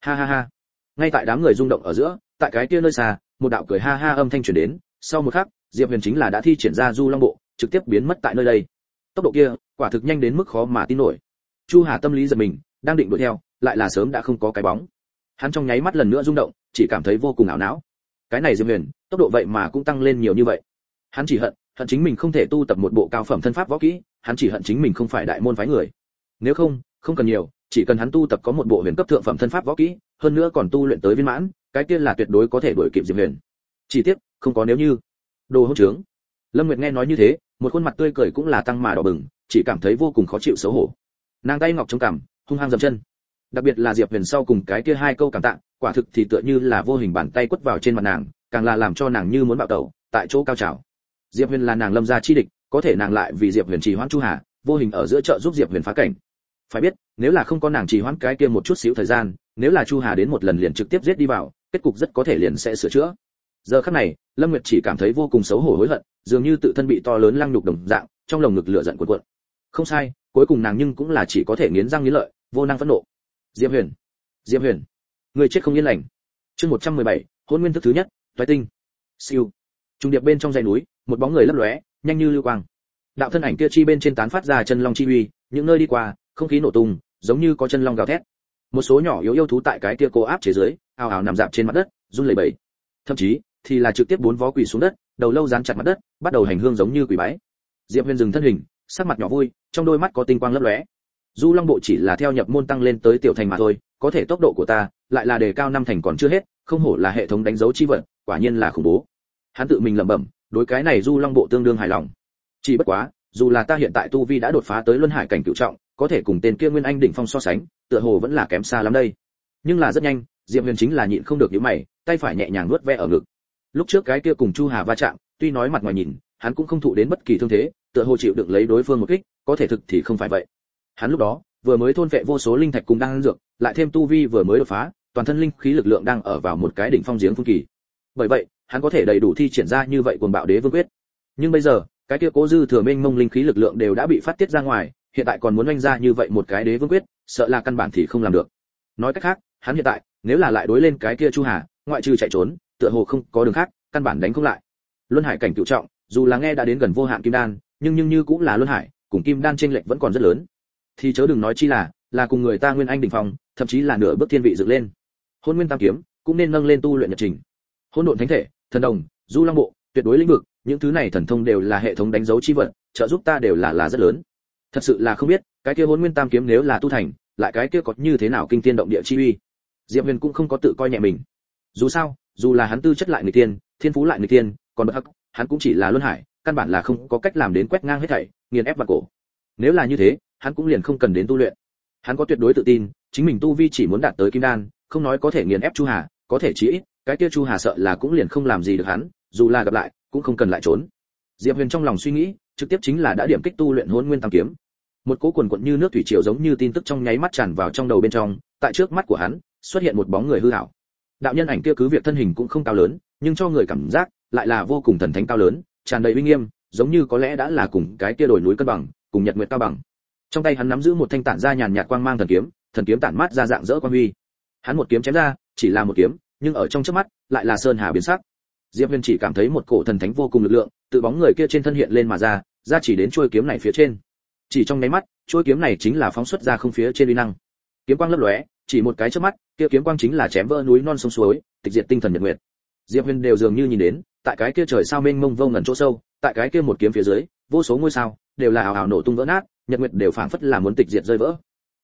Ha ha ha. Ngay tại đám người rung động ở giữa, tại cái kia nơi xa, một đạo cười ha ha âm thanh truyền đến, sau một khắc, Diệp Huyền chính là đã thi triển ra Du Long bộ, trực tiếp biến mất tại nơi đây. Tốc độ kia, quả thực nhanh đến mức khó mà tin nổi. Chu Hà tâm lý giật mình, đang định đuổi theo, lại là sớm đã không có cái bóng. Hắn trong nháy mắt lần nữa rung động, chỉ cảm thấy vô cùng ảo não. Cái này Diệp Huyền, tốc độ vậy mà cũng tăng lên nhiều như vậy. Hắn chỉ hận chính mình không thể tu tập một bộ cao phẩm thân pháp võ kỹ, hắn chỉ hận chính mình không phải đại môn phái người. Nếu không, không cần nhiều, chỉ cần hắn tu tập có một bộ huyền cấp thượng phẩm thân pháp võ kỹ, hơn nữa còn tu luyện tới viên mãn, cái kia là tuyệt đối có thể đuổi kịp Diệp Huyền. Chỉ tiếc, không có nếu như. Đồ hỗn trướng. Lâm Nguyệt nghe nói như thế, một khuôn mặt tươi cười cũng là tăng mà đỏ bừng, chỉ cảm thấy vô cùng khó chịu xấu hổ. Nàng tay ngọc chống cằm, hung hăng dậm chân. Đặc biệt là Diệp Huyền sau cùng cái kia hai câu cảm tạ, quả thực thì tựa như là vô hình bàn tay quất vào trên mặt nàng, càng là làm cho nàng như muốn bạo tẩu, tại chỗ cao trào. Diệp Huyền là nàng Lâm gia chi địch, có thể nàng lại vì Diệp Huyền trì hoãn Chu Hà, vô hình ở giữa trợ giúp Diệp Huyền phá cảnh. Phải biết, nếu là không có nàng trì hoãn cái kia một chút xíu thời gian, nếu là Chu Hà đến một lần liền trực tiếp giết đi vào, kết cục rất có thể liền sẽ sửa chữa. Giờ khắc này, Lâm Nguyệt chỉ cảm thấy vô cùng xấu hổ hối hận, dường như tự thân bị to lớn lăng nhục đồng dạng, trong lồng ngực lửa giận cuộn cuộn. Không sai, cuối cùng nàng nhưng cũng là chỉ có thể nghiến răng nghiến lợi, vô năng phẫn nộ. Diệp Huyền, người chết không yên lành. Chương 117, Hỗn Nguyên thức thứ nhất, Toái tinh. Siêu. Trung điệp bên trong dãy núi, một bóng người lấp lóe, nhanh như lưu quang. Đạo thân ảnh kia chi bên trên tán phát ra chân long chi uy, những nơi đi qua, không khí nổ tung, giống như có chân long gào thét. Một số nhỏ yếu yêu thú tại cái kia cô áp chế dưới, ào ào nằm dạp trên mặt đất, run lẩy bẩy. Thậm chí, thì là trực tiếp bốn vó quỳ xuống đất, đầu lâu dán chặt mặt đất, bắt đầu hành hương giống như quỳ bái. Diệp Huyền dừng thân hình, sắc mặt nhỏ vui, trong đôi mắt có tinh quang lấp lóe. Du Long bộ chỉ là theo nhập môn tăng lên tới tiểu thành mà thôi, có thể tốc độ của ta lại là đề cao năm thành còn chưa hết, không hổ là hệ thống đánh dấu chi vật, quả nhiên là khủng bố. Hắn tự mình lẩm bẩm, đối cái này Du Long bộ tương đương hài lòng. Chỉ bất quá, dù là ta hiện tại tu vi đã đột phá tới luân hải cảnh cửu trọng, có thể cùng tên kia Nguyên Anh đỉnh phong so sánh, tựa hồ vẫn là kém xa lắm đây. Nhưng là rất nhanh, Diệp Huyền chính là nhịn không được nhíu mày, tay phải nhẹ nhàng nuốt ve ở ngực. Lúc trước cái kia cùng Chu Hà va chạm, tuy nói mặt ngoài nhìn, hắn cũng không thụ đến bất kỳ thương thế, tựa hồ chịu đựng lấy đối phương một kích, có thể thực thì không phải vậy. Hắn lúc đó, vừa mới thôn vệ vô số linh thạch cùng đan dược, lại thêm tu vi vừa mới đột phá, toàn thân linh khí lực lượng đang ở vào một cái đỉnh phong giếng phương kỳ. Bởi vậy, hắn có thể đầy đủ thi triển ra như vậy cuồng bạo đế vương quyết. Nhưng bây giờ, cái kia cố dư thừa mênh mông linh khí lực lượng đều đã bị phát tiết ra ngoài, hiện tại còn muốn oanh ra như vậy một cái đế vương quyết, sợ là căn bản thì không làm được. Nói cách khác, hắn hiện tại, nếu là lại đối lên cái kia Chu Hà, ngoại trừ chạy trốn, tựa hồ không có đường khác, căn bản đánh không lại. Luân hải cảnh cửu trọng, dù là nghe đã đến gần vô hạn kim đan, nhưng như cũng là luân hải, cùng kim đan chênh lệch vẫn còn rất lớn. Thì chớ đừng nói chi là cùng người ta Nguyên Anh đỉnh phong, thậm chí là nửa bước thiên vị dựng lên. Hôn Nguyên Tam kiếm cũng nên nâng lên tu luyện nhật trình. Hỗn độn thánh thể, thần đồng, Du Long bộ, tuyệt đối lĩnh vực, những thứ này thần thông đều là hệ thống đánh dấu chi vật, trợ giúp ta đều là rất lớn. Thật sự là không biết, cái kia Hỗn Nguyên Tam kiếm nếu là tu thành, lại cái kia có như thế nào kinh thiên động địa chi uy. Diệp Huyền cũng không có tự coi nhẹ mình. Dù sao, dù là hắn tư chất lại người tiên, thiên phú lại người tiên, còn bất hắc, hắn cũng chỉ là luân hải, căn bản là không có cách làm đến quét ngang hết thảy, nghiền ép vạn cổ. Nếu là như thế, hắn cũng liền không cần đến tu luyện. Hắn có tuyệt đối tự tin, chính mình tu vi chỉ muốn đạt tới kim đan, không nói có thể nghiền ép Chu Hà, có thể chí ít, cái kia Chu Hà sợ là cũng liền không làm gì được hắn, dù là gặp lại, cũng không cần lại trốn. Diệp Huyền trong lòng suy nghĩ, trực tiếp chính là đã điểm kích tu luyện Hỗn Nguyên Tam kiếm. Một cỗ quần quần như nước thủy triều giống như tin tức trong nháy mắt tràn vào trong đầu bên trong, tại trước mắt của hắn, xuất hiện một bóng người hư ảo. Đạo nhân ảnh kia cứ việc thân hình cũng không cao lớn, nhưng cho người cảm giác lại là vô cùng thần thánh cao lớn, tràn đầy uy nghiêm, giống như có lẽ đã là cùng cái kia đồi núi cân bằng, cùng nhật nguyệt cao bằng. Trong tay hắn nắm giữ một thanh tản ra nhàn nhạt quang mang thần kiếm tản mát ra dạng dỡ quang huy. Hắn một kiếm chém ra, chỉ là một kiếm, nhưng ở trong chớp mắt, lại là sơn hà biến sắc. Diệp Huyền chỉ cảm thấy một cổ thần thánh vô cùng lực lượng, tự bóng người kia trên thân hiện lên mà ra chỉ đến chuôi kiếm này phía trên. Chỉ trong nháy mắt, chuôi kiếm này chính là phóng xuất ra không phía trên uy năng. Kiếm quang lấp lóe, chỉ một cái chớp mắt, kia kiếm quang chính là chém vỡ núi non sông suối, tịch diệt tinh thần nhật nguyệt. Diệp Huyền đều dường như nhìn đến, tại cái kia trời sao mênh mông vô ngần chỗ sâu, tại cái kia một kiếm phía dưới, vô số ngôi sao đều là ào ào nổ tung vỡ nát, nhật nguyệt đều phảng phất là muốn tịch diệt rơi vỡ.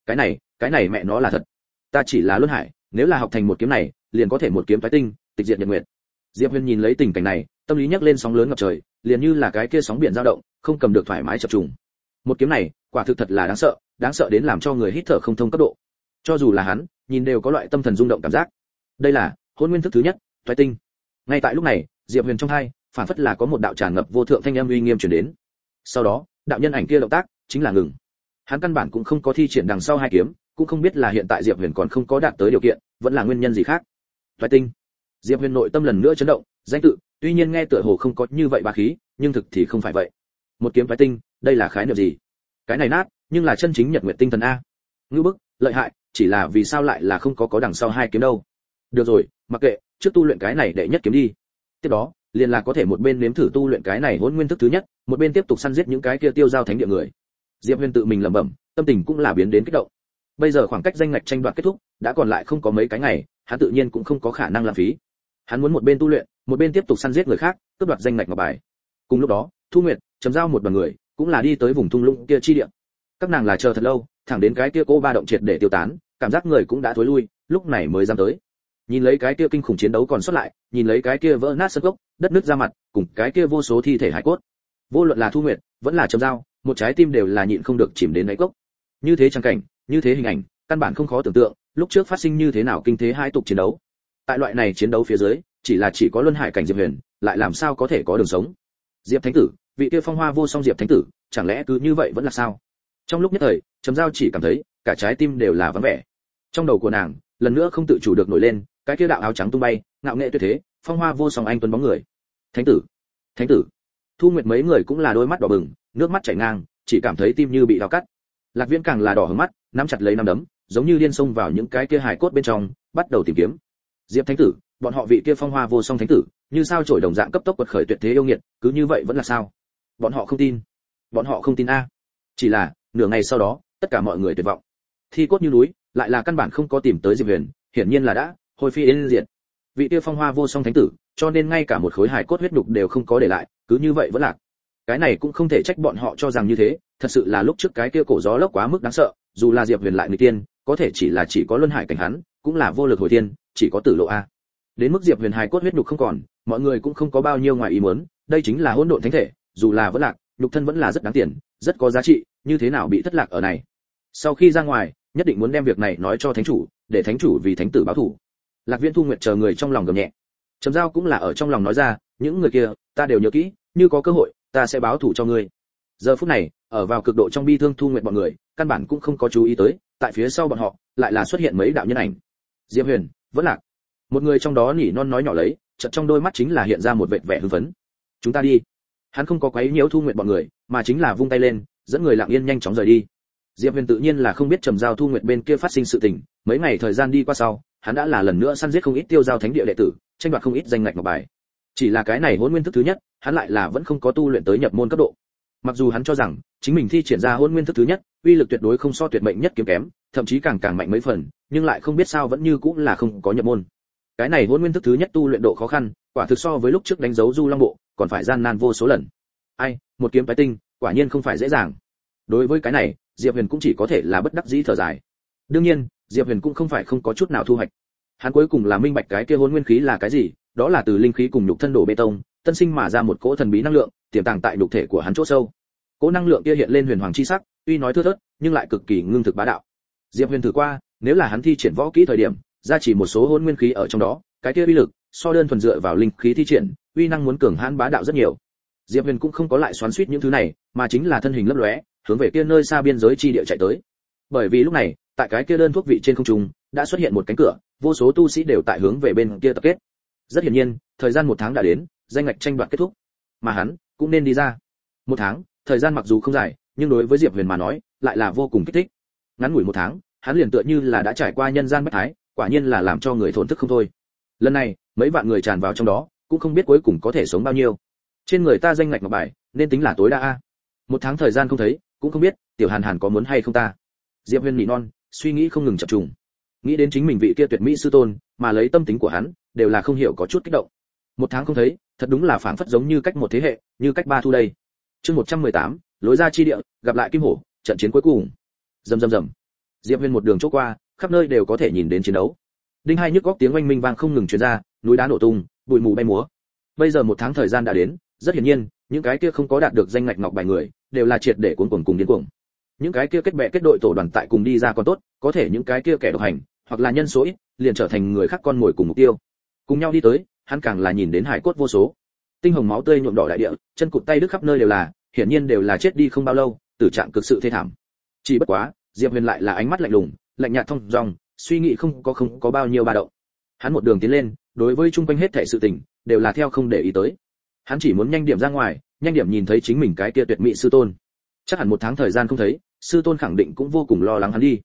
Cái này mẹ nó là thật. Ta chỉ là luân hải, nếu là học thành một kiếm này, liền có thể một kiếm phái tinh, tịch diệt nhật nguyệt. Diệp Huyền nhìn lấy tình cảnh này, tâm lý nhấc lên sóng lớn ngập trời, liền như là cái kia sóng biển dao động, không cầm được thoải mái chập trùng. Một kiếm này, quả thực thật là đáng sợ đến làm cho người hít thở không thông cấp độ. Cho dù là hắn, nhìn đều có loại tâm thần rung động cảm giác. Đây là Hỗn Nguyên thức thứ nhất, Toái tinh. Ngay tại lúc này, Diệp Huyền trong hai, phản phất là có một đạo tràn ngập vô thượng thanh âm uy nghiêm truyền đến. Sau đó, đạo nhân ảnh kia động tác chính là ngừng. Hắn căn bản cũng không có thi triển đằng sau hai kiếm, cũng không biết là hiện tại Diệp Huyền còn không có đạt tới điều kiện, vẫn là nguyên nhân gì khác. Toái tinh. Diệp Huyền nội tâm lần nữa chấn động, danh tự, tuy nhiên nghe tựa hồ không có như vậy bá khí, nhưng thực thì không phải vậy. Một kiếm Toái tinh, đây là khái niệm gì? Cái này nát, nhưng là chân chính nhật nguyệt tinh thần a. Ngưu bức, lợi hại, chỉ là vì sao lại là không có đằng sau hai kiếm đâu. Được rồi, mặc kệ, trước tu luyện cái này đệ nhất kiếm đi. Tiếp đó, liền là có thể một bên nếm thử tu luyện cái này hỗn nguyên thức thứ nhất, một bên tiếp tục săn giết những cái kia tiêu giao thánh địa người. Diệp Huyền tự mình lẩm bẩm, tâm tình cũng là biến đến kích động. Bây giờ khoảng cách danh ngạch tranh đoạt kết thúc, đã còn lại không có mấy cái ngày, hắn tự nhiên cũng không có khả năng lãng phí. Hắn muốn một bên tu luyện, một bên tiếp tục săn giết người khác, cướp đoạt danh ngạch ngọc bài. Cùng lúc đó, Thu Nguyệt, Trầm Giao một đoàn người, cũng là đi tới vùng thung lũng kia chi địa. Các nàng là chờ thật lâu, thẳng đến cái kia cô ba động triệt để tiêu tán, cảm giác người cũng đã thối lui, lúc này mới dám tới. Nhìn lấy cái kia kinh khủng chiến đấu còn sót lại, nhìn lấy cái kia vỡ nát sân gốc, đất nứt ra mặt, cùng cái kia vô số thi thể hải cốt. Vô luận là Thu Nguyệt, vẫn là Trầm Giao, một trái tim đều là nhịn không được chìm đến đáy cốc. Như thế trang cảnh, như thế hình ảnh, căn bản không khó tưởng tượng, lúc trước phát sinh như thế nào kinh thế hai tục chiến đấu. Tại loại này chiến đấu phía dưới, chỉ có luân hải cảnh Diệp Huyền, lại làm sao có thể có đường sống. Diệp Thánh tử, vị kia phong hoa vô song Diệp Thánh tử, chẳng lẽ cứ như vậy vẫn là sao? Trong lúc nhất thời, Trầm Giao chỉ cảm thấy cả trái tim đều là vắng vẻ. Trong đầu của nàng, lần nữa không tự chủ được nổi lên, cái kia đạo áo trắng tung bay, ngạo nghệ tuyệt thế, phong hoa vô song anh tuấn bóng người. Thánh tử, Thánh tử. Thu Nguyệt mấy người cũng là đôi mắt đỏ bừng, nước mắt chảy ngang, chỉ cảm thấy tim như bị dao cắt. Lạc Viễn càng là đỏ hừng mắt, nắm chặt lấy nắm đấm, giống như điên xông vào những cái kia hài cốt bên trong, bắt đầu tìm kiếm. Diệp Thánh tử, bọn họ vị kia phong hoa vô song thánh tử, như sao trổi đồng dạng cấp tốc quật khởi tuyệt thế yêu nghiệt, cứ như vậy vẫn là sao? Bọn họ không tin. Bọn họ không tin a. Chỉ là, nửa ngày sau đó, tất cả mọi người tuyệt vọng. Thi cốt như núi, lại là căn bản không có tìm tới Diệp Huyền, hiển nhiên là đã hồi phi yên diệt. Vị kia phong hoa vô song thánh tử, cho nên ngay cả một khối hài cốt huyết nhục đều không có để lại, cứ như vậy vẫn lạc. Cái này cũng không thể trách bọn họ cho rằng như thế, thật sự là lúc trước cái kia cổ gió lốc quá mức đáng sợ, dù là Diệp Huyền lại người tiên, có thể chỉ có luân hải cảnh hắn, cũng là vô lực hồi tiên, chỉ có tử lộ a. Đến mức Diệp Huyền hài cốt huyết nhục không còn, mọi người cũng không có bao nhiêu ngoài ý muốn, đây chính là hỗn độn thánh thể, dù là vẫn lạc, nhục thân vẫn là rất đáng tiền, rất có giá trị, như thế nào bị thất lạc ở này. Sau khi ra ngoài, nhất định muốn đem việc này nói cho thánh chủ, để thánh chủ vì thánh tử báo thù. Lạc Viễn Thu Nguyệt chờ người trong lòng gầm nhẹ. Trầm Giao cũng là ở trong lòng nói ra, những người kia, ta đều nhớ kỹ, như có cơ hội, ta sẽ báo thù cho ngươi. Giờ phút này, ở vào cực độ trong bi thương Thu Nguyệt bọn người, căn bản cũng không có chú ý tới, tại phía sau bọn họ, lại là xuất hiện mấy đạo nhân ảnh. Diệp Huyền, vẫn lạc. Một người trong đó nỉ non nói nhỏ lấy, chợt trong đôi mắt chính là hiện ra một vệt vẻ hưng phấn. Chúng ta đi. Hắn không có quấy nhiễu Thu Nguyệt bọn người, mà chính là vung tay lên, dẫn người lặng yên nhanh chóng rời đi. Diệp Huyền tự nhiên là không biết Trầm Giao Thu Nguyệt bên kia phát sinh sự tình, mấy ngày thời gian đi qua sau, hắn đã là lần nữa săn giết không ít tiêu giao thánh địa đệ tử, tranh đoạt không ít danh ngạch ngọc bài. Chỉ là cái này hỗn nguyên thức thứ nhất, hắn lại là vẫn không có tu luyện tới nhập môn cấp độ. Mặc dù hắn cho rằng chính mình thi triển ra hỗn nguyên thức thứ nhất, uy lực tuyệt đối không so tuyệt mệnh nhất kiếm kém, thậm chí càng mạnh mấy phần, nhưng lại không biết sao vẫn như cũng là không có nhập môn. Cái này hỗn nguyên thức thứ nhất tu luyện độ khó khăn, quả thực so với lúc trước đánh dấu Du Long bộ, còn phải gian nan vô số lần. Ai, một kiếm phái tinh, quả nhiên không phải dễ dàng. Đối với cái này, Diệp Huyền cũng chỉ có thể là bất đắc dĩ thở dài. Đương nhiên, Diệp Huyền cũng không phải không có chút nào thu hoạch. Hắn cuối cùng là minh bạch cái kia hỗn nguyên khí là cái gì, đó là từ linh khí cùng nhục thân đổ bê tông, tân sinh mà ra một cỗ thần bí năng lượng, tiềm tàng tại nhục thể của hắn chỗ sâu. Cỗ năng lượng kia hiện lên huyền hoàng chi sắc, tuy nói thưa thớt, nhưng lại cực kỳ ngưng thực bá đạo. Diệp Huyền thử qua, nếu là hắn thi triển võ kỹ thời điểm, ra chỉ một số hỗn nguyên khí ở trong đó, cái kia uy lực, so đơn thuần dựa vào linh khí thi triển, uy năng muốn cường hãn bá đạo rất nhiều. Diệp Huyền cũng không có lại xoắn xuýt những thứ này, mà chính là thân hình lấp lóe, hướng về kia nơi xa biên giới chi địa chạy tới. Bởi vì lúc này, tại cái kia đơn thuốc vị trên không trung, đã xuất hiện một cánh cửa, vô số tu sĩ đều tại hướng về bên kia tập kết. Rất hiển nhiên, thời gian 1 tháng đã đến, danh ngạch tranh đoạt kết thúc, mà hắn cũng nên đi ra. 1 tháng, thời gian mặc dù không dài, nhưng đối với Diệp Huyền mà nói, lại là vô cùng kích thích. Ngắn ngủi 1 tháng, hắn liền tựa như là đã trải qua nhân gian bách thái, quả nhiên là làm cho người thổn thức không thôi. Lần này, mấy vạn người tràn vào trong đó, cũng không biết cuối cùng có thể sống bao nhiêu. Trên người ta danh ngạch ngọc bài, nên tính là tối đa a. 1 tháng thời gian không thấy, cũng không biết tiểu Hàn Hàn có muốn hay không ta. Diệp Huyền nỉ non, suy nghĩ không ngừng chập trùng. Nghĩ đến chính mình vị kia tuyệt mỹ sư tôn, mà lấy tâm tính của hắn, đều là không hiểu có chút kích động. 1 tháng không thấy, thật đúng là phảng phất giống như cách một thế hệ, như cách 3 thu đây. Chương 118, lối ra chi địa, gặp lại Kim Hổ, trận chiến cuối cùng. Rầm rầm rầm. Diệp Huyền một đường chỗ qua, khắp nơi đều có thể nhìn đến chiến đấu. Đinh hai nhức góc tiếng oanh minh vang không ngừng truyền ra, núi đá nổ tung, bụi mù bay múa. Bây giờ 1 tháng thời gian đã đến, rất hiển nhiên, những cái kia không có đạt được danh ngạch ngọc bài người, đều là triệt để cuống cuồng cùng điên cuồng. Những cái kia kết bè kết đội tổ đoàn tại cùng đi ra còn tốt, có thể những cái kia kẻ độc hành, hoặc là nhân số ít, liền trở thành người khác con mồi cùng mục tiêu. Cùng nhau đi tới, hắn càng là nhìn đến hải cốt vô số. Tinh hồng máu tươi nhuộm đỏ đại địa, chân cụt tay đứt khắp nơi đều là, hiển nhiên đều là chết đi không bao lâu, tử trạng cực sự thê thảm. Chỉ bất quá, Diệp Huyền lại là ánh mắt lạnh lùng, lạnh nhạt thông dong, suy nghĩ không có bao nhiêu ba động. Hắn một đường tiến lên, đối với chung quanh hết thảy sự tình, đều là theo không để ý tới. Hắn chỉ muốn nhanh điểm ra ngoài, nhanh điểm nhìn thấy chính mình cái kia tuyệt mỹ sư tôn. Chắc hẳn 1 tháng thời gian không thấy, sư tôn khẳng định cũng vô cùng lo lắng hắn đi.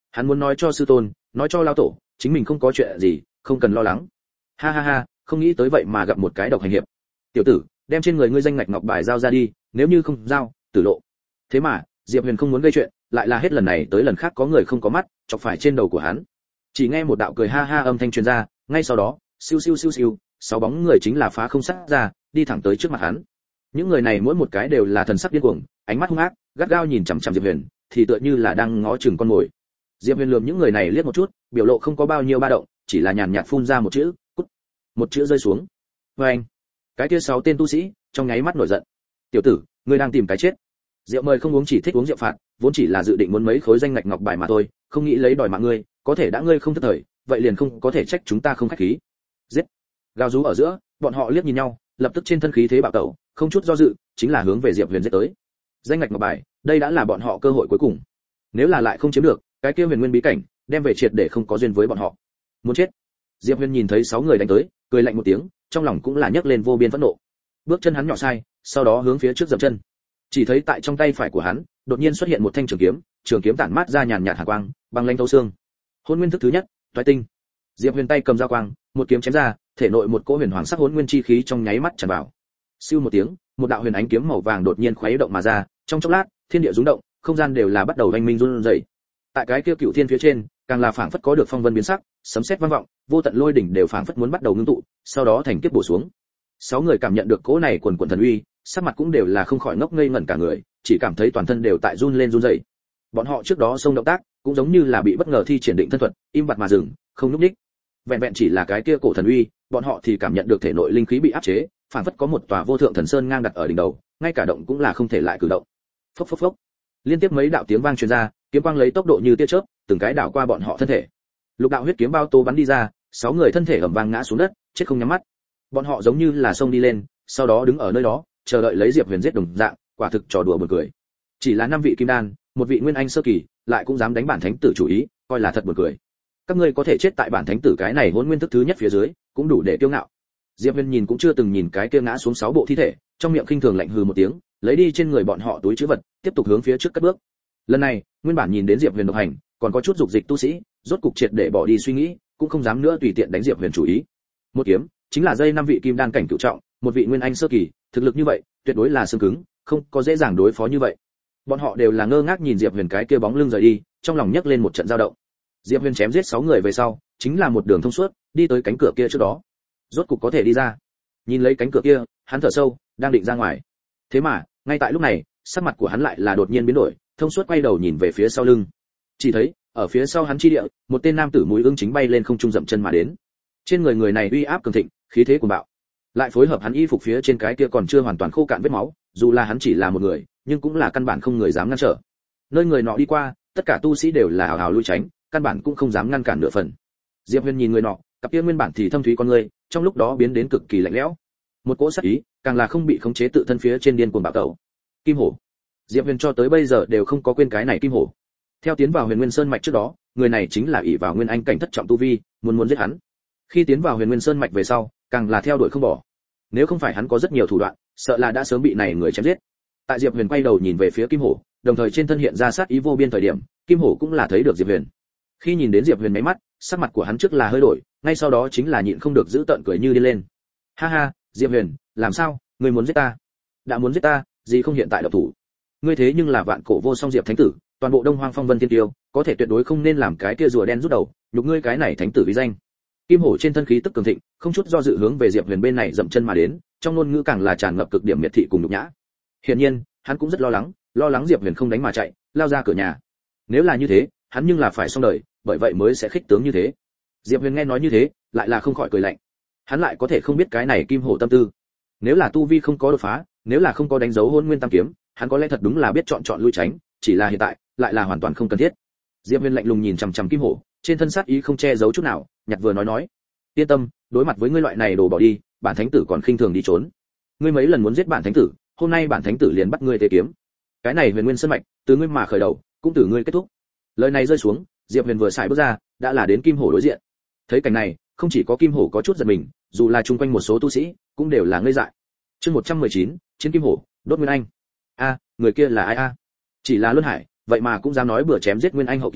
Hắn muốn nói cho sư tôn, nói cho lão tổ, chính mình không có chuyện gì, không cần lo lắng. Ha ha ha, không nghĩ tới vậy mà gặp một cái độc hành hiệp. Tiểu tử, đem trên người ngươi danh ngạch ngọc bài giao ra đi, nếu như không giao, tử lộ. Thế mà, Diệp Huyền không muốn gây chuyện, lại là hết lần này tới lần khác có người không có mắt, chọc phải trên đầu của hắn. Chỉ nghe một đạo cười ha ha âm thanh truyền ra, ngay sau đó, siêu siêu siêu siêu, 6 bóng người chính là phá không sát ra, đi thẳng tới trước mặt hắn. Những người này mỗi một cái đều là thần sắc điên cuồng, ánh mắt hung ác, gắt gao nhìn chằm chằm Diệp Huyền, thì tựa như là đang ngó chừng con mồi. Diệp Huyền lườm những người này liếc một chút, biểu lộ không có bao nhiêu ba động, chỉ là nhàn nhạt phun ra một chữ, cút. Một chữ rơi xuống. Oeng. Cái kia 6 tên tu sĩ trong nháy mắt nổi giận. Tiểu tử, ngươi đang tìm cái chết. Rượu mời không uống chỉ thích uống rượu phạt, vốn chỉ là dự định muốn mấy khối danh ngạch ngọc bài mà thôi, không nghĩ lấy đòi mạng ngươi, có thể đã ngươi không thất thời, vậy liền không có thể trách chúng ta không khách khí. Giết. Gào rú ở giữa, bọn họ liếc nhìn nhau, lập tức trên thân khí thế bạo tẩu, không chút do dự, chính là hướng về Diệp Huyền giết tới. Danh ngạch ngọc bài, đây đã là bọn họ cơ hội cuối cùng. Nếu là lại không chiếm được, cái kia huyền nguyên bí cảnh, đem về triệt để không có duyên với bọn họ. Muốn chết. Diệp Huyền nhìn thấy 6 người đánh tới, cười lạnh một tiếng, trong lòng cũng là nhấc lên vô biên phẫn nộ. Bước chân hắn nhỏ sai, sau đó hướng phía trước dậm chân. Chỉ thấy tại trong tay phải của hắn, đột nhiên xuất hiện một thanh trường kiếm tản mát ra nhàn nhạt hàn quang, băng lãnh thấu xương. Hỗn nguyên thức thứ nhất, toái tinh. Diệp Huyền tay cầm dao quang, một kiếm chém ra, thể nội một cỗ huyền hoàng sắc hỗn nguyên chi khí trong nháy mắt tràn vào. Siêu một tiếng, một đạo huyền ánh kiếm màu vàng đột nhiên khuấy động mà ra, trong chốc lát, thiên địa rung động, không gian đều là bắt đầu vang minh run rẩy. Tại cái kia cựu thiên phía trên, càng là phảng phất có được phong vân biến sắc, sấm sét vang vọng, vô tận lôi đỉnh đều phảng phất muốn bắt đầu ngưng tụ, sau đó thành kiếp bổ xuống. 6 người cảm nhận được cỗ này quần quần thần uy, sắc mặt cũng đều là không khỏi ngốc ngây ngẩn cả người, chỉ cảm thấy toàn thân đều tại run lên run rẩy. Bọn họ trước đó xông động tác, cũng giống như là bị bất ngờ thi triển định thân thuật, im bặt mà dừng, không nhúc nhích. Vẹn vẹn chỉ là cái kia cổ thần uy, bọn họ thì cảm nhận được thể nội linh khí bị áp chế, phảng phất có một tòa vô thượng thần sơn ngang đặt ở đỉnh đầu, ngay cả động cũng là không thể lại cử động. Phốc phốc phốc. Liên tiếp mấy đạo tiếng vang truyền ra, kiếm quang lấy tốc độ như tia chớp, từng cái đảo qua bọn họ thân thể. Lục đạo huyết kiếm bao tố bắn đi ra, 6 người thân thể ầm vang ngã xuống đất, chết không nhắm mắt. Bọn họ giống như là xông đi lên, sau đó đứng ở nơi đó, chờ đợi lấy Diệp Huyền giết đồng dạng, quả thực trò đùa buồn cười. Chỉ là 5 vị kim đan, một vị nguyên anh sơ kỳ, lại cũng dám đánh bản thánh tử chủ ý, coi là thật buồn cười. Các ngươi có thể chết tại bản thánh tử cái này hỗn nguyên thức thứ nhất phía dưới, cũng đủ để kiêu ngạo. Diệp Huyền nhìn cũng chưa từng nhìn cái kia ngã xuống 6 bộ thi thể, trong miệng khinh thường lạnh hừ một tiếng, lấy đi trên người bọn họ túi trữ vật, tiếp tục hướng phía trước cất bước. Lần này, nguyên bản nhìn đến Diệp Huyền độc hành, còn có chút dục dịch tu sĩ, rốt cục triệt để bỏ đi suy nghĩ, cũng không dám nữa tùy tiện đánh Diệp Huyền chủ ý. Một kiếm, chính là dây 5 vị kim đan cảnh cửu trọng, một vị nguyên anh sơ kỳ, thực lực như vậy, tuyệt đối là xương cứng, không có dễ dàng đối phó như vậy. Bọn họ đều là ngơ ngác nhìn Diệp Huyền cái kia bóng lưng rời đi, trong lòng nhấc lên một trận dao động. Diệp Huyền chém giết 6 người về sau, chính là một đường thông suốt, đi tới cánh cửa kia trước đó. Rốt cục có thể đi ra. Nhìn lấy cánh cửa kia, hắn thở sâu, đang định ra ngoài. Thế mà, ngay tại lúc này, sắc mặt của hắn lại là đột nhiên biến đổi, thông suốt quay đầu nhìn về phía sau lưng. Chỉ thấy, ở phía sau hắn chi địa, một tên nam tử mũi ưng chính bay lên không trung dậm chân mà đến. Trên người người này uy áp cường thịnh, khí thế cuồng bạo. Lại phối hợp hắn y phục phía trên cái kia còn chưa hoàn toàn khô cạn vết máu, dù là hắn chỉ là một người, nhưng cũng là căn bản không người dám ngăn trở. Nơi người nọ đi qua, tất cả tu sĩ đều là hào hào lui tránh, căn bản cũng không dám ngăn cản nửa phần. Diệp Huyền nhìn người nọ, cặp kia nguyên bản thì thâm thúy con người, trong lúc đó biến đến cực kỳ lạnh lẽo. Một cỗ sát ý, càng là không bị khống chế tự thân phía trên điên cuồng bạo tẩu. Kim hổ. Diệp Huyền cho tới bây giờ đều không có quên cái này kim hổ. Theo tiến vào Huyền Nguyên Sơn mạch trước đó, người này chính là ỷ vào nguyên anh cảnh thất trọng tu vi, muốn giết hắn. Khi tiến vào Huyền Nguyên Sơn mạch về sau, càng là theo đuổi không bỏ. Nếu không phải hắn có rất nhiều thủ đoạn, sợ là đã sớm bị này người chém giết. Tại Diệp Huyền quay đầu nhìn về phía kim hổ, đồng thời trên thân hiện ra sát ý vô biên thời điểm, kim hổ cũng là thấy được Diệp Huyền. Khi nhìn đến Diệp Huyền mấy mắt, sắc mặt của hắn trước là hơi đổi, ngay sau đó chính là nhịn không được giữ tợn cười như điên lên. Ha ha, Diệp Huyền, làm sao, ngươi muốn giết ta? Đã muốn giết ta, gì không hiện tại độc thủ? Ngươi thế nhưng là vạn cổ vô song Diệp thánh tử, toàn bộ Đông Hoang Phong Vân Tiên Tiêu, có thể tuyệt đối không nên làm cái kia rùa đen rút đầu, nhục ngươi cái này thánh tử uy danh. Kim hổ trên thân khí tức cường thịnh, không chút do dự hướng về Diệp Huyền bên này dậm chân mà đến, trong ngôn ngữ càng là tràn ngập cực điểm miệt thị cùng nhục nhã. Hiển nhiên, hắn cũng rất lo lắng Diệp Huyền không đánh mà chạy, lao ra cửa nhà. Nếu là như thế, hắn nhưng là phải xong đời, bởi vậy mới sẽ khích tướng như thế. Diệp Huyền nghe nói như thế, lại là không khỏi cười lạnh. Hắn lại có thể không biết cái này kim hổ tâm tư. Nếu là tu vi không có đột phá, nếu là không có đánh dấu Hôn Nguyên Tam kiếm, hắn có lẽ thật đúng là biết chọn lui tránh, chỉ là hiện tại, lại là hoàn toàn không cần thiết. Diệp Huyền lạnh lùng nhìn chằm chằm kim hổ, trên thân sát ý không che giấu chút nào, nhặt vừa nói, yên tâm, đối mặt với ngươi loại này đồ bỏ đi, bản thánh tử còn khinh thường đi trốn. Ngươi mấy lần muốn giết bản thánh tử, hôm nay bản thánh tử liền bắt ngươi tế kiếm. Cái này Huyền Nguyên Sơn mạch, từ ngươi mà khởi đầu, cũng từ ngươi kết thúc. Lời này rơi xuống, Diệp Huyền vừa xài bước ra, đã là đến kim hổ đối diện. Thấy cảnh này, không chỉ có kim hổ có chút giật mình, dù là chung quanh một số tu sĩ, cũng đều là ngây dại. Chương 119, chiến kim hổ, đốt nguyên anh. A, người kia là ai a? Chỉ là Luân Hải, vậy mà cũng dám nói bừa chém giết nguyên anh hậu kỳ,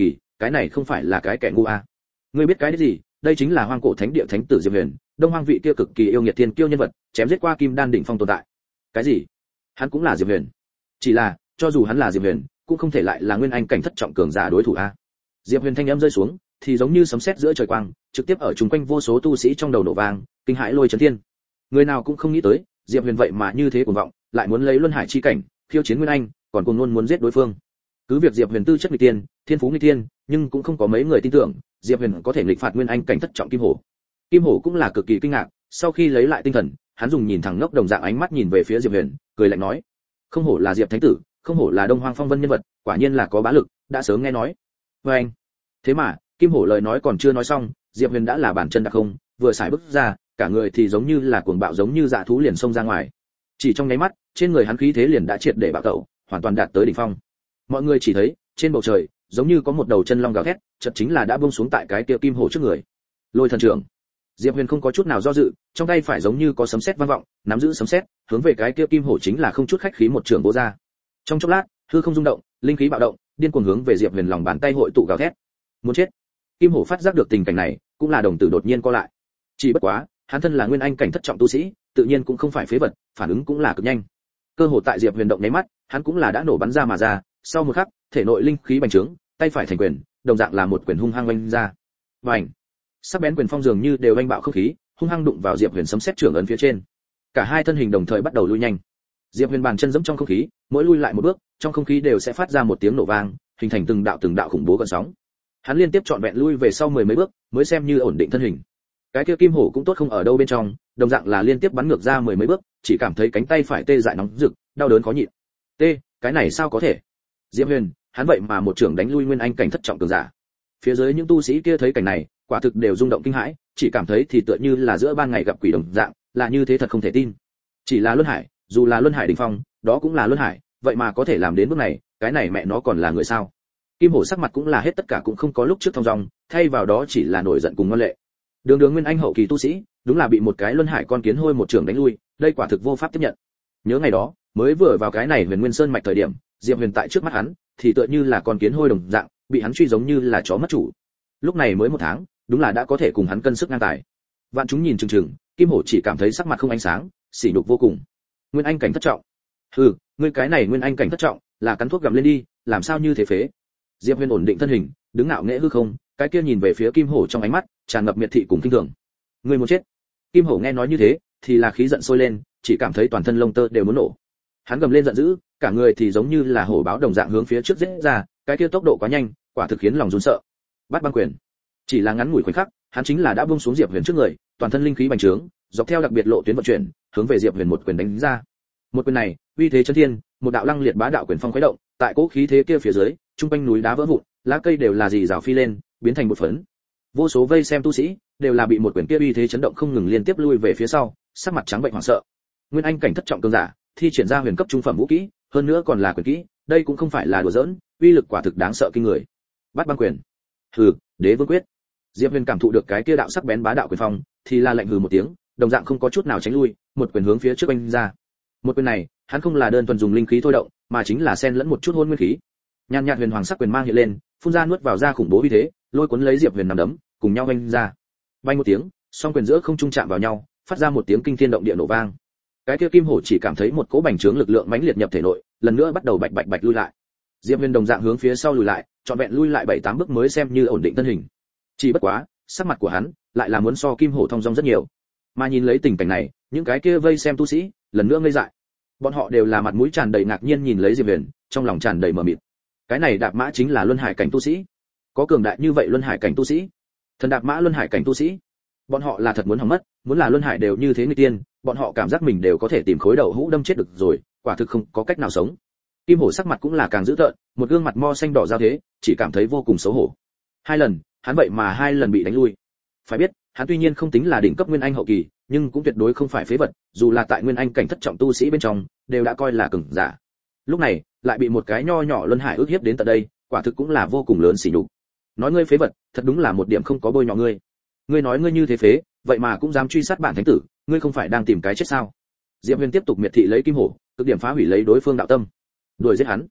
cái này không phải là cái kẻ ngu à? Ngươi biết cái gì? Đây chính là hoang cổ thánh địa thánh tử Diệp Huyền, đông hoang vị kia cực kỳ yêu nghiệt thiên kiêu nhân vật, chém giết qua kim đan đỉnh phong tồn tại. Cái gì? Hắn cũng là Diệp Huyền? Chỉ là, cho dù hắn là Diệp Huyền, cũng không thể lại là nguyên anh cảnh thất trọng cường giả đối thủ a. Diệp Huyền thanh âm rơi xuống, thì giống như sấm sét giữa trời quang, trực tiếp ở chung quanh vô số tu sĩ trong đầu nổ vang, kinh hãi lôi chấn thiên. Người nào cũng không nghĩ tới, Diệp Huyền vậy mà như thế cuồng vọng, lại muốn lấy luân hải chi cảnh, khiêu chiến nguyên anh, còn cùng luôn muốn giết đối phương. Cứ việc Diệp Huyền tư chất nghịch tiên, thiên phú nghịch tiên, nhưng cũng không có mấy người tin tưởng, Diệp Huyền có thể nghịch phạt nguyên anh cảnh thất trọng kim hổ. Kim hổ cũng là cực kỳ kinh ngạc, sau khi lấy lại tinh thần, hắn dùng nhìn thẳng ngốc đồng dạng ánh mắt nhìn về phía Diệp Huyền, cười lạnh nói: "Không hổ là Diệp thánh tử, không hổ là Đông Hoang Phong Vân nhân vật, quả nhiên là có bá lực, đã sớm nghe nói." Và anh, thế mà, Kim hổ lời nói còn chưa nói xong, Diệp Huyền đã là bản chân đặc không, vừa xài bước ra, cả người thì giống như là cuồng bạo giống như dã thú liền xông ra ngoài. Chỉ trong nháy mắt, trên người hắn khí thế liền đã triệt để bạo tẩu, hoàn toàn đạt tới đỉnh phong. Mọi người chỉ thấy, trên bầu trời, giống như có một đầu chân long gào thét, chợt chính là đã buông xuống tại cái kia kim hổ trước người. Lôi thần trưởng. Diệp Huyền không có chút nào do dự, trong tay phải giống như có sấm sét vang vọng, nắm giữ sấm sét, hướng về cái kia kim hổ chính là không chút khách khí một trường vỗ ra. Trong chốc lát, hư không rung động, linh khí bạo động, điên cuồng hướng về Diệp Huyền lòng bàn tay hội tụ gào thét. Muốn chết. Kim hổ phát giác được tình cảnh này, cũng là đồng tử đột nhiên co lại. Chỉ bất quá, hắn thân là nguyên anh cảnh thất trọng tu sĩ, tự nhiên cũng không phải phế vật, phản ứng cũng là cực nhanh. Cơ hội tại Diệp Huyền động nháy mắt, hắn cũng là đã nổ bắn ra mà ra, sau một khắc, thể nội linh khí bành trướng, tay phải thành quyền, đồng dạng là một quyền hung hăng vung ra. Bành! Sắc bén quyền phong dường như đều vang bạo không khí, hung hăng đụng vào Diệp Huyền sấm sét trưởng ấn phía trên. Cả hai thân hình đồng thời bắt đầu lui nhanh. Diệp Huyền bàn chân giẫm trong không khí, mỗi lui lại một bước, trong không khí đều sẽ phát ra một tiếng nổ vang, hình thành từng đạo khủng bố gợn sóng. Hắn liên tiếp trọn vẹn lui về sau mười mấy bước, mới xem như ổn định thân hình. Cái kia kim hổ cũng tốt không ở đâu bên trong, đồng dạng là liên tiếp bắn ngược ra mười mấy bước, chỉ cảm thấy cánh tay phải tê dại nóng rực, đau đớn khó nhịn. Tê, cái này sao có thể? Diệp Huyền, hắn vậy mà một trưởng đánh lui nguyên anh cảnh thất trọng cường giả. Phía dưới những tu sĩ kia thấy cảnh này, quả thực đều rung động kinh hãi, chỉ cảm thấy thì tựa như là giữa ban ngày gặp quỷ đồng dạng, là như thế thật không thể tin. Chỉ là luân hải, dù là luân hải đỉnh phong, đó cũng là luân hải, vậy mà có thể làm đến bước này, cái này mẹ nó còn là người sao? Kim hổ sắc mặt cũng là hết tất cả cũng không có lúc trước thong dong, thay vào đó chỉ là nổi giận cùng ngoan lệ. Đường Đường nguyên anh hậu kỳ tu sĩ, đúng là bị một cái luân hải con kiến hôi một trưởng đánh lui, đây quả thực vô pháp tiếp nhận. Nhớ ngày đó, mới vừa vào cái này Huyền Nguyên Sơn mạch thời điểm, Diệp Huyền tại trước mắt hắn, thì tựa như là con kiến hôi đồng dạng, bị hắn truy giống như là chó mất chủ. Lúc này mới một tháng, đúng là đã có thể cùng hắn cân sức ngang tài. Vạn chúng nhìn chừng chừng, Kim hổ chỉ cảm thấy sắc mặt không ánh sáng, sỉ nhục vô cùng. Nguyên anh cảnh thất trọng. Hừ, ngươi cái này nguyên anh cảnh thất trọng, là cắn thuốc gặm lên đi, làm sao như thế phế. Diệp Huyền ổn định thân hình, đứng ngạo nghễ hư không, cái kia nhìn về phía Kim hổ trong ánh mắt tràn ngập miệt thị cùng kinh thường. Ngươi muốn chết. Kim hổ nghe nói như thế, thì là khí giận sôi lên, chỉ cảm thấy toàn thân lông tơ đều muốn nổ. Hắn gầm lên giận dữ, cả người thì giống như là hổ báo đồng dạng hướng phía trước giết ra, cái kia tốc độ quá nhanh, quả thực khiến lòng run sợ. Bắt băng quyền. Chỉ là ngắn ngủi khoảnh khắc, hắn chính là đã buông xuống Diệp Huyền trước người, toàn thân linh khí bành trướng, dọc theo đặc biệt lộ tuyến vận chuyển, hướng về Diệp Huyền một quyền đánh ra. Một quyền này, uy thế chấn thiên, một đạo lăng liệt bá đạo quyền phong khuấy động, tại cỗ khí thế kia phía dưới, trung quanh núi đá vỡ vụn, lá cây đều là rì rào phi lên, biến thành một phấn. Vô số vây xem tu sĩ đều là bị một quyền kia uy thế chấn động không ngừng liên tiếp lui về phía sau, sắc mặt trắng bệnh hoảng sợ. Nguyên anh cảnh thất trọng cường giả, thi triển ra huyền cấp trung phẩm vũ kỹ, hơn nữa còn là quyền kỹ, đây cũng không phải là đùa giỡn, uy lực quả thực đáng sợ kinh người. Bắt băng quyền. Hừ, Đế Vương quyết. Diệp Huyền cảm thụ được cái kia đạo sắc bén bá đạo quyền phong, thì là lạnh hừ một tiếng, đồng dạng không có chút nào tránh lui, một quyền hướng phía trước anh ra. Một quyền này, hắn không là đơn thuần dùng linh khí thôi động, mà chính là xen lẫn một chút hôn nguyên khí. Nhàn nhạt huyền hoàng sắc quyền mang hiện lên, phun ra nuốt vào ra khủng bố uy thế, lôi cuốn lấy Diệp Huyền nằm đấm, cùng nhau anh ra. Vang một tiếng, song quyền giữa không trung chạm vào nhau, phát ra một tiếng kinh thiên động địa nổ vang. Cái kia kim hổ chỉ cảm thấy một cỗ bành trướng lực lượng mãnh liệt nhập thể nội, lần nữa bắt đầu bạch bạch bạch lui lại. Diệp Huyền đồng dạng hướng phía sau lùi lại, trọn vẹn lui lại 7-8 bước mới xem như ổn định thân hình. Chỉ bất quá, sắc mặt của hắn lại là muốn so kim hổ thông dong rất nhiều. Mà nhìn lấy tình cảnh này, những cái kia vây xem tu sĩ, lần nữa ngây dại. Bọn họ đều là mặt mũi tràn đầy ngạc nhiên nhìn lấy Diệp Huyền, trong lòng tràn đầy mờ mịt. Cái này đạp mã chính là luân hải cảnh tu sĩ. Có cường đại như vậy luân hải cảnh tu sĩ. Thần đạp mã luân hải cảnh tu sĩ. Bọn họ là thật muốn hỏng mất, muốn là luân hải đều như thế người tiên, bọn họ cảm giác mình đều có thể tìm khối đầu hũ đâm chết được rồi, quả thực không có cách nào sống. Kim hổ sắc mặt cũng là càng dữ tợn, một gương mặt mo xanh đỏ giao thế, chỉ cảm thấy vô cùng xấu hổ. Hai lần, hắn vậy mà hai lần bị đánh lui. Phải biết, hắn tuy nhiên không tính là đỉnh cấp nguyên anh hậu kỳ, nhưng cũng tuyệt đối không phải phế vật, dù là tại nguyên anh cảnh thất trọng tu sĩ bên trong, đều đã coi là cường giả. Lúc này, lại bị một cái nho nhỏ luân hải ức hiếp đến tận đây, quả thực cũng là vô cùng lớn sỉ nhục. Nói ngươi phế vật, thật đúng là một điểm không có bôi nhọ ngươi. Ngươi nói ngươi như thế phế, vậy mà cũng dám truy sát bản thánh tử, ngươi không phải đang tìm cái chết sao? Diệp Huyền tiếp tục miệt thị lấy kim hổ, cực điểm phá hủy lấy đối phương đạo tâm. Đuổi giết hắn.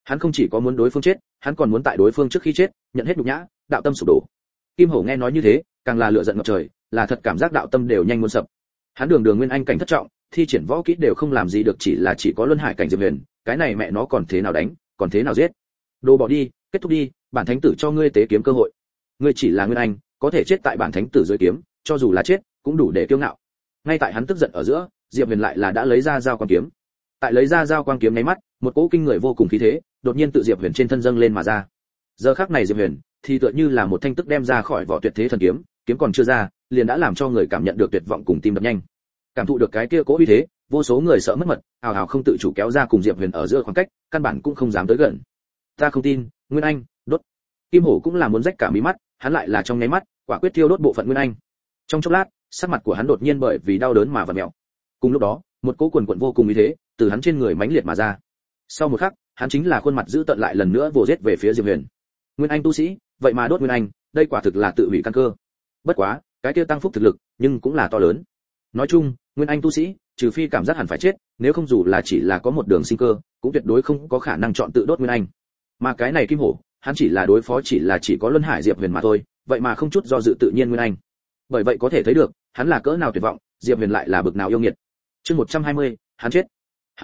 Hắn không chỉ có muốn đối phương chết, hắn còn muốn tại đối phương trước khi chết nhận hết nhục nhã, đạo tâm sụp đổ. Kim Hổ nghe nói như thế, càng là lửa giận ngập trời, là thật cảm giác đạo tâm đều nhanh muốn sập. Hắn đường nguyên anh cảnh thất trọng, thi triển võ kỹ đều không làm gì được, chỉ có luân hải cảnh Diệp Huyền, cái này mẹ nó còn thế nào đánh, còn thế nào giết. Đồ bỏ đi, kết thúc đi, bản thánh tử cho ngươi tế kiếm cơ hội. Ngươi chỉ là nguyên anh, có thể chết tại bản thánh tử dưới kiếm, cho dù là chết, cũng đủ để kiêu ngạo. Ngay tại hắn tức giận ở giữa, Diệp Huyền lại là đã lấy ra dao quang kiếm. Tại lấy ra dao quang kiếm nháy mắt, một cỗ kinh người vô cùng khí thế, đột nhiên tự Diệp Huyền trên thân dâng lên mà ra. Giờ khắc này Diệp Huyền thì tựa như là một thanh tức đem ra khỏi vỏ tuyệt thế thần kiếm, kiếm còn chưa ra, liền đã làm cho người cảm nhận được tuyệt vọng cùng tim đập nhanh. Cảm thụ được cái kia cỗ uy thế, vô số người sợ mất mật, ào ào không tự chủ kéo ra cùng Diệp Huyền ở giữa khoảng cách, căn bản cũng không dám tới gần. Ta không tin, Nguyên Anh, đốt. Kim Hổ cũng là muốn rách cả mí mắt, hắn lại là trong nháy mắt, quả quyết thiêu đốt bộ phận Nguyên Anh. Trong chốc lát, sắc mặt của hắn đột nhiên bởi vì đau đớn mà vặn mèo. Cùng lúc đó, một cỗ quần quần vô cùng uy thế, từ hắn trên người mãnh liệt mà ra. Sau một khắc, hắn chính là khuôn mặt giữ tợn lại lần nữa vồ giết về phía Diệp Huyền. Nguyên Anh tu sĩ, vậy mà đốt Nguyên Anh, đây quả thực là tự hủy căn cơ. Bất quá, cái kia tăng phúc thực lực, nhưng cũng là to lớn. Nói chung, Nguyên Anh tu sĩ, trừ phi cảm giác hẳn phải chết, nếu không dù là chỉ là có một đường sinh cơ, cũng tuyệt đối không có khả năng chọn tự đốt Nguyên Anh. Mà cái này Kim Hổ, hắn chỉ là đối phó chỉ có Luân Hải Diệp Huyền mà thôi, vậy mà không chút do dự tự nhiên Nguyên Anh. Bởi vậy có thể thấy được, hắn là cỡ nào tuyệt vọng, Diệp Huyền lại là bực nào yêu nghiệt. Chương 120, hắn chết.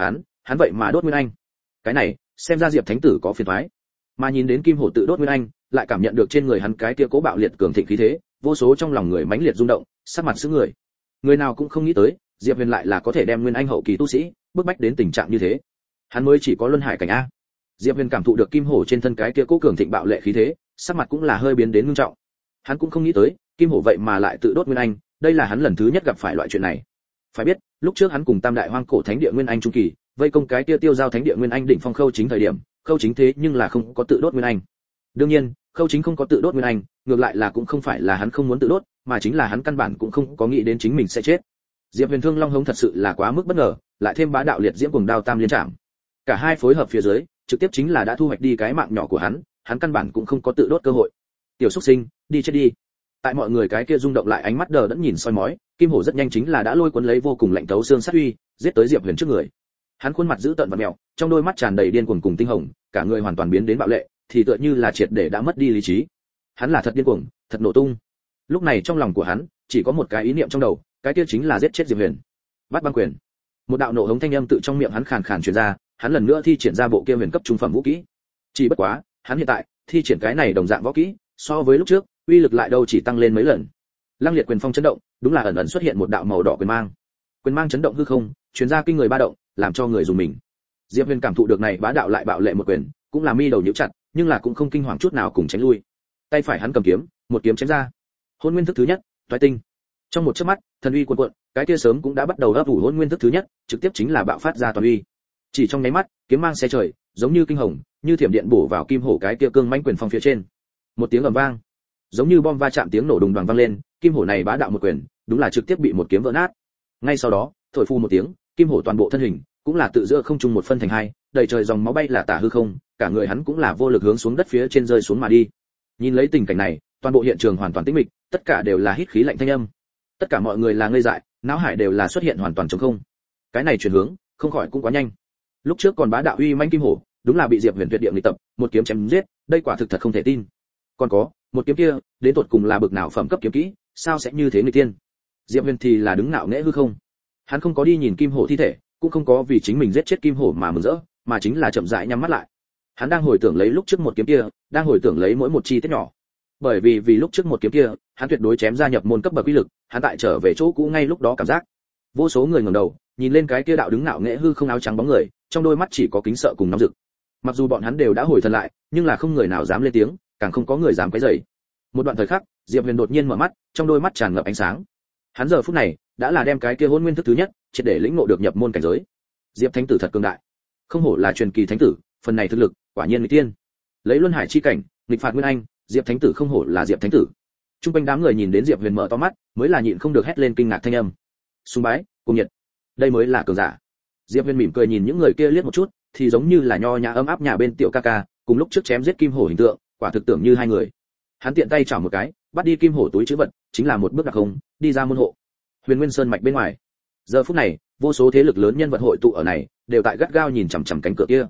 Hắn vậy mà đốt Nguyên Anh. Cái này, xem ra Diệp Thánh tử có phiền toái. Mà nhìn đến Kim Hổ tự đốt Nguyên Anh, lại cảm nhận được trên người hắn cái kia cố bạo liệt cường thịnh khí thế, vô số trong lòng người mãnh liệt rung động, sắc mặt sững người. Người nào cũng không nghĩ tới, Diệp Huyền lại là có thể đem Nguyên Anh hậu kỳ tu sĩ bức bách đến tình trạng như thế. Hắn mới chỉ có Luân Hải cảnh a. Diệp Huyền cảm thụ được Kim Hổ trên thân cái kia cố cường thịnh bạo lệ khí thế, sắc mặt cũng là hơi biến đến nghiêm trọng. Hắn cũng không nghĩ tới, Kim Hổ vậy mà lại tự đốt Nguyên Anh, đây là hắn lần thứ nhất gặp phải loại chuyện này. Phải biết, lúc trước hắn cùng Tam Đại Hoang Cổ Thánh Địa Nguyên Anh trung kỳ, vây công cái kia Tiêu Giao Thánh Địa Nguyên Anh đỉnh phong Khâu Chính thời điểm, Khâu Chính thế nhưng là không có tự đốt Nguyên Anh. Đương nhiên, Khâu Chính không có tự đốt Nguyên Anh, ngược lại là cũng không phải là hắn không muốn tự đốt, mà chính là hắn căn bản cũng không có nghĩ đến chính mình sẽ chết. Diệp Huyền Thương Long hống thật sự là quá mức bất ngờ, lại thêm bá đạo liệt diễm cùng đao tam liên trảm. Cả hai phối hợp phía dưới, trực tiếp chính là đã thu hoạch đi cái mạng nhỏ của hắn căn bản cũng không có tự đốt cơ hội. Tiểu Súc Sinh, đi chết đi. Tại mọi người cái kia rung động lại ánh mắt đờ đẫn nhìn soi mói, Kim Hổ rất nhanh chính là đã lôi cuốn lấy vô cùng lạnh tấu xương sát uy, giết tới Diệp Huyền trước người. Hắn khuôn mặt dữ tợn và mèo, trong đôi mắt tràn đầy điên cuồng cùng tinh hồng, cả người hoàn toàn biến đến bạo lệ, thì tựa như là triệt để đã mất đi lý trí. Hắn là thật điên cuồng, thật nổ tung. Lúc này trong lòng của hắn chỉ có một cái ý niệm trong đầu, cái kia chính là giết chết Diệp Huyền. Bắt băng quyền. Một đạo nổ hống thanh âm tự trong miệng hắn khàn khàn truyền ra, hắn lần nữa thi triển ra bộ kia huyền cấp trung phẩm vũ kỹ. Chỉ bất quá, hắn hiện tại thi triển cái này đồng dạng võ kỹ, so với lúc trước, uy lực lại đâu chỉ tăng lên mấy lần. Lăng liệt quyền phong chấn động, đúng là ẩn ẩn xuất hiện một đạo màu đỏ quyền mang. Quyền mang chấn động hư không, truyền ra kinh người ba động, làm cho người dùng mình. Diệp Huyền cảm thụ được này bá đạo lại bạo lệ một quyền, cũng là mi đầu nhíu chặt, nhưng là cũng không kinh hoàng chút nào cùng tránh lui. Tay phải hắn cầm kiếm, một kiếm chém ra. Hôn nguyên thức thứ nhất, toái tinh. Trong một chớp mắt, thần uy cuồn cuộn, cái kia sớm cũng đã bắt đầu ấp ủ hôn nguyên thức thứ nhất, trực tiếp chính là bạo phát ra toàn uy. Chỉ trong nháy mắt, kiếm mang xé trời, giống như kinh hồng, như thiểm điện bổ vào Kim Hổ cái kia cương mãnh quyền phong phía trên. Một tiếng ầm vang, giống như bom va chạm tiếng nổ đùng đoàng vang lên, Kim Hổ này bá đạo một quyền, đúng là trực tiếp bị một kiếm vỡ nát. Ngay sau đó, thổi phu một tiếng, Kim Hổ toàn bộ thân hình cũng là tự giữa không trung một phân thành hai, đầy trời dòng máu bay là tả hư không, cả người hắn cũng là vô lực hướng xuống đất phía trên rơi xuống mà đi. Nhìn lấy tình cảnh này, toàn bộ hiện trường hoàn toàn tĩnh mịch, tất cả đều là hít khí lạnh thanh âm. Tất cả mọi người là ngây dại, não hải đều là xuất hiện hoàn toàn trống không. Cái này chuyển hướng, không khỏi cũng quá nhanh. Lúc trước còn bá đạo uy manh Kim Hổ, đúng là bị Diệp Huyền tuyệt địa nghịch tập, một kiếm chém giết, đây quả thực thật không thể tin. Còn có, một kiếm kia, đến tột cùng là bực nào phẩm cấp kiếm kỹ, sao sẽ như thế người tiên? Diệp Huyền thì là đứng ngạo nghễ hư không. Hắn không có đi nhìn Kim Hổ thi thể, cũng không có vì chính mình giết chết Kim Hổ mà mừng rỡ, mà chính là chậm rãi nhắm mắt lại. Hắn đang hồi tưởng lấy lúc trước một kiếm kia, đang hồi tưởng lấy mỗi một chi tiết nhỏ. Bởi vì lúc trước một kiếm kia, hắn tuyệt đối chém ra nhập môn cấp bậc uy lực, hắn tại trở về chỗ cũ ngay lúc đó cảm giác. Vô số người ngẩng đầu, nhìn lên cái kia đạo đứng ngạo nghễ hư không áo trắng bóng người, trong đôi mắt chỉ có kính sợ cùng nóng rực. Mặc dù bọn hắn đều đã hồi thần lại, nhưng là không người nào dám lên tiếng, càng không có người dám quấy rầy. Một đoạn thời khắc, Diệp Huyền đột nhiên mở mắt, trong đôi mắt tràn ngập ánh sáng. Hắn giờ phút này đã là đem cái kia hôn nguyên thức thứ nhất, triệt để lĩnh ngộ được nhập môn cảnh giới. Diệp Thánh tử thật cường đại, không hổ là truyền kỳ thánh tử, phần này thực lực, quả nhiên mỹ tiên. Lấy luân hải chi cảnh, nghịch phạt nguyên anh, Diệp Thánh tử không hổ là Diệp Thánh tử. Trung quanh đám người nhìn đến Diệp Huyền mở to mắt, mới là nhịn không được hét lên kinh ngạc thanh âm. Sùng bái, cùng nhiệt, đây mới là cường giả. Diệp Huyền mỉm cười nhìn những người kia liếc một chút, thì giống như là nho nhã ấm áp nhà bên tiểu ca ca, cùng lúc trước chém giết Kim Hổ hình tượng, quả thực tưởng như hai người. Hắn tiện tay chảo một cái, bắt đi Kim Hổ túi trữ vật, chính là một bước đặc không, đi ra môn hộ. Huyền Nguyên Sơn mạch bên ngoài. Giờ phút này, vô số thế lực lớn nhân vật hội tụ ở này, đều tại gắt gao nhìn chằm chằm cánh cửa kia.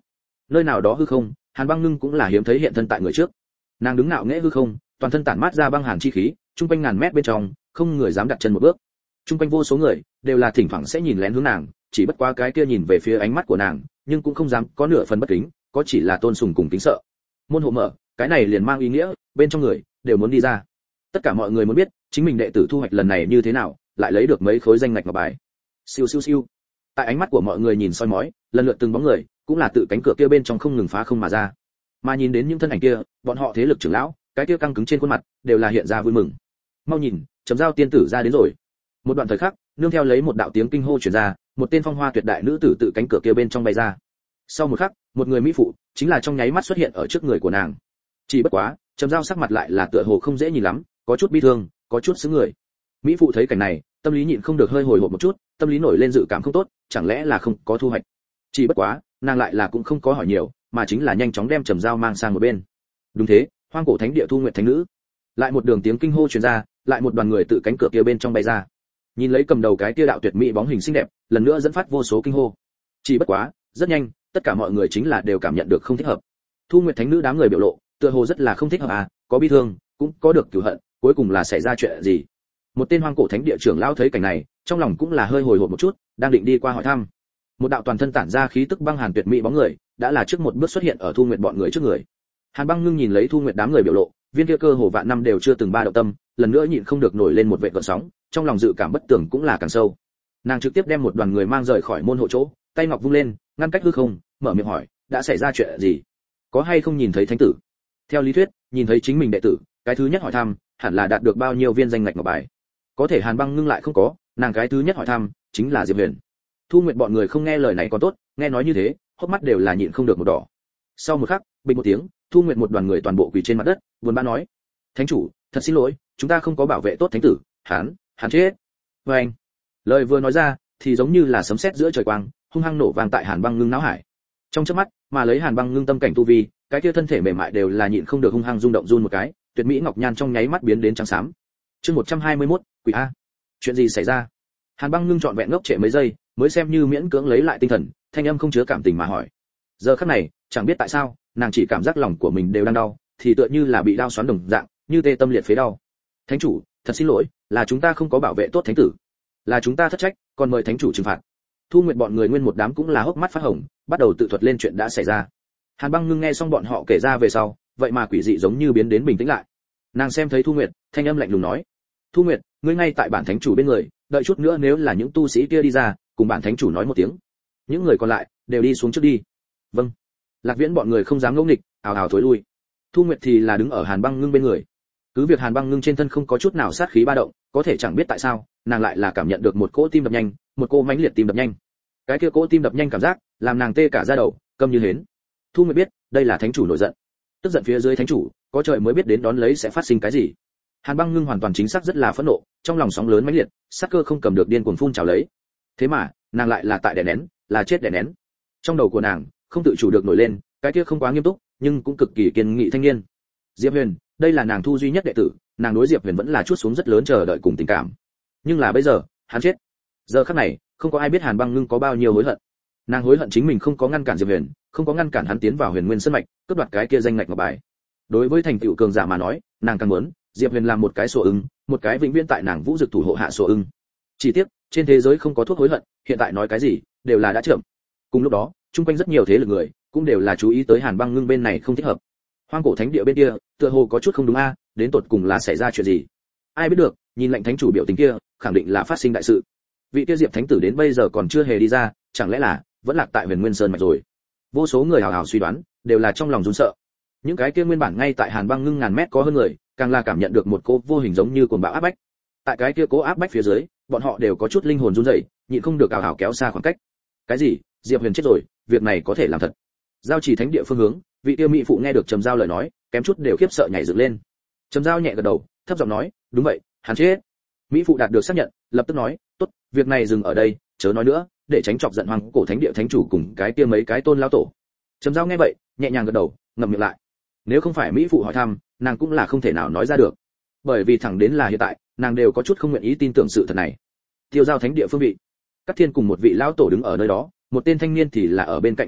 nơi nào đó hư không, Hàn Băng Ngưng cũng là hiếm thấy hiện thân tại người trước. Nàng đứng ngạo nghễ hư không, toàn thân tản mát ra băng hàn chi khí, trung quanh ngàn mét bên trong, không người dám đặt chân một bước. Trung quanh vô số người đều là thỉnh thoảng sẽ nhìn lén hướng nàng, chỉ bất quá cái kia nhìn về phía ánh mắt của nàng, nhưng cũng không dám có nửa phần bất kính, có chỉ là tôn sùng cùng kính sợ. Môn hộ mở, cái này liền mang ý nghĩa bên trong người đều muốn đi ra. Tất cả mọi người muốn biết chính mình đệ tử thu hoạch lần này như thế nào, lại lấy được mấy khối danh ngạch ngọc bài. Siêu siêu siêu. Tại ánh mắt của mọi người nhìn soi mói, lần lượt từng bóng người cũng là tự cánh cửa kia bên trong không ngừng phá không mà ra. Mà nhìn đến những thân ảnh kia, bọn họ thế lực trưởng lão, cái kia căng cứng trên khuôn mặt đều là hiện ra vui mừng. Mau nhìn, Trầm Giao tiên tử ra đến rồi. Một đoạn thời khắc, nương theo lấy một đạo tiếng kinh hô truyền ra, một tên phong hoa tuyệt đại nữ tử tự cánh cửa kia bên trong bay ra. Sau một khắc, một người mỹ phụ chính là trong nháy mắt xuất hiện ở trước người của nàng. Chỉ bất quá, Trầm Giao sắc mặt lại là tựa hồ không dễ nhìn lắm, có chút bi thương, có chút sững người. Mỹ phụ thấy cảnh này, tâm lý nhịn không được hơi hồi hộp một chút, tâm lý nổi lên dự cảm không tốt, chẳng lẽ là không có thu hoạch. Chỉ bất quá, nàng lại là cũng không có hỏi nhiều, mà chính là nhanh chóng đem Trầm Giao mang sang một bên. Đúng thế, Hoang Cổ Thánh Địa Thu Nguyệt Thánh Nữ. Lại một đường tiếng kinh hô truyền ra, lại một đoàn người tự cánh cửa kia bên trong bay ra. Nhìn lấy cầm đầu cái kia đạo tuyệt mỹ bóng hình xinh đẹp, lần nữa dẫn phát vô số kinh hô. Chỉ bất quá, rất nhanh, tất cả mọi người chính là đều cảm nhận được không thích hợp. Thu Nguyệt Thánh Nữ đám người biểu lộ, tựa hồ rất là không thích hợp à, có bi thương, cũng có được cửu hận, cuối cùng là xảy ra chuyện gì? Một tên Hoang Cổ Thánh Địa trưởng lão thấy cảnh này, trong lòng cũng là hơi hồi hộp một chút, đang định đi qua hỏi thăm. Một đạo toàn thân tản ra khí tức băng hàn tuyệt mỹ bóng người, đã là trước một bước xuất hiện ở Thu Nguyệt bọn người trước người. Hàn Băng Ngưng nhìn lấy Thu Nguyệt đám người biểu lộ, viên kia cơ hồ vạn năm đều chưa từng ba động tâm, lần nữa nhịn không được nổi lên một vệt gợn sóng, trong lòng dự cảm bất tường cũng là càng sâu. Nàng trực tiếp đem một đoàn người mang rời khỏi môn hộ chỗ, tay ngọc vung lên, ngăn cách hư không, mở miệng hỏi, đã xảy ra chuyện gì? Có hay không nhìn thấy thánh tử? Theo lý thuyết, nhìn thấy chính mình đệ tử, cái thứ nhất hỏi thăm, hẳn là đạt được bao nhiêu viên danh ngạch ngọc bài. Có thể Hàn Băng Ngưng lại không có, nàng cái thứ nhất hỏi thăm chính là Diệp Huyền. Thu Nguyệt bọn người không nghe lời này còn tốt, nghe nói như thế, hốc mắt đều là nhịn không được một đỏ. Sau một khắc, bình một tiếng, Thu Nguyệt một đoàn người toàn bộ quỳ trên mặt đất, buồn bã nói: "Thánh chủ, thật xin lỗi, chúng ta không có bảo vệ tốt thánh tử, hắn chết." Oeng. Lời vừa nói ra, thì giống như là sấm sét giữa trời quang, hung hăng nổ vang tại Hàn Băng Ngưng não hải. Trong chớp mắt, mà lấy Hàn Băng Ngưng tâm cảnh tu vi, cái kia thân thể mềm mại đều là nhịn không được hung hăng rung động run một cái, tuyệt mỹ ngọc nhan trong nháy mắt biến đến trắng xám. Chương 121, quỷ a. Chuyện gì xảy ra? Hàn Băng Ngưng trọn vẹn ngốc trệ mấy giây, mới xem như miễn cưỡng lấy lại tinh thần, thanh âm không chứa cảm tình mà hỏi. Giờ khắc này, chẳng biết tại sao, nàng chỉ cảm giác lòng của mình đều đang đau, thì tựa như là bị đao xoắn đồng dạng, như tê tâm liệt phế đau. Thánh chủ, thật xin lỗi, là chúng ta không có bảo vệ tốt thánh tử, là chúng ta thất trách, còn mời thánh chủ trừng phạt. Thu Nguyệt bọn người nguyên một đám cũng là hốc mắt phát hồng, bắt đầu tự thuật lên chuyện đã xảy ra. Hàn Băng Ngưng nghe xong bọn họ kể ra về sau, vậy mà quỷ dị giống như biến đến bình tĩnh lại. Nàng xem thấy Thu Nguyệt, thanh âm lạnh lùng nói: "Thu Nguyệt, ngươi ngay tại bản thánh chủ bên người, đợi chút nữa nếu là những tu sĩ kia đi ra, cùng bản thánh chủ nói một tiếng. Những người còn lại đều đi xuống trước đi." Vâng. Lạc Viễn bọn người không dám ngẫu nghịch, ào ào thối lui. Thu Nguyệt thì là đứng ở Hàn Băng Ngưng bên người. Cứ việc Hàn Băng Ngưng trên thân không có chút nào sát khí ba động, có thể chẳng biết tại sao, nàng lại là cảm nhận được một cỗ tim đập nhanh, một cỗ mãnh liệt tim đập nhanh. Cái kia cỗ tim đập nhanh cảm giác, làm nàng tê cả da đầu, câm như hến. Thu Nguyệt biết, đây là thánh chủ nổi giận. Tức giận phía dưới thánh chủ, có trời mới biết đến đón lấy sẽ phát sinh cái gì. Hàn Băng Ngưng hoàn toàn chính xác rất là phẫn nộ, trong lòng sóng lớn mãnh liệt, sát cơ không cầm được điên cuồng phun trào lấy. Thế mà, nàng lại là tại đè nén, là chết đè nén. Trong đầu của nàng, không tự chủ được nổi lên, cái kia không quá nghiêm túc, nhưng cũng cực kỳ kiên nghị thanh niên. Diệp Huyền, đây là nàng thu duy nhất đệ tử, nàng đối Diệp Huyền vẫn là chút xuống rất lớn chờ đợi cùng tình cảm. Nhưng là bây giờ, hắn chết. Giờ khắc này, không có ai biết Hàn Băng Ngưng có bao nhiêu hối hận. Nàng hối hận chính mình không có ngăn cản Diệp Huyền, không có ngăn cản hắn tiến vào Huyền Nguyên Sơn mạch, cướp đoạt cái kia danh ngạch ngọc bài. Đối với thành tựu cường giả mà nói, nàng càng muốn Diệp Huyền làm một cái sổ ưng, một cái vĩnh viễn tại nàng Vũ Dực thủ hộ hạ sổ ưng. Chỉ tiếc, trên thế giới không có thuốc hối hận, hiện tại nói cái gì đều là đã chậm. Cùng lúc đó, chung quanh rất nhiều thế lực người cũng đều là chú ý tới Hàn Băng Ngưng bên này không thích hợp. Hoang Cổ Thánh Địa bên kia, tựa hồ có chút không đúng a, đến tột cùng là xảy ra chuyện gì? Ai biết được, nhìn lệnh thánh chủ biểu tình kia, khẳng định là phát sinh đại sự. Vị kia Diệp thánh tử đến bây giờ còn chưa hề đi ra, chẳng lẽ là vẫn lạc tại Huyền Nguyên Sơn mạch rồi? Vô số người hào hào suy đoán, đều là trong lòng run sợ. Những cái kia nguyên bản ngay tại Hàn Băng Ngưng ngàn mét có hơn người, càng là cảm nhận được một cỗ vô hình giống như cuồng bão áp bách. Tại cái kia cố áp bách phía dưới, bọn họ đều có chút linh hồn run rẩy, nhịn không được hào hào kéo xa khoảng cách. Cái gì? Diệp Huyền chết rồi, việc này có thể làm thật? Giao Chỉ Thánh Địa phương hướng, vị tiêu mỹ phụ nghe được Trầm Giao lời nói, kém chút đều khiếp sợ nhảy dựng lên. Trầm Giao nhẹ gật đầu, thấp giọng nói, đúng vậy, hắn chết. Mỹ phụ đạt được xác nhận, lập tức nói, tốt, việc này dừng ở đây, chớ nói nữa, để tránh chọc giận Hoang Cổ Thánh Địa thánh chủ cùng cái kia mấy cái tôn lão tổ. Trầm Giao nghe vậy, nhẹ nhàng gật đầu, ngậm miệng lại. Nếu không phải Mỹ phụ hỏi thăm, nàng cũng là không thể nào nói ra được. Bởi vì thẳng đến là hiện tại, nàng đều có chút không nguyện ý tin tưởng sự thật này. Tiêu Giao Thánh Địa phương vị, Cát Thiên cùng một vị lão tổ đứng ở nơi đó, một tên thanh niên thì là ở bên cạnh bọn hắn,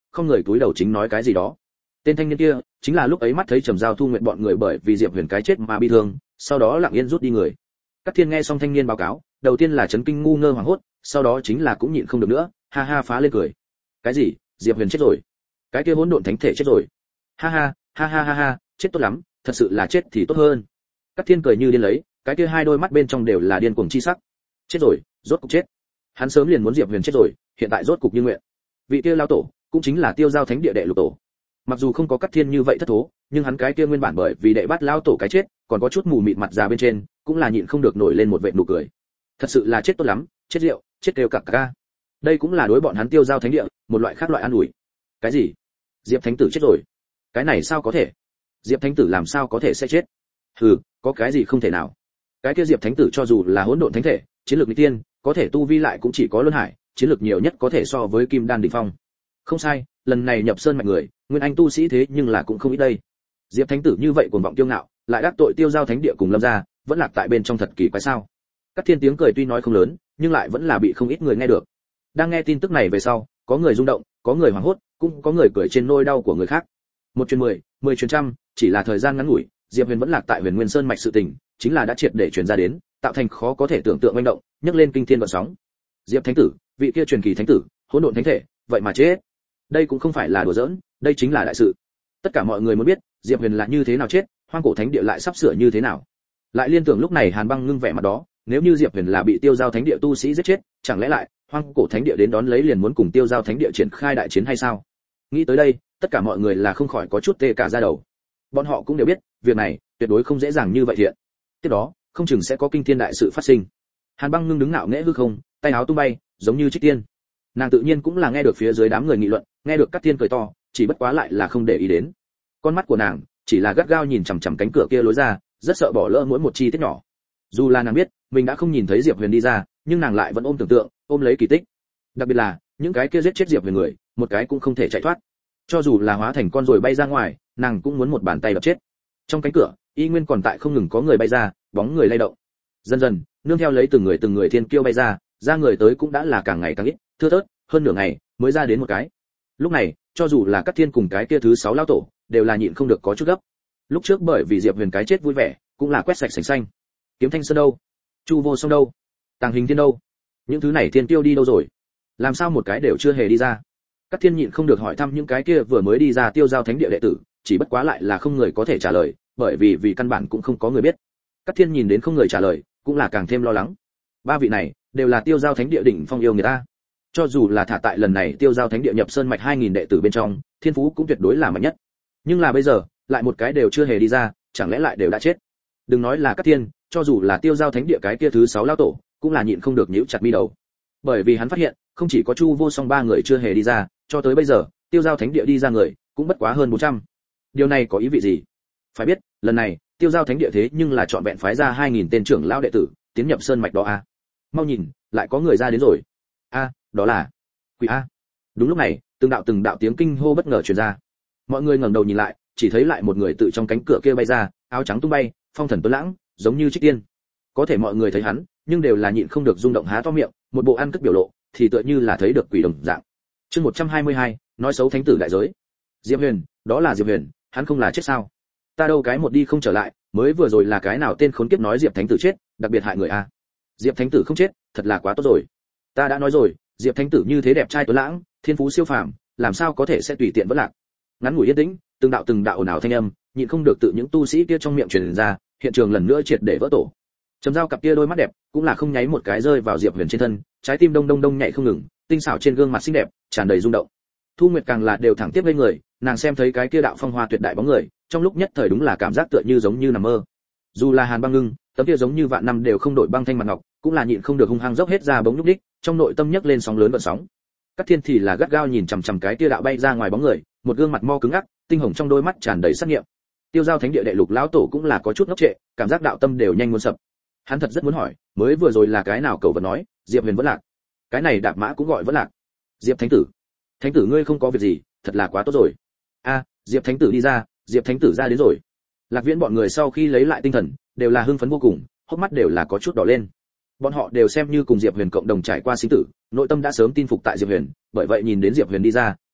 không người túi đầu chính nói cái gì đó. Tên thanh niên kia chính là lúc ấy mắt thấy Trầm Giao Thu Nguyệt bọn người bởi vì Diệp Huyền cái chết mà bi thương, sau đó lặng yên rút đi người. Cát Thiên nghe xong thanh niên báo cáo, đầu tiên là chấn kinh ngu ngơ hoảng hốt, sau đó chính là cũng nhịn không được nữa, ha ha phá lên cười. Cái gì? Diệp Huyền chết rồi? Cái kia hỗn độn thánh thể chết rồi? Ha ha, ha ha ha ha, chết tốt lắm, thật sự là chết thì tốt hơn. Cát Thiên cười như điên lấy, cái kia hai đôi mắt bên trong đều là điên cuồng chi sắc. Chết rồi, rốt cục chết. Hắn sớm liền muốn Diệp Huyền chết rồi, hiện tại rốt cục như nguyện. Vị kia lão tổ, cũng chính là Tiêu Giao Thánh Địa đệ lục tổ. Mặc dù không có Cát Thiên như vậy thất thố, nhưng hắn cái kia nguyên bản bởi vì đệ bắt lão tổ cái chết, còn có chút mù mịt mặt già bên trên, cũng là nhịn không được nổi lên một vệt nụ cười. Thật sự là chết tốt lắm, chết rượu, chết kêu cặc ca. Đây cũng là đối bọn hắn Tiêu Giao Thánh Địa, một loại khác loại an ủi. Cái gì? Diệp Thánh tử chết rồi? Cái này sao có thể? Diệp Thánh tử làm sao có thể sẽ chết? Hừ, có cái gì không thể nào? Cái kia Diệp Thánh tử cho dù là hỗn độn thánh thể, chiến lược nghịch tiên, có thể tu vi lại cũng chỉ có luân hải, chiến lược nhiều nhất có thể so với kim đan đỉnh phong. Không sai, lần này nhập sơn mạnh người, nguyên anh tu sĩ thế nhưng là cũng không ít đây. Diệp Thánh tử như vậy cuồng vọng kiêu ngạo, lại đắc tội Tiêu Giao Thánh Địa cùng Lâm gia, vẫn lạc tại bên trong thật kỳ quái sao? Cát Thiên tiếng cười tuy nói không lớn, nhưng lại vẫn là bị không ít người nghe được. Đang nghe tin tức này về sau, có người rung động, có người hoảng hốt, cũng có người cười trên nỗi đau của người khác. Một truyền 10, 10 truyền trăm, chỉ là thời gian ngắn ngủi, Diệp Huyền vẫn lạc tại Huyền Nguyên Sơn mạch sự tình, chính là đã triệt để truyền ra đến, tạo thành khó có thể tưởng tượng manh động, nhấc lên kinh thiên vận sóng. Diệp Thánh tử, vị kia truyền kỳ thánh tử, hỗn độn thánh thể, vậy mà chết. Đây cũng không phải là đùa giỡn, đây chính là đại sự. Tất cả mọi người muốn biết, Diệp Huyền là như thế nào chết, Hoang Cổ Thánh Địa lại sắp sửa như thế nào. Lại liên tưởng lúc này Hàn Băng ngưng vẻ mặt đó, nếu như Diệp Huyền là bị Tiêu Giao Thánh Địa tu sĩ giết chết, chẳng lẽ lại Hoang Cổ Thánh Địa đến đón lấy liền muốn cùng Tiêu Giao Thánh Địa triển khai đại chiến hay sao? Nghĩ tới đây, tất cả mọi người là không khỏi có chút tê cả da đầu. Bọn họ cũng đều biết, việc này tuyệt đối không dễ dàng như vậy thiện. Tiếp đó, không chừng sẽ có kinh thiên đại sự phát sinh. Hàn Băng ngưng đứng ngạo nghễ hư không, tay áo tung bay, giống như trích tiên. Nàng tự nhiên cũng là nghe được phía dưới đám người nghị luận, nghe được Cát Thiên cười to, chỉ bất quá lại là không để ý đến. Con mắt của nàng chỉ là gắt gao nhìn chằm chằm cánh cửa kia lối ra, rất sợ bỏ lỡ mỗi một chi tiết nhỏ. Dù là nàng biết mình đã không nhìn thấy Diệp Huyền đi ra, nhưng nàng lại vẫn ôm tưởng tượng, ôm lấy kỳ tích. Đặc biệt là những cái kia giết chết Diệp Huyền người, một cái cũng không thể chạy thoát. Cho dù là hóa thành con rồi bay ra ngoài, nàng cũng muốn một bàn tay đập chết. Trong cánh cửa, y nguyên còn tại không ngừng có người bay ra, bóng người lay động. Dần dần, nương theo lấy từng người thiên kiêu bay ra người tới cũng đã là càng ngày càng ít, thưa thớt, hơn nửa ngày mới ra đến một cái. Lúc này, cho dù là Cát Thiên cùng cái kia thứ 6 lão tổ, đều là nhịn không được có chút gấp. Lúc trước bởi vì Diệp Huyền cái chết vui vẻ, cũng là quét sạch sành xanh. Kiếm Thanh Sơn đâu? Chu Vô Song đâu? Tàng Hình Thiên đâu? Những thứ này thiên kiêu đi đâu rồi? Làm sao một cái đều chưa hề đi ra? Cát Thiên nhịn không được hỏi thăm những cái kia vừa mới đi ra Tiêu Giao Thánh Địa đệ tử, chỉ bất quá lại là không người có thể trả lời, bởi vì căn bản cũng không có người biết. Cát Thiên nhìn đến không người trả lời, cũng là càng thêm lo lắng. Ba vị này đều là Tiêu Giao Thánh Địa đỉnh phong yêu người ta. Cho dù là thả tại lần này Tiêu Giao Thánh Địa nhập sơn mạch 2000 đệ tử bên trong, thiên phú cũng tuyệt đối là mạnh nhất. Nhưng là bây giờ, lại một cái đều chưa hề đi ra, chẳng lẽ lại đều đã chết? Đừng nói là Cát Thiên, cho dù là Tiêu Giao Thánh Địa cái kia thứ 6 lão tổ, cũng là nhịn không được nhíu chặt mi đầu. Bởi vì hắn phát hiện, không chỉ có Chu Vô Song ba người chưa hề đi ra, cho tới bây giờ, Tiêu Giao Thánh Địa đi ra người, cũng bất quá hơn 400. Điều này có ý vị gì? Phải biết, lần này, Tiêu Giao Thánh Địa thế nhưng là chọn vẹn phái ra 2000 tên trưởng lão đệ tử, tiến nhập sơn mạch đó a. Mau nhìn, lại có người ra đến rồi. A, đó là Quỷ a. Đúng lúc này, từng đạo tiếng kinh hô bất ngờ truyền ra. Mọi người ngẩng đầu nhìn lại, chỉ thấy lại một người tự trong cánh cửa kia bay ra, áo trắng tung bay, phong thần tuấn lãng, giống như trích tiên. Có thể mọi người thấy hắn, nhưng đều là nhịn không được rung động há to miệng, một bộ ăn cất biểu lộ, thì tựa như là thấy được quỷ đồng dạng. Chương 122, nói xấu thánh tử đại giới. Diệp Huyền, đó là Diệp Huyền, hắn không là chết sao? Ta đâu cái một đi không trở lại, mới vừa rồi là cái nào tên khốn kiếp nói Diệp thánh tử chết, đặc biệt hại người a. Diệp thánh tử không chết, thật là quá tốt rồi. Ta đã nói rồi, Diệp thánh tử như thế đẹp trai tuấn lãng, thiên phú siêu phàm, làm sao có thể sẽ tùy tiện vẫn lạc. Ngắn ngủi yên tĩnh, từng đạo ồn ào thanh âm, nhịn không được tự những tu sĩ kia trong miệng truyền ra, hiện trường lần nữa triệt để vỡ tổ. Trầm Giao cặp kia đôi mắt đẹp, cũng là không nháy một cái rơi vào Diệp Huyền trên thân, trái tim đông đông đông nhảy không ngừng, tinh xảo trên gương mặt xinh đẹp, tràn đầy rung động. Thu Nguyệt càng là đều thẳng tiếp lên người, nàng xem thấy cái kia đạo phong hoa tuyệt đại bóng người, trong lúc nhất thời đúng là cảm giác tựa như giống như nằm mơ. Dù là Hàn Băng ngưng, tấm kia giống như vạn năm đều không đổi băng thanh mặt ngọc, cũng là nhịn không được hung hăng dốc hết ra bóng lúc đích, trong nội tâm nhấc lên sóng lớn gợn sóng. Cát Thiên thì là gắt gao nhìn chằm chằm cái kia đạo bay ra ngoài bóng người, một gương mặt mo cứng ngắc, tinh hồng trong đôi mắt tràn đầy sát nghiệm. Tiêu Giao Thánh Địa đệ lục lão tổ cũng là có chút ngốc trệ, cảm giác đạo tâm đều nhanh muốn sập. Hắn thật rất muốn hỏi, mới vừa rồi là cái nào cậu vật nói, Diệp Huyền vẫn lạc. Cái này đạp mã cũng gọi vẫn lạc. Diệp thánh tử ngươi không có việc gì, thật là quá tốt rồi. A, Diệp thánh tử đi ra, Diệp thánh tử ra đến rồi. Lạc Viễn bọn người sau khi lấy lại tinh thần, đều là hưng phấn vô cùng, hốc mắt đều là có chút đỏ lên. Bọn họ đều xem như cùng Diệp Huyền cộng đồng trải qua sinh tử, nội tâm đã sớm tin phục tại Diệp Huyền, bởi vậy nhìn đến Diệp Huyền đi ra,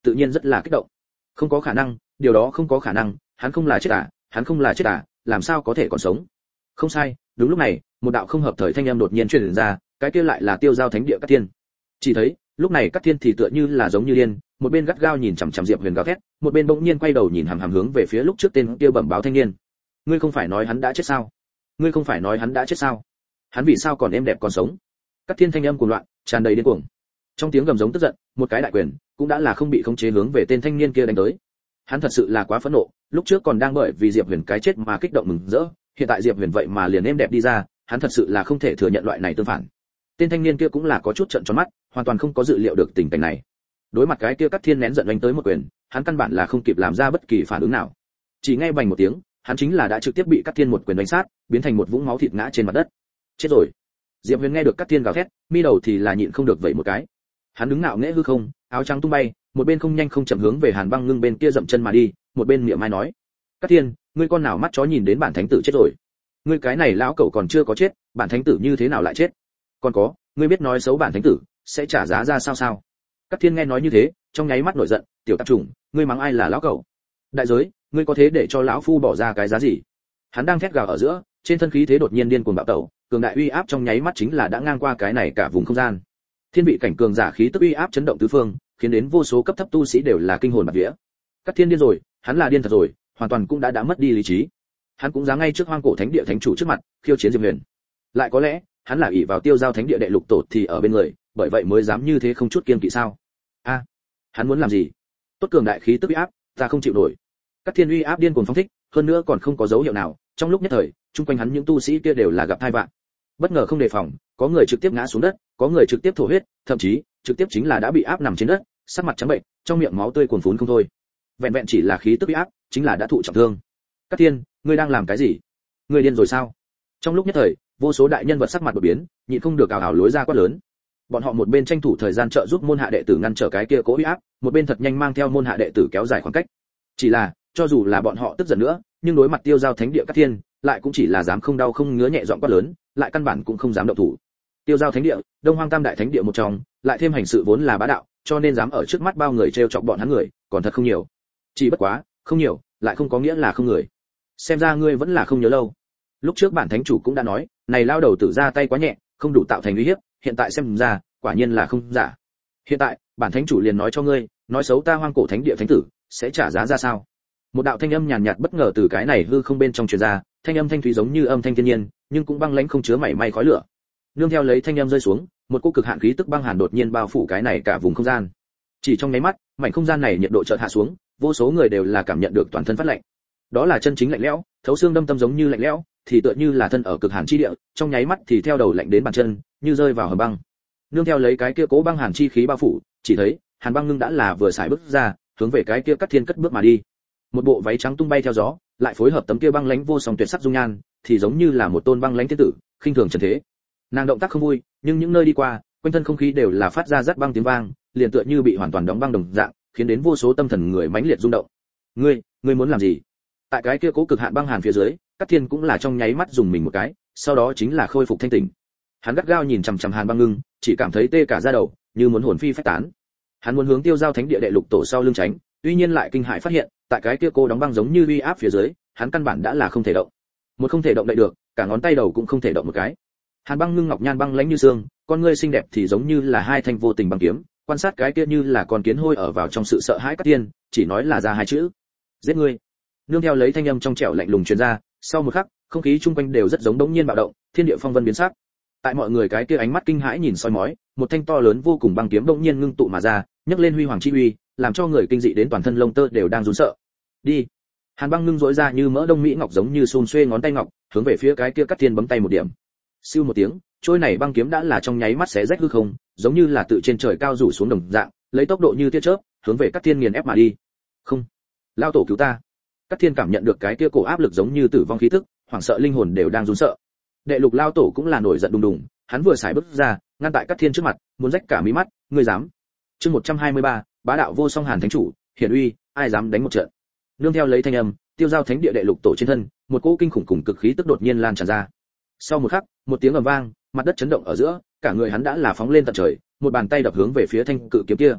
tự nhiên rất là kích động. Không có khả năng, điều đó không có khả năng, hắn không là chết à, hắn không là chết à, làm sao có thể còn sống? Không sai, đúng lúc này, một đạo không hợp thời thanh âm đột nhiên truyền ra, cái kia lại là Tiêu Giao Thánh Địa Cát Thiên. Chỉ thấy, lúc này Cát Thiên thì tựa như là giống như điên, một bên gắt gao nhìn chằm chằm Diệp Huyền gào thét, một bên bỗng nhiên quay đầu nhìn hằm hằm hướng về phía lúc trước tên kia bẩm báo thanh niên. Ngươi không phải nói hắn đã chết sao? Ngươi không phải nói hắn đã chết sao? Hắn vì sao còn êm đẹp còn sống? Cát Thiên thanh âm cuồng loạn, tràn đầy điên cuồng. Trong tiếng gầm giống tức giận, một cái đại quyền cũng đã là không bị khống chế hướng về tên thanh niên kia đánh tới. Hắn thật sự là quá phẫn nộ, lúc trước còn đang bởi vì Diệp Huyền cái chết mà kích động mừng rỡ, hiện tại Diệp Huyền vậy mà liền êm đẹp đi ra, hắn thật sự là không thể thừa nhận loại này tương phản. Tên thanh niên kia cũng là có chút trợn tròn mắt, hoàn toàn không có dự liệu được tình cảnh này. Đối mặt cái kia Cát Thiên nén giận đánh tới một quyền, hắn căn bản là không kịp làm ra bất kỳ phản ứng nào. Chỉ nghe bành một tiếng, hắn chính là đã trực tiếp bị Cát Thiên một quyền đánh sát, biến thành một vũng máu thịt ngã trên mặt đất. Chết rồi. Diệp Huyền nghe được Cát Thiên gào thét, mi đầu thì là nhịn không được vậy một cái. Hắn đứng ngạo nghễ hư không, áo trắng tung bay, một bên không nhanh không chậm hướng về Hàn Băng Ngưng bên kia dậm chân mà đi, một bên miệng mai nói: "Cát Thiên, ngươi con nào mắt chó nhìn đến bản thánh tử chết rồi? Ngươi cái này lão cẩu còn chưa có chết, bản thánh tử như thế nào lại chết? Còn có, ngươi biết nói xấu bản thánh tử, sẽ trả giá ra sao sao?" Cát Thiên nghe nói như thế, trong nháy mắt nổi giận: "Tiểu tạp chủng, ngươi mắng ai là lão cẩu? Đại giới, ngươi có thế để cho lão phu bỏ ra cái giá gì?" Hắn đang thét gào ở giữa, trên thân khí thế đột nhiên điên cuồng bạo tẩu, cường đại uy áp trong nháy mắt chính là đã ngang qua cái này cả vùng không gian. Thiên vị cảnh cường giả khí tức uy áp chấn động tứ phương, khiến đến vô số cấp thấp tu sĩ đều là kinh hồn bạt vía. Cát Thiên điên rồi, hắn là điên thật rồi, hoàn toàn cũng đã mất đi lý trí. Hắn cũng dám ngay trước Hoang Cổ Thánh Địa thánh chủ trước mặt khiêu chiến Diệp Huyền. Lại có lẽ, hắn là ỷ vào Tiêu Giao Thánh Địa đệ lục tổ thì ở bên người, bởi vậy mới dám như thế không chút kiêng kỵ sao? A, hắn muốn làm gì? Tốt cường đại khí tức uy áp, ta không chịu nổi. Cát Thiên uy áp điên cuồng phóng thích, hơn nữa còn không có dấu hiệu nào, trong lúc nhất thời, chung quanh hắn những tu sĩ kia đều là gặp tai vạn. Bất ngờ không đề phòng, có người trực tiếp ngã xuống đất, có người trực tiếp thổ huyết, thậm chí trực tiếp chính là đã bị áp nằm trên đất, sắc mặt trắng bệnh, trong miệng máu tươi cuồn phún không thôi. Vẹn vẹn chỉ là khí tức uy áp, chính là đã thụ trọng thương. Cát Thiên, ngươi đang làm cái gì? Ngươi điên rồi sao? Trong lúc nhất thời, vô số đại nhân vật sắc mặt đột biến, nhịn không được ào ào lối ra quát lớn. Bọn họ một bên tranh thủ thời gian trợ giúp môn hạ đệ tử ngăn trở cái kia cố uy áp, một bên thật nhanh mang theo môn hạ đệ tử kéo dài khoảng cách. Chỉ là, cho dù là bọn họ tức giận nữa, nhưng đối mặt Tiêu Giao Thánh Địa Cát Thiên, lại cũng chỉ là dám không đau không ngứa nhẹ giọng quát lớn, lại căn bản cũng không dám động thủ. Tiêu Giao Thánh Địa, Đông Hoang Tam Đại Thánh Địa một trong, lại thêm hành sự vốn là bá đạo, cho nên dám ở trước mắt bao người trêu chọc bọn hắn người, còn thật không nhiều. Chỉ bất quá, không nhiều, lại không có nghĩa là không người. Xem ra ngươi vẫn là không nhớ lâu. Lúc trước bản thánh chủ cũng đã nói, này lao đầu tử ra tay quá nhẹ, không đủ tạo thành uy hiếp, hiện tại xem ra, quả nhiên là không giả. Hiện tại, bản thánh chủ liền nói cho ngươi, nói xấu ta Hoang Cổ Thánh Địa thánh tử, sẽ trả giá ra sao? Một đạo thanh âm nhàn nhạt bất ngờ từ cái này hư không bên trong truyền ra, thanh âm thanh thúy giống như âm thanh thiên nhiên, nhưng cũng băng lãnh không chứa mảy may khói lửa. Nương theo lấy thanh âm rơi xuống, một cỗ cực hạn khí tức băng hàn đột nhiên bao phủ cái này cả vùng không gian. Chỉ trong nháy mắt, mảnh không gian này nhiệt độ chợt hạ xuống, vô số người đều là cảm nhận được toàn thân phát lạnh. Đó là chân chính lạnh lẽo, thấu xương đâm tâm giống như lạnh lẽo, thì tựa như là thân ở cực hàn chi địa, trong nháy mắt thì theo đầu lạnh đến bàn chân, như rơi vào hầm băng. Nương theo lấy cái kia cố băng hàn chi khí bao phủ, chỉ thấy Hàn Băng Ngưng đã là vừa xài bước ra, hướng về cái kia Cát Thiên cất bước mà đi. Một bộ váy trắng tung bay theo gió, lại phối hợp tấm kia băng lãnh vô song tuyệt sắc dung nhan, thì giống như là một tôn băng lãnh thiên tử, khinh thường trần thế. Nàng động tác không vui, nhưng những nơi đi qua, quanh thân không khí đều là phát ra rát băng tiếng vang, liền tựa như bị hoàn toàn đóng băng đồng dạng, khiến đến vô số tâm thần người mãnh liệt rung động. Ngươi muốn làm gì? Tại cái kia cố cực hạn băng hàn phía dưới, Cát Thiên cũng là trong nháy mắt dùng mình một cái, sau đó chính là khôi phục thanh tỉnh. Hắn gắt gao nhìn chằm chằm Hàn Băng Ngưng, chỉ cảm thấy tê cả da đầu, như muốn hồn phi phách tán. Hắn muốn hướng Tiêu Giao Thánh Địa đệ lục tổ sau lưng tránh, tuy nhiên lại kinh hãi phát hiện, tại cái kia cô đóng băng giống như uy áp phía dưới, hắn căn bản đã là không thể động. Một không thể động đậy được, cả ngón tay đầu cũng không thể động một cái. Hàn Băng Ngưng ngọc nhan băng lãnh như xương, con ngươi xinh đẹp thì giống như là hai thanh vô tình băng kiếm, quan sát cái kia như là con kiến hôi ở vào trong sự sợ hãi Cát Thiên, chỉ nói là ra hai chữ: giết ngươi. Nương theo lấy thanh âm trong trẻo lạnh lùng truyền ra, sau một khắc, không khí chung quanh đều rất giống đống nhiên bạo động, thiên địa phong vân biến sắc. Tại mọi người cái kia ánh mắt kinh hãi nhìn soi mói, một thanh to lớn vô cùng băng kiếm đống nhiên ngưng tụ mà ra, nhấc lên huy hoàng chi uy, làm cho người kinh dị đến toàn thân lông tơ đều đang run sợ. Đi. Hàn Băng Ngưng rỗi ra như mỡ đông mỹ ngọc giống như xôn xuê ngón tay ngọc, hướng về phía cái kia Cát Thiên bấm tay một điểm. Siêu một tiếng, trôi này băng kiếm đã là trong nháy mắt xé rách hư không, giống như là tự trên trời cao rủ xuống đồng dạng, lấy tốc độ như tia chớp, hướng về Cát Thiên nghiền ép mà đi. Không, lao tổ cứu ta! Cát Thiên cảm nhận được cái kia cổ áp lực giống như tử vong khí tức, hoảng sợ linh hồn đều đang run sợ. Đệ lục lao tổ cũng là nổi giận đùng đùng, hắn vừa xài bước ra, ngăn tại Cát Thiên trước mặt, muốn rách cả mí mắt, ngươi dám? Chương 123, bá đạo vô song Hàn thánh chủ, hiển uy, ai dám đánh một trận? Nương theo lấy thanh âm, Tiêu Giao Thánh Địa đệ lục tổ trên thân, một cỗ kinh khủng cùng cực khí tức đột nhiên lan tràn ra. Sau một khắc, một tiếng ầm vang, mặt đất chấn động ở giữa, cả người hắn đã là phóng lên tận trời, một bàn tay đập hướng về phía thanh cự kiếm kia.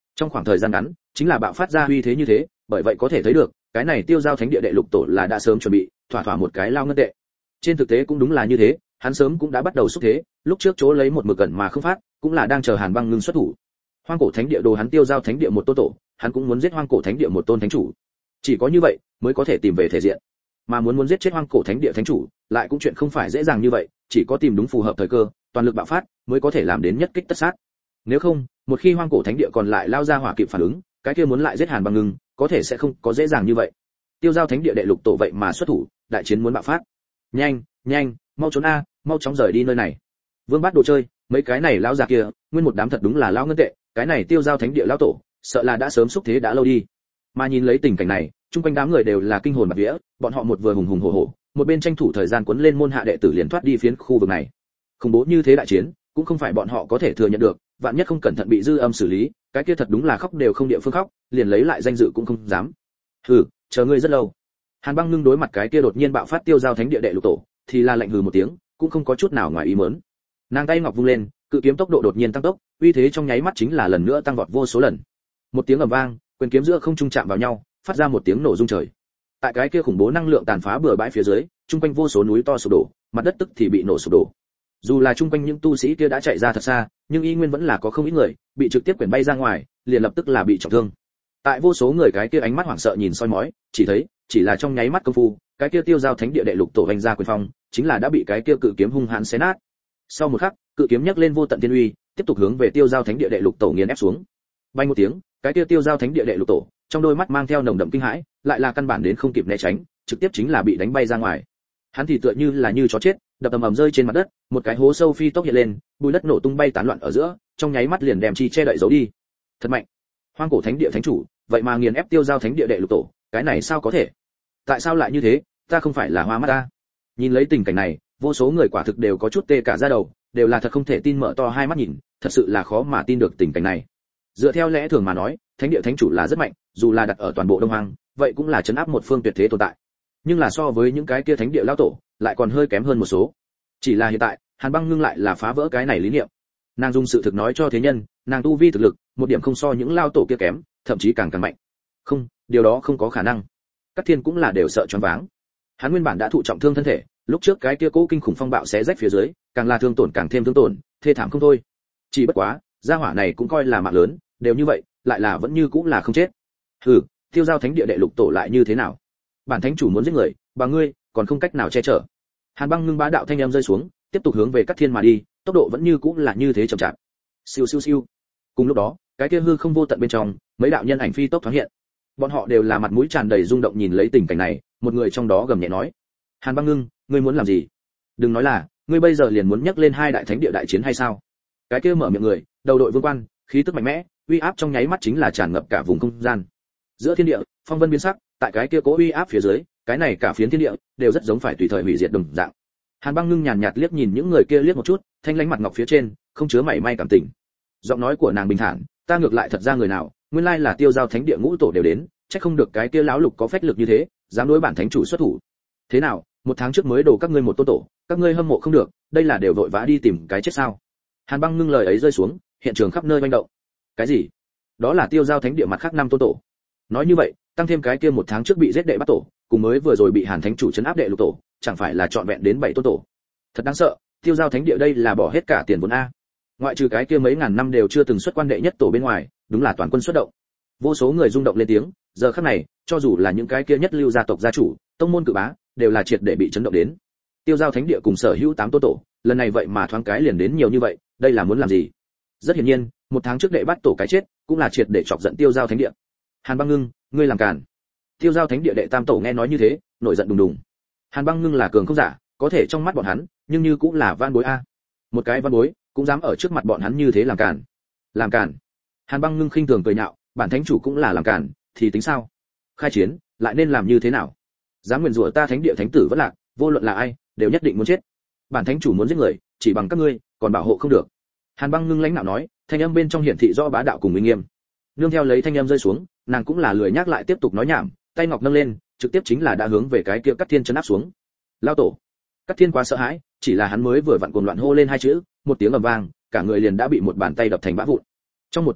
Trong khoảng thời gian ngắn chính là bạo phát ra uy thế như thế, bởi vậy có thể thấy được cái này Tiêu Giao Thánh Địa đệ lục tổ là đã sớm chuẩn bị thỏa thỏa một cái lao ngân tệ. Trên thực tế cũng đúng là như thế, hắn sớm cũng đã bắt đầu xúc thế, lúc trước chỗ lấy một mực gần mà không phát, cũng là đang chờ Hàn Băng Ngưng xuất thủ. Hoang Cổ Thánh Địa đồ hắn Tiêu Giao Thánh Địa một tôn tổ, hắn cũng muốn giết Hoang Cổ Thánh Địa một tôn thánh chủ. Chỉ có như vậy mới có thể tìm về thể diện. Mà muốn giết chết Hoang Cổ Thánh Địa thánh chủ, lại cũng chuyện không phải dễ dàng như vậy, chỉ có tìm đúng phù hợp thời cơ, toàn lực bạo phát mới có thể làm đến nhất kích tất sát. Nếu không, một khi Hoang Cổ Thánh Địa còn lại lao ra hỏa kịp phản ứng, cái kia muốn lại giết Hàn Băng Ngưng, có thể sẽ không có dễ dàng như vậy. Tiêu Giao Thánh Địa đệ lục tổ vậy mà xuất thủ, đại chiến muốn bạo phát. Nhanh, nhanh, mau trốn a, mau chóng rời đi nơi này. Vương Bát đồ chơi, mấy cái này lão già kia, nguyên một đám thật đúng là lão ngân tệ, cái này Tiêu Giao Thánh Địa lão tổ, sợ là đã sớm xúc thế đã lâu đi. Mà nhìn lấy tình cảnh này, chung quanh đám người đều là kinh hồn bạt vía, bọn họ một vừa hùng hùng hổ hổ, một bên tranh thủ thời gian cuốn lên môn hạ đệ tử liền thoát đi phiến khu vực này. Khủng bố như thế đại chiến, cũng không phải bọn họ có thể thừa nhận được, vạn nhất không cẩn thận bị dư âm xử lý, cái kia thật đúng là khóc đều không địa phương khóc, liền lấy lại danh dự cũng không dám. Hừ, chờ ngươi rất lâu. Hàn Băng Ngưng đối mặt cái kia đột nhiên bạo phát Tiêu Giao Thánh Địa đệ lục tổ, thì là lạnh hừ một tiếng, cũng không có chút nào ngoài ý muốn. Nàng tay ngọc vung lên, cự kiếm tốc độ đột nhiên tăng tốc, uy thế trong nháy mắt chính là lần nữa tăng vọt vô số lần. Một tiếng ầm vang, quyền kiếm giữa không trung chạm vào nhau, phát ra một tiếng nổ rung trời. Tại cái kia khủng bố năng lượng tàn phá bừa bãi phía dưới, trung quanh vô số núi to sụp đổ, mặt đất tức thì bị nổ sụp đổ. Dù là trung quanh những tu sĩ kia đã chạy ra thật xa, nhưng y nguyên vẫn là có không ít người bị trực tiếp quyển bay ra ngoài, liền lập tức là bị trọng thương. Tại vô số người cái kia ánh mắt hoảng sợ nhìn soi mói, chỉ là trong nháy mắt công phu, cái kia Tiêu Giao Thánh Địa đệ lục tổ vành ra quyền phong, chính là đã bị cái kia cự kiếm hung hãn xé nát. Sau một khắc, cự kiếm nhấc lên vô tận tiên uy, tiếp tục hướng về Tiêu Giao Thánh Địa đệ lục tổ nghiền ép xuống. Bay một tiếng, cái kia Tiêu Giao Thánh Địa đệ lục tổ, trong đôi mắt mang theo nồng đậm kinh hãi, lại là căn bản đến không kịp né tránh, trực tiếp chính là bị đánh bay ra ngoài. Hắn thì tựa như là như chó chết, đập ầm ầm rơi trên mặt đất, một cái hố sâu phi tốc hiện lên, bùi đất nổ tung bay tán loạn ở giữa, trong nháy mắt liền đem chi che đậy giấu đi. Thật mạnh. Hoang Cổ Thánh Địa thánh chủ, vậy mà nghiền ép Tiêu Giao Thánh Địa đệ lục tổ, cái này sao có thể? Tại sao lại như thế? Ta không phải là hoa mắt ta. Nhìn lấy tình cảnh này, vô số người quả thực đều có chút tê cả da đầu, đều là thật không thể tin mở to hai mắt nhìn, thật sự là khó mà tin được tình cảnh này. Dựa theo lẽ thường mà nói, Thánh Địa thánh chủ là rất mạnh, dù là đặt ở toàn bộ Đông Hoang, vậy cũng là trấn áp một phương tuyệt thế tồn tại. Nhưng là so với những cái kia Thánh Địa lão tổ, lại còn hơi kém hơn một số. Chỉ là hiện tại, Hàn Băng Ngưng lại là phá vỡ cái này lý niệm. Nàng dùng sự thực nói cho thế nhân, nàng tu vi thực lực, một điểm không so những lao tổ kia kém, thậm chí càng mạnh. Không, điều đó không có khả năng. Các thiên cũng là đều sợ choáng váng. Hắn nguyên bản đã thụ trọng thương thân thể, lúc trước cái kia cố kinh khủng phong bạo xé rách phía dưới, càng là thương tổn càng thêm thương tổn, thê thảm không thôi. Chỉ bất quá, gia hỏa này cũng coi là mạng lớn, đều như vậy, lại là vẫn như cũng là không chết. Hừ, Tiêu Giao Thánh Địa đệ lục tổ lại như thế nào? Bản thánh chủ muốn giết người, bà ngươi còn không cách nào che chở. Hàn Băng Ngưng bá đạo thanh âm rơi xuống, tiếp tục hướng về Cát Thiên mà đi, tốc độ vẫn như cũng là như thế chậm chạp. Siêu siêu siêu. Cùng lúc đó, cái kia hư không vô tận bên trong, mấy đạo nhân ảnh phi tốc thoáng hiện. Bọn họ đều là mặt mũi tràn đầy rung động nhìn lấy tình cảnh này, một người trong đó gầm nhẹ nói: "Hàn Băng Ngưng, ngươi muốn làm gì? Đừng nói là, ngươi bây giờ liền muốn nhắc lên hai đại thánh địa đại chiến hay sao?" Cái kia mở miệng người, đầu đội vương quan, khí tức mạnh mẽ, uy áp trong nháy mắt chính là tràn ngập cả vùng không gian. Giữa thiên địa, phong vân biến sắc, tại cái kia cố uy áp phía dưới, cái này cả phiến thiên địa đều rất giống phải tùy thời hủy diệt đồng dạng. Hàn Băng Ngưng nhàn nhạt liếc nhìn những người kia liếc một chút, thanh lãnh mặt ngọc phía trên không chứa mảy may cảm tình. Giọng nói của nàng bình thản, ta ngược lại thật ra người nào, nguyên lai là Tiêu Giao Thánh Địa ngũ tổ đều đến, chắc không được cái kia lão lục có phách lực như thế, dám đối bản thánh chủ xuất thủ. Thế nào, một tháng trước mới đổ các ngươi một tôn tổ, các ngươi hâm mộ không được, đây là đều vội vã đi tìm cái chết sao? Hàn Băng Ngưng lời ấy rơi xuống, hiện trường khắp nơi manh động. Cái gì? Đó là Tiêu Giao Thánh Địa mặt khác năm tôn tổ. Nói như vậy, tăng thêm cái kia một tháng trước bị giết đệ bắt tổ, cùng mới vừa rồi bị Hàn thánh chủ trấn áp đệ lục tổ, chẳng phải là trọn vẹn đến 7 tôn tổ. Thật đáng sợ, Tiêu Giao Thánh Địa đây là bỏ hết cả tiền vốn a. Ngoại trừ cái kia mấy ngàn năm đều chưa từng xuất quan đệ nhất tổ bên ngoài, đúng là toàn quân xuất động. Vô số người rung động lên tiếng, giờ khắc này, cho dù là những cái kia nhất lưu gia tộc gia chủ, tông môn cử bá, đều là triệt để bị chấn động đến. Tiêu Giao Thánh Địa cùng sở hữu 8 tôn tổ, lần này vậy mà thoáng cái liền đến nhiều như vậy, đây là muốn làm gì? Rất hiển nhiên, một tháng trước đệ bắt tổ cái chết, cũng là triệt để chọc giận Tiêu Giao Thánh Địa. Hàn Băng Ngưng, ngươi làm càn. Tiêu Giao Thánh Địa đệ tam tổ nghe nói như thế, nổi giận đùng đùng. Hàn Băng Ngưng là cường không giả, có thể trong mắt bọn hắn, nhưng như cũng là van bối a. Một cái van bối, cũng dám ở trước mặt bọn hắn như thế làm càn. Làm càn? Hàn Băng Ngưng khinh thường cười nhạo, bản thánh chủ cũng là làm càn, thì tính sao? Khai chiến, lại nên làm như thế nào? Dám nguyền rủa ta Thánh Địa thánh tử vẫn lạc, vô luận là ai, đều nhất định muốn chết. Bản thánh chủ muốn giết người, chỉ bằng các ngươi, còn bảo hộ không được. Hàn Băng Ngưng lãnh nạo nói, thanh âm bên trong hiển thị rõ bá đạo cùng uy nghiêm. Nương theo lấy thanh âm rơi xuống, nàng cũng là lười nhắc lại tiếp tục nói nhảm, tay ngọc nâng lên, trực tiếp chính là đã hướng về cái kia Cát Thiên chấn áp xuống. Lao tổ. Cát Thiên quá sợ hãi, chỉ là hắn mới vừa vặn cuồng loạn hô lên hai chữ, một tiếng ầm vang, cả người liền đã bị một bàn tay đập thành bã vụn. Trong một chớp mắt,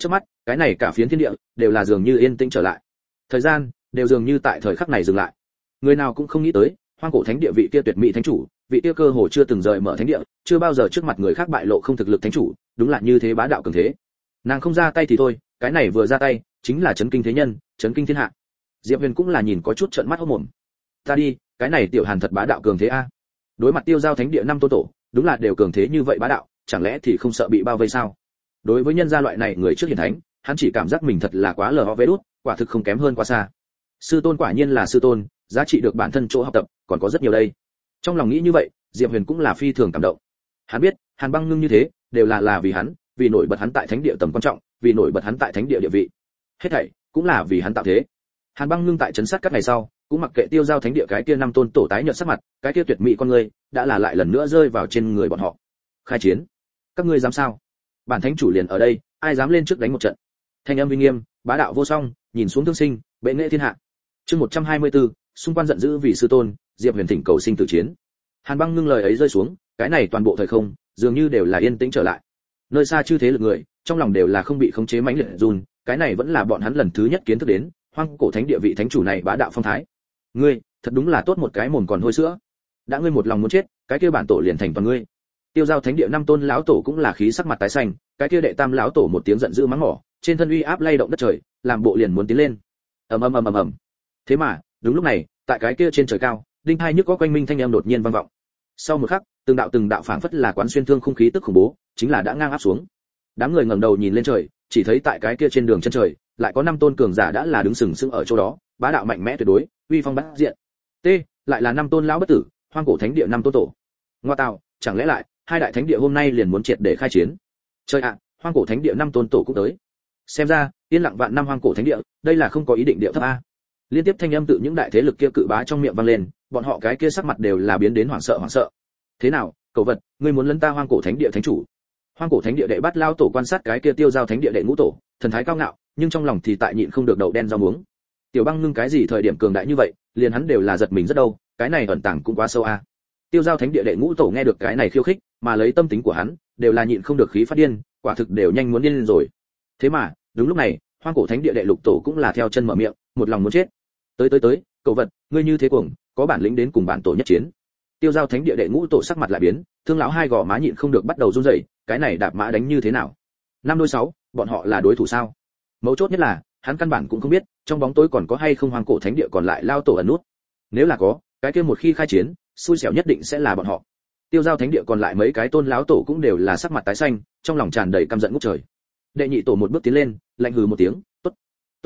cái này cả phiến thiên địa đều là dường như yên tĩnh trở lại. Thời gian đều dường như tại thời khắc này dừng lại. Người nào cũng không nghĩ tới, hoang cổ thánh địa vị kia tuyệt mỹ thánh chủ, vị kia cơ hồ chưa từng rời mở thánh địa, chưa bao giờ trước mặt người khác bại lộ không thực lực thánh chủ, đúng là như thế bá đạo cường thế. Nàng không ra tay thì thôi, cái này vừa ra tay, chính là chấn kinh thế nhân, chấn kinh thiên hạ. Diệp Huyền cũng là nhìn có chút trợn mắt hốt mồm. Ta đi, cái này tiểu Hàn thật bá đạo cường thế a. Đối mặt Tiêu Giao thánh địa năm tôn tổ, đúng là đều cường thế như vậy bá đạo, chẳng lẽ thì không sợ bị bao vây sao? Đối với nhân gia loại này người trước hiển thánh, hắn chỉ cảm giác mình thật là quá lờ vế đút, quả thực không kém hơn quá xa. Sư tôn quả nhiên là sư tôn, giá trị được bản thân chỗ học tập, còn có rất nhiều đây. Trong lòng nghĩ như vậy, Diệp Huyền cũng là phi thường cảm động. Hắn biết, Hàn Băng Ngưng như thế, đều là vì hắn, vì nổi bật hắn tại thánh địa tầm quan trọng, vì nổi bật hắn tại thánh địa địa vị. Hết thảy cũng là vì hắn tạo thế. Hàn Băng Ngưng tại trấn sát các ngày sau, cũng mặc kệ Tiêu Giao thánh địa cái kia năm tôn tổ tái nhợt sắc mặt, cái kia tuyệt mỹ con người, đã là lại lần nữa rơi vào trên người bọn họ. Khai chiến, các ngươi dám sao? Bản thánh chủ liền ở đây, ai dám lên trước đánh một trận? Thanh âm uy nghiêm, bá đạo vô song, nhìn xuống thương sinh, bệ nghệ thiên hạ. Chương 124, xung quanh giận dữ vì sư tôn, Diệp Huyền thỉnh cầu sinh tử chiến. Hàn Băng Ngưng lời ấy rơi xuống, cái này toàn bộ thời không, dường như đều là yên tĩnh trở lại. Nơi xa chư thế lực người, trong lòng đều là không bị khống chế mãnh liệt run, cái này vẫn là bọn hắn lần thứ nhất kiến thức đến, hoang cổ thánh địa vị thánh chủ này bá đạo phong thái. Ngươi, thật đúng là tốt một cái mồm còn hôi sữa. Đã ngươi một lòng muốn chết, cái kia bản tổ liền thành toàn ngươi. Tiêu Giao thánh địa năm tôn lão tổ cũng là khí sắc mặt tái xanh, cái kia đệ tam lão tổ một tiếng giận dữ mắng mỏ, trên thân uy áp lay động đất trời, làm bộ liền muốn tiến lên. Ầm ầm ầm ầm ầm. Thế mà, đúng lúc này, tại cái kia trên trời cao, đinh hai nhức có quanh minh thanh âm đột nhiên vang vọng. Sau một khắc, từng đạo phảng phất là quán xuyên thương không khí tức khủng bố, chính là đã ngang áp xuống. Đám người ngẩng đầu nhìn lên trời, chỉ thấy tại cái kia trên đường chân trời, lại có năm tôn cường giả đã là đứng sừng sững ở chỗ đó, bá đạo mạnh mẽ tuyệt đối, uy phong bát diện. T, lại là năm tôn lão bất tử, hoang cổ thánh địa năm tôn tổ. Ngoa tạo, chẳng lẽ lại hai đại thánh địa hôm nay liền muốn triệt để khai chiến? Trời ạ, hoang cổ thánh địa năm tôn tổ cũng tới. Xem ra, yên lặng vạn năm hoang cổ thánh địa, đây là không có ý định điệu thấp a. Liên tiếp thanh âm tự những đại thế lực kia cự bá trong miệng vang lên, bọn họ cái kia sắc mặt đều là biến đến hoảng sợ. Thế nào, cẩu vật, ngươi muốn lấn ta hoang cổ thánh địa thánh chủ? Hoang cổ thánh địa đệ bắt lao tổ quan sát cái kia Tiêu Giao thánh địa đệ ngũ tổ, thần thái cao ngạo, nhưng trong lòng thì tại nhịn không được đậu đen rau muống. Tiểu Băng Ngưng cái gì thời điểm cường đại như vậy, liền hắn đều là giật mình rất đâu, cái này ẩn tàng cũng quá sâu a. Tiêu Giao thánh địa đệ ngũ tổ nghe được cái này khiêu khích, mà lấy tâm tính của hắn, đều là nhịn không được khí phát điên, quả thực đều nhanh muốn điên lên rồi. Thế mà, đúng lúc này, hoang cổ thánh địa đệ lục tổ cũng là theo chân mở miệng, một lòng muốn chết. Tới, cậu vật, ngươi như thế cuồng, có bản lĩnh đến cùng bản tổ nhất chiến. Tiêu Giao thánh địa đệ ngũ tổ sắc mặt lại biến, thương lão hai gò má nhịn không được bắt đầu run rẩy, cái này đạp mã đánh như thế nào? 5-6, bọn họ là đối thủ sao? Mấu chốt nhất là, hắn căn bản cũng không biết, trong bóng tối còn có hay không hoang cổ thánh địa còn lại lao tổ ẩn nút. Nếu là có, cái kia một khi khai chiến, xui xẻo nhất định sẽ là bọn họ. Tiêu Giao thánh địa còn lại mấy cái tôn lão tổ cũng đều là sắc mặt tái xanh, trong lòng tràn đầy căm giận ngút trời. Đệ nhị tổ một bước tiến lên, lạnh hừ một tiếng, tốt.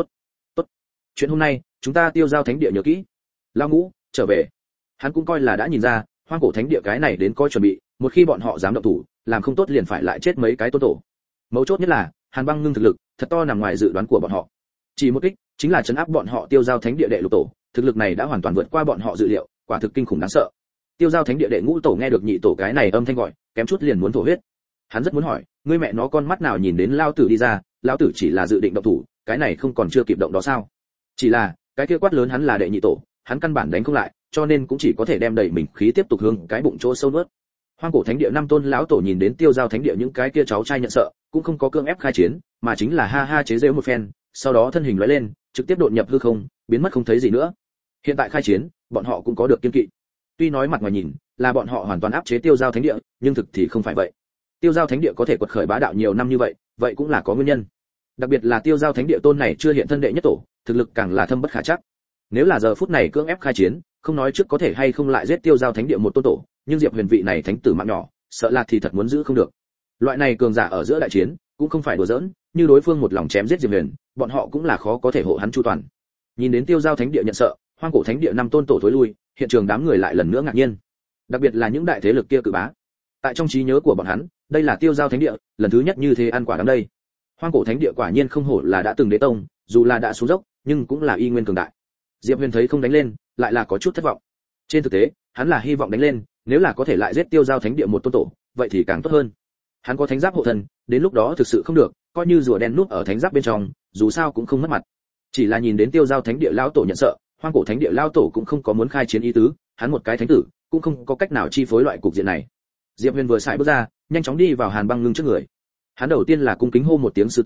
Chuyện hôm nay, chúng ta Tiêu Giao thánh địa nhớ kỹ. Lão Ngũ, trở về. Hắn cũng coi là đã nhìn ra, hoang cổ thánh địa cái này đến coi chuẩn bị, một khi bọn họ dám động thủ, làm không tốt liền phải lại chết mấy cái tôn tổ. Mấu chốt nhất là, Hàn Băng Ngưng thực lực, thật to nằm ngoài dự đoán của bọn họ. Chỉ một kích, chính là trấn áp bọn họ Tiêu Giao thánh địa đệ lục tổ, thực lực này đã hoàn toàn vượt qua bọn họ dự liệu, quả thực kinh khủng đáng sợ. Tiêu Giao thánh địa đệ ngũ tổ nghe được nhị tổ cái này âm thanh gọi, kém chút liền muốn thổ huyết. Hắn rất muốn hỏi, ngươi mẹ nó con mắt nào nhìn đến lao tử đi ra, lao tử chỉ là dự định động thủ, cái này không còn chưa kịp động đó sao? Chỉ là, cái kia quát lớn hắn là đệ nhị tổ, hắn căn bản đánh không lại, cho nên cũng chỉ có thể đem đẩy mình khí tiếp tục hướng cái bụng chỗ sâu nuốt. Hoang cổ thánh địa năm tôn lão tổ nhìn đến Tiêu Giao thánh địa những cái kia cháu trai nhận sợ, cũng không có cương ép khai chiến, mà chính là ha ha chế giễu một phen, sau đó thân hình lóe lên, trực tiếp đột nhập hư không, biến mất không thấy gì nữa. Hiện tại khai chiến, bọn họ cũng có được kiên kỵ. Tuy nói mặt ngoài nhìn là bọn họ hoàn toàn áp chế Tiêu Giao thánh địa, nhưng thực thì không phải vậy. Tiêu Giao thánh địa có thể quật khởi bá đạo nhiều năm như vậy, vậy cũng là có nguyên nhân. Đặc biệt là Tiêu Giao thánh địa tôn này chưa hiện thân đệ nhất tổ, thực lực càng là thâm bất khả trắc. Nếu là giờ phút này cưỡng ép khai chiến, không nói trước có thể hay không lại giết Tiêu Giao thánh địa một tôn tổ, nhưng Diệp Huyền vị này thánh tử mạng nhỏ, sợ là thì thật muốn giữ không được. Loại này cường giả ở giữa đại chiến, cũng không phải đùa giỡn, như đối phương một lòng chém giết Diệp Huyền, bọn họ cũng là khó có thể hộ hắn chu toàn. Nhìn đến Tiêu Giao thánh địa nhận sợ, hoang cổ thánh địa năm tôn tổ thối lui, hiện trường đám người lại lần nữa ngạc nhiên. Đặc biệt là những đại thế lực kia cự bá. Tại trong trí nhớ của bọn hắn, đây là Tiêu Giao thánh địa, lần thứ nhất như thế ăn quả đắng đây. Hoang cổ thánh địa quả nhiên không hổ là đã từng đế tông, dù là đã xuống dốc, nhưng cũng là y nguyên cường đại. Diệp Huyền thấy không đánh lên, lại là có chút thất vọng. Trên thực tế, hắn là hy vọng đánh lên, nếu là có thể lại giết Tiêu Giao thánh địa một tôn tổ, vậy thì càng tốt hơn. Hắn có thánh giáp hộ thân, đến lúc đó thực sự không được, coi như rùa đen núp ở thánh giáp bên trong, dù sao cũng không mất mặt. Chỉ là nhìn đến Tiêu Giao thánh địa lão tổ nhận sợ, hoang cổ thánh địa lão tổ cũng không có muốn khai chiến ý tứ, hắn một cái thánh tử, cũng không có cách nào chi phối loại cục diện này. Diệp Huyền vừa xài bước ra, nhanh chóng đi vào Hàn Băng Ngưng trước người. Hắn đầu tiên là cung kính hô một tiếng sư tôn,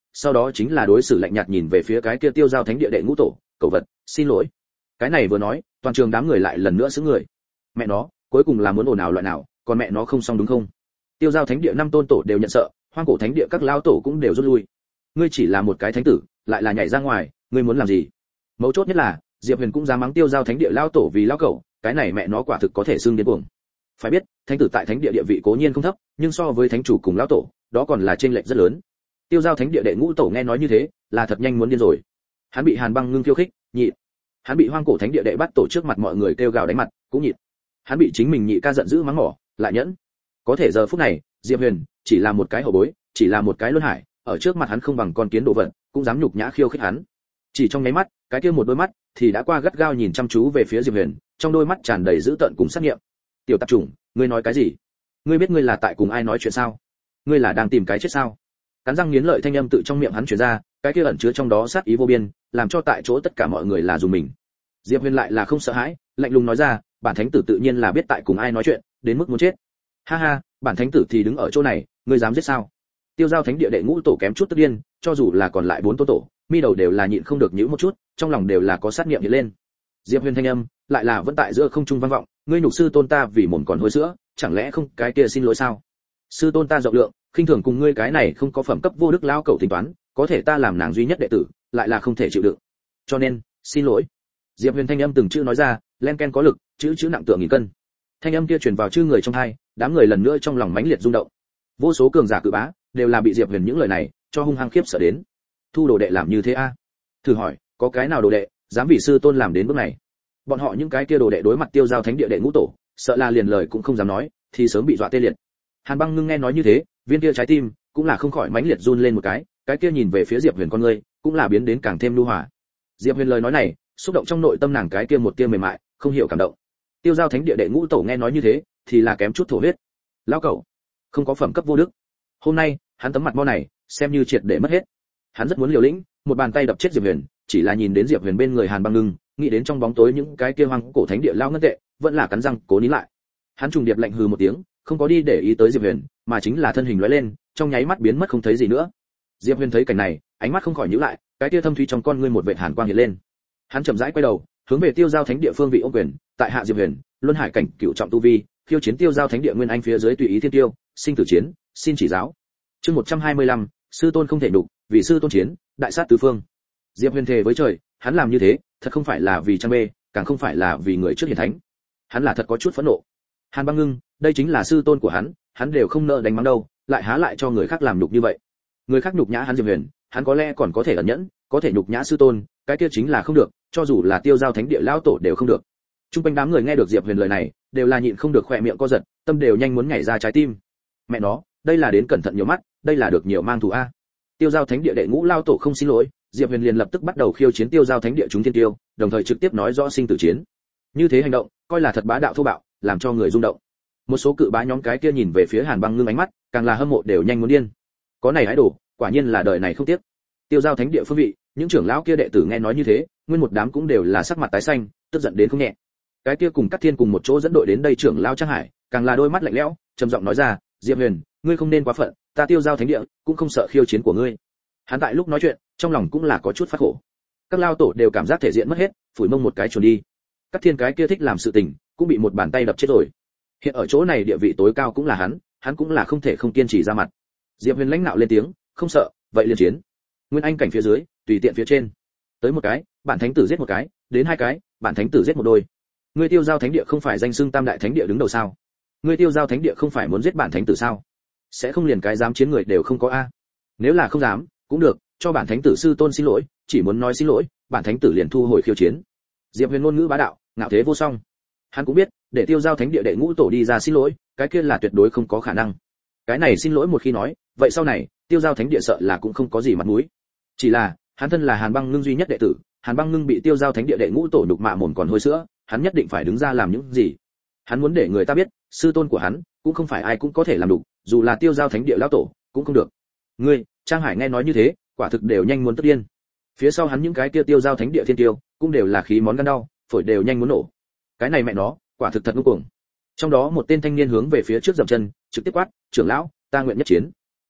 sau đó chính là đối xử lạnh nhạt nhìn về phía cái kia tiêu giao thánh địa đệ ngũ tổ, cầu vật, xin lỗi. Cái này vừa nói, toàn trường đám người lại lần nữa sững người. Mẹ nó, cuối cùng là muốn ồn ào loại nào, còn mẹ nó không xong đúng không? Tiêu giao thánh địa 5 tôn tổ đều nhận sợ, hoang cổ thánh địa các lão tổ cũng đều rút lui. Ngươi chỉ là một cái thánh tử, lại là nhảy ra ngoài, ngươi muốn làm gì? Mấu chốt nhất là, Diệp Huyền cũng dám mắng tiêu giao thánh địa lão tổ vì lão cẩu, cái này mẹ nó quả thực có thể xưng điên cuồng. Phải biết, thánh tử tại thánh địa địa vị cố nhiên không thấp, nhưng so với thánh chủ cùng lão tổ, đó còn là chênh lệch rất lớn. Tiêu giao thánh địa đệ ngũ tổ nghe nói như thế, là thật nhanh muốn điên rồi. Hắn bị Hàn Băng Ngưng khiêu khích, nhịn. Hắn bị hoang cổ thánh địa đệ bắt tổ trước mặt mọi người kêu gào đánh mặt, cũng nhịn. Hắn bị chính mình nhị ca giận dữ mắng mỏ, lại nhẫn. Có thể giờ phút này, Diệp Huyền chỉ là một cái hậu bối, chỉ là một cái luân hải, ở trước mặt hắn không bằng con kiến đồ vật, cũng dám nhục nhã khiêu khích hắn. Chỉ trong nháy mắt, cái kia một đôi mắt thì đã qua gắt gao nhìn chăm chú về phía Diệp Huyền, trong đôi mắt tràn đầy dữ tợn cùng sát nghiệm. Tiểu tạp chủng, ngươi nói cái gì? Ngươi biết ngươi là tại cùng ai nói chuyện sao? Ngươi là đang tìm cái chết sao? Cắn răng nghiến lợi thanh âm tự trong miệng hắn truyền ra, cái kia ẩn chứa trong đó sát ý vô biên, làm cho tại chỗ tất cả mọi người là dùng mình. Diệp Huyền lại là không sợ hãi, lạnh lùng nói ra, bản thánh tử tự nhiên là biết tại cùng ai nói chuyện, đến mức muốn chết. Ha ha, bản thánh tử thì đứng ở chỗ này, ngươi dám giết sao? Tiêu giao thánh địa đệ ngũ tổ kém chút tức điên, cho dù là còn lại 4 tổ, mi đầu đều là nhịn không được nhíu một chút, trong lòng đều là có sát niệm hiện lên. Diệp Huyền thanh âm lại là vẫn tại giữa không trung vang vọng, ngươi nhục sư tôn ta vì mồm còn hôi sữa, chẳng lẽ không cái kia xin lỗi sao? Sư tôn ta rộng lượng, khinh thường cùng ngươi cái này không có phẩm cấp vô đức lão cẩu tính toán, có thể ta làm nàng duy nhất đệ tử, lại là không thể chịu đựng. Cho nên, xin lỗi. Diệp Huyền thanh âm từng chữ nói ra, len ken có lực, chữ nặng tựa nghìn cân. Thanh âm kia truyền vào chư người trong tai, đám người lần nữa trong lòng mãnh liệt rung động. Vô số cường giả cự bá đều là bị Diệp Huyền những lời này cho hung hăng khiếp sợ đến. Thu đồ đệ làm như thế a? Thử hỏi, có cái nào đồ đệ dám vì sư tôn làm đến bước này? Bọn họ những cái kia đồ đệ đối mặt tiêu giao thánh địa đệ ngũ tổ, sợ là liền lời cũng không dám nói, thì sớm bị dọa tê liệt. Hàn Băng Ngưng nghe nói như thế, viên kia trái tim cũng là không khỏi mãnh liệt run lên một cái kia nhìn về phía Diệp Huyền con ngươi, cũng là biến đến càng thêm nhu hòa. Diệp Huyền lời nói này, xúc động trong nội tâm nàng cái kia một tia mềm mại, không hiểu cảm động. Tiêu giao thánh địa đệ ngũ tổ nghe nói như thế, thì là kém chút thổ huyết. Lão cẩu, không có phẩm cấp vô đức. Hôm nay, hắn tấm mặt mo này, xem như triệt để mất hết. Hắn rất muốn liều lĩnh, một bàn tay đập chết Diệp Huyền, chỉ là nhìn đến Diệp Huyền bên người Hàn Băng Ngưng, nghĩ đến trong bóng tối những cái kia hoang cổ thánh địa lao ngân tệ, vẫn là cắn răng cố nín lại. Hắn trùng điệp lạnh hừ một tiếng, không có đi để ý tới Diệp Huyền, mà chính là thân hình lóe lên, trong nháy mắt biến mất không thấy gì nữa. Diệp Huyền thấy cảnh này, ánh mắt không khỏi nhíu lại, cái kia thâm thúy trong con ngươi một vệt hàn quang hiện lên. Hắn chậm rãi quay đầu, hướng về tiêu giao thánh địa phương vị ôm quyền, tại hạ Diệp Huyền, luân hải cảnh cửu trọng tu vi, khiêu chiến tiêu giao thánh địa nguyên anh phía dưới tùy ý thiên tiêu, sinh tử chiến, xin chỉ giáo. Chương 125, sư tôn không thể nhục, vì sư tôn chiến, đại sát tứ phương. Diệp Huyền thề với trời, hắn làm như thế, thật không phải là vì trang mê, càng không phải là vì người trước hiển thánh. Hắn là thật có chút phẫn nộ. Hàn Băng Ngưng, đây chính là sư tôn của hắn đều không nợ đánh mắng đâu, lại há lại cho người khác làm nhục như vậy. Người khác nhục nhã hắn Diệp Huyền, hắn có lẽ còn có thể ẩn nhẫn, có thể nhục nhã sư tôn, cái kia chính là không được, cho dù là tiêu giao thánh địa lão tổ đều không được. Trung quanh đám người nghe được Diệp Huyền lời này, đều là nhịn không được khỏe miệng co giật, tâm đều nhanh muốn nhảy ra trái tim. Mẹ nó, đây là đến cẩn thận nhiều mắt, đây là được nhiều mang thù a. Tiêu giao thánh địa đệ ngũ lao tổ không xin lỗi, Diệp Huyền liền lập tức bắt đầu khiêu chiến tiêu giao thánh địa chúng thiên tiêu, đồng thời trực tiếp nói rõ sinh tử chiến. Như thế hành động, coi là thật bá đạo thô bạo, làm cho người rung động. Một số cự bá nhóm cái kia nhìn về phía Hàn Băng Ngưng ánh mắt, càng là hâm mộ đều nhanh muốn điên. Có này hái đồ, quả nhiên là đời này không tiếc. Tiêu giao thánh địa phương vị, những trưởng lão kia đệ tử nghe nói như thế, nguyên một đám cũng đều là sắc mặt tái xanh, tức giận đến không nhẹ. Cái kia cùng Cát Thiên cùng một chỗ dẫn đội đến đây trưởng lão Trang Hải, càng là đôi mắt lạnh lẽo, trầm giọng nói ra, Diệp Huyền, ngươi không nên quá phận, ta tiêu giao thánh địa cũng không sợ khiêu chiến của ngươi. Hắn tại lúc nói chuyện, trong lòng cũng là có chút phát khổ. Các lao tổ đều cảm giác thể diện mất hết, phủi mông một cái chuồn đi. Cát Thiên cái kia thích làm sự tình, cũng bị một bàn tay đập chết rồi. Hiện ở chỗ này địa vị tối cao cũng là hắn cũng là không thể không kiên trì ra mặt. Diệp Huyền lãnh nạo lên tiếng, không sợ, vậy liên chiến. Nguyên anh cảnh phía dưới, tùy tiện phía trên. Tới một cái, bản thánh tử giết một cái, đến 2 cái, bản thánh tử giết một đôi. Ngươi tiêu giao thánh địa không phải danh xưng tam đại thánh địa đứng đầu sao? Ngươi tiêu giao thánh địa không phải muốn giết bản thánh tử sao? Sẽ không liền cái dám chiến người đều không có a? Nếu là không dám, cũng được, cho bản thánh tử sư tôn xin lỗi, chỉ muốn nói xin lỗi, bản thánh tử liền thu hồi khiêu chiến. Diệp Huyền ngôn ngữ bá đạo, ngạo thế vô song. Hắn cũng biết, để tiêu giao thánh địa đệ ngũ tổ đi ra xin lỗi, cái kia là tuyệt đối không có khả năng. Cái này xin lỗi một khi nói, vậy sau này, tiêu giao thánh địa sợ là cũng không có gì mặt mũi. Chỉ là, hắn thân là Hàn Băng Ngưng duy nhất đệ tử, Hàn Băng Ngưng bị tiêu giao thánh địa đệ ngũ tổ nhục mạ mồm còn hôi sữa, hắn nhất định phải đứng ra làm những gì. Hắn muốn để người ta biết, sư tôn của hắn cũng không phải ai cũng có thể làm đủ, dù là tiêu giao thánh địa lão tổ cũng không được. Ngươi, Trang Hải nghe nói như thế, quả thực đều nhanh muốn tức điên. Phía sau hắn những cái kia tiêu giao thánh địa thiên tiêu, cũng đều là khí món gan đau, phổi đều nhanh muốn nổ. Cái này mẹ nó, quả thực thật ngu cuồng. Trong đó một tên thanh niên hướng về phía trước dậm chân, trực tiếp quát, trưởng lão, ta nguyện nhất chiến.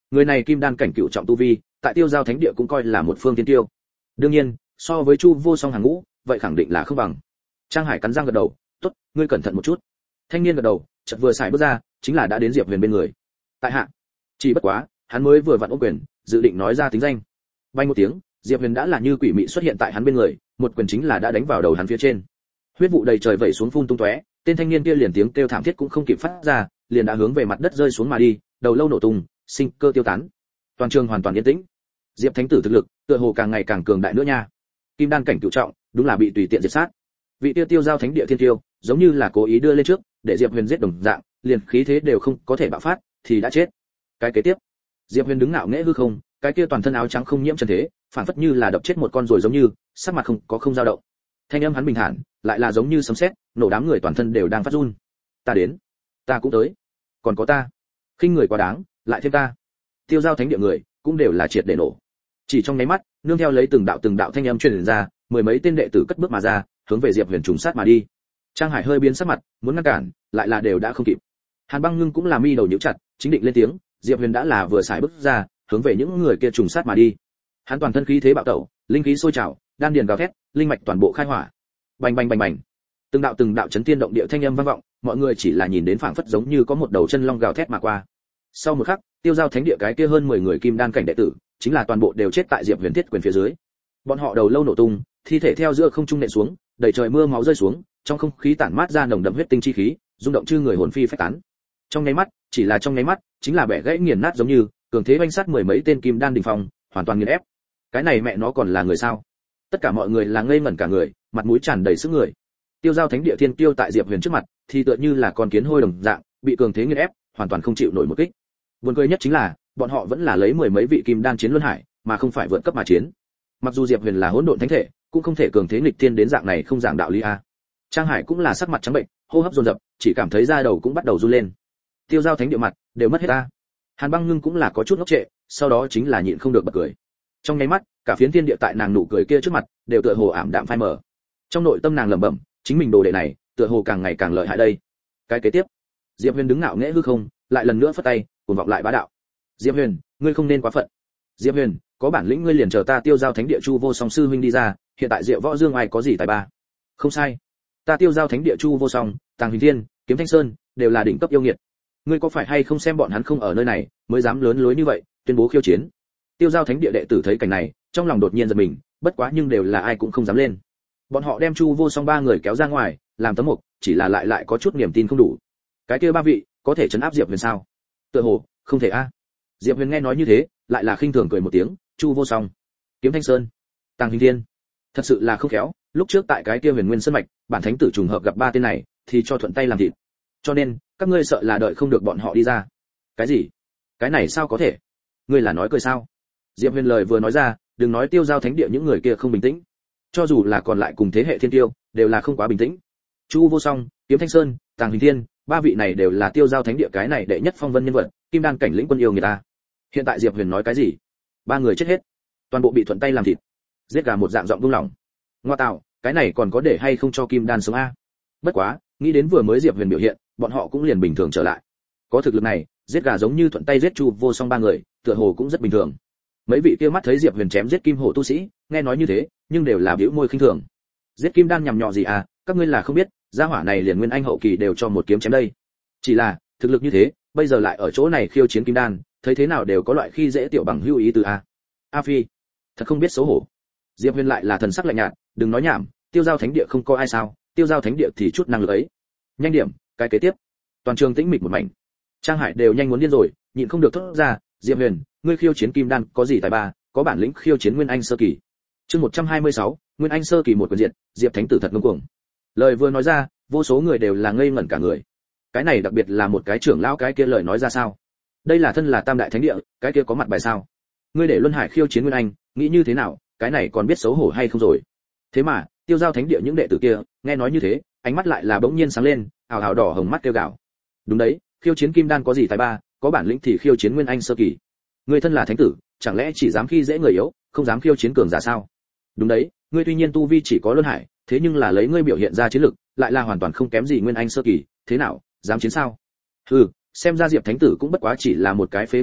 Người này kim đan cảnh cựu trọng tu vi, tại Tiêu Giao Thánh Địa cũng coi là một phương tiên tiêu. Đương nhiên, so với Chu Vô Song hàng ngũ, vậy khẳng định là không bằng. Trang Hải cắn răng gật đầu, "Tốt, ngươi cẩn thận một chút." Thanh niên gật đầu, chợt vừa xài bước ra, chính là đã đến Diệp Huyền bên người. "Tại hạ." Chỉ bất quá, hắn mới vừa vặn ôm quyền, dự định nói ra tính danh. Bay một tiếng, Diệp Huyền đã là như quỷ mị xuất hiện tại hắn bên người, một quyền chính là đã đánh vào đầu hắn phía trên. Huyết vụ đầy trời vẩy xuống phun tung tóe, tên thanh niên kia liền tiếng kêu thảm thiết cũng không kịp phát ra, liền đã hướng về mặt đất rơi xuống mà đi, đầu lâu nổ tung, sinh cơ tiêu tán. Toàn trường hoàn toàn yên tĩnh. Diệp Thánh tử thực lực, tựa hồ càng ngày càng cường đại nữa nha. Kim đan cảnh cửu trọng, đúng là bị tùy tiện diệt sát. Vị tiêu Tiêu Giao Thánh Địa thiên tiêu, giống như là cố ý đưa lên trước, để Diệp Huyền giết đồng dạng, liền khí thế đều không có thể bạo phát, thì đã chết. Cái kế tiếp, Diệp Huyền đứng ngạo nghễ hư không, cái kia toàn thân áo trắng không nhiễm trần thế, phản phất như là đập chết một con rồi giống như, sắc mặt không dao động. Thanh âm hắn bình thản, lại là giống như sấm sét, nổ đám người toàn thân đều đang phát run. Ta đến, ta cũng tới, còn có ta. Khinh người quá đáng, lại thêm ta. Tiêu Giao Thánh Địa người cũng đều là triệt để nổ. Chỉ trong nháy mắt, nương theo lấy từng đạo thanh âm truyền ra, mười mấy tên đệ tử cất bước mà ra, hướng về Diệp Huyền trùng sát mà đi. Trang Hải hơi biến sắc mặt, muốn ngăn cản, lại là đều đã không kịp. Hàn Băng Ngưng cũng là mi đầu nhíu chặt, chính định lên tiếng, Diệp Huyền đã là vừa xài bước ra, hướng về những người kia trùng sát mà đi. Hắn toàn thân khí thế bạo tẩu, linh khí sôi trào, đan điền gào thét, linh mạch toàn bộ khai hỏa. Bành bành bành bành. Từng đạo chấn thiên động địa thanh âm vang vọng, mọi người chỉ là nhìn đến phảng phất giống như có một đầu chân long gào thét mà qua. Sau một khắc, Tiêu Giao Thánh Địa cái kia hơn 10 người kim đan cảnh đệ tử, chính là toàn bộ đều chết tại Diệp Huyền thiết quyền phía dưới. Bọn họ đầu lâu nổ tung, thi thể theo giữa không trung nện xuống, đầy trời mưa máu rơi xuống, trong không khí tản mát ra nồng đậm huyết tinh chi khí, rung động chư người hồn phi phách tán. Trong nháy mắt, chỉ là trong nháy mắt, chính là bẻ gãy nghiền nát giống như, cường thế oanh sát mười mấy tên kim đan đỉnh phong, hoàn toàn nghiền ép. Cái này mẹ nó còn là người sao? Tất cả mọi người là ngây ngẩn cả người, mặt mũi tràn đầy sức người. Tiêu Giao Thánh Địa thiên tiêu tại Diệp Huyền trước mặt, thì tựa như là con kiến hôi đồng dạng, bị cường thế nghiền ép, hoàn toàn không chịu nổi một kích. Buồn cười nhất chính là, bọn họ vẫn là lấy mười mấy vị kim đan chiến luân hải, mà không phải vượt cấp mà chiến. Mặc dù Diệp Huyền là hỗn độn thánh thể, cũng không thể cường thế nghịch thiên đến dạng này không giảng đạo lý a. Trang Hải cũng là sắc mặt trắng bệnh, hô hấp dồn dập, chỉ cảm thấy da đầu cũng bắt đầu run lên. Tiêu Giao Thánh Địa mặt đều mất hết a. Hàn Băng Ngưng cũng là có chút ngốc trệ, sau đó chính là nhịn không được bật cười. Trong nháy mắt, cả phiến thiên địa tại nàng nụ cười kia trước mặt, đều tựa hồ ảm đạm phai mờ. Trong nội tâm nàng lẩm bẩm, chính mình đồ đệ này, tựa hồ càng ngày càng lợi hại đây. Cái kế tiếp, Diệp Huyền đứng ngạo nghễ hư không, lại lần nữa phất tay, cuồng vọng lại bá đạo. Diệp Huyền, ngươi không nên quá phận. Diệp Huyền, có bản lĩnh ngươi liền chờ ta Tiêu Giao Thánh Địa Chu Vô Song sư huynh đi ra, hiện tại Diệu Võ Dương ai có gì tài ba. Không sai, ta Tiêu Giao Thánh Địa Chu Vô Song, Tàng Huỳnh Thiên, Kiếm Thanh Sơn, đều là đỉnh cấp yêu nghiệt. Ngươi có phải hay không xem bọn hắn không ở nơi này, mới dám lớn lối như vậy, tuyên bố khiêu chiến. Tiêu Giao Thánh Địa đệ tử thấy cảnh này, trong lòng đột nhiên giật mình, bất quá nhưng đều là ai cũng không dám lên. Bọn họ đem Chu Vô Song ba người kéo ra ngoài, làm tấm mục, chỉ là lại có chút niềm tin không đủ. Cái kia ba vị, có thể trấn áp Diệp Huyền sao? Tựa hồ, không thể a. Diệp Huyền nghe nói như thế, lại là khinh thường cười một tiếng, Chu Vô Song, Kiếm Thanh Sơn, Tàng Huỳnh Thiên, thật sự là không khéo, lúc trước tại cái kia Huyền Nguyên Sơn mạch, bản thánh tử trùng hợp gặp ba tên này, thì cho thuận tay làm thịt. Cho nên, các ngươi sợ là đợi không được bọn họ đi ra. Cái gì? Cái này sao có thể? Ngươi là nói cười sao? Diệp Huyền lời vừa nói ra, đừng nói Tiêu Giao Thánh Địa những người kia không bình tĩnh, cho dù là còn lại cùng thế hệ thiên tiêu, đều là không quá bình tĩnh. Chu Vô Song, Kiếm Thanh Sơn, Tàng Huỳnh Thiên, ba vị này đều là Tiêu Giao Thánh Địa cái này đệ nhất phong vân nhân vật, kim đan cảnh lĩnh quân yêu người ta. Hiện tại Diệp Huyền nói cái gì? Ba người chết hết, toàn bộ bị thuận tay làm thịt, giết gà một dạng giọng buông lỏng. Ngoa tạo, cái này còn có để hay không cho kim đan sống a? Bất quá, nghĩ đến vừa mới Diệp Huyền biểu hiện, bọn họ cũng liền bình thường trở lại. Có thực lực này, giết gà giống như thuận tay giết Chu Vô Song ba người, tựa hồ cũng rất bình thường. Mấy vị kia mắt thấy Diệp Huyền chém giết kim hổ tu sĩ, nghe nói như thế, nhưng đều là bĩu môi khinh thường. Giết kim đan nhằm nhọ gì à, các ngươi là không biết, gia hỏa này liền nguyên anh hậu kỳ đều cho một kiếm chém đây. Chỉ là, thực lực như thế, bây giờ lại ở chỗ này khiêu chiến kim đan, thấy thế nào đều có loại khi dễ tiểu bằng hữu ý từ a. A Phi, thật không biết xấu hổ. Diệp Huyền lại là thần sắc lạnh nhạt, đừng nói nhảm, Tiêu Giao Thánh Địa không có ai sao, Tiêu Giao Thánh Địa thì chút năng lực ấy. Nhanh điểm, cái kế tiếp. Toàn trường tĩnh mịch một mảnh. Trang Hải đều nhanh muốn điên rồi, nhịn không được thốt ra, Diệp Huyền, ngươi khiêu chiến kim đan, có gì tài ba, có bản lĩnh khiêu chiến nguyên anh sơ kỳ. Chương 126, nguyên anh sơ kỳ một quyền diện, Diệp Thánh tử thật ngông cuồng. Lời vừa nói ra, vô số người đều là ngây ngẩn cả người. Cái này đặc biệt là một cái trưởng lão cái kia lời nói ra sao? Đây là thân là Tam đại thánh địa, cái kia có mặt bài sao? Ngươi để Luân Hải khiêu chiến nguyên anh, nghĩ như thế nào, cái này còn biết xấu hổ hay không rồi? Thế mà, Tiêu Giao Thánh Địa những đệ tử kia, nghe nói như thế, ánh mắt lại là bỗng nhiên sáng lên, ảo ảo đỏ hồng mắt kêu gào. Đúng đấy, khiêu chiến kim đan có gì tài ba, có bản lĩnh thì khiêu chiến nguyên anh sơ kỳ. Ngươi thân là thánh tử, chẳng lẽ chỉ dám khi dễ người yếu, không dám khiêu chiến cường giả sao? Đúng đấy, ngươi tuy nhiên tu vi chỉ có Luân Hải, thế nhưng là lấy ngươi biểu hiện ra chiến lực, lại là hoàn toàn không kém gì nguyên anh sơ kỳ, thế nào, dám chiến sao? Xem ra Diệp Thánh tử cũng bất quá chỉ là một cái phế vật thôi,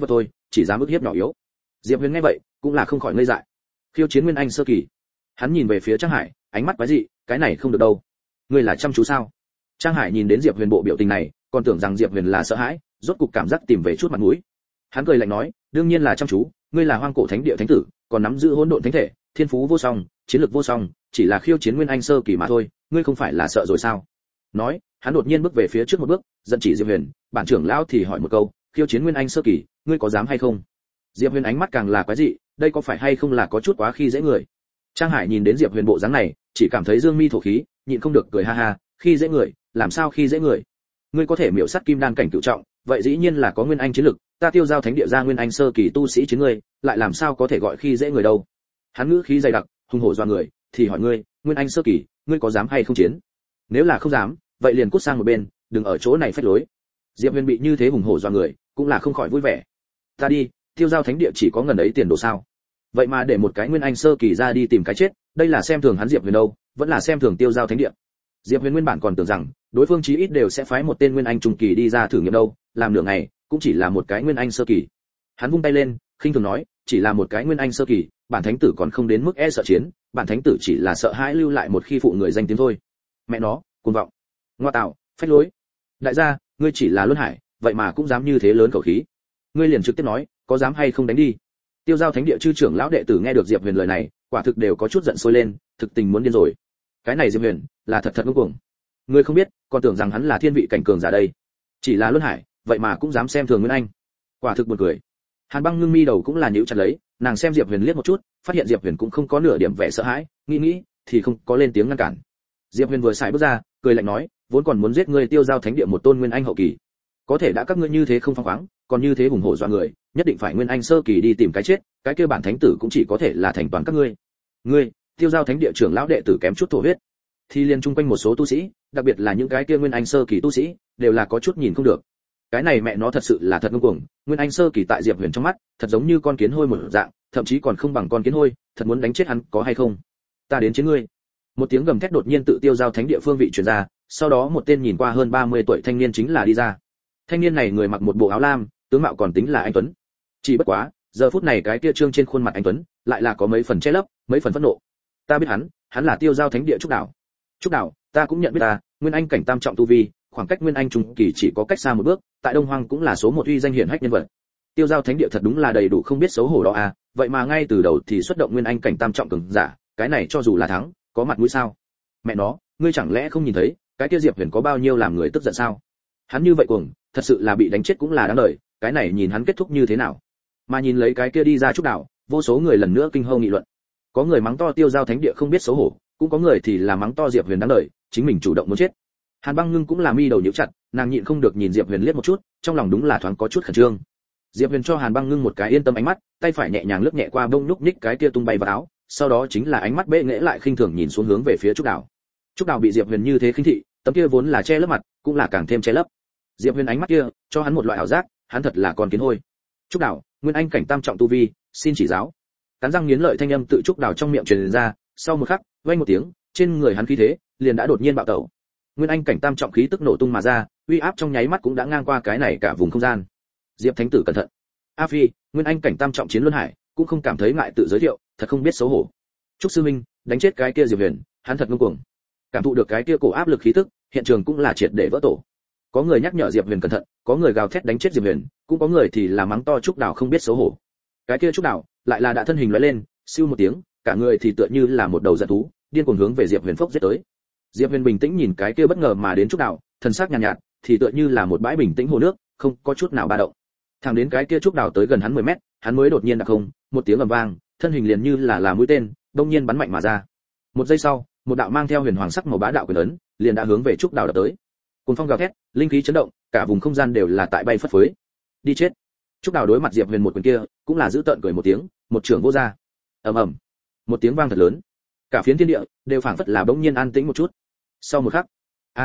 chỉ dám ức hiếp nhỏ yếu. Diệp Huyền nghe vậy cũng là không khỏi ngây dại. Khiêu chiến nguyên anh sơ kỳ. Hắn nhìn về phía Trang Hải, ánh mắt quái dị, cái này không được đâu. Ngươi là chăm chú sao? Trang Hải nhìn đến Diệp Huyền bộ biểu tình này, còn tưởng rằng Diệp Huyền là sợ hãi, rốt cục cảm giác tìm về chút mặt mũi. Hắn cười lạnh nói, đương nhiên là chăm chú, ngươi là hoang cổ thánh địa thánh tử, còn nắm giữ hỗn độn thánh thể, thiên phú vô song, chiến lược vô song, chỉ là khiêu chiến nguyên anh sơ kỳ mà thôi, ngươi không phải là sợ rồi sao? Nói, hắn đột nhiên bước về phía trước một bước, giận chỉ Diệp Huyền, bản trưởng lão thì hỏi một câu, khiêu chiến nguyên anh sơ kỳ, ngươi có dám hay không? Diệp Huyền ánh mắt càng là quái dị, đây có phải hay không là có chút quá khi dễ người. Trang Hải nhìn đến Diệp Huyền bộ dáng này, chỉ cảm thấy dương mi thổ khí, nhịn không được cười ha ha, khi dễ người, làm sao khi dễ người? Ngươi có thể miểu sát kim đan cảnh cửu trọng, vậy dĩ nhiên là có nguyên anh chiến lực, ta Tiêu Giao thánh địa ra nguyên anh sơ kỳ tu sĩ chiến ngươi, lại làm sao có thể gọi khi dễ người đâu? Hắn ngữ khí dày đặc, hùng hổ doa người, thì hỏi ngươi, nguyên anh sơ kỳ, ngươi có dám hay không chiến? Nếu là không dám, vậy liền cút sang một bên, đừng ở chỗ này phách lối. Diệp Huyền bị như thế hùng hổ doa người, cũng là không khỏi vui vẻ. Ta đi, Tiêu Giao thánh địa chỉ có ngần ấy tiền đồ sao? Vậy mà để một cái nguyên anh sơ kỳ ra đi tìm cái chết, đây là xem thường hắn Diệp Huyền đâu, vẫn là xem thường Tiêu Giao thánh địa. Diệp Huyền nguyên bản còn tưởng rằng đối phương chí ít đều sẽ phái một tên nguyên anh trung kỳ đi ra thử nghiệm đâu, làm nửa ngày cũng chỉ là một cái nguyên anh sơ kỳ. Hắn vung tay lên, khinh thường nói, chỉ là một cái nguyên anh sơ kỳ, bản thánh tử còn không đến mức e sợ chiến, bản thánh tử chỉ là sợ hãi lưu lại một khi phụ người danh tiếng thôi. Mẹ nó, cuồng vọng, ngoa tạo, phách lối. Đại gia, ngươi chỉ là luân hải, vậy mà cũng dám như thế lớn khẩu khí. Ngươi liền trực tiếp nói, có dám hay không đánh đi. Tiêu Giao thánh địa chư trưởng lão đệ tử nghe được Diệp Huyền lời này, quả thực đều có chút giận sôi lên, thực tình muốn điên rồi. Cái này Diệp Huyền là thật ngông cuồng. Ngươi không biết, còn tưởng rằng hắn là thiên vị cảnh cường giả đây. Chỉ là luân hải, vậy mà cũng dám xem thường Nguyên Anh. Quả thực buồn cười. Hàn Băng ngưng mi đầu cũng là nhíu chặt lấy, nàng xem Diệp Huyền liếc một chút, phát hiện Diệp Huyền cũng không có nửa điểm vẻ sợ hãi, nghĩ thì không có lên tiếng ngăn cản. Diệp Huyền vừa xài bước ra, cười lạnh nói, vốn còn muốn giết ngươi Tiêu Giao thánh địa một tôn Nguyên Anh hậu kỳ, có thể đã các ngươi như thế không phăng khoáng, còn như thế hùng hổ dọa người, nhất định phải Nguyên Anh sơ kỳ đi tìm cái chết, cái kia bản thánh tử cũng chỉ có thể là thành toàn các ngươi. Ngươi, Tiêu Giao thánh địa trưởng lão đệ tử kém chút thổ huyết. Thì liên chung quanh một số tu sĩ, đặc biệt là những cái kia Nguyên Anh sơ kỳ tu sĩ, đều là có chút nhìn không được. Cái này mẹ nó thật sự là thật ngông cuồng, Nguyên Anh sơ kỳ tại Diệp Huyền trong mắt, thật giống như con kiến hôi một dạng, thậm chí còn không bằng con kiến hôi, thật muốn đánh chết hắn, có hay không? Ta đến chiến ngươi. Một tiếng gầm thét đột nhiên tự Tiêu Giao thánh địa phương vị truyền ra, sau đó một tên nhìn qua hơn 30 tuổi thanh niên chính là đi ra. Thanh niên này người mặc một bộ áo lam, tướng mạo còn tính là anh tuấn. Chỉ bất quá, giờ phút này cái kia trương trên khuôn mặt anh tuấn, lại là có mấy phần che lấp, mấy phần phẫn nộ. Ta biết hắn là Tiêu Giao thánh địa Trúc Đảo. Trúc Đảo, ta cũng nhận biết ta, Nguyên Anh cảnh tam trọng tu vi, khoảng cách Nguyên Anh trung kỳ chỉ có cách xa một bước, tại Đông Hoang cũng là số một uy danh hiển hách nhân vật. Tiêu Giao thánh địa thật đúng là đầy đủ không biết xấu hổ đó à, vậy mà ngay từ đầu thì xuất động Nguyên Anh cảnh tam trọng cường giả, cái này cho dù là thắng, có mặt mũi sao? Mẹ nó, ngươi chẳng lẽ không nhìn thấy, cái kia Diệp Huyền có bao nhiêu làm người tức giận sao? Hắn như vậy cuồng, thật sự là bị đánh chết cũng là đáng đời, cái này nhìn hắn kết thúc như thế nào? Mà nhìn lấy cái kia đi ra Trúc Đảo, vô số người lần nữa kinh hô nghị luận. Có người mắng to Tiêu Giao thánh địa không biết xấu hổ, cũng có người thì là mắng to Diệp Huyền đáng đời, chính mình chủ động muốn chết. Hàn Băng Ngưng cũng là mi đầu nhíu chặt, nàng nhịn không được nhìn Diệp Huyền liếc một chút, trong lòng đúng là thoáng có chút khẩn trương. Diệp Huyền cho Hàn Băng Ngưng một cái yên tâm ánh mắt, tay phải nhẹ nhàng lướt nhẹ qua bông núc ních cái kia tung bay vào áo, sau đó chính là ánh mắt bệ nghệ lại khinh thường nhìn xuống hướng về phía Trúc Đảo. Trúc Đảo bị Diệp Huyền như thế khinh thị, tấm kia vốn là che lấp mặt, cũng là càng thêm che lấp. Diệp Huyền ánh mắt kia, cho hắn một loại ảo giác, hắn thật là con kiến hôi. Trúc Đảo, Nguyên Anh cảnh tam trọng tu vi, xin chỉ giáo. Cắn răng nghiến lợi thanh âm tự Trúc Đảo trong miệng truyền ra, sau một khắc, vang một tiếng, trên người hắn khí thế liền đã đột nhiên bạo tẩu. Nguyên Anh cảnh tam trọng khí tức nổ tung mà ra, uy áp trong nháy mắt cũng đã ngang qua cái này cả vùng không gian. Diệp thánh tử cẩn thận. A Phi, Nguyên Anh cảnh tam trọng chiến luân hải, cũng không cảm thấy ngại tự giới thiệu, thật không biết xấu hổ. Trúc sư minh, đánh chết cái kia Diệp Huyền, hắn thật ngông cuồng. Cảm thụ được cái kia cổ áp lực khí tức, hiện trường cũng là triệt để vỡ tổ. Có người nhắc nhở Diệp Huyền cẩn thận, có người gào thét đánh chết Diệp Huyền, cũng có người thì là mắng to Trúc Đảo không biết xấu hổ. Cái kia Trúc Đảo lại là đã thân hình lóe lên, siêu một tiếng, cả người thì tựa như là một đầu giận thú, điên cuồng hướng về Diệp Huyền phốc giết tới. Diệp Huyền bình tĩnh nhìn cái kia bất ngờ mà đến Trúc Đảo, thần sắc nhàn nhạt, thì tựa như là một bãi bình tĩnh hồ nước, không có chút nào ba động. Thẳng đến cái kia Trúc Đảo tới gần hắn 10 mét, hắn mới đột nhiên đạp không, một tiếng ầm vang, thân hình liền như là mũi tên, đông nhiên bắn mạnh mà ra. Một giây sau, một đạo mang theo huyền hoàng sắc màu bá đạo quyền ấn, liền đã hướng về Trúc Đảo đập tới. Cuồng phong gào thét, linh khí chấn động, cả vùng không gian đều là tại bay phất phới. Đi chết. Trúc Đảo đối mặt Diệp Huyền một quyền kia, cũng là giữ tợn cười một tiếng, một trường vô ra. Ầm ầm. Một tiếng vang thật lớn. Cả phiến thiên địa đều phảng phất là bỗng nhiên an tĩnh một chút. Sau một khắc,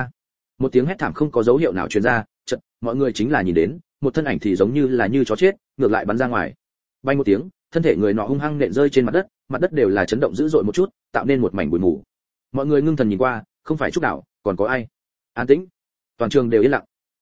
một tiếng hét thảm không có dấu hiệu nào truyền ra, chợt, mọi người chính là nhìn đến, một thân ảnh thì giống như là như chó chết, ngược lại bắn ra ngoài. Bay một tiếng, thân thể người nọ hung hăng nện rơi trên mặt đất đều là chấn động dữ dội một chút, tạo nên một mảnh bụi mù. Mọi người ngưng thần nhìn qua, không phải Trúc Đảo, còn có ai? An tĩnh. Toàn trường đều yên lặng.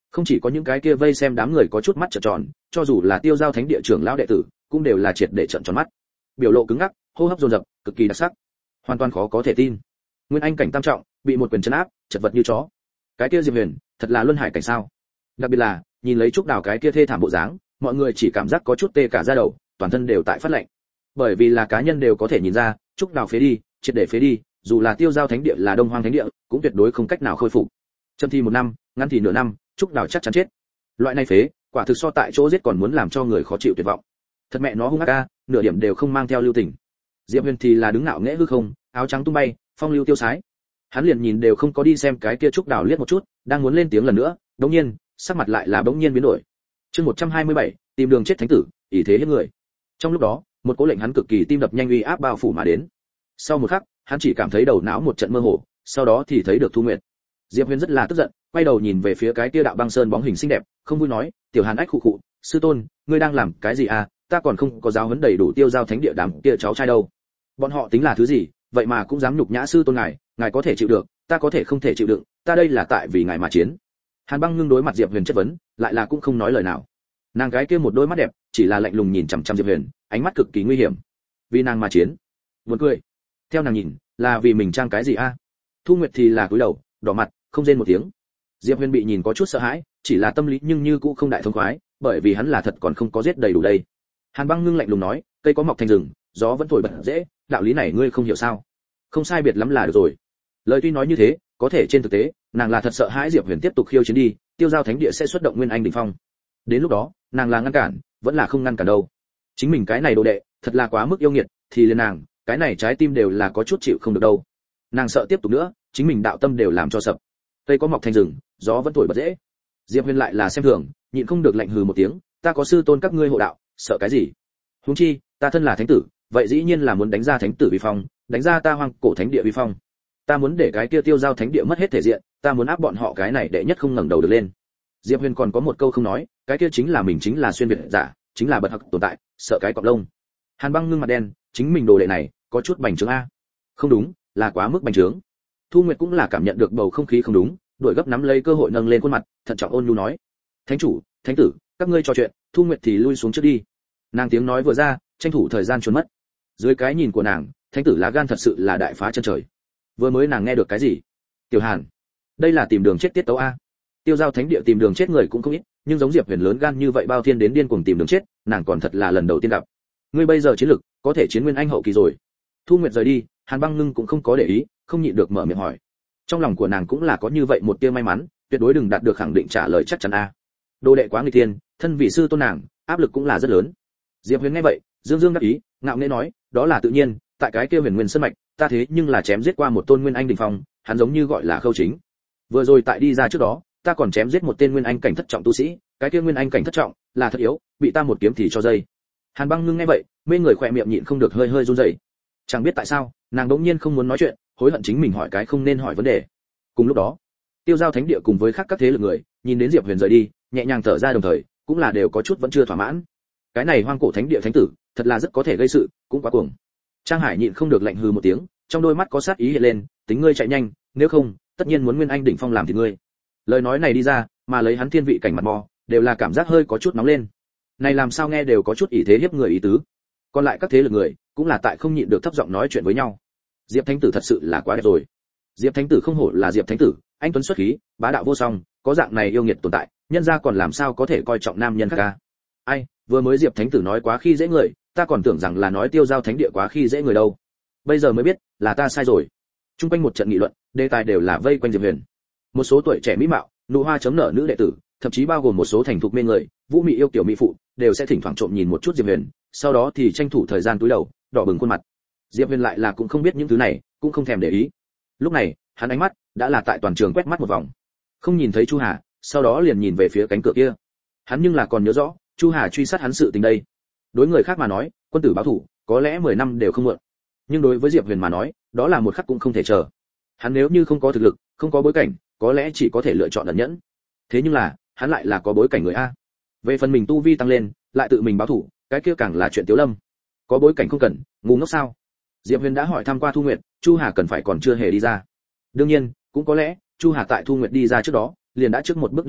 Không chỉ có những cái kia vây xem đám người có chút mắt trợn tròn, cho dù là Tiêu Giao Thánh Địa trưởng lão đệ tử, cũng đều là triệt để trợn tròn mắt. Biểu lộ cứng ngắc, hô hấp dồn dập, cực kỳ đặc sắc. Hoàn toàn khó có thể tin. Nguyên Anh cảnh tam trọng, bị một quyền trấn áp, chật vật như chó. Cái kia Diệp Huyền, thật là luân hải cảnh sao? Đặc biệt là, nhìn lấy Trúc Đào cái kia thê thảm bộ dáng, mọi người chỉ cảm giác có chút tê cả da đầu, toàn thân đều tại phát lạnh. Bởi vì là cá nhân đều có thể nhìn ra, Trúc Đào phế đi, triệt để phế đi, dù là Tiêu Giao Thánh Địa là Đông Hoang Thánh Địa, cũng tuyệt đối không cách nào khôi phục. Châm thi 1 năm, ngắn thì nửa năm, Trúc Đào chắc chắn chết. Loại này phế, quả thực so tại chỗ giết còn muốn làm cho người khó chịu tuyệt vọng. Thật mẹ nó hung ác a, nửa điểm đều không mang theo lưu tình. Diệp Huyền thì là đứng ngạo nghễ hư không, áo trắng tung bay, phong lưu tiêu sái. Hắn liền nhìn đều không có đi xem cái kia Trúc Đào liếc một chút, đang muốn lên tiếng lần nữa, đột nhiên, sắc mặt lại là bỗng nhiên biến đổi. Chương 127, tìm đường chết thánh tử, ỷ thế hiếp người. Trong lúc đó, một cỗ lệnh hắn cực kỳ tim đập nhanh uy áp bao phủ mà đến. Sau một khắc, hắn chỉ cảm thấy đầu não một trận mơ hồ, sau đó thì thấy được Thu Nguyệt. Diệp Huyền rất là tức giận, quay đầu nhìn về phía cái kia đạo băng sơn bóng hình xinh đẹp, không vui nói, "Tiểu Hàn ách khụ khụ, sư tôn, ngươi đang làm cái gì à? Ta còn không có giáo huấn đầy đủ Tiêu Giao Thánh Địa đám kia cháu trai đâu. Bọn họ tính là thứ gì, vậy mà cũng dám nhục nhã sư tôn ngài, ngài có thể chịu được, ta có thể không thể chịu đựng, ta đây là tại vì ngài mà chiến." Hàn Băng Ngưng đối mặt Diệp Huyền chất vấn, lại là cũng không nói lời nào. Nàng cái kia một đôi mắt đẹp, chỉ là lạnh lùng nhìn chằm chằm Diệp Huyền, ánh mắt cực kỳ nguy hiểm. Vì nàng mà chiến. Buồn cười. Theo nàng nhìn, là vì mình trang cái gì a? Thu Nguyệt thì là cúi đầu, đỏ mặt, không rên một tiếng. Diệp Huyền bị nhìn có chút sợ hãi, chỉ là tâm lý nhưng như cũng không đại thông khoái, bởi vì hắn là thật còn không có giết đầy đủ đây. Hàn Băng Ngưng lạnh lùng nói, cây có mọc thành rừng, gió vẫn thổi bật dễ, đạo lý này ngươi không hiểu sao? Không sai biệt lắm là được rồi. Lời tuy nói như thế, có thể trên thực tế, nàng là thật sợ hãi Diệp Huyền tiếp tục khiêu chiến đi, Tiêu Giao Thánh Địa sẽ xuất động Nguyên Anh đỉnh phong. Đến lúc đó, nàng là ngăn cản, vẫn là không ngăn cản đâu. Chính mình cái này đồ đệ, thật là quá mức yêu nghiệt, thì liền nàng, cái này trái tim đều là có chút chịu không được đâu. Nàng sợ tiếp tục nữa, chính mình đạo tâm đều làm cho sập. Cây có mọc thành rừng, gió vẫn thổi bật dễ. Diệp Huyền lại là xem thường, nhịn không được lạnh hừ một tiếng, ta có sư tôn các ngươi hộ đạo, sợ cái gì? Huống chi, ta thân là thánh tử, vậy dĩ nhiên là muốn đánh ra thánh tử vi phong, đánh ra ta Hoang Cổ Thánh Địa vi phong. Ta muốn để cái kia Tiêu Giao Thánh Địa mất hết thể diện, ta muốn áp bọn họ cái này đệ nhất không ngẩng đầu được lên. Diệp Huyền còn có một câu không nói, cái kia chính là mình chính là xuyên việt giả, chính là bật hặc tồn tại, sợ cái cọp lông. Hàn Băng Ngưng mặt đen, chính mình đồ đệ này, có chút bành trướng a. Không đúng, là quá mức bành trướng. Thu Nguyệt cũng là cảm nhận được bầu không khí không đúng, đuổi gấp nắm lấy cơ hội nâng lên khuôn mặt, thận trọng ôn nhu nói: "Thánh chủ, thánh tử, các ngươi trò chuyện, Thu Nguyệt thì lui xuống trước đi." Nàng tiếng nói vừa ra, tranh thủ thời gian trốn mất. Dưới cái nhìn của nàng, thánh tử lá gan thật sự là đại phá chân trời. Vừa mới nàng nghe được cái gì? Tiểu Hàn, đây là tìm đường chết tiết tấu a. Tiêu Giao Thánh Địa tìm đường chết người cũng không ít, nhưng giống Diệp Huyền lớn gan như vậy bao thiên đến điên cuồng tìm đường chết, nàng còn thật là lần đầu tiên gặp. Ngươi bây giờ chiến lực, có thể chiến Nguyên Anh hậu kỳ rồi. Thu Nguyệt rời đi, Hàn Băng Ngưng cũng không có để ý, không nhịn được mở miệng hỏi. Trong lòng của nàng cũng là có như vậy một tia may mắn, tuyệt đối đừng đạt được khẳng định trả lời chắc chắn a. Đồ đệ quá nghịch thiên, thân vị sư tôn nàng, áp lực cũng là rất lớn. Diệp Huyền nghe vậy, dương dương đắc ý, ngạo nghễ nói, đó là tự nhiên, tại cái kia Huyền Nguyên Sơn mạch, ta thế nhưng là chém giết qua một tôn Nguyên Anh đỉnh phong, hắn giống như gọi là Khâu Chính. Vừa rồi tại đi ra trước đó, ta còn chém giết một tên Nguyên Anh cảnh thất trọng tu sĩ, cái kia Nguyên Anh cảnh thất trọng là thật yếu, bị ta một kiếm thì cho dây. Hàn Băng Ngưng nghe vậy, mê người khỏe miệng nhịn không được hơi hơi run rẩy. Chẳng biết tại sao, nàng đống nhiên không muốn nói chuyện, hối hận chính mình hỏi cái không nên hỏi vấn đề. Cùng lúc đó, Tiêu Giao Thánh Địa cùng với khác các thế lực người, nhìn đến Diệp Huyền rời đi, nhẹ nhàng thở ra đồng thời, cũng là đều có chút vẫn chưa thỏa mãn. Cái này Hoang Cổ Thánh Địa thánh tử, thật là rất có thể gây sự, cũng quá cuồng. Trang Hải nhịn không được lạnh hừ một tiếng, trong đôi mắt có sát ý hiện lên, tính ngươi chạy nhanh, nếu không, tất nhiên muốn Nguyên Anh đỉnh phong làm thì ngươi. Lời nói này đi ra, mà lấy hắn thiên vị cảnh mặt mò, đều là cảm giác hơi có chút nóng lên. Này làm sao nghe đều có chút ỷ thế hiếp người ý tứ. Còn lại các thế lực người, cũng là tại không nhịn được thấp giọng nói chuyện với nhau. Diệp Thánh tử thật sự là quá đẹp rồi. Diệp Thánh tử không hổ là Diệp Thánh tử, anh tuấn xuất khí, bá đạo vô song, có dạng này yêu nghiệt tồn tại, nhân gia còn làm sao có thể coi trọng nam nhân khác ca. Ai, vừa mới Diệp Thánh tử nói quá khi dễ người, ta còn tưởng rằng là nói Tiêu Giao Thánh Địa quá khi dễ người đâu. Bây giờ mới biết, là ta sai rồi. Trung quanh một trận nghị luận, đề tài đều là vây quanh Diệp Huyền. Một số tuổi trẻ mỹ mạo, nụ hoa chấm nở nữ đệ tử, thậm chí bao gồm một số thành thục mê người, vũ mị yêu kiểu mỹ phụ, đều sẽ thỉnh thoảng trộm nhìn một chút Diệp Huyền, sau đó thì tranh thủ thời gian túi đầu, đỏ bừng khuôn mặt. Diệp Huyền lại là cũng không biết những thứ này, cũng không thèm để ý. Lúc này, hắn ánh mắt đã là tại toàn trường quét mắt một vòng, không nhìn thấy Chu Hà, sau đó liền nhìn về phía cánh cửa kia. Hắn nhưng là còn nhớ rõ, Chu Hà truy sát hắn sự tình đây. Đối người khác mà nói, quân tử báo thủ, có lẽ 10 năm đều không muộn. Nhưng đối với Diệp Huyền mà nói, đó là một khắc cũng không thể chờ. Hắn nếu như không có thực lực, không có bối cảnh, có lẽ chỉ có thể lựa chọn ẩn nhẫn. Thế nhưng là, hắn lại là có bối cảnh người a. Về phần mình tu vi tăng lên, lại tự mình báo thủ, cái kia càng là chuyện Tiếu Lâm. Có bối cảnh không cần, ngu ngốc sao? Diệp Huyền đã hỏi thăm qua Thu Nguyệt, Chu Hà cần phải còn chưa hề đi ra. Đương nhiên, cũng có lẽ, Chu Hà tại Thu Nguyệt đi ra trước đó, liền đã trước một bước đi ra,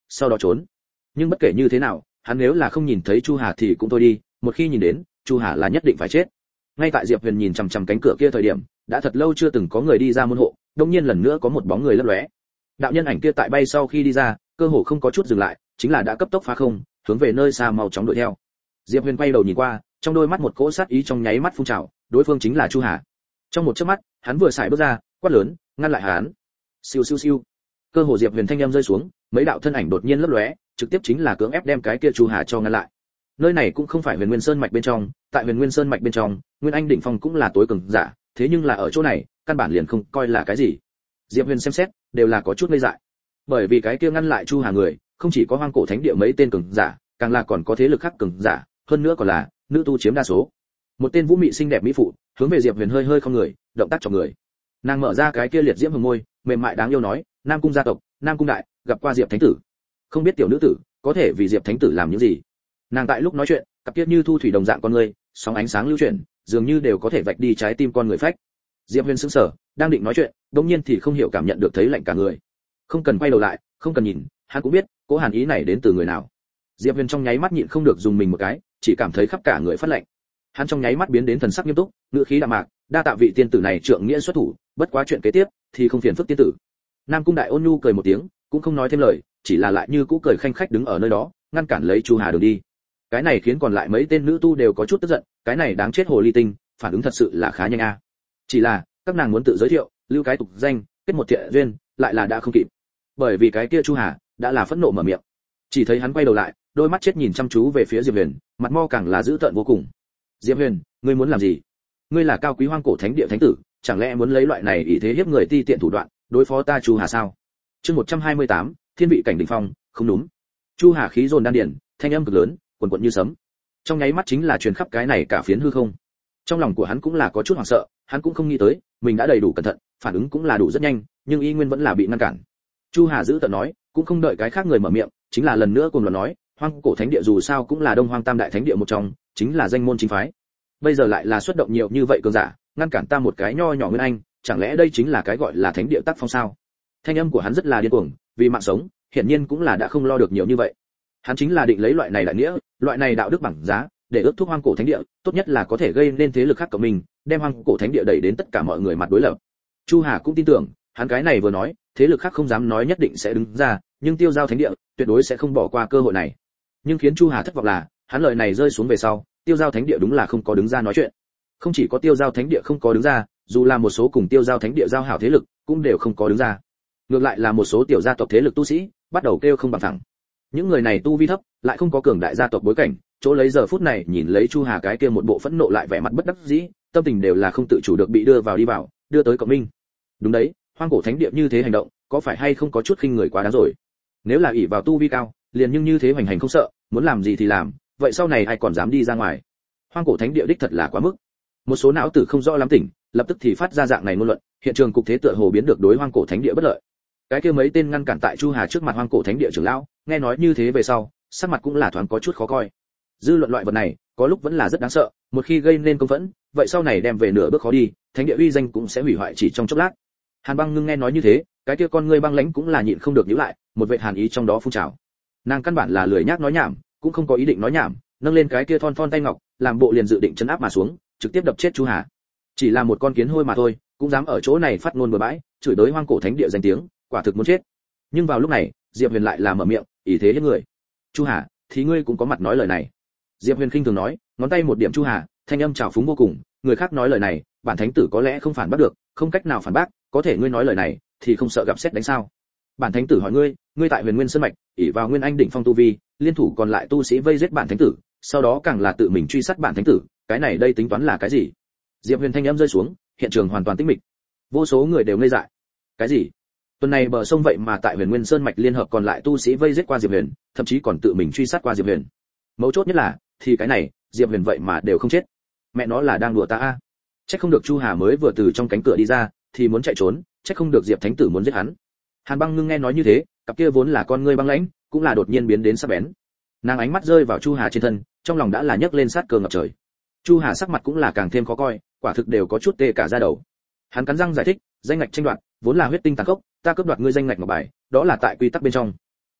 sau đó trốn. Nhưng bất kể như thế nào, hắn nếu là không nhìn thấy Chu Hà thì cũng thôi đi, một khi nhìn đến, Chu Hà là nhất định phải chết. Ngay tại Diệp Huyền nhìn chằm chằm cánh cửa kia thời điểm, đã thật lâu chưa từng có người đi ra môn hộ, đột nhiên lần nữa có một bóng người lấp lóe. Đạo nhân ảnh kia tại bay sau khi đi ra, cơ hồ không có chút dừng lại, chính là đã cấp tốc phá không, hướng về nơi xa mau chóng đuổi theo. Diệp Huyền quay đầu nhìn qua, trong đôi mắt một cỗ sát ý trong nháy mắt phun trào, đối phương chính là Chu Hà. Trong một chớp mắt, hắn vừa xài bước ra, quát lớn, ngăn lại hắn. Siêu siêu siêu. Cơ hồ Diệp Huyền thanh âm rơi xuống, mấy đạo thân ảnh đột nhiên lấp lóe, trực tiếp chính là cưỡng ép đem cái kia Chu Hà cho ngăn lại. Nơi này cũng không phải Huyền Nguyên Sơn mạch bên trong, tại Huyền Nguyên Sơn mạch bên trong, Nguyên Anh đỉnh phong cũng là tối cường giả, thế nhưng là ở chỗ này, căn bản liền không coi là cái gì. Diệp Huyền xem xét, đều là có chút ngây dại. Bởi vì cái kia ngăn lại Chu Hà người, không chỉ có Hoang Cổ Thánh Địa mấy tên cường giả, càng là còn có thế lực khác cường giả, hơn nữa còn là nữ tu chiếm đa số. Một tên vũ mị xinh đẹp mỹ phụ, hướng về Diệp Huyền hơi hơi không người, động tác cho người. Nàng mở ra cái kia liệt diễm hồng môi, mềm mại đáng yêu nói, Nam cung gia tộc, Nam cung đại, gặp qua Diệp thánh tử. Không biết tiểu nữ tử có thể vì Diệp thánh tử làm những gì. Nàng tại lúc nói chuyện, cặp kia như thu thủy đồng dạng con người, sóng ánh sáng lưu chuyển, dường như đều có thể vạch đi trái tim con người phách. Diệp Huyền sững sờ, đang định nói chuyện, đột nhiên thì không hiểu cảm nhận được thấy lạnh cả người. Không cần quay đầu lại, không cần nhìn, hắn cũng biết, cố hàn ý này đến từ người nào. Diệp Huyền trong nháy mắt nhịn không được dùng mình một cái, chỉ cảm thấy khắp cả người phát lạnh. Hắn trong nháy mắt biến đến thần sắc nghiêm túc, ngữ khí đạm mạc, đa tạ vị tiên tử này trượng nghĩa xuất thủ, bất quá chuyện kế tiếp thì không phiền phức tiên tử. Nam cung đại ôn nhu cười một tiếng, cũng không nói thêm lời, chỉ là lại như cũ cười khanh khách đứng ở nơi đó, ngăn cản lấy Chu Hà đường đi. Cái này khiến còn lại mấy tên nữ tu đều có chút tức giận, cái này đáng chết hồ ly tinh, phản ứng thật sự là khá nhanh a. Chỉ là, các nàng muốn tự giới thiệu, lưu cái tục danh, kết một thiện duyên, lại là đã không kịp. Bởi vì cái kia Chu Hà đã là phẫn nộ mở miệng. Chỉ thấy hắn quay đầu lại, đôi mắt chết nhìn chăm chú về phía Diệp Huyền, mặt mo càng là dữ tợn vô cùng. Diệp Huyền, ngươi muốn làm gì? Ngươi là cao quý Hoang Cổ Thánh Địa thánh tử, chẳng lẽ muốn lấy loại này ý thế hiếp người ti tiện thủ đoạn, đối phó ta Chu Hà sao? Chương 128, Thiên vị cảnh đỉnh phong, không đúng. Chu Hà khí dồn đan điền, thanh âm cực lớn, quần quật như sấm. Trong nháy mắt chính là truyền khắp cái này cả phiến hư không. Trong lòng của hắn cũng là có chút hoảng sợ, hắn cũng không nghĩ tới, mình đã đầy đủ cẩn thận, phản ứng cũng là đủ rất nhanh, nhưng y nguyên vẫn là bị ngăn cản. Chu Hà giữ tợn nói, cũng không đợi cái khác người mở miệng, chính là lần nữa cùng luận nói, Hoang Cổ Thánh Địa dù sao cũng là Đông Hoang Tam đại thánh địa một trong, chính là danh môn chính phái. Bây giờ lại là xuất động nhiều như vậy cường giả, ngăn cản ta một cái nho nhỏ Nguyên Anh, chẳng lẽ đây chính là cái gọi là thánh địa tác phong sao? Thanh âm của hắn rất là điên cuồng, vì mạng sống, hiển nhiên cũng là đã không lo được nhiều như vậy. Hắn chính là định lấy loại này đại nghĩa, loại này đạo đức bằng giá, để ước thúc Hoang Cổ Thánh Địa, tốt nhất là có thể gây nên thế lực khác của mình, đem Hoang Cổ Thánh Địa đẩy đến tất cả mọi người mặt đối lập. Chu Hà cũng tin tưởng, hắn cái này vừa nói, thế lực khác không dám nói nhất định sẽ đứng ra, nhưng Tiêu Giao Thánh Địa tuyệt đối sẽ không bỏ qua cơ hội này. Nhưng khiến Chu Hà thất vọng là, hắn lời này rơi xuống về sau, Tiêu Giao Thánh Địa đúng là không có đứng ra nói chuyện. Không chỉ có Tiêu Giao Thánh Địa không có đứng ra, dù là một số cùng Tiêu Giao Thánh Địa giao hảo thế lực, cũng đều không có đứng ra. Ngược lại là một số tiểu gia tộc thế lực tu sĩ, bắt đầu kêu không bằng phẳng. Những người này tu vi thấp, lại không có cường đại gia tộc bối cảnh, chỗ lấy giờ phút này nhìn lấy Chu Hà cái kia một bộ phẫn nộ lại vẻ mặt bất đắc dĩ, tâm tình đều là không tự chủ được bị đưa vào đi vào, đưa tới cộng minh. Đúng đấy, Hoang Cổ Thánh Địa như thế hành động, có phải hay không có chút khinh người quá đáng rồi? Nếu là ỷ vào tu vi cao, liền nhưng như thế hoành hành không sợ, muốn làm gì thì làm, vậy sau này ai còn dám đi ra ngoài? Hoang Cổ Thánh Địa đích thật là quá mức. Một số não tử không rõ lắm tỉnh, lập tức thì phát ra dạng này ngôn luận, hiện trường cục thế tựa hồ biến được đối Hoang Cổ Thánh Địa bất lợi. Cái kia mấy tên ngăn cản tại Chu Hà trước mặt Hoang Cổ Thánh Địa trưởng lão, nghe nói như thế về sau, sắc mặt cũng là thoáng có chút khó coi. Dư luận loại vật này, có lúc vẫn là rất đáng sợ, một khi gây nên công phẫn, vậy sau này đem về nửa bước khó đi, Thánh Địa uy danh cũng sẽ hủy hoại chỉ trong chốc lát. Hàn Băng Ngưng nghe nói như thế, cái kia con ngươi băng lãnh cũng là nhịn không được nhíu lại, một vệt hàn ý trong đó phun trào. Nàng căn bản là lười nhác nói nhảm, cũng không có ý định nói nhảm, nâng lên cái kia thon thon tay ngọc, làm bộ liền dự định chấn áp mà xuống, trực tiếp đập chết Chu Hà. Chỉ là một con kiến hôi mà thôi, cũng dám ở chỗ này phát ngôn bừa bãi, chửi đối Hoang Cổ Thánh Địa danh tiếng, quả thực muốn chết. Nhưng vào lúc này, Diệp Huyền lại là mở miệng, ý thế hiếp người. Chu Hà, thì ngươi cũng có mặt nói lời này. Diệp Huyền khinh thường nói, ngón tay một điểm Chu Hà, thanh âm trào phúng vô cùng, người khác nói lời này, bản thánh tử có lẽ không phản bác được, không cách nào phản bác, có thể ngươi nói lời này, thì không sợ gặp sét đánh sao? Bản thánh tử hỏi ngươi, ngươi tại Huyền Nguyên Sơn mạch, ỷ vào Nguyên Anh đỉnh phong tu vi, liên thủ còn lại tu sĩ vây giết bản thánh tử, sau đó càng là tự mình truy sát bản thánh tử, cái này đây tính toán là cái gì? Diệp Huyền thanh âm rơi xuống, hiện trường hoàn toàn tĩnh mịch. Vô số người đều ngây dại. Cái gì? Tuần này bờ sông vậy mà tại Huyền Nguyên Sơn mạch liên hợp còn lại tu sĩ vây giết qua Diệp Huyền, thậm chí còn tự mình truy sát qua Diệp Huyền. Mấu chốt nhất là, thì cái này, Diệp Huyền vậy mà đều không chết. Mẹ nó là đang đùa ta a. Chắc không được Chu Hà mới vừa từ trong cánh cửa đi ra, thì muốn chạy trốn, chắc không được Diệp thánh tử muốn giết hắn. Hàn Băng Ngưng nghe nói như thế, cặp kia vốn là con ngươi băng lãnh, cũng là đột nhiên biến đến sắc bén. Nàng ánh mắt rơi vào Chu Hà trên thân, trong lòng đã là nhấc lên sát cơ ngập trời. Chu Hà sắc mặt cũng là càng thêm khó coi, quả thực đều có chút tê cả da đầu. Hắn cắn răng giải thích, danh ngạch tranh đoạt, vốn là huyết tinh tàn khốc, ta cướp đoạt ngươi danh ngạch ngọc bài, đó là tại quy tắc bên trong.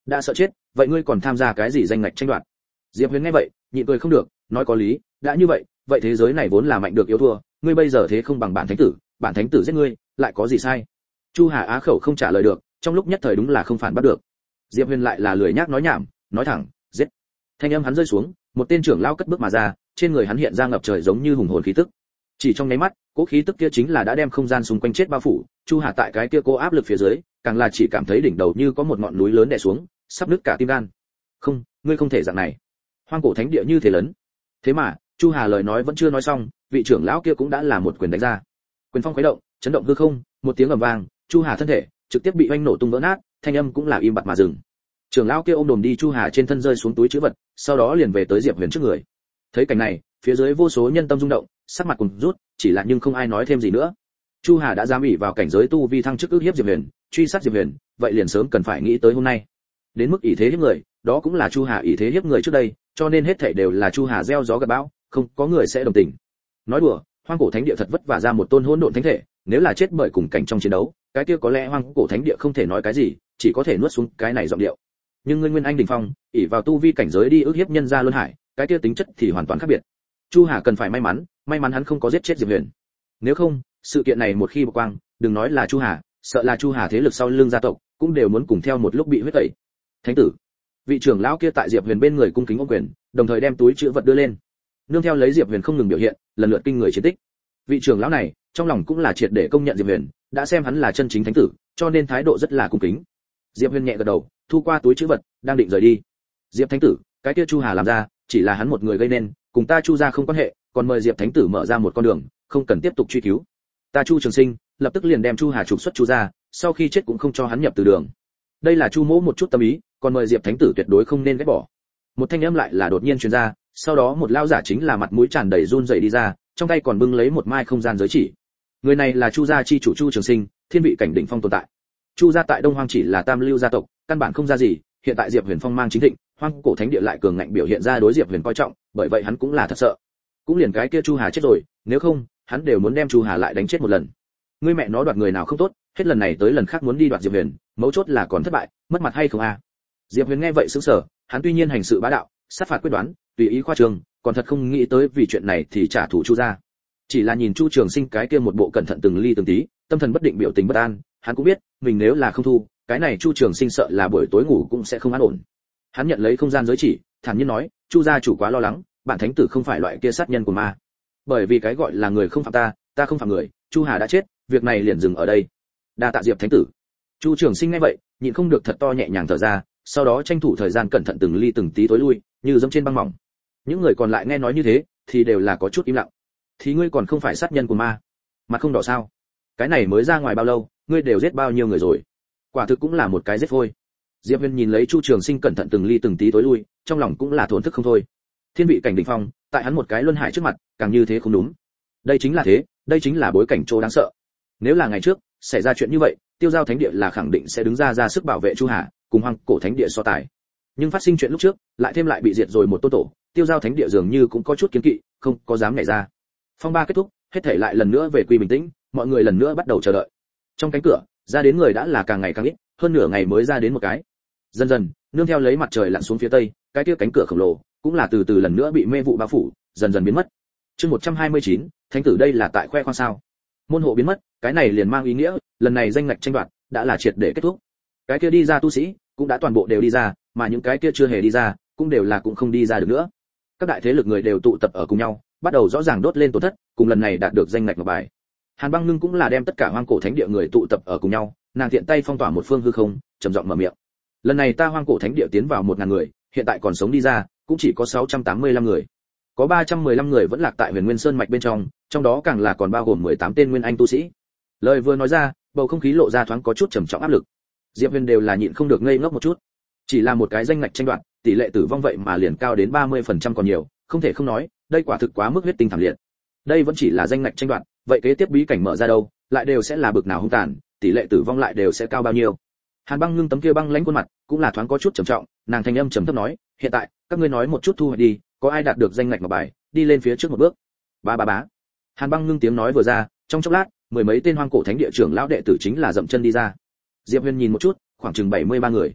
đã sợ chết, vậy ngươi còn tham gia cái gì danh ngạch tranh đoạt? Diệp Huyền nghe vậy, nhịn cười không được, nói có lý, đã như vậy, vậy thế giới này vốn là mạnh được yếu thua, ngươi bây giờ thế không bằng bản thánh tử giết ngươi, lại có gì sai? Chu Hà á khẩu không trả lời được, trong lúc nhất thời đúng là không phản bắt được. Diệp Huyền lại là lười nhác nói nhảm, nói thẳng, giết. Thanh âm hắn rơi xuống, một tên trưởng lão cất bước mà ra, trên người hắn hiện ra ngập trời giống như hùng hồn khí tức. Chỉ trong nháy mắt, cỗ khí tức kia chính là đã đem không gian xung quanh chết bao phủ, Chu Hà tại cái kia cố áp lực phía dưới, càng là chỉ cảm thấy đỉnh đầu như có một ngọn núi lớn đè xuống, sắp nứt cả tim gan. Không, ngươi không thể dạng này. Hoang cổ thánh địa như thế lớn. Thế mà, Chu Hà lời nói vẫn chưa nói xong, vị trưởng lão kia cũng đã là một quyền đánh ra. Quyền phong khuấy động, chấn động hư không, một tiếng ầm vang, Chu Hà thân thể trực tiếp bị oanh nổ tung vỡ nát, thanh âm cũng là im bặt mà dừng. Trưởng lão kia ôm đồm đi Chu Hà trên thân rơi xuống túi trữ vật, sau đó liền về tới Diệp Huyền trước người. Thấy cảnh này, phía dưới vô số nhân tâm rung động, sắc mặt cùng rút, chỉ là nhưng không ai nói thêm gì nữa. Chu Hà đã dám ỷ vào cảnh giới tu vi thăng chức ức hiếp Diệp Huyền, truy sát Diệp Huyền, vậy liền sớm cần phải nghĩ tới hôm nay. Đến mức ỷ thế hiếp người, đó cũng là Chu Hà ỷ thế hiếp người trước đây, cho nên hết thảy đều là Chu Hà gieo gió gặt bão, không có người sẽ đồng tình. Nói đùa, hoang cổ thánh địa thật vất vả ra một tôn hỗn độn thánh thể, nếu là chết bởi cùng cảnh trong chiến đấu, cái kia có lẽ hoang cổ thánh địa không thể nói cái gì, chỉ có thể nuốt xuống cái này giọng điệu. Nhưng ngươi Nguyên Anh đỉnh phong, ỷ vào tu vi cảnh giới đi ức hiếp nhân gia luân hải, cái kia tính chất thì hoàn toàn khác biệt. Chu Hà cần phải may mắn hắn không có giết chết Diệp Huyền. Nếu không, sự kiện này một khi bộc quang, đừng nói là Chu Hà, sợ là Chu Hà thế lực sau lưng gia tộc cũng đều muốn cùng theo một lúc bị huyết tẩy. Thánh tử, vị trưởng lão kia tại Diệp Huyền bên người cung kính ôm quyền, đồng thời đem túi trữ vật đưa lên. Nương theo lấy Diệp Huyền không ngừng biểu hiện, lần lượt kinh người chiến tích. Vị trưởng lão này, trong lòng cũng là triệt để công nhận Diệp Huyền, đã xem hắn là chân chính thánh tử, cho nên thái độ rất là cung kính. Diệp Huyền nhẹ gật đầu, thu qua túi trữ vật, đang định rời đi. Diệp thánh tử, cái kia Chu Hà làm ra, chỉ là hắn một người gây nên, cùng ta Chu gia không quan hệ, còn mời Diệp thánh tử mở ra một con đường, không cần tiếp tục truy cứu. Ta Chu Trường Sinh, lập tức liền đem Chu Hà trục xuất Chu gia, sau khi chết cũng không cho hắn nhập từ đường. Đây là Chu Mỗ một chút tâm ý, còn mời Diệp thánh tử tuyệt đối không nên ghét bỏ. Một thanh âm lại là đột nhiên truyền ra, sau đó một lão giả chính là mặt mũi tràn đầy run rẩy đi ra, trong tay còn bưng lấy một mai không gian giới chỉ. Người này là Chu gia chi chủ Chu Trường Sinh, thiên vị cảnh đỉnh phong tồn tại. Chu gia tại Đông Hoang chỉ là tam lưu gia tộc, căn bản không ra gì, hiện tại Diệp Huyền phong mang chính thịnh, hoang cổ thánh địa lại cường ngạnh biểu hiện ra đối Diệp Huyền coi trọng, bởi vậy hắn cũng là thật sợ. Cũng liền cái kia Chu Hà chết rồi, nếu không, hắn đều muốn đem Chu Hà lại đánh chết một lần. Ngươi mẹ nó đoạt người nào không tốt, hết lần này tới lần khác muốn đi đoạt Diệp Huyền, mấu chốt là còn thất bại, mất mặt hay không a? Diệp Huyền nghe vậy sững sờ, hắn tuy nhiên hành sự bá đạo, sát phạt quyết đoán, tùy ý khoa trương, còn thật không nghĩ tới vì chuyện này thì trả thù Chu gia. Chỉ là nhìn Chu Trường Sinh cái kia một bộ cẩn thận từng ly từng tí, tâm thần bất định biểu tình bất an, hắn cũng biết, mình nếu là không thu, cái này Chu Trường Sinh sợ là buổi tối ngủ cũng sẽ không an ổn. Hắn nhận lấy không gian giới chỉ, thản nhiên nói, Chu gia chủ quá lo lắng, bản thánh tử không phải loại kia sát nhân của ma. Bởi vì cái gọi là người không phạm ta, ta không phạm người, Chu Hà đã chết, việc này liền dừng ở đây. Đa tạ Diệp thánh tử. Chu Trường Sinh nghe vậy, nhịn không được thật to nhẹ nhàng thở ra, sau đó tranh thủ thời gian cẩn thận từng ly từng tí tối lui, như dẫm trên băng mỏng. Những người còn lại nghe nói như thế, thì đều là có chút im lặng. Thì ngươi còn không phải sát nhân của ma, mặt không đỏ sao? Cái này mới ra ngoài bao lâu, ngươi đều giết bao nhiêu người rồi? Quả thực cũng là một cái giết phôi. Diệp Huyền nhìn lấy Chu Trường Sinh cẩn thận từng ly từng tí tối lui, trong lòng cũng là thổn thức không thôi. Thiên vị cảnh đỉnh phong, tại hắn một cái luân hải trước mặt, càng như thế không đúng. Đây chính là thế, đây chính là bối cảnh chỗ đáng sợ. Nếu là ngày trước xảy ra chuyện như vậy, Tiêu Giao Thánh địa là khẳng định sẽ đứng ra sức bảo vệ Chu Hà, cùng Hoang cổ Thánh địa so tài. Nhưng phát sinh chuyện lúc trước, lại bị diệt rồi một tôn tổ, Tiêu Giao Thánh địa dường như cũng có chút kiêng kỵ, không có dám nhảy ra. Phong ba kết thúc, hết thảy lại lần nữa về quy bình tĩnh, mọi người lần nữa bắt đầu chờ đợi. Trong cánh cửa, ra đến người đã là càng ngày càng ít, hơn nửa ngày mới ra đến một cái. Dần dần, nương theo lấy mặt trời lặn xuống phía tây, cái kia cánh cửa khổng lồ cũng là từ từ lần nữa bị mê vụ bao phủ, dần dần biến mất. Chương 129, thánh tử đây là tại khoe khoang sao? Môn hộ biến mất, cái này liền mang ý nghĩa, lần này danh ngạch tranh đoạt đã là triệt để kết thúc. Cái kia đi ra tu sĩ cũng đã toàn bộ đều đi ra, mà những cái kia chưa hề đi ra, cũng đều là cũng không đi ra được nữa. Các đại thế lực người đều tụ tập ở cùng nhau, bắt đầu rõ ràng đốt lên tổn thất, cùng lần này đạt được danh ngạch ngọc bài. Hàn Băng Ngưng cũng là đem tất cả hoang cổ thánh địa người tụ tập ở cùng nhau, nàng tiện tay phong tỏa một phương hư không, trầm giọng mở miệng. Lần này ta hoang cổ thánh địa tiến vào 1000 người, hiện tại còn sống đi ra, cũng chỉ có 685 người. Có 315 người vẫn lạc tại Huyền Nguyên Sơn mạch bên trong đó càng là còn bao gồm 18 tên nguyên anh tu sĩ. Lời vừa nói ra, bầu không khí lộ ra thoáng có chút trầm trọng áp lực. Diệp Huyền đều là nhịn không được ngây ngốc một chút. Chỉ là một cái danh ngạch tranh đoạt, tỷ lệ tử vong vậy mà liền cao đến 30% còn nhiều, không thể không nói, đây quả thực quá mức huyết tinh thảm liệt. Đây vẫn chỉ là danh ngạch tranh đoạt, vậy kế tiếp bí cảnh mở ra đâu, lại đều sẽ là bực nào hung tàn, tỷ lệ tử vong lại đều sẽ cao bao nhiêu. Hàn Băng Ngưng tấm kia băng lãnh khuôn mặt, cũng là thoáng có chút trầm trọng, nàng thanh âm trầm thấp nói, hiện tại, các ngươi nói một chút thu hoạch đi, có ai đạt được danh ngạch ngọc bài, đi lên phía trước một bước. Bá. Hàn Băng Ngưng tiếng nói vừa ra, trong chốc lát, mười mấy tên hoang cổ thánh địa trưởng lão đệ tử chính là dậm chân đi ra. Diệp Huyền nhìn một chút, khoảng chừng 73 người.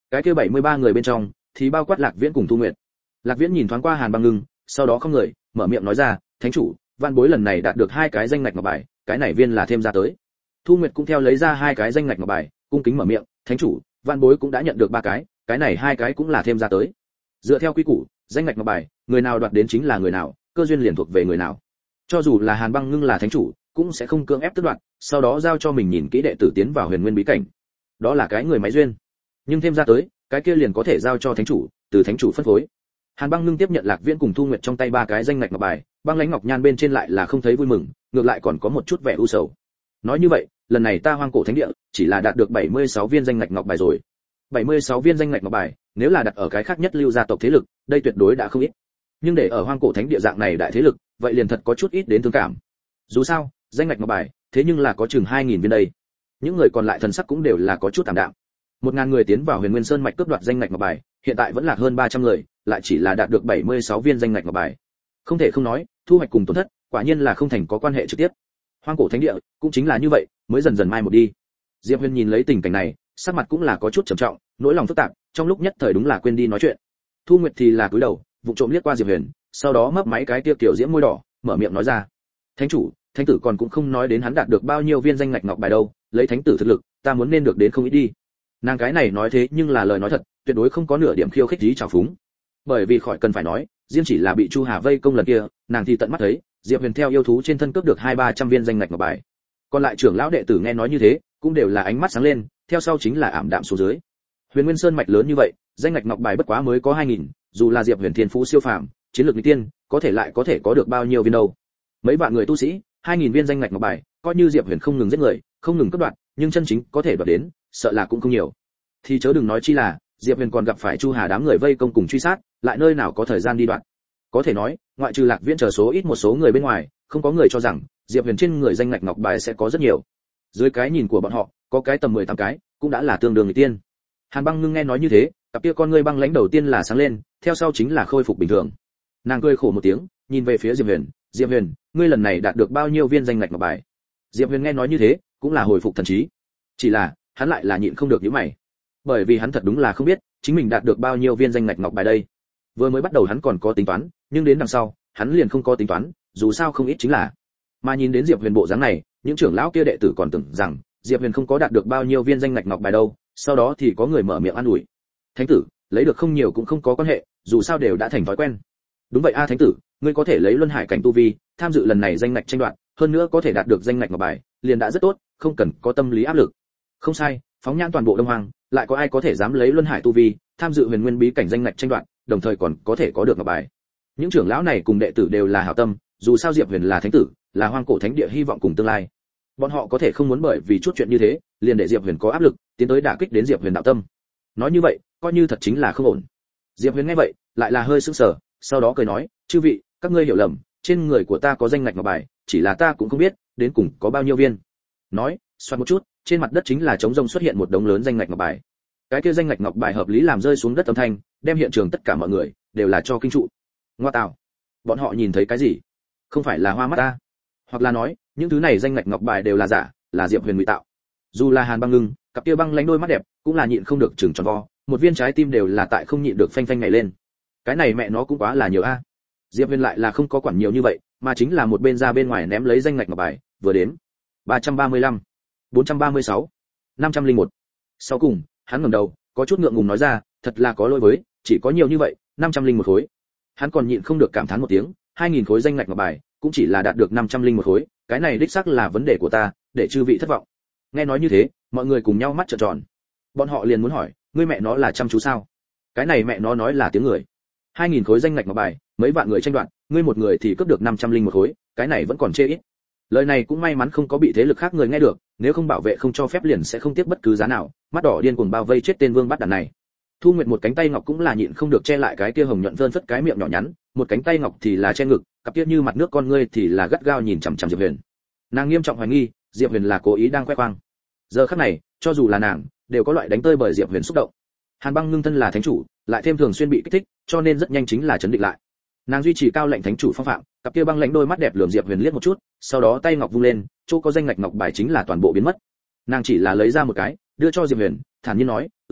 cái kia 73 người bên trong thì bao quát Lạc Viễn cùng Thu Nguyệt. Lạc Viễn nhìn thoáng qua Hàn Băng Ngưng, sau đó không người mở miệng nói ra, thánh chủ, Vạn Bối lần này đạt được 2 cái danh ngạch ngọc bài, cái này viên là thêm ra tới. Thu Nguyệt cũng theo lấy ra 2 cái danh ngạch ngọc bài, cung kính mở miệng, thánh chủ, Vạn Bối cũng đã nhận được 3 cái này 2 cái cũng là thêm ra tới. Dựa theo quy củ, danh ngạch ngọc bài, người nào đoạt đến chính là người nào, cơ duyên liền thuộc về người nào. Cho dù là Hàn Băng Ngưng là thánh chủ, cũng sẽ không cưỡng ép tước đoạt, sau đó giao cho mình nhìn kỹ đệ tử tiến vào Huyền Nguyên bí cảnh. Đó là cái người máy duyên. Nhưng thêm ra tới, cái kia liền có thể giao cho thánh chủ, từ thánh chủ phân phối. Hàn Băng Ngưng tiếp nhận Lạc Viễn cùng Thu Nguyệt trong tay 3 cái danh ngạch ngọc bài, băng lãnh ngọc nhan bên trên lại là không thấy vui mừng, ngược lại còn có một chút vẻ u sầu. Nói như vậy, lần này ta Hoang Cổ Thánh Địa chỉ là đạt được 76 viên danh ngạch ngọc bài rồi. 76 viên danh ngạch ngọc bài, nếu là đặt ở cái khác nhất lưu gia tộc thế lực, đây tuyệt đối đã không ít. Nhưng để ở Hoang Cổ Thánh Địa dạng này đại thế lực, vậy liền thật có chút ít đến thương cảm. Dù sao, danh ngạch ngọc bài, thế nhưng là có chừng 2000 viên đây. Những người còn lại thần sắc cũng đều là có chút tạm đạm. 1000 người tiến vào Huyền Nguyên Sơn mạch cướp đoạt danh ngạch ngọc bài, hiện tại vẫn là hơn 300 người, lại chỉ là đạt được 76 viên danh ngạch ngọc bài. Không thể không nói, thu hoạch cùng tổn thất, quả nhiên là không thành có quan hệ trực tiếp. Hoang Cổ Thánh Địa cũng chính là như vậy, mới dần dần mai một đi. Diệp Huyền nhìn lấy tình cảnh này, sắc mặt cũng là có chút trầm trọng, nỗi lòng phức tạp, trong lúc nhất thời đúng là quên đi nói chuyện. Thu Nguyệt thì là cúi đầu, vụng trộm liếc qua Diệp Huyền, sau đó mấp máy cái tiêu kiểu diễm môi đỏ, mở miệng nói ra: "Thánh chủ, thánh tử còn cũng không nói đến hắn đạt được bao nhiêu viên danh ngạch ngọc bài đâu, lấy thánh tử thực lực, ta muốn nên được đến không ít đi." Nàng cái này nói thế nhưng là lời nói thật, tuyệt đối không có nửa điểm khiêu khích tí trào phúng. Bởi vì khỏi cần phải nói, riêng chỉ là bị Chu Hà vây công lần kia, nàng thì tận mắt thấy, Diệp Huyền theo yêu thú trên thân cướp được 200-300 viên danh ngạch ngọc bài. Còn lại trưởng lão đệ tử nghe nói như thế, cũng đều là ánh mắt sáng lên, theo sau chính là ảm đạm xuống dưới. Huyền Nguyên Sơn mạch lớn như vậy, danh ngạch ngọc bài bất quá mới có 2000, dù là Diệp Huyền thiên phú siêu phàm, chiến lược nghịch tiên, có thể có được bao nhiêu viên đâu? Mấy vạn người tu sĩ, 2000 viên danh ngạch ngọc bài, coi như Diệp Huyền không ngừng giết người, không ngừng cướp đoạt, nhưng chân chính có thể đoạt đến, sợ là cũng không nhiều. Thì chớ đừng nói chi là, Diệp Huyền còn gặp phải Chu Hà đám người vây công cùng truy sát, lại nơi nào có thời gian đi đoạt. Có thể nói, ngoại trừ Lạc Viễn chờ số ít một số người bên ngoài, không có người cho rằng Diệp Huyền trên người danh ngạch ngọc bài sẽ có rất nhiều. Dưới cái nhìn của bọn họ, có cái tầm 18 cái, cũng đã là tương đương người tiên. Hàn Băng Ngưng nghe nói như thế, cặp kia con ngươi băng lãnh đầu tiên là sáng lên, theo sau chính là khôi phục bình thường. Nàng cười khổ một tiếng, nhìn về phía Diệp Huyền, "Diệp Huyền, ngươi lần này đạt được bao nhiêu viên danh ngạch ngọc bài?" Diệp Huyền nghe nói như thế, cũng là hồi phục thần trí. Chỉ là, hắn lại là nhịn không được nhíu mày. Bởi vì hắn thật đúng là không biết, chính mình đạt được bao nhiêu viên danh ngạch ngọc bài đây. Vừa mới bắt đầu hắn còn có tính toán, nhưng đến đằng sau, hắn liền không có tính toán, dù sao không ít chính là. Mà nhìn đến Diệp Huyền bộ dáng này, những trưởng lão kia đệ tử còn tưởng rằng Diệp Huyền không có đạt được bao nhiêu viên danh ngạch ngọc bài đâu, sau đó thì có người mở miệng an ủi: "Thánh tử, lấy được không nhiều cũng không có quan hệ, dù sao đều đã thành thói quen." "Đúng vậy a thánh tử, ngươi có thể lấy luân hải cảnh tu vi, tham dự lần này danh ngạch tranh đoạt, hơn nữa có thể đạt được danh ngạch ngọc bài, liền đã rất tốt, không cần có tâm lý áp lực." "Không sai, phóng nhãn toàn bộ Đông Hoàng, lại có ai có thể dám lấy luân hải tu vi, tham dự Huyền Nguyên bí cảnh danh ngạch tranh đoạt, đồng thời còn có thể có được ngọc bài." Những trưởng lão này cùng đệ tử đều là hảo tâm, dù sao Diệp Huyền là thánh tử, là Hoang Cổ Thánh Địa hy vọng cùng tương lai. Bọn họ có thể không muốn bởi vì chút chuyện như thế, liền để Diệp Huyền có áp lực, tiến tới đả kích đến Diệp Huyền đạo tâm. Nói như vậy, coi như thật chính là không ổn. Diệp Huyền nghe vậy, lại là hơi sững sờ, sau đó cười nói: "Chư vị, các ngươi hiểu lầm, trên người của ta có danh ngạch ngọc bài, chỉ là ta cũng không biết đến cùng có bao nhiêu viên." Nói, xoát một chút, trên mặt đất chính là trống rông xuất hiện một đống lớn danh ngạch ngọc bài. Cái kia danh ngạch ngọc bài hợp lý làm rơi xuống đất âm thanh, đem hiện trường tất cả mọi người đều là cho kinh trụ. Ngoa tạo, bọn họ nhìn thấy cái gì? Không phải là hoa mắt ta? Hoặc là nói, những thứ này danh ngạch ngọc bài đều là giả, là Diệp Huyền ngụy tạo. Dù là Hàn Băng Ngưng, cặp kia băng lãnh đôi mắt đẹp, cũng là nhịn không được chừng tròn vo, một viên trái tim đều là tại không nhịn được phanh phanh nhảy lên. Cái này mẹ nó cũng quá là nhiều a. Diệp Huyền lại là không có quản nhiều như vậy, mà chính là một bên ra bên ngoài ném lấy danh ngạch ngọc bài, vừa đếm. 335, 436, 501. Sau cùng, hắn ngẩng đầu, có chút ngượng ngùng nói ra, thật là có lỗi với, chỉ có nhiều như vậy, 501 khối. Hắn còn nhịn không được cảm thán một tiếng, 2000 khối danh ngạch ngọc bài, cũng chỉ là đạt được 501 khối, cái này đích xác là vấn đề của ta, để chư vị thất vọng. Nghe nói như thế, mọi người cùng nhau mắt trợn tròn. Bọn họ liền muốn hỏi, ngươi mẹ nó là chăm chú sao? Cái này mẹ nó nói là tiếng người. 2000 khối danh ngạch ngọc bài, mấy vạn người tranh đoạt, ngươi một người thì cướp được 501 khối, cái này vẫn còn chê ít. Lời này cũng may mắn không có bị thế lực khác người nghe được, nếu không bảo vệ không cho phép liền sẽ không tiếc bất cứ giá nào, mắt đỏ điên cuồng bao vây chết tên vương bắt đàn này. Thu Nguyệt một cánh tay ngọc cũng là nhịn không được che lại cái kia hồng nhuận vơn phất cái miệng nhỏ nhắn, một cánh tay ngọc thì là che ngực, cặp kia như mặt nước con ngươi thì là gắt gao nhìn chằm chằm Diệp Huyền. Nàng nghiêm trọng hoài nghi, Diệp Huyền là cố ý đang khoe khoang. Giờ khắc này, cho dù là nàng, đều có loại đánh tơi bởi Diệp Huyền xúc động. Hàn Băng Ngưng thân là thánh chủ, lại thêm thường xuyên bị kích thích, cho nên rất nhanh chính là chấn định lại. Nàng duy trì cao lệnh thánh chủ phong phạm, cặp kia băng lãnh đôi mắt đẹp lườm Diệp Huyền liếc một chút, sau đó tay ngọc vung lên, chỗ có danh ngạch ngọc bài chính là toàn bộ biến mất. Nàng chỉ là lấy ra một cái, đưa cho Diệp Huyền, thản nhiên nói,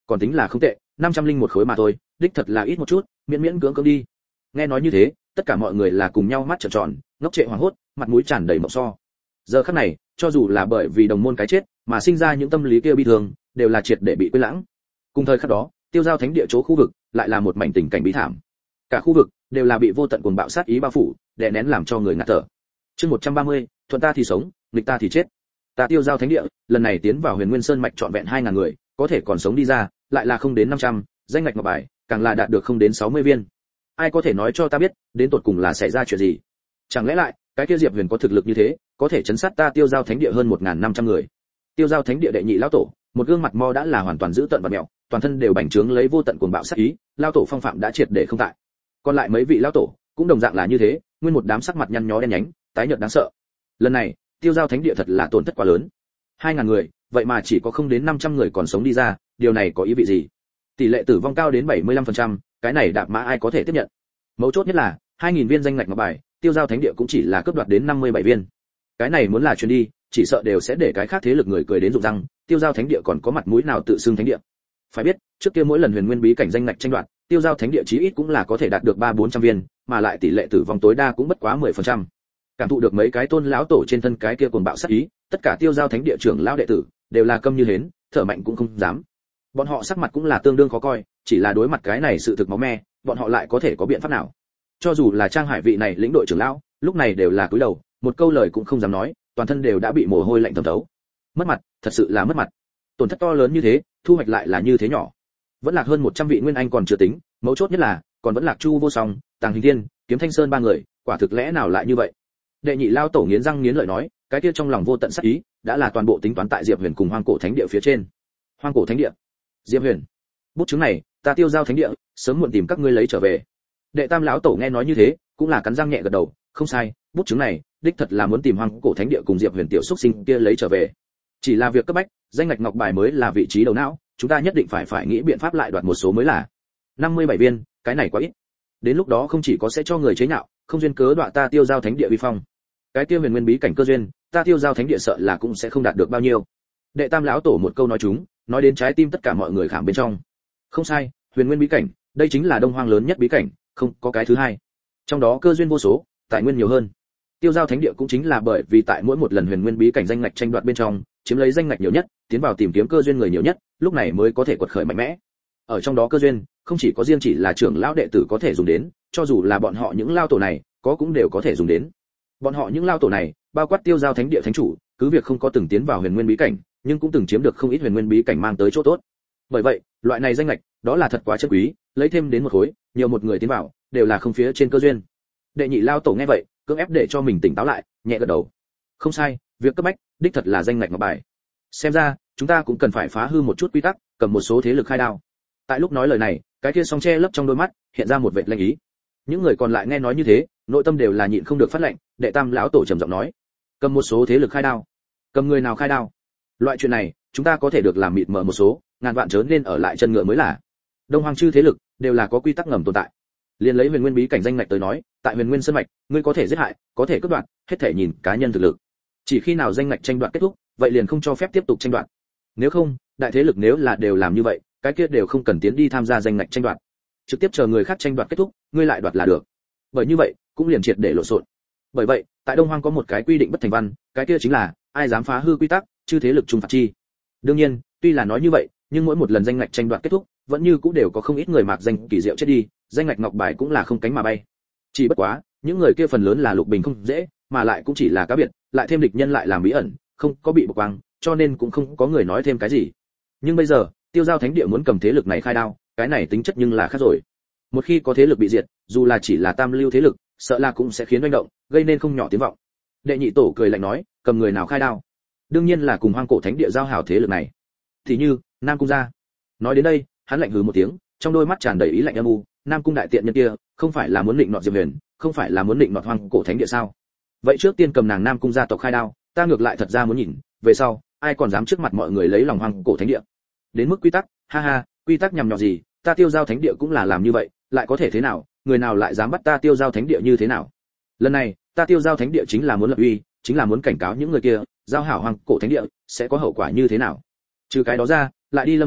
còn tính là không tệ, 501 khối mà thôi, đích thật là ít một chút, miễn miễn cưỡng cưỡng đi. Nghe nói như thế, tất cả mọi người là cùng nhau mắt trợn tròn, ngốc trệ hoảng hốt, mặt mũi tràn đầy mộng so. Giờ khắc này, cho dù là bởi vì đồng môn cái chết mà sinh ra những tâm lý kia bi thương, đều là triệt để bị quên lãng. Cùng thời khắc đó, tiêu giao thánh địa chỗ khu vực lại là một mảnh tình cảnh bí thảm. Cả khu vực đều là bị vô tận cuồng bạo sát ý bao phủ, đè nén làm cho người ngạt thở. Chương 130, thuận ta thì sống, nghịch ta thì chết. Ta tiêu giao thánh địa, lần này tiến vào Huyền Nguyên Sơn mạch trọn vẹn 2000 người, có thể còn sống đi ra, lại là không đến 500, danh ngạch ngọc bài, càng là đạt được không đến 60 viên. Ai có thể nói cho ta biết, đến tột cùng là xảy ra chuyện gì? Chẳng lẽ lại, cái kia Diệp Huyền có thực lực như thế, có thể chấn sát ta tiêu giao thánh địa hơn 1500 người. Tiêu giao thánh địa đệ nhị lão tổ, một gương mặt mo đã là hoàn toàn dữ tợn và mèo, toàn thân đều bành trướng lấy vô tận cuồng bạo sát ý, lão tổ phong phạm đã triệt để không tại. Còn lại mấy vị lão tổ, cũng đồng dạng là như thế, nguyên một đám sắc mặt nhăn nhó đen nhánh, tái nhợt đáng sợ. Lần này, tiêu giao thánh địa thật là tổn thất quá lớn. 2000 người, vậy mà chỉ có không đến 500 người còn sống đi ra, điều này có ý vị gì? Tỷ lệ tử vong cao đến 75%, cái này đạp mã ai có thể tiếp nhận? Mấu chốt nhất là, 2000 viên danh ngạch ngọc bài, tiêu giao thánh địa cũng chỉ là cướp đoạt đến 57 viên. Cái này muốn là truyền đi, chỉ sợ đều sẽ để cái khác thế lực người cười đến rụng răng, tiêu giao thánh địa còn có mặt mũi nào tự xưng thánh địa? Phải biết, trước kia mỗi lần huyền nguyên bí cảnh danh ngạch tranh đoạt, tiêu giao thánh địa chí ít cũng là có thể đạt được 300-400 viên, mà lại tỷ lệ tử vong tối đa cũng bất quá 10%. Cảm thụ được mấy cái tôn lão tổ trên thân cái kia cuồng bạo sát ý, tất cả tiêu giao thánh địa trưởng lão đệ tử đều là câm như hến, thở mạnh cũng không dám. Bọn họ sắc mặt cũng là tương đương khó coi, chỉ là đối mặt cái này sự thực máu me, bọn họ lại có thể có biện pháp nào? Cho dù là Trang Hải vị này lĩnh đội trưởng lão, lúc này đều là cúi đầu, một câu lời cũng không dám nói, toàn thân đều đã bị mồ hôi lạnh thấm thấu. Mất mặt, thật sự là mất mặt. Tổn thất to lớn như thế, thu hoạch lại là như thế nhỏ. Vẫn lạc hơn 100 vị nguyên anh còn chưa tính, mấu chốt nhất là còn vẫn lạc Chu Vô Song, Tàng Hình Thiên, Kiếm Thanh Sơn ba người, quả thực lẽ nào lại như vậy? Đệ nhị lao tổ nghiến răng nghiến lợi nói, cái kia trong lòng vô tận sát ý, đã là toàn bộ tính toán tại Diệp Huyền cùng Hoang Cổ Thánh địa phía trên. Hoang Cổ Thánh địa, Diệp Huyền, bút chứng này, ta tiêu giao thánh địa, sớm muộn tìm các ngươi lấy trở về. Đệ tam lão tổ nghe nói như thế, cũng là cắn răng nhẹ gật đầu, không sai, bút chứng này, đích thật là muốn tìm Hoang Cổ Thánh địa cùng Diệp Huyền tiểu xuất sinh kia lấy trở về. Chỉ là việc cấp bách, danh ngạch ngọc bài mới là vị trí đầu não, chúng ta nhất định phải nghĩ biện pháp lại đoạt một số mới là. 57 viên, cái này quá ít. Đến lúc đó không chỉ có sẽ cho người chế nhạo, không duyên cớ đọa ta tiêu giao thánh địa uy phong. Cái kia huyền nguyên bí cảnh cơ duyên, ta tiêu giao thánh địa sợ là cũng sẽ không đạt được bao nhiêu. Đệ tam lão tổ một câu nói chúng, nói đến trái tim tất cả mọi người khảm bên trong. Không sai, huyền nguyên bí cảnh, đây chính là đông hoang lớn nhất bí cảnh, không có cái thứ hai. Trong đó cơ duyên vô số, tài nguyên nhiều hơn. Tiêu giao thánh địa cũng chính là bởi vì tại mỗi một lần huyền nguyên bí cảnh danh ngạch tranh đoạt bên trong, chiếm lấy danh ngạch nhiều nhất, tiến vào tìm kiếm cơ duyên người nhiều nhất, lúc này mới có thể quật khởi mạnh mẽ. Ở trong đó cơ duyên, không chỉ có riêng chỉ là trưởng lão đệ tử có thể dùng đến, cho dù là bọn họ những lao tổ này, có cũng đều có thể dùng đến. Bọn họ những lao tổ này, bao quát tiêu giao thánh địa thánh chủ, cứ việc không có từng tiến vào huyền nguyên bí cảnh, nhưng cũng từng chiếm được không ít huyền nguyên bí cảnh mang tới chỗ tốt. Bởi vậy, loại này danh ngạch, đó là thật quá chân quý, lấy thêm đến một khối, nhiều một người tiến vào, đều là không phía trên cơ duyên. Đệ nhị lao tổ nghe vậy, cưỡng ép để cho mình tỉnh táo lại, nhẹ gật đầu. Không sai, việc cấp bách, đích thật là danh ngạch ngọc bài. Xem ra, chúng ta cũng cần phải phá hư một chút quy tắc, cầm một số thế lực khai đao. Tại lúc nói lời này, cái kia song che lấp trong đôi mắt, hiện ra một vệt lanh ý. Những người còn lại nghe nói như thế, nội tâm đều là nhịn không được phát lệnh. Đệ tam lão tổ trầm giọng nói, cầm một số thế lực khai đao. Cầm người nào khai đao? Loại chuyện này, chúng ta có thể được làm mịt mờ một số, ngàn vạn chớ nên ở lại chân ngựa mới là. Đông Hoang chư thế lực đều là có quy tắc ngầm tồn tại. Liên lấy huyền nguyên bí cảnh danh ngạch tới nói, tại huyền nguyên sơn mạch, ngươi có thể giết hại, có thể cướp đoạt, hết thể nhìn cá nhân thực lực. Chỉ khi nào danh ngạch tranh đoạt kết thúc, vậy liền không cho phép tiếp tục tranh đoạt. Nếu không, đại thế lực nếu là đều làm như vậy, cái kia đều không cần tiến đi tham gia danh ngạch tranh đoạt, trực tiếp chờ người khác tranh đoạt kết thúc, ngươi lại đoạt là được. Bởi như vậy, cũng liền triệt để lộn xộn. Bởi vậy, tại Đông Hoang có một cái quy định bất thành văn, cái kia chính là ai dám phá hư quy tắc, chư thế lực trùng phạt chi. Đương nhiên, tuy là nói như vậy, nhưng mỗi một lần danh ngạch tranh đoạt kết thúc, vẫn như cũng đều có không ít người mạc danh kỳ diệu chết đi, danh ngạch ngọc bài cũng là không cánh mà bay. Chỉ bất quá, những người kia phần lớn là lục bình không dễ, mà lại cũng chỉ là cá biệt, lại thêm địch nhân lại làm bí ẩn, không có bị bộc quang, cho nên cũng không có người nói thêm cái gì. Nhưng bây giờ, tiêu giao thánh địa muốn cầm thế lực này khai đao, cái này tính chất nhưng là khác rồi. Một khi có thế lực bị diệt, dù là chỉ là tam lưu thế lực, sợ là cũng sẽ khiến manh động, gây nên không nhỏ tiếng vọng. Đệ nhị tổ cười lạnh nói, cầm người nào khai đao? Đương nhiên là cùng Hoang Cổ Thánh địa giao hảo thế lực này. Thì như Nam Cung gia. Nói đến đây, hắn lạnh hừ một tiếng, trong đôi mắt tràn đầy ý lạnh âm u. Nam Cung đại tiện nhân kia, không phải là muốn định nọt Diệp Huyền, không phải là muốn định nọt Hoang Cổ Thánh địa sao? Vậy trước tiên cầm nàng Nam Cung gia tộc khai đao, ta ngược lại thật ra muốn nhìn, về sau ai còn dám trước mặt mọi người lấy lòng Hoang Cổ Thánh địa? Đến mức quy tắc, ha ha, quy tắc nhằm nhọ gì, ta tiêu giao thánh địa cũng là làm như vậy, lại có thể thế nào, người nào lại dám bắt ta tiêu giao thánh địa như thế nào? Lần này, ta tiêu giao thánh địa chính là muốn lập uy, chính là muốn cảnh cáo những người kia, giao hảo Hoang Cổ Thánh địa sẽ có hậu quả như thế nào. Trừ cái đó ra, lại đi Lâm gia,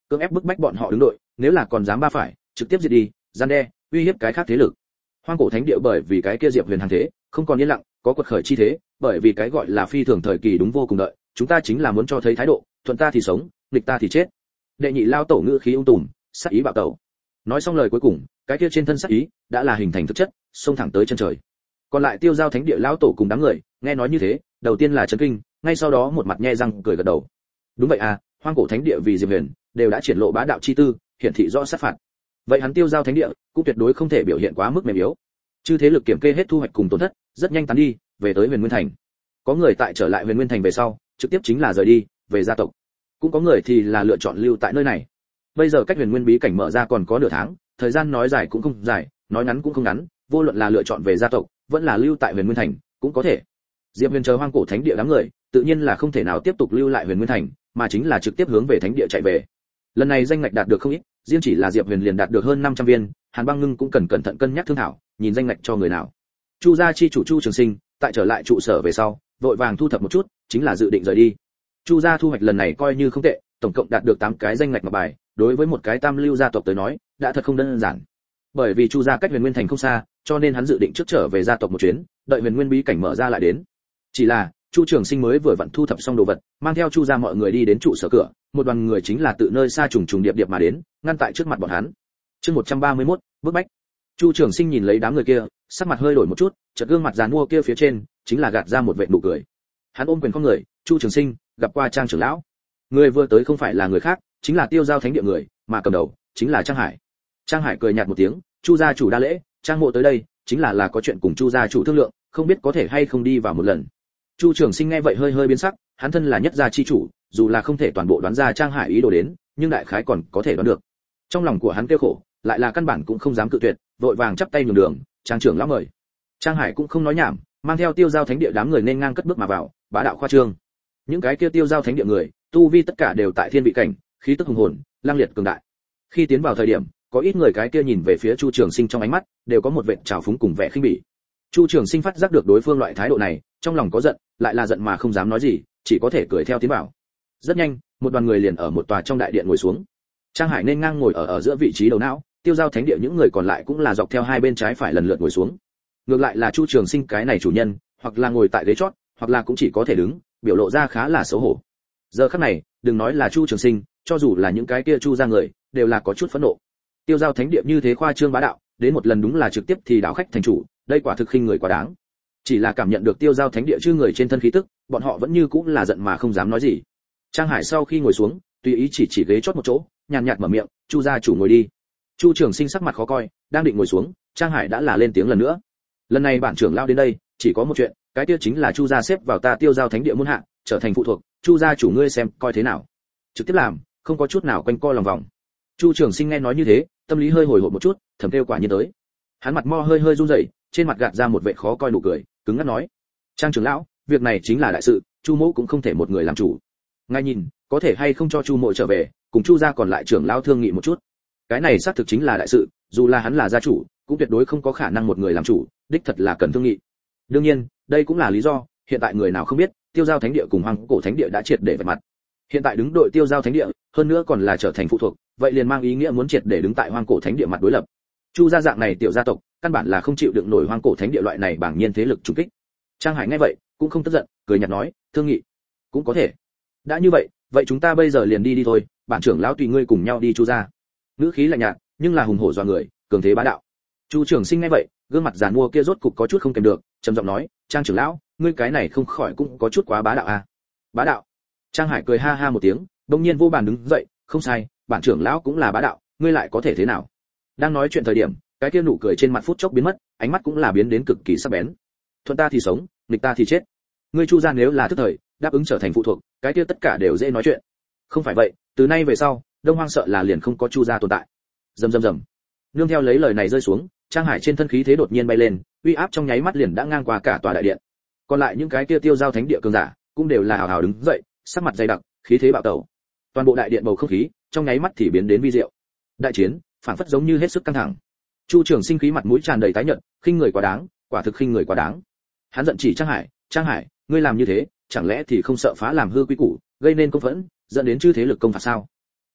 cưỡng ép bức bách bọn họ đứng đội, nếu là còn dám ba phải, trực tiếp diệt đi, gian đe, uy hiếp cái khác thế lực. Hoang cổ thánh địa bởi vì cái kia Diệp Huyền hàng thế, không còn yên lặng, có quật khởi chi thế, bởi vì cái gọi là phi thường thời kỳ đúng vô cùng đợi, chúng ta chính là muốn cho thấy thái độ, thuận ta thì sống, nghịch ta thì chết. Đệ nhị lao tổ ngữ khí ung tùm, sát ý bạo tẩu. Nói xong lời cuối cùng, cái kia trên thân sát ý đã là hình thành thực chất, xông thẳng tới chân trời. Còn lại Tiêu Giao Thánh địa lão tổ cùng đám người, nghe nói như thế, đầu tiên là chấn kinh, ngay sau đó một mặt nhe răng cười gật đầu. Đúng vậy à, Hoang cổ thánh địa vì Diệp Huyền, đều đã triển lộ bá đạo chi tư, hiển thị rõ sát phạt. Vậy hắn Tiêu Giao Thánh địa cũng tuyệt đối không thể biểu hiện quá mức mềm yếu. Chư thế lực kiểm kê hết thu hoạch cùng tổn thất, rất nhanh tán đi, về tới Huyền Nguyên Thành. Có người tại trở lại Huyền Nguyên Thành về sau, trực tiếp chính là rời đi, về gia tộc. Cũng có người thì là lựa chọn lưu tại nơi này. Bây giờ cách Huyền Nguyên bí cảnh mở ra còn có nửa tháng, thời gian nói dài cũng không dài, nói ngắn cũng không ngắn, vô luận là lựa chọn về gia tộc, vẫn là lưu tại Huyền Nguyên Thành, cũng có thể. Diệp Huyền chờ Hoang cổ thánh địa đám người, tự nhiên là không thể nào tiếp tục lưu lại Huyền Nguyên Thành, mà chính là trực tiếp hướng về thánh địa chạy về. Lần này danh ngạch đạt được không ít, riêng chỉ là Diệp Huyền liền đạt được hơn 500 viên, Hàn Băng Ngưng cũng cần cẩn thận cân nhắc thương thảo, nhìn danh ngạch cho người nào. Chu gia chi chủ Chu Trường Sinh, tại trở lại trụ sở về sau, vội vàng thu thập một chút, chính là dự định rời đi. Chu gia thu hoạch lần này coi như không tệ, tổng cộng đạt được 8 cái danh ngạch ngọc bài, đối với một cái tam lưu gia tộc tới nói, đã thật không đơn giản. Bởi vì Chu gia cách Huyền Nguyên Thành không xa, cho nên hắn dự định trước trở về gia tộc một chuyến, đợi Huyền Nguyên bí cảnh mở ra lại đến. Chỉ là, Chu Trường Sinh mới vừa vặn thu thập xong đồ vật, mang theo Chu gia mọi người đi đến trụ sở cửa, một đoàn người chính là tự nơi xa trùng trùng điệp điệp mà đến, ngăn tại trước mặt bọn hắn. Chương 131, bức bách. Chu Trường Sinh nhìn lấy đám người kia, sắc mặt hơi đổi một chút, chợt gương mặt giàn mua kia phía trên, chính là gạt ra một vệt nụ cười. Hắn ôm quyền không người, "Chu Trường Sinh, gặp qua Trang trưởng lão." Người vừa tới không phải là người khác, chính là Tiêu Giao Thánh địa người, mà cầm đầu chính là Trang Hải. Trang Hải cười nhạt một tiếng, "Chu gia chủ đa lễ, Trang mộ tới đây, chính là có chuyện cùng Chu gia chủ thương lượng, không biết có thể hay không đi vào một lần." Chu Trường Sinh nghe vậy hơi hơi biến sắc, hắn thân là nhất gia chi chủ, dù là không thể toàn bộ đoán ra Trang Hải ý đồ đến, nhưng đại khái còn có thể đoán được. Trong lòng của hắn kêu khổ, lại là căn bản cũng không dám cự tuyệt, vội vàng chắp tay nhường đường, "Trang trưởng lão mời." Trang Hải cũng không nói nhảm, mang theo Tiêu Giao Thánh địa đám người nên ngang cất bước mà vào, bá đạo khoa trương. Những cái kia Tiêu Giao Thánh địa người, tu vi tất cả đều tại thiên vị cảnh, khí tức hùng hồn, lang liệt cường đại. Khi tiến vào thời điểm, có ít người cái kia nhìn về phía Chu Trường Sinh trong ánh mắt, đều có một vệt trào phúng cùng vẻ khinh bỉ. Chu Trường Sinh phát giác được đối phương loại thái độ này, trong lòng có giận, lại là giận mà không dám nói gì, chỉ có thể cười theo tiến vào. Rất nhanh, một đoàn người liền ở một tòa trong đại điện ngồi xuống. Trang Hải nên ngang ngồi ở giữa vị trí đầu não, Tiêu Giao Thánh địa những người còn lại cũng là dọc theo hai bên trái phải lần lượt ngồi xuống. Ngược lại là Chu Trường Sinh cái này chủ nhân, hoặc là ngồi tại ghế chót, hoặc là cũng chỉ có thể đứng, biểu lộ ra khá là xấu hổ. Giờ khắc này, đừng nói là Chu Trường Sinh, cho dù là những cái kia Chu gia người, đều là có chút phẫn nộ. Tiêu Giao Thánh địa như thế khoa trương bá đạo, đến một lần đúng là trực tiếp thì đảo khách thành chủ, đây quả thực khinh người quá đáng. Chỉ là cảm nhận được Tiêu Giao Thánh địa chư người trên thân khí tức, bọn họ vẫn như cũng là giận mà không dám nói gì. Trang Hải sau khi ngồi xuống, tùy ý chỉ ghế chót một chỗ, nhàn nhạt mở miệng, "Chu gia chủ ngồi đi." Chu Trường Sinh sắc mặt khó coi, đang định ngồi xuống, Trang Hải đã là lên tiếng lần nữa. "Lần này bản trưởng lão đến đây, chỉ có một chuyện, cái kia chính là Chu gia xếp vào ta Tiêu Giao Thánh địa môn hạ, trở thành phụ thuộc, Chu gia chủ ngươi xem coi thế nào." Trực tiếp làm, không có chút nào quanh co lòng vòng. Chu Trường Sinh nghe nói như thế, tâm lý hơi hồi hộp một chút, thầm kêu quả nhiên tới. Hắn mặt mo hơi hơi run rẩy, trên mặt gạt ra một vẻ khó coi nụ cười, cứng ngắc nói: "Trang trưởng lão, việc này chính là đại sự, Chu mỗ cũng không thể một người làm chủ. Ngài nhìn, có thể hay không cho Chu mỗ trở về, cùng Chu gia còn lại trưởng lão thương nghị một chút." Cái này xác thực chính là đại sự, dù là hắn là gia chủ, cũng tuyệt đối không có khả năng một người làm chủ, đích thật là cần thương nghị. Đương nhiên, đây cũng là lý do, hiện tại người nào không biết, Tiêu Giao Thánh địa cùng Hoang cổ Thánh địa đã triệt để vạch mặt. Hiện tại đứng đội Tiêu Giao Thánh địa, hơn nữa còn là trở thành phụ thuộc, vậy liền mang ý nghĩa muốn triệt để đứng tại Hoang cổ Thánh địa mặt đối lập. Chu gia dạng này tiểu gia tộc, căn bản là không chịu đựng nổi Hoang cổ Thánh địa loại này bảng nhiên thế lực trùng kích. Trang Hải nghe vậy, cũng không tức giận, cười nhạt nói, "Thương nghị, cũng có thể. Đã như vậy, vậy chúng ta bây giờ liền đi thôi, bản trưởng lão tùy ngươi cùng nhau đi Chu gia." Ngữ khí lạnh nhạt, nhưng là hùng hổ dọa người, cường thế bá đạo. Chu Trường Sinh nghe vậy, gương mặt giàn mua kia rốt cục có chút không kèm được, trầm giọng nói, "Trang trưởng lão, ngươi cái này không khỏi cũng có chút quá bá đạo à?" "Bá đạo?" Trang Hải cười ha ha một tiếng, đột nhiên vô bàn đứng dậy, "Không sai, bản trưởng lão cũng là bá đạo, ngươi lại có thể thế nào?" Đang nói chuyện thời điểm, cái kia nụ cười trên mặt phút chốc biến mất, ánh mắt cũng là biến đến cực kỳ sắc bén. "Thuận ta thì sống, nghịch ta thì chết. Ngươi Chu gia nếu là thức thời, đáp ứng trở thành phụ thuộc, cái kia tất cả đều dễ nói chuyện. Không phải vậy, từ nay về sau, Đông Hoang sợ là liền không có Chu gia tồn tại." Rầm rầm rầm. Nương theo lấy lời này rơi xuống, Trang Hải trên thân khí thế đột nhiên bay lên, uy áp trong nháy mắt liền đã ngang qua cả tòa đại điện. Còn lại những cái kia Tiêu Giao Thánh địa cường giả, cũng đều là hào hào đứng dậy, sắc mặt dày đặc, khí thế bạo tẩu. Toàn bộ đại điện bầu không khí, trong nháy mắt thì biến đến vi diệu. Đại chiến, phản phất giống như hết sức căng thẳng. Chu Trường Sinh khí mặt mũi tràn đầy tái nhợt, khinh người quá đáng, quả thực khinh người quá đáng. Hắn giận chỉ Trang Hải, "Trang Hải, ngươi làm như thế, chẳng lẽ thì không sợ phá làm hư quy củ, gây nên công phẫn, dẫn đến chư thế lực công phạt sao?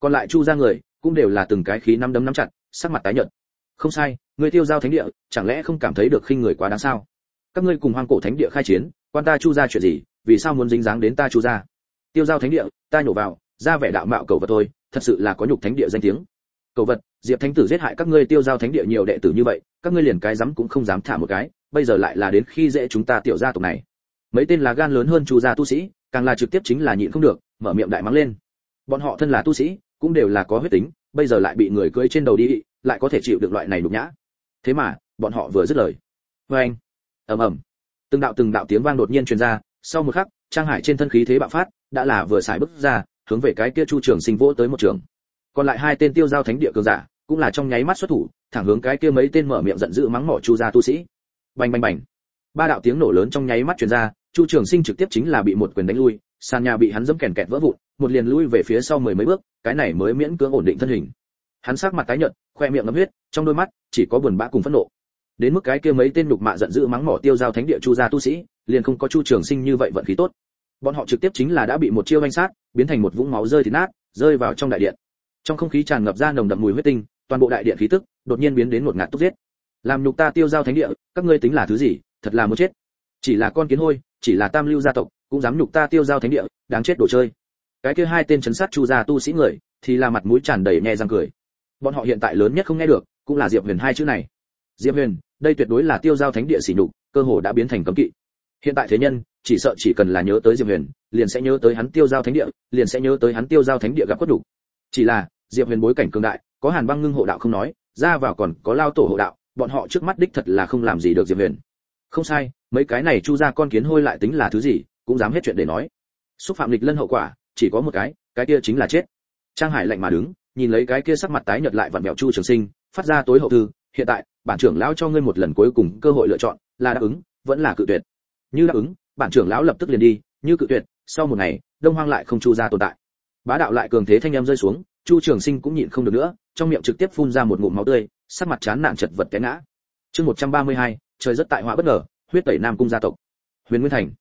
Còn lại chu gia người cũng đều là từng cái khí nắm đấm nắm chặt, sắc mặt tái nhợt. Không sai, người Tiêu Giao thánh địa, chẳng lẽ không cảm thấy được khinh người quá đáng sao? Các ngươi cùng Hoang Cổ thánh địa khai chiến, quan ta chu gia chuyện gì, vì sao muốn dính dáng đến ta chu gia? Tiêu Giao thánh địa, ta nhổ vào, ra vẻ đạo mạo cầu vật thôi, thật sự là có nhục thánh địa danh tiếng. Cầu vật, Diệp thánh tử giết hại các ngươi Tiêu Giao thánh địa nhiều đệ tử như vậy, các ngươi liền cái dám cũng không dám thả một cái, bây giờ lại là đến khi dễ chúng ta tiểu gia tộc này. Mấy tên là gan lớn hơn chu gia tu sĩ, càng là trực tiếp chính là nhịn không được, mở miệng đại mắng lên. Bọn họ thân là tu sĩ, cũng đều là có huyết tính, bây giờ lại bị người cưỡi trên đầu đi, lại có thể chịu được loại này nhục nhã. Thế mà, bọn họ vừa dứt lời, oeng, ầm ầm, từng đạo tiếng vang đột nhiên truyền ra, sau một khắc, Trang Hải trên thân khí thế bạo phát, đã là vừa xài bước ra, hướng về cái kia Chu Trường Sinh vỗ tới một trường. Còn lại hai tên Tiêu Giao thánh địa cường giả, cũng là trong nháy mắt xuất thủ, thẳng hướng cái kia mấy tên mở miệng giận dữ mắng mỏ Chu gia tu sĩ. Bành bành bành. Ba đạo tiếng nổ lớn trong nháy mắt truyền ra, Chu Trường Sinh trực tiếp chính là bị một quyền đánh lui, sàn nhà bị hắn giẫm kèn kẹt vỡ vụn, một liền lui về phía sau mười mấy bước, cái này mới miễn cưỡng ổn định thân hình. Hắn sắc mặt tái nhợt, khoe miệng ngậm huyết, trong đôi mắt chỉ có buồn bã cùng phẫn nộ. Đến mức cái kia mấy tên nhục mạ giận dữ mắng mỏ Tiêu Giao thánh địa Chu gia tu sĩ, liền không có Chu Trường Sinh như vậy vận khí tốt. Bọn họ trực tiếp chính là đã bị một chiêu vanh sát, biến thành một vũng máu rơi thịt nát, rơi vào trong đại điện. Trong không khí tràn ngập ra nồng đậm mùi huyết tinh, toàn bộ đại điện khí tức đột nhiên biến đến một ngạt túc giết. Làm nhục ta Tiêu Giao thánh địa, các ngươi tính là thứ gì, thật là muốn chết. Chỉ là con kiến hôi, chỉ là tam lưu gia tộc, cũng dám nhục ta Tiêu Giao thánh địa, đáng chết đồ chơi. Cái kia hai tên trấn sát Chu gia tu sĩ người, thì là mặt mũi tràn đầy nhe răng cười. Bọn họ hiện tại lớn nhất không nghe được, cũng là Diệp Huyền hai chữ này. Diệp Huyền, đây tuyệt đối là Tiêu Giao thánh địa sỉ nhục, cơ hồ đã biến thành cấm kỵ. Hiện tại thế nhân, chỉ sợ chỉ cần là nhớ tới Diệp Huyền, liền sẽ nhớ tới hắn Tiêu Giao thánh địa, liền sẽ nhớ tới hắn Tiêu Giao thánh địa gặp cốt đủ. Chỉ là, Diệp Huyền bối cảnh cường đại, có Hàn Băng Ngưng hộ đạo không nói, ra vào còn có Lao tổ hộ đạo, bọn họ trước mắt đích thật là không làm gì được Diệp Huyền. Không sai, mấy cái này Chu gia con kiến hôi lại tính là thứ gì, cũng dám hết chuyện để nói. Xúc phạm nghịch lân hậu quả, chỉ có một cái kia chính là chết. Trang Hải lạnh mà đứng, nhìn lấy cái kia sắc mặt tái nhợt lại vặn vẹo Chu Trường Sinh, phát ra tối hậu thư, hiện tại, bản trưởng lão cho ngươi một lần cuối cùng cơ hội lựa chọn, là đáp ứng, vẫn là cự tuyệt. Như đáp ứng, bản trưởng lão lập tức liền đi, như cự tuyệt, sau một ngày, Đông Hoang lại không Chu gia tồn tại. Bá đạo lại cường thế thanh âm rơi xuống, Chu Trường Sinh cũng nhịn không được nữa, trong miệng trực tiếp phun ra một ngụm máu tươi, sắc mặt chán nản chật vật té ngã. Chương 132, trời rất tại họa bất ngờ, huyết tẩy Nam cung gia tộc. Huyền Nguyên Thành.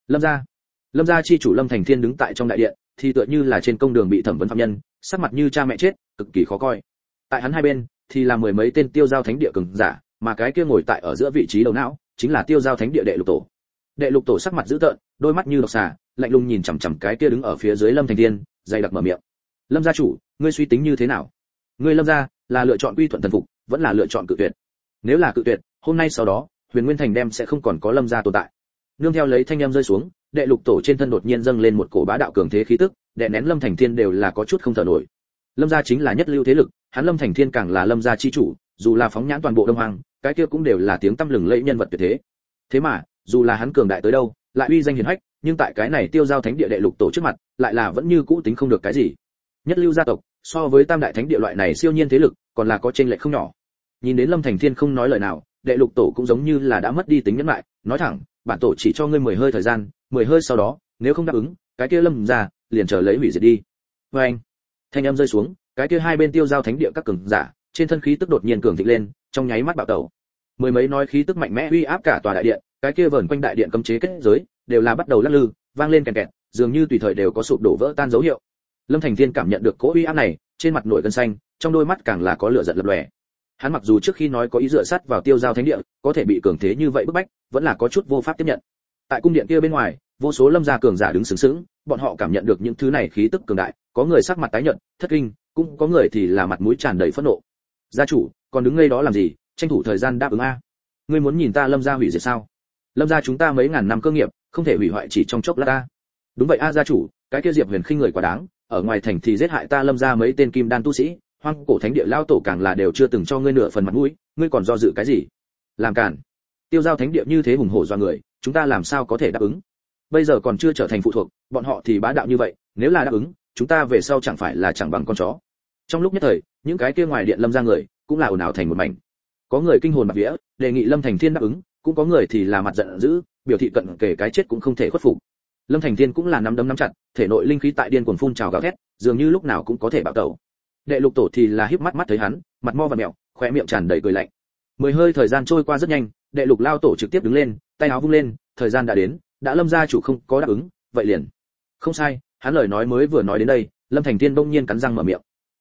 Lâm gia chi chủ Lâm Thành Thiên đứng tại trong đại điện, thì tựa như là trên công đường bị thẩm vấn phạm nhân, sắc mặt như cha mẹ chết, cực kỳ khó coi. Tại hắn hai bên thì là mười mấy tên Tiêu Giao thánh địa cường giả, mà cái kia ngồi tại ở giữa vị trí đầu não, chính là Tiêu Giao thánh địa đệ lục tổ. Đệ lục tổ sắc mặt dữ tợn, đôi mắt như độc xà, lạnh lùng nhìn chằm chằm cái kia đứng ở phía dưới Lâm Thành Thiên, dày đặc mở miệng. Lâm gia chủ, ngươi suy tính như thế nào? Ngươi Lâm gia là lựa chọn quy thuận thần phục, vẫn là lựa chọn cự tuyệt? Nếu là cự tuyệt, hôm nay sau đó, Huyền Nguyên Thành đem sẽ không còn có Lâm gia tồn tại. Nương theo lấy thanh âm rơi xuống, đệ lục tổ trên thân đột nhiên dâng lên một cổ bá đạo cường thế khí tức, đè nén Lâm Thành Thiên đều là có chút không thở nổi. Lâm gia chính là nhất lưu thế lực, hắn Lâm Thành Thiên càng là Lâm gia chi chủ, dù là phóng nhãn toàn bộ Đông Hoang, cái kia cũng đều là tiếng tăm lừng lẫy nhân vật tuyệt thế. Thế mà, dù là hắn cường đại tới đâu, lại uy danh hiển hách, nhưng tại cái này Tiêu Giao thánh địa đệ lục tổ trước mặt, lại là vẫn như cũ tính không được cái gì. Nhất lưu gia tộc, so với tam đại thánh địa loại này siêu nhiên thế lực, còn là có chênh lệch không nhỏ. Nhìn đến Lâm Thành Thiên không nói lời nào, đệ lục tổ cũng giống như là đã mất đi tính nhẫn nại, nói thẳng, bản tổ chỉ cho ngươi 10 hơi thời gian, 10 hơi sau đó, nếu không đáp ứng, cái kia Lâm gia liền chờ lấy hủy diệt đi. Và anh, thanh âm rơi xuống, cái kia hai bên Tiêu Giao thánh địa các cường giả, trên thân khí tức đột nhiên cường thịnh lên, trong nháy mắt bạo tẩu. Mười mấy nói khí tức mạnh mẽ uy áp cả tòa đại điện, cái kia vờn quanh đại điện cấm chế kết giới, đều là bắt đầu lắc lư, vang lên kèn kẹt, dường như tùy thời đều có sụp đổ vỡ tan dấu hiệu. Lâm Thành Thiên cảm nhận được cỗ uy áp này, trên mặt nổi gân xanh, trong đôi mắt càng là có lửa giận lập lòe. Hắn mặc dù trước khi nói có ý dựa sát vào Tiêu Giao thánh địa, có thể bị cường thế như vậy bức bách, vẫn là có chút vô pháp tiếp nhận. Tại cung điện kia bên ngoài, vô số Lâm gia cường giả đứng sướng sướng, bọn họ cảm nhận được những thứ này khí tức cường đại, có người sắc mặt tái nhợt, thất kinh, cũng có người thì là mặt mũi tràn đầy phẫn nộ. Gia chủ, còn đứng ngây đó làm gì, tranh thủ thời gian đáp ứng a. Ngươi muốn nhìn ta Lâm gia hủy diệt sao? Lâm gia chúng ta mấy ngàn năm cơ nghiệp, không thể hủy hoại chỉ trong chốc lát ta. Đúng vậy a gia chủ, cái kia Diệp Huyền khinh người quá đáng, ở ngoài thành thì giết hại ta Lâm gia mấy tên kim đan tu sĩ, Hoang Cổ thánh địa lao tổ càng là đều chưa từng cho ngươi nửa phần mặt mũi, ngươi còn do dự cái gì? Làm cản. Tiêu Giao thánh địa như thế hùng hổ do người, chúng ta làm sao có thể đáp ứng? Bây giờ còn chưa trở thành phụ thuộc, bọn họ thì bá đạo như vậy, nếu là đáp ứng, chúng ta về sau chẳng phải là chẳng bằng con chó. Trong lúc nhất thời, những cái kia ngoài điện Lâm gia người, cũng là ồn ào thành một mảnh. Có người kinh hồn bạt vía, đề nghị Lâm Thành Thiên đáp ứng, cũng có người thì là mặt giận dữ, biểu thị cận kề cái chết cũng không thể khuất phục. Lâm Thành Thiên cũng là nắm đấm nắm chặt, thể nội linh khí tại điên cuồng phun trào gào thét, dường như lúc nào cũng có thể bạo tẩu. Đệ lục tổ thì là híp mắt mắt thấy hắn, mặt mo và mèo, khóe miệng tràn đầy cười lạnh. 10 hơi thời gian trôi qua rất nhanh, đệ lục lao tổ trực tiếp đứng lên, tay áo vung lên, thời gian đã đến, đã Lâm gia chủ không có đáp ứng, vậy liền. Không sai, hắn lời nói mới vừa nói đến đây, Lâm Thành Thiên bỗng nhiên cắn răng mở miệng.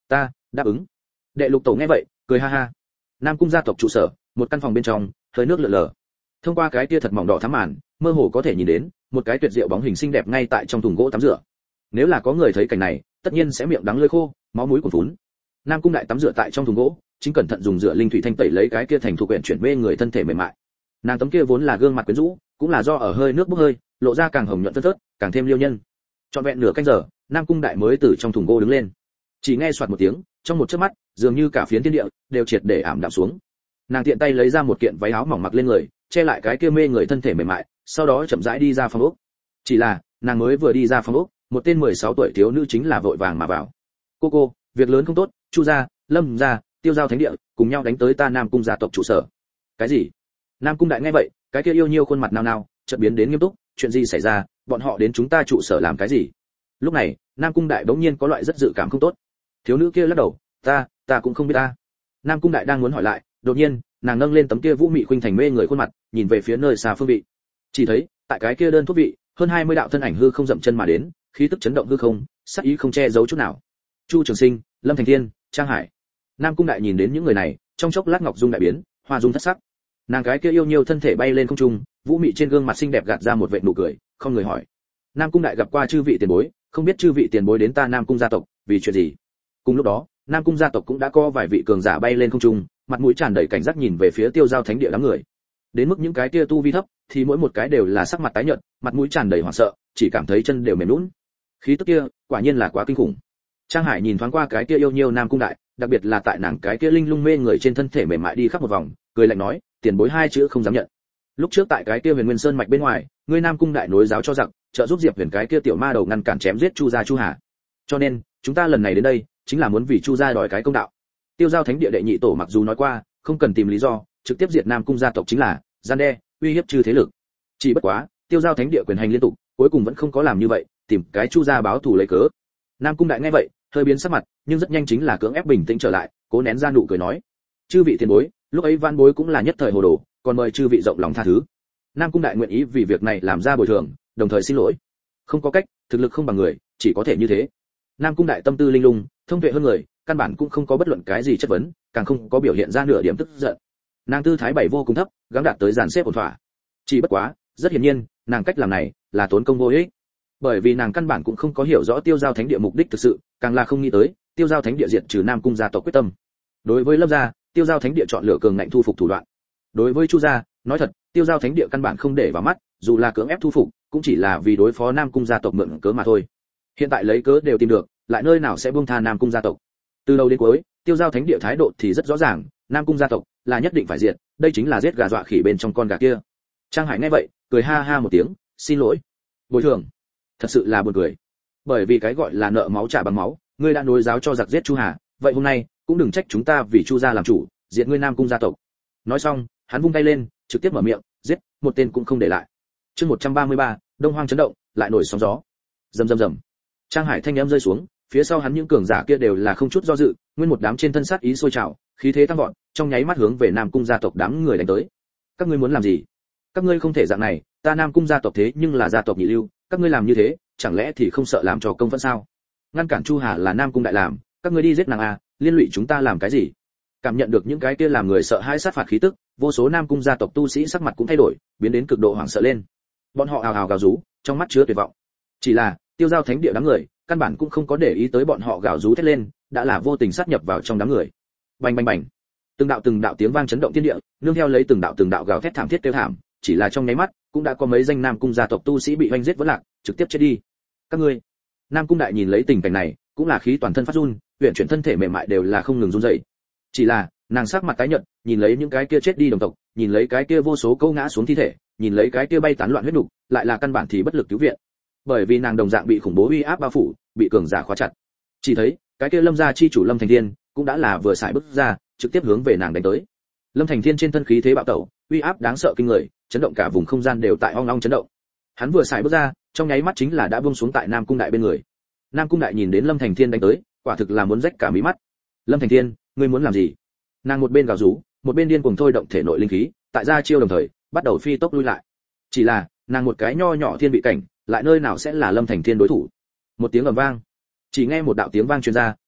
Ta đáp ứng. Đệ Lục Tổ nghe vậy cười ha ha. Nam cung gia tộc trụ sở, một căn phòng bên trong, hơi nước lượn lờ. Thông qua cái tia thật mỏng đỏ thắm màn, mơ hồ có thể nhìn đến một cái tuyệt diệu bóng hình xinh đẹp ngay tại trong thùng gỗ tắm rửa. Nếu là có người thấy cảnh này, tất nhiên sẽ miệng đắng lưỡi khô, máu mũi cuồn phún. Nam cung đại tắm rửa tại trong thùng gỗ, chính cẩn thận dùng rửa linh thủy thanh tẩy lấy cái kia thành thuộc quyển chuyển mê người thân thể mềm mại. Nàng tấm kia vốn là gương mặt quyến rũ, cũng là do ở hơi nước bốc hơi, lộ ra càng hồng nhuận thớt, càng thêm liêu nhân. Trọn vẹn nửa canh giờ, Nam cung đại mới từ trong thùng gỗ đứng lên. Chỉ nghe xoạt một tiếng, trong một chớp mắt, dường như cả phiến thiên địa đều triệt để ảm đạm xuống. Nàng tiện tay lấy ra một kiện váy áo mỏng mặc lên người, che lại cái kia mê người thân thể mềm mại, sau đó chậm rãi đi ra phòng ốc. Chỉ là, nàng mới vừa đi ra phòng ốc, một tên 16 tuổi thiếu nữ chính là vội vàng mà vào. Cô, việc lớn không tốt, Chu gia, Lâm gia, Tiêu Giao thánh địa cùng nhau đánh tới ta Nam cung gia tộc trụ sở. Cái gì? Nam cung đại nghe vậy, cái kia yêu nhiêu khuôn mặt nao, chợt biến đến nghiêm túc, chuyện gì xảy ra, bọn họ đến chúng ta trụ sở làm cái gì? Lúc này, Nam cung đại bỗng nhiên có loại rất dự cảm không tốt. Thiếu nữ kia lắc đầu, ta cũng không biết ta. Nam cung đại đang muốn hỏi lại, đột nhiên, nàng nâng lên tấm kia vũ mị khuynh thành mê người khuôn mặt, nhìn về phía nơi xa phương vị. Chỉ thấy, tại cái kia đơn thuốc vị, hơn 20 đạo thân ảnh hư không dậm chân mà đến, khí tức chấn động hư không, sắc ý không che giấu chút nào. Chu Trường Sinh, Lâm Thành Thiên, Trang Hải. Nam cung đại nhìn đến những người này, trong chốc lát ngọc dung đại biến, hoa dung thất sắc. Nàng cái kia yêu nhiều thân thể bay lên không trung, vũ mị trên gương mặt xinh đẹp gạt ra một vệt nụ cười, không người hỏi. Nam cung đại gặp qua chư vị tiền bối, không biết chư vị tiền bối đến ta Nam cung gia tộc, vì chuyện gì? Cùng lúc đó, Nam cung gia tộc cũng đã có vài vị cường giả bay lên không trung, mặt mũi tràn đầy cảnh giác nhìn về phía Tiêu Giao thánh địa đám người. Đến mức những cái kia tu vi thấp, thì mỗi một cái đều là sắc mặt tái nhợt, mặt mũi tràn đầy hoảng sợ, chỉ cảm thấy chân đều mềm nhũn. Khí tức kia, quả nhiên là quá kinh khủng. Trang Hải nhìn thoáng qua cái kia yêu nhiêu Nam cung đại, đặc biệt là tại nàng cái kia linh lung mê người trên thân thể mềm mại đi khắp một vòng, cười lạnh nói, tiền bối hai chữ không dám nhận. Lúc trước tại cái kia Huyền Nguyên Sơn mạch bên ngoài, ngươi Nam cung đại nối giáo cho giặc, trợ giúp Diệp Huyền cái kia tiểu ma đầu ngăn cản chém giết Chu gia Chu Hà. Cho nên, chúng ta lần này đến đây, chính là muốn vì Chu gia đòi cái công đạo. Tiêu Giao thánh địa đệ nhị tổ mặc dù nói qua, không cần tìm lý do, trực tiếp diệt Nam cung gia tộc chính là gian đe, uy hiếp chư thế lực. Chỉ bất quá, Tiêu Giao thánh địa quyền hành liên tục, cuối cùng vẫn không có làm như vậy, tìm cái Chu gia báo thù lấy cớ. Nam cung đại nghe vậy, hơi biến sắc mặt, nhưng rất nhanh chính là cưỡng ép bình tĩnh trở lại, cố nén ra nụ cười nói: "Chư vị tiền bối, lúc ấy van bối cũng là nhất thời hồ đồ, còn mời chư vị rộng lòng tha thứ." Nam cung đại nguyện ý vì việc này làm ra bồi thường, đồng thời xin lỗi. Không có cách, thực lực không bằng người, chỉ có thể như thế. Nam cung đại tâm tư linh lung, thông tuệ hơn người, căn bản cũng không có bất luận cái gì chất vấn, càng không có biểu hiện ra nửa điểm tức giận. Nàng tư thái bảy vô cùng thấp, gắng đạt tới dàn xếp ổn thỏa. Chỉ bất quá, rất hiển nhiên, nàng cách làm này là tốn công vô ích. Bởi vì nàng căn bản cũng không có hiểu rõ Tiêu Giao thánh địa mục đích thực sự, càng là không nghĩ tới, Tiêu Giao thánh địa diệt trừ Nam cung gia tộc quyết tâm. Đối với Lâm gia, Tiêu Giao thánh địa chọn lựa cường ngạnh thu phục thủ đoạn. Đối với Chu gia, nói thật, Tiêu Giao thánh địa căn bản không để vào mắt, dù là cưỡng ép thu phục, cũng chỉ là vì đối phó Nam cung gia tộc mượn cớ mà thôi. Hiện tại lấy cớ đều tìm được, lại nơi nào sẽ buông tha Nam cung gia tộc. Từ đầu đến cuối, Tiêu Giao thánh địa thái độ thì rất rõ ràng, Nam cung gia tộc là nhất định phải diệt, đây chính là giết gà dọa khỉ bên trong con gà kia. Trang Hải nghe vậy, cười ha ha một tiếng, xin lỗi. Bồi thường. Thật sự là buồn cười. Bởi vì cái gọi là nợ máu trả bằng máu, ngươi đã nối giáo cho giặc giết Chu Hà, vậy hôm nay cũng đừng trách chúng ta vì Chu gia làm chủ, diệt ngươi Nam cung gia tộc. Nói xong, hắn vung tay lên, trực tiếp mở miệng, giết, một tên cũng không để lại. Chương 133, Đông Hoang chấn động, lại nổi sóng gió. Rầm rầm rầm. Trang Hải thanh âm rơi xuống, phía sau hắn những cường giả kia đều là không chút do dự, nguyên một đám trên thân sát ý sôi trào, khí thế tăng vọt, trong nháy mắt hướng về Nam cung gia tộc đám người đánh tới. Các ngươi muốn làm gì? Các ngươi không thể dạng này, ta Nam cung gia tộc thế nhưng là gia tộc nhị lưu, các ngươi làm như thế, chẳng lẽ thì không sợ làm cho công phẫn sao? Ngăn cản Chu Hà là Nam cung đại làm, các ngươi đi giết nàng à, liên lụy chúng ta làm cái gì? Cảm nhận được những cái kia làm người sợ hãi sát phạt khí tức, vô số Nam cung gia tộc tu sĩ sắc mặt cũng thay đổi, biến đến cực độ hoảng sợ lên. Bọn họ ào ào gào rú, trong mắt chứa tuyệt vọng. Chỉ là, Tiêu Giao thánh địa đám người, căn bản cũng không có để ý tới bọn họ gào rú thét lên, đã là vô tình sát nhập vào trong đám người. Bành bành bành. Từng đạo tiếng vang chấn động thiên địa, nương theo lấy từng đạo gào thét thảm thiết kêu thảm, chỉ là trong nháy mắt, cũng đã có mấy danh Nam cung gia tộc tu sĩ bị oanh giết vỡ lạc, trực tiếp chết đi. Các ngươi. Nam cung đại nhìn lấy tình cảnh này, cũng là khí toàn thân phát run, huyền chuyển thân thể mềm mại đều là không ngừng run rẩy. Chỉ là, nàng sắc mặt tái nhợt, nhìn lấy những cái kia chết đi đồng tộc, nhìn lấy cái kia vô số câu ngã xuống thi thể, nhìn lấy cái kia bay tán loạn huyết nục, lại là căn bản thì bất lực cứu viện. Bởi vì nàng đồng dạng bị khủng bố uy áp bao phủ, bị cường giả khóa chặt. Chỉ thấy, cái kia Lâm gia chi chủ Lâm Thành Thiên, cũng đã là vừa xài bước ra, trực tiếp hướng về nàng đánh tới. Lâm Thành Thiên trên thân khí thế bạo tẩu, uy áp đáng sợ kinh người, chấn động cả vùng không gian đều tại ong ong chấn động. Hắn vừa xài bước ra, trong nháy mắt chính là đã buông xuống tại Nam cung đại bên người. Nam cung đại nhìn đến Lâm Thành Thiên đánh tới, quả thực là muốn rách cả mí mắt. Lâm Thành Thiên, ngươi muốn làm gì? Nàng một bên gào rú, một bên điên cuồng thôi động thể nội linh khí, tại ra chiêu đồng thời, bắt đầu phi tốc lui lại. Chỉ là, nàng một cái nho nhỏ thiên vị cảnh, lại nơi nào sẽ là Lâm Thành Thiên đối thủ. Một tiếng ầm vang, chỉ nghe một đạo tiếng vang truyền ra,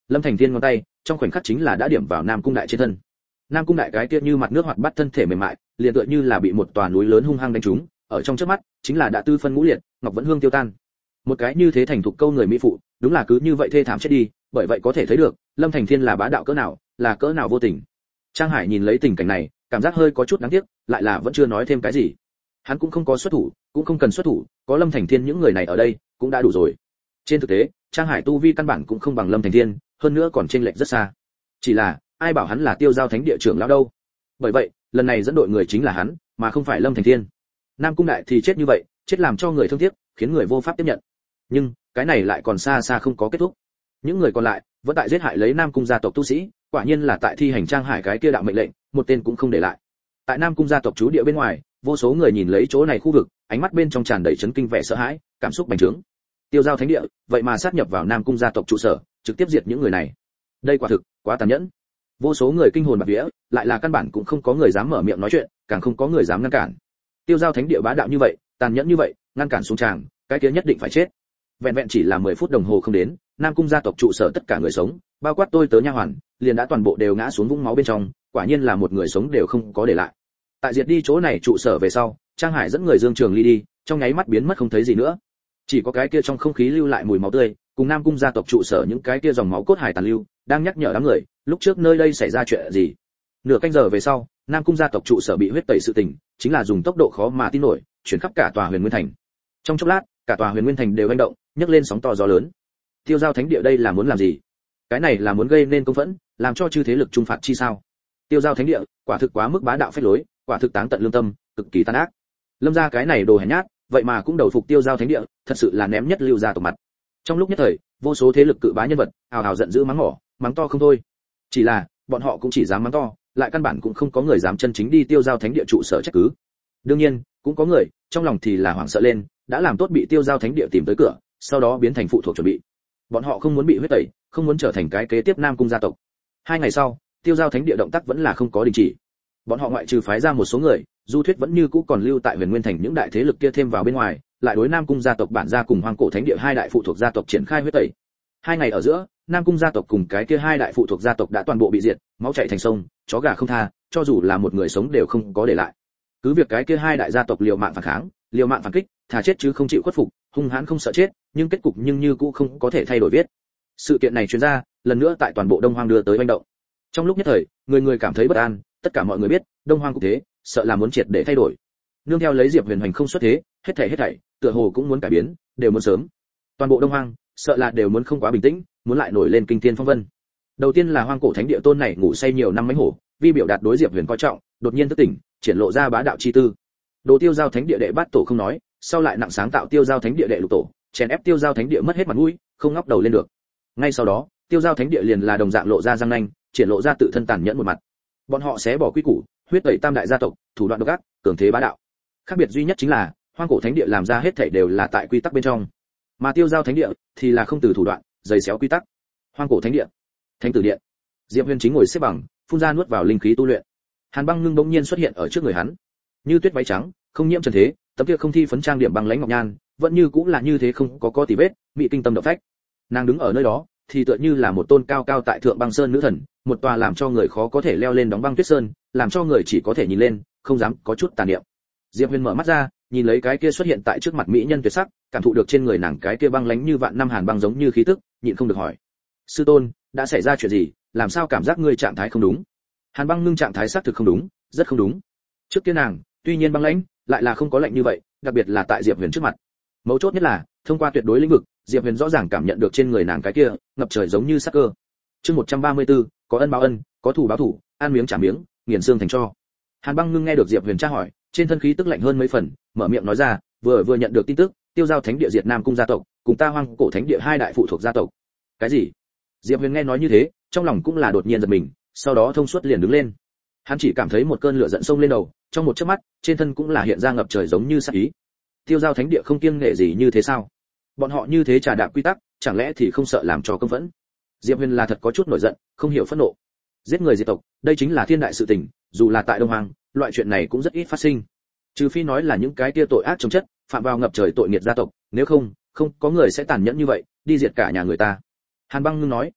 Lâm Thành Thiên ngón tay trong khoảnh khắc chính là đã điểm vào Nam Cung Đại trên thân. Nam Cung Đại cái kia như mặt nước hoạt bát thân thể mềm mại, liền tựa như là bị một tòa núi lớn hung hăng đánh trúng, ở trong chớp mắt chính là đã tư phân ngũ liệt, ngọc vẫn hương tiêu tan. Một cái như thế thành thục câu người mỹ phụ, đúng là cứ như vậy thê thảm chết đi, bởi vậy có thể thấy được, Lâm Thành Thiên là bá đạo cỡ nào, là cỡ nào vô tình. Trang Hải nhìn lấy tình cảnh này, cảm giác hơi có chút đáng tiếc, lại là vẫn chưa nói thêm cái gì. Hắn cũng không có xuất thủ, cũng không cần xuất thủ, có Lâm Thành Thiên những người này ở đây, cũng đã đủ rồi. Trên thực tế, Trang Hải tu vi căn bản cũng không bằng Lâm Thành Thiên, hơn nữa còn chênh lệch rất xa. Chỉ là, ai bảo hắn là Tiêu Giao Thánh Địa trưởng lão đâu? Bởi vậy, lần này dẫn đội người chính là hắn, mà không phải Lâm Thành Thiên. Nam Cung Đại thì chết như vậy, chết làm cho người thương tiếc, khiến người vô pháp tiếp nhận. Nhưng, cái này lại còn xa xa không có kết thúc. Những người còn lại vẫn tại giết hại lấy Nam Cung gia tộc tu sĩ, quả nhiên là tại thi hành Trang Hải cái kia đạo mệnh lệnh, một tên cũng không để lại. Tại Nam Cung gia tộc trú địa bên ngoài, vô số người nhìn lấy chỗ này khu vực, ánh mắt bên trong tràn đầy chấn kinh vẻ sợ hãi, cảm xúc bành trướng. Tiêu Giao Thánh Địa, vậy mà sát nhập vào Nam Cung gia tộc trụ sở, trực tiếp diệt những người này. Đây quả thực quá tàn nhẫn. Vô số người kinh hồn bạt vía, lại là căn bản cũng không có người dám mở miệng nói chuyện, càng không có người dám ngăn cản. Tiêu Giao Thánh Địa bá đạo như vậy, tàn nhẫn như vậy, ngăn cản xuống tràng, cái kia nhất định phải chết. Vẹn vẹn chỉ là 10 phút đồng hồ không đến, Nam Cung gia tộc trụ sở tất cả người sống, bao quát tôi tớ nha hoàn, liền đã toàn bộ đều ngã xuống vũng máu bên trong, quả nhiên là một người sống đều không có để lại. Tại diệt đi chỗ này trụ sở về sau, Trang Hải dẫn người Dương Trường Ly đi, trong nháy mắt biến mất không thấy gì nữa. Chỉ có cái kia trong không khí lưu lại mùi máu tươi, cùng Nam Cung gia tộc trụ sở những cái kia dòng máu cốt hải tàn lưu, đang nhắc nhở đám người, lúc trước nơi đây xảy ra chuyện gì. Nửa canh giờ về sau, Nam Cung gia tộc trụ sở bị huyết tẩy sự tình, chính là dùng tốc độ khó mà tin nổi, chuyển khắp cả tòa Huyền Nguyên thành. Trong chốc lát, cả tòa Huyền Nguyên thành đều hành động, nhấc lên sóng to gió lớn. Tiêu Giao Thánh Địa đây là muốn làm gì? Cái này là muốn gây nên công phẫn, làm cho chư thế lực trung phạt chi sao? Tiêu Giao Thánh Địa, quả thực quá mức bá đạo phách lối, quả thực táng tận lương tâm, cực kỳ tàn ác. Lâm gia cái này đồ hèn nhát, vậy mà cũng đầu phục Tiêu Giao Thánh Địa, thật sự là ném nhất lưu gia tộc mặt. Trong lúc nhất thời, vô số thế lực cự bá nhân vật, ào ào giận dữ mắng mỏ, mắng to không thôi. Chỉ là, bọn họ cũng chỉ dám mắng to, lại căn bản cũng không có người dám chân chính đi Tiêu Giao Thánh Địa trụ sở trách cứ. Đương nhiên, cũng có người, trong lòng thì là hoảng sợ lên, đã làm tốt bị Tiêu Giao Thánh Địa tìm tới cửa, sau đó biến thành phụ thuộc chuẩn bị. Bọn họ không muốn bị huyết tẩy, không muốn trở thành cái kế tiếp Nam Cung gia tộc. 2 ngày sau, Tiêu Giao Thánh Địa động tác vẫn là không có đình chỉ. Bọn họ ngoại trừ phái ra một số người, du thuyết vẫn như cũ còn lưu tại Huyền Nguyên thành những đại thế lực kia thêm vào bên ngoài, lại đối Nam Cung gia tộc bản gia cùng Hoang Cổ Thánh Địa hai đại phụ thuộc gia tộc triển khai huyết tẩy. 2 ngày ở giữa, Nam Cung gia tộc cùng cái kia hai đại phụ thuộc gia tộc đã toàn bộ bị diệt, máu chảy thành sông, chó gà không tha, cho dù là một người sống đều không có để lại. Cứ việc cái kia hai đại gia tộc liều mạng phản kháng, liều mạng phản kích, thà chết chứ không chịu khuất phục, hung hãn không sợ chết, nhưng kết cục nhưng như cũ không có thể thay đổi viết. Sự kiện này truyền ra, lần nữa tại toàn bộ Đông Hoang đưa tới manh động. Trong lúc nhất thời, người người cảm thấy bất an, tất cả mọi người biết, Đông Hoang cũng thế, sợ là muốn triệt để thay đổi. Nương theo lấy Diệp Huyền Hoành không xuất thế, hết thảy, tựa hồ cũng muốn cải biến, đều muốn sớm. Toàn bộ Đông Hoang, sợ là đều muốn không quá bình tĩnh, muốn lại nổi lên kinh thiên phong vân. Đầu tiên là Hoang Cổ Thánh Địa tôn này ngủ say nhiều năm mánh hổ, vi biểu đạt đối Diệp Huyền coi trọng, đột nhiên thức tỉnh, triển lộ ra bá đạo chi tư. Đồ Tiêu Giao Thánh Địa đệ bát tổ không nói, sau lại nặng sáng tạo Tiêu Giao Thánh Địa đệ lục tổ, chèn ép Tiêu Giao Thánh Địa mất hết mặt mũi, không ngóc đầu lên được. Ngay sau đó, Tiêu Giao Thánh Địa liền là đồng dạng lộ ra răng nanh, triển lộ ra tự thân tàn nhẫn một mặt. Bọn họ sẽ bỏ quy củ, huyết tẩy tam đại gia tộc, thủ đoạn độc ác, cường thế bá đạo. Khác biệt duy nhất chính là, Hoang Cổ Thánh Địa làm ra hết thảy đều là tại quy tắc bên trong, mà Tiêu Giao Thánh Địa thì là không từ thủ đoạn, giày xéo quy tắc. Hoang Cổ Thánh Địa, Thánh Tử Điện. Diệp Huyền chính ngồi xếp bằng, phun ra nuốt vào linh khí tu luyện. Hàn Băng Ngưng bỗng nhiên xuất hiện ở trước người hắn, như tuyết váy trắng, không nhiễm trần thế, tấm kia không thi phấn trang điểm bằng lãnh ngọc nhan, vẫn như cũng là như thế không có tì vết, bị kinh tâm động phách. Nàng đứng ở nơi đó, thì tựa như là một tôn cao cao tại thượng băng sơn nữ thần, một tòa làm cho người khó có thể leo lên đóng băng tuyết sơn, làm cho người chỉ có thể nhìn lên, không dám có chút tàn niệm. Diệp Huyền mở mắt ra, nhìn lấy cái kia xuất hiện tại trước mặt mỹ nhân tuyệt sắc, cảm thụ được trên người nàng cái kia băng lãnh như vạn năm hàn băng giống như khí tức, nhịn không được hỏi: "Sư tôn, đã xảy ra chuyện gì, làm sao cảm giác ngươi trạng thái không đúng?" Hàn Băng Ngưng trạng thái xác thực không đúng, rất không đúng. Trước kia nàng, tuy nhiên băng lãnh, lại là không có lạnh như vậy, đặc biệt là tại Diệp Huyền trước mặt. Mấu chốt nhất là, thông qua tuyệt đối lĩnh vực, Diệp Huyền rõ ràng cảm nhận được trên người nàng cái kia ngập trời giống như sắc cơ. Chương 134, có ân báo ân, có thù báo thù, ăn miếng trả miếng, nghiền xương thành tro. Hàn Băng Ngưng nghe được Diệp Huyền tra hỏi, trên thân khí tức lạnh hơn mấy phần, mở miệng nói ra, vừa nhận được tin tức, Tiêu Giao Thánh Địa diệt Nam Cung gia tộc, cùng ta Hoang Cổ Thánh Địa hai đại phụ thuộc gia tộc. Cái gì? Diệp Huyền nghe nói như thế, trong lòng cũng là đột nhiên giật mình, sau đó thông suốt liền đứng lên. Hắn chỉ cảm thấy một cơn lửa giận sông lên đầu, trong một chớp mắt, trên thân cũng là hiện ra ngập trời giống như sát ý. Tiêu Giao Thánh Địa không kiêng nể gì như thế sao? Bọn họ như thế trà đạp quy tắc, chẳng lẽ thì không sợ làm cho công vẫn? Diệp Huyền là thật có chút nổi giận, không hiểu phẫn nộ. Giết người diệt tộc, đây chính là thiên đại sự tình, dù là tại Đông Hoàng, loại chuyện này cũng rất ít phát sinh. Trừ phi nói là những cái kia tội ác chống chất, phạm vào ngập trời tội nghiệt gia tộc, nếu không, không có người sẽ tàn nhẫn như vậy, đi diệt cả nhà người ta. Hàn Băng Ngưng nói,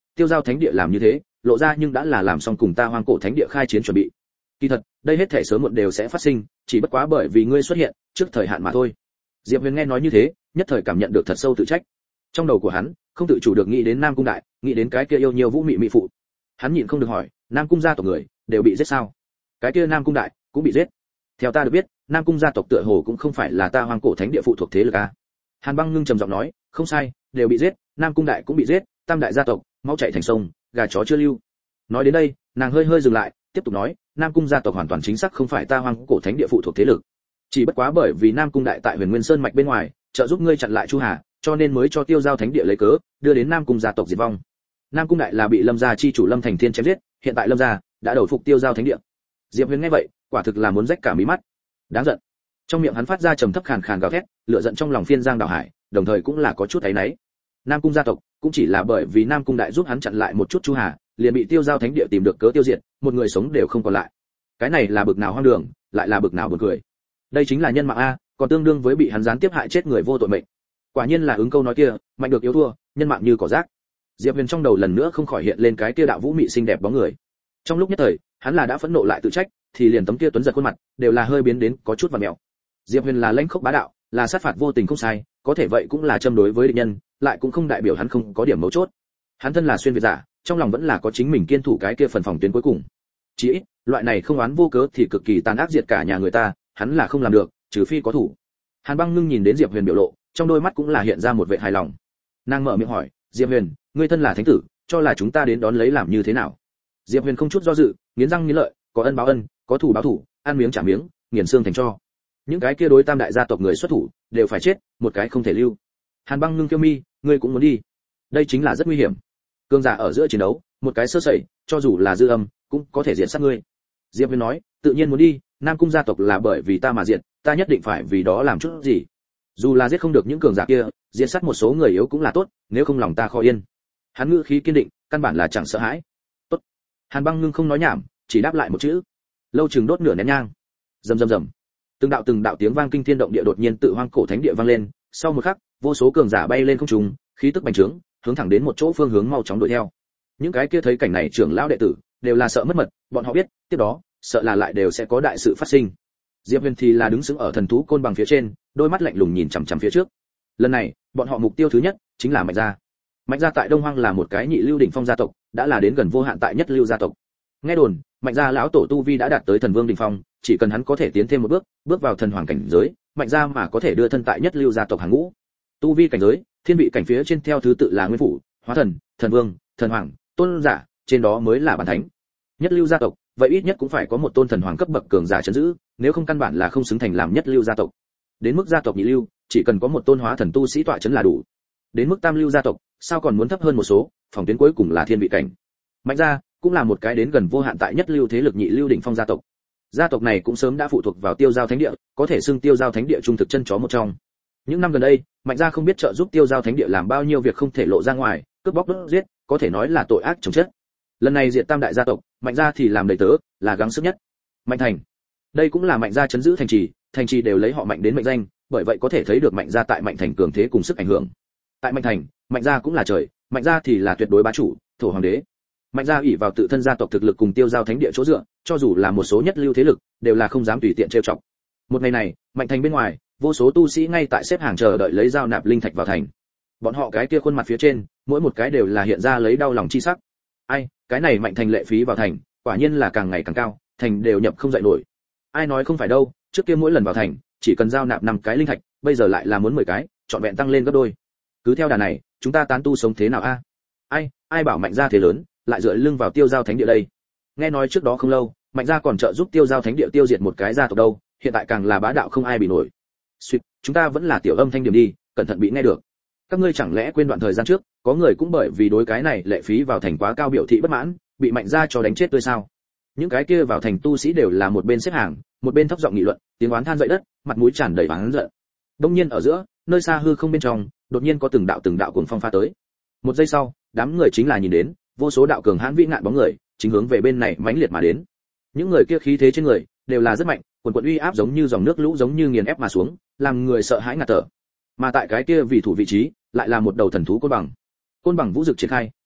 tiêu giao thánh địa làm như thế lộ ra nhưng đã là làm xong cùng ta hoang cổ thánh địa khai chiến chuẩn bị. Kỳ thật đây hết thể sớm muộn đều sẽ phát sinh, chỉ bất quá bởi vì ngươi xuất hiện trước thời hạn mà thôi. Diệp Huyền nghe nói như thế, nhất thời cảm nhận được thật sâu tự trách. Trong đầu của hắn không tự chủ được nghĩ đến Nam Cung Đại, nghĩ đến cái kia yêu nhiều vũ mị mị phụ. Hắn nhịn không được hỏi, Nam Cung gia tộc người đều bị giết sao? Cái kia Nam Cung Đại cũng bị giết. Theo ta được biết, Nam Cung gia tộc tựa hồ cũng không phải là ta hoang cổ thánh địa phụ thuộc thế lực a. Hàn Băng Ngưng trầm giọng nói, không sai, đều bị giết, Nam Cung Đại cũng bị giết, tam đại gia tộc máu chảy thành sông, gà chó chưa lưu. Nói đến đây, nàng hơi hơi dừng lại, tiếp tục nói, Nam Cung gia tộc hoàn toàn chính xác không phải ta hoang cổ thánh địa phụ thuộc thế lực. Chỉ bất quá bởi vì Nam Cung Đại tại Huyền Nguyên Sơn mạch bên ngoài, trợ giúp ngươi chặn lại Chu Hà, cho nên mới cho Tiêu Giao thánh địa lấy cớ, đưa đến Nam Cung gia tộc diệt vong. Nam Cung Đại là bị Lâm gia chi chủ Lâm Thành Thiên chém giết, hiện tại Lâm gia đã đầu phục Tiêu Giao thánh địa. Diệp Huyền nghe vậy, quả thực là muốn rách cả mí mắt. Đáng giận. Trong miệng hắn phát ra trầm thấp khàn khàn gào thét, lửa giận trong lòng phiên giang đảo hải, đồng thời cũng là có chút áy náy. Nam Cung gia tộc cũng chỉ là bởi vì Nam Cung Đại giúp hắn chặn lại một chút Chu Hà, liền bị Tiêu Giao thánh địa tìm được cớ tiêu diệt, một người sống đều không còn lại. Cái này là bực nào hoang đường, lại là bực nào buồn cười. Đây chính là nhân mạng a, còn tương đương với bị hắn gián tiếp hại chết người vô tội mệnh. Quả nhiên là ứng câu nói kia, mạnh được yếu thua, nhân mạng như cỏ rác. Diệp Huyền trong đầu lần nữa không khỏi hiện lên cái kia đạo vũ mị xinh đẹp bóng người. Trong lúc nhất thời, hắn là đã phẫn nộ lại tự trách, thì liền tấm kia tuấn giật khuôn mặt đều là hơi biến đến có chút vặn mèo. Diệp Huyền là lãnh khốc bá đạo, là sát phạt vô tình không sai, có thể vậy cũng là châm đối với địch nhân, lại cũng không đại biểu hắn không có điểm mấu chốt. Hắn thân là xuyên việt giả, trong lòng vẫn là có chính mình kiên thủ cái kia phần phòng tuyến cuối cùng. Chỉ ít, loại này không oán vô cớ thì cực kỳ tàn ác diệt cả nhà người ta, hắn là không làm được, trừ phi có thủ. Hàn Băng Ngưng nhìn đến Diệp Huyền biểu lộ, trong đôi mắt cũng là hiện ra một vẻ hài lòng. Nàng mở miệng hỏi, Diệp Huyền, ngươi thân là thánh tử, cho là chúng ta đến đón lấy làm như thế nào? Diệp Huyền không chút do dự, nghiến răng nghiến lợi, có ân báo ân, có thù báo thù, ăn miếng trả miếng, nghiền xương thành tro. Những cái kia đối tam đại gia tộc người xuất thủ, đều phải chết, một cái không thể lưu. Hàn Băng Ngưng kêu mi, ngươi cũng muốn đi? Đây chính là rất nguy hiểm. Cương giả ở giữa chiến đấu, một cái sơ sẩy, cho dù là dư âm, cũng có thể diệt sát ngươi. Diệp Huyền nói, tự nhiên muốn đi, Nam Cung gia tộc là bởi vì ta mà diệt, ta nhất định phải vì đó làm chút gì. Dù là giết không được những cường giả kia, diệt sát một số người yếu cũng là tốt, nếu không lòng ta khó yên. Hắn ngữ khí kiên định, căn bản là chẳng sợ hãi. Tốt. Hàn Băng Ngưng không nói nhảm, chỉ đáp lại một chữ. Lâu chừng đốt nửa nén nhang. Rầm rầm rầm. Từng đạo tiếng vang kinh thiên động địa đột nhiên tự hoang cổ thánh địa vang lên, sau một khắc, vô số cường giả bay lên không trung, khí tức bành trướng, hướng thẳng đến một chỗ phương hướng mau chóng đuổi theo. Những cái kia thấy cảnh này trưởng lão đệ tử đều là sợ mất mật, bọn họ biết, tiếp đó, sợ là lại đều sẽ có đại sự phát sinh. Diệp Huyền thì là đứng sững ở thần thú côn bằng phía trên, đôi mắt lạnh lùng nhìn chằm chằm phía trước. Lần này, bọn họ mục tiêu thứ nhất chính là Mạnh gia. Mạnh gia tại Đông Hoang là một cái nhị lưu đỉnh phong gia tộc, đã là đến gần vô hạn tại nhất lưu gia tộc. Nghe đồn, Mạnh gia lão tổ tu vi đã đạt tới thần vương đỉnh phong, chỉ cần hắn có thể tiến thêm một bước, bước vào thần hoàng cảnh giới, Mạnh gia mà có thể đưa thân tại nhất lưu gia tộc hàng ngũ. Tu vi cảnh giới, thiên vị cảnh phía trên theo thứ tự là nguyên phủ, hóa thần, thần vương, thần hoàng, tôn giả, trên đó mới là bản thánh. Nhất lưu gia tộc, vậy ít nhất cũng phải có một tôn thần hoàng cấp bậc cường giả trấn giữ, nếu không căn bản là không xứng thành làm nhất lưu gia tộc. Đến mức gia tộc nhị lưu, chỉ cần có một tôn hóa thần tu sĩ tọa trấn là đủ. Đến mức tam lưu gia tộc, sao còn muốn thấp hơn một số, phòng tuyến cuối cùng là thiên vị cảnh. Mạnh gia cũng là một cái đến gần vô hạn tại nhất lưu thế lực nhị lưu đỉnh phong gia tộc. Gia tộc này cũng sớm đã phụ thuộc vào Tiêu Giao Thánh địa, có thể xưng Tiêu Giao Thánh địa trung thực chân chó một trong. Những năm gần đây, Mạnh gia không biết trợ giúp Tiêu Giao Thánh địa làm bao nhiêu việc không thể lộ ra ngoài, cướp bóc đốt giết, có thể nói là tội ác chồng chất. Lần này diệt tam đại gia tộc, Mạnh gia thì làm đầy tớ, là gắng sức nhất. Mạnh thành, đây cũng là Mạnh gia trấn giữ thành trì đều lấy họ Mạnh đến mệnh danh, bởi vậy có thể thấy được Mạnh gia tại Mạnh thành cường thế cùng sức ảnh hưởng. Tại Mạnh thành, Mạnh gia cũng là trời, Mạnh gia thì là tuyệt đối bá chủ, thổ hoàng đế. Mạnh gia ủy vào tự thân gia tộc thực lực cùng Tiêu Giao Thánh địa chỗ dựa, cho dù là một số nhất lưu thế lực, đều là không dám tùy tiện trêu chọc. Một ngày này, Mạnh thành bên ngoài, vô số tu sĩ ngay tại xếp hàng chờ đợi lấy giao nạp linh thạch vào thành. Bọn họ cái kia khuôn mặt phía trên, mỗi một cái đều là hiện ra lấy đau lòng chi sắc. Ai, cái này Mạnh thành lệ phí vào thành, quả nhiên là càng ngày càng cao, thành đều nhập không dậy nổi. Ai nói không phải đâu, trước kia mỗi lần vào thành, chỉ cần giao nạp 5 cái linh thạch, bây giờ lại là muốn 10 cái, trọn vẹn tăng lên gấp đôi. Cứ theo đà này, chúng ta tán tu sống thế nào a? Ai bảo Mạnh gia thế lớn, lại dựa lưng vào Tiêu Giao Thánh địa đây. Nghe nói trước đó không lâu, Mạnh gia còn trợ giúp Tiêu Giao Thánh địa tiêu diệt một cái gia tộc đâu, hiện tại càng là bá đạo không ai bị nổi. Suýt, chúng ta vẫn là tiểu âm thanh điểm đi, cẩn thận bị nghe được. Các ngươi chẳng lẽ quên đoạn thời gian trước, có người cũng bởi vì đối cái này lệ phí vào thành quá cao biểu thị bất mãn, bị Mạnh gia cho đánh chết tươi sao? Những cái kia vào thành tu sĩ đều là một bên xếp hàng, một bên thấp giọng nghị luận, tiếng oán than dậy đất, mặt mũi tràn đầy oán giận. Đông nhiên ở giữa, nơi xa hư không bên trong, đột nhiên có từng đạo cuồng phong pha tới. Một giây sau, đám người chính là nhìn đến, vô số đạo cường hãn vĩ ngạn bóng người, chính hướng về bên này mãnh liệt mà đến. Những người kia khí thế trên người đều là rất mạnh, quần quần uy áp giống như dòng nước lũ giống như nghiền ép mà xuống, làm người sợ hãi ngạt thở. Mà tại cái kia vị thủ vị trí, lại là một đầu thần thú côn bằng. Côn bằng vũ dực triển khai,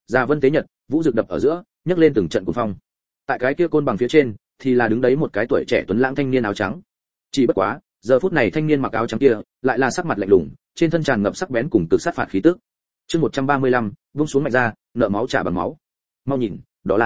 Già Vân tế nhật, vũ rực đập ở giữa, nhấc lên từng trận cuồng phong. Tại cái kia côn bằng phía trên, thì là đứng đấy một cái tuổi trẻ tuấn lãng thanh niên áo trắng. Chỉ bất quá, giờ phút này thanh niên mặc áo trắng kia, lại là sắc mặt lạnh lùng, trên thân tràn ngập sắc bén cùng cực sát phạt khí tức. Chương 135, vung xuống Mạnh Gia, nợ máu trả bằng máu. Mau nhìn,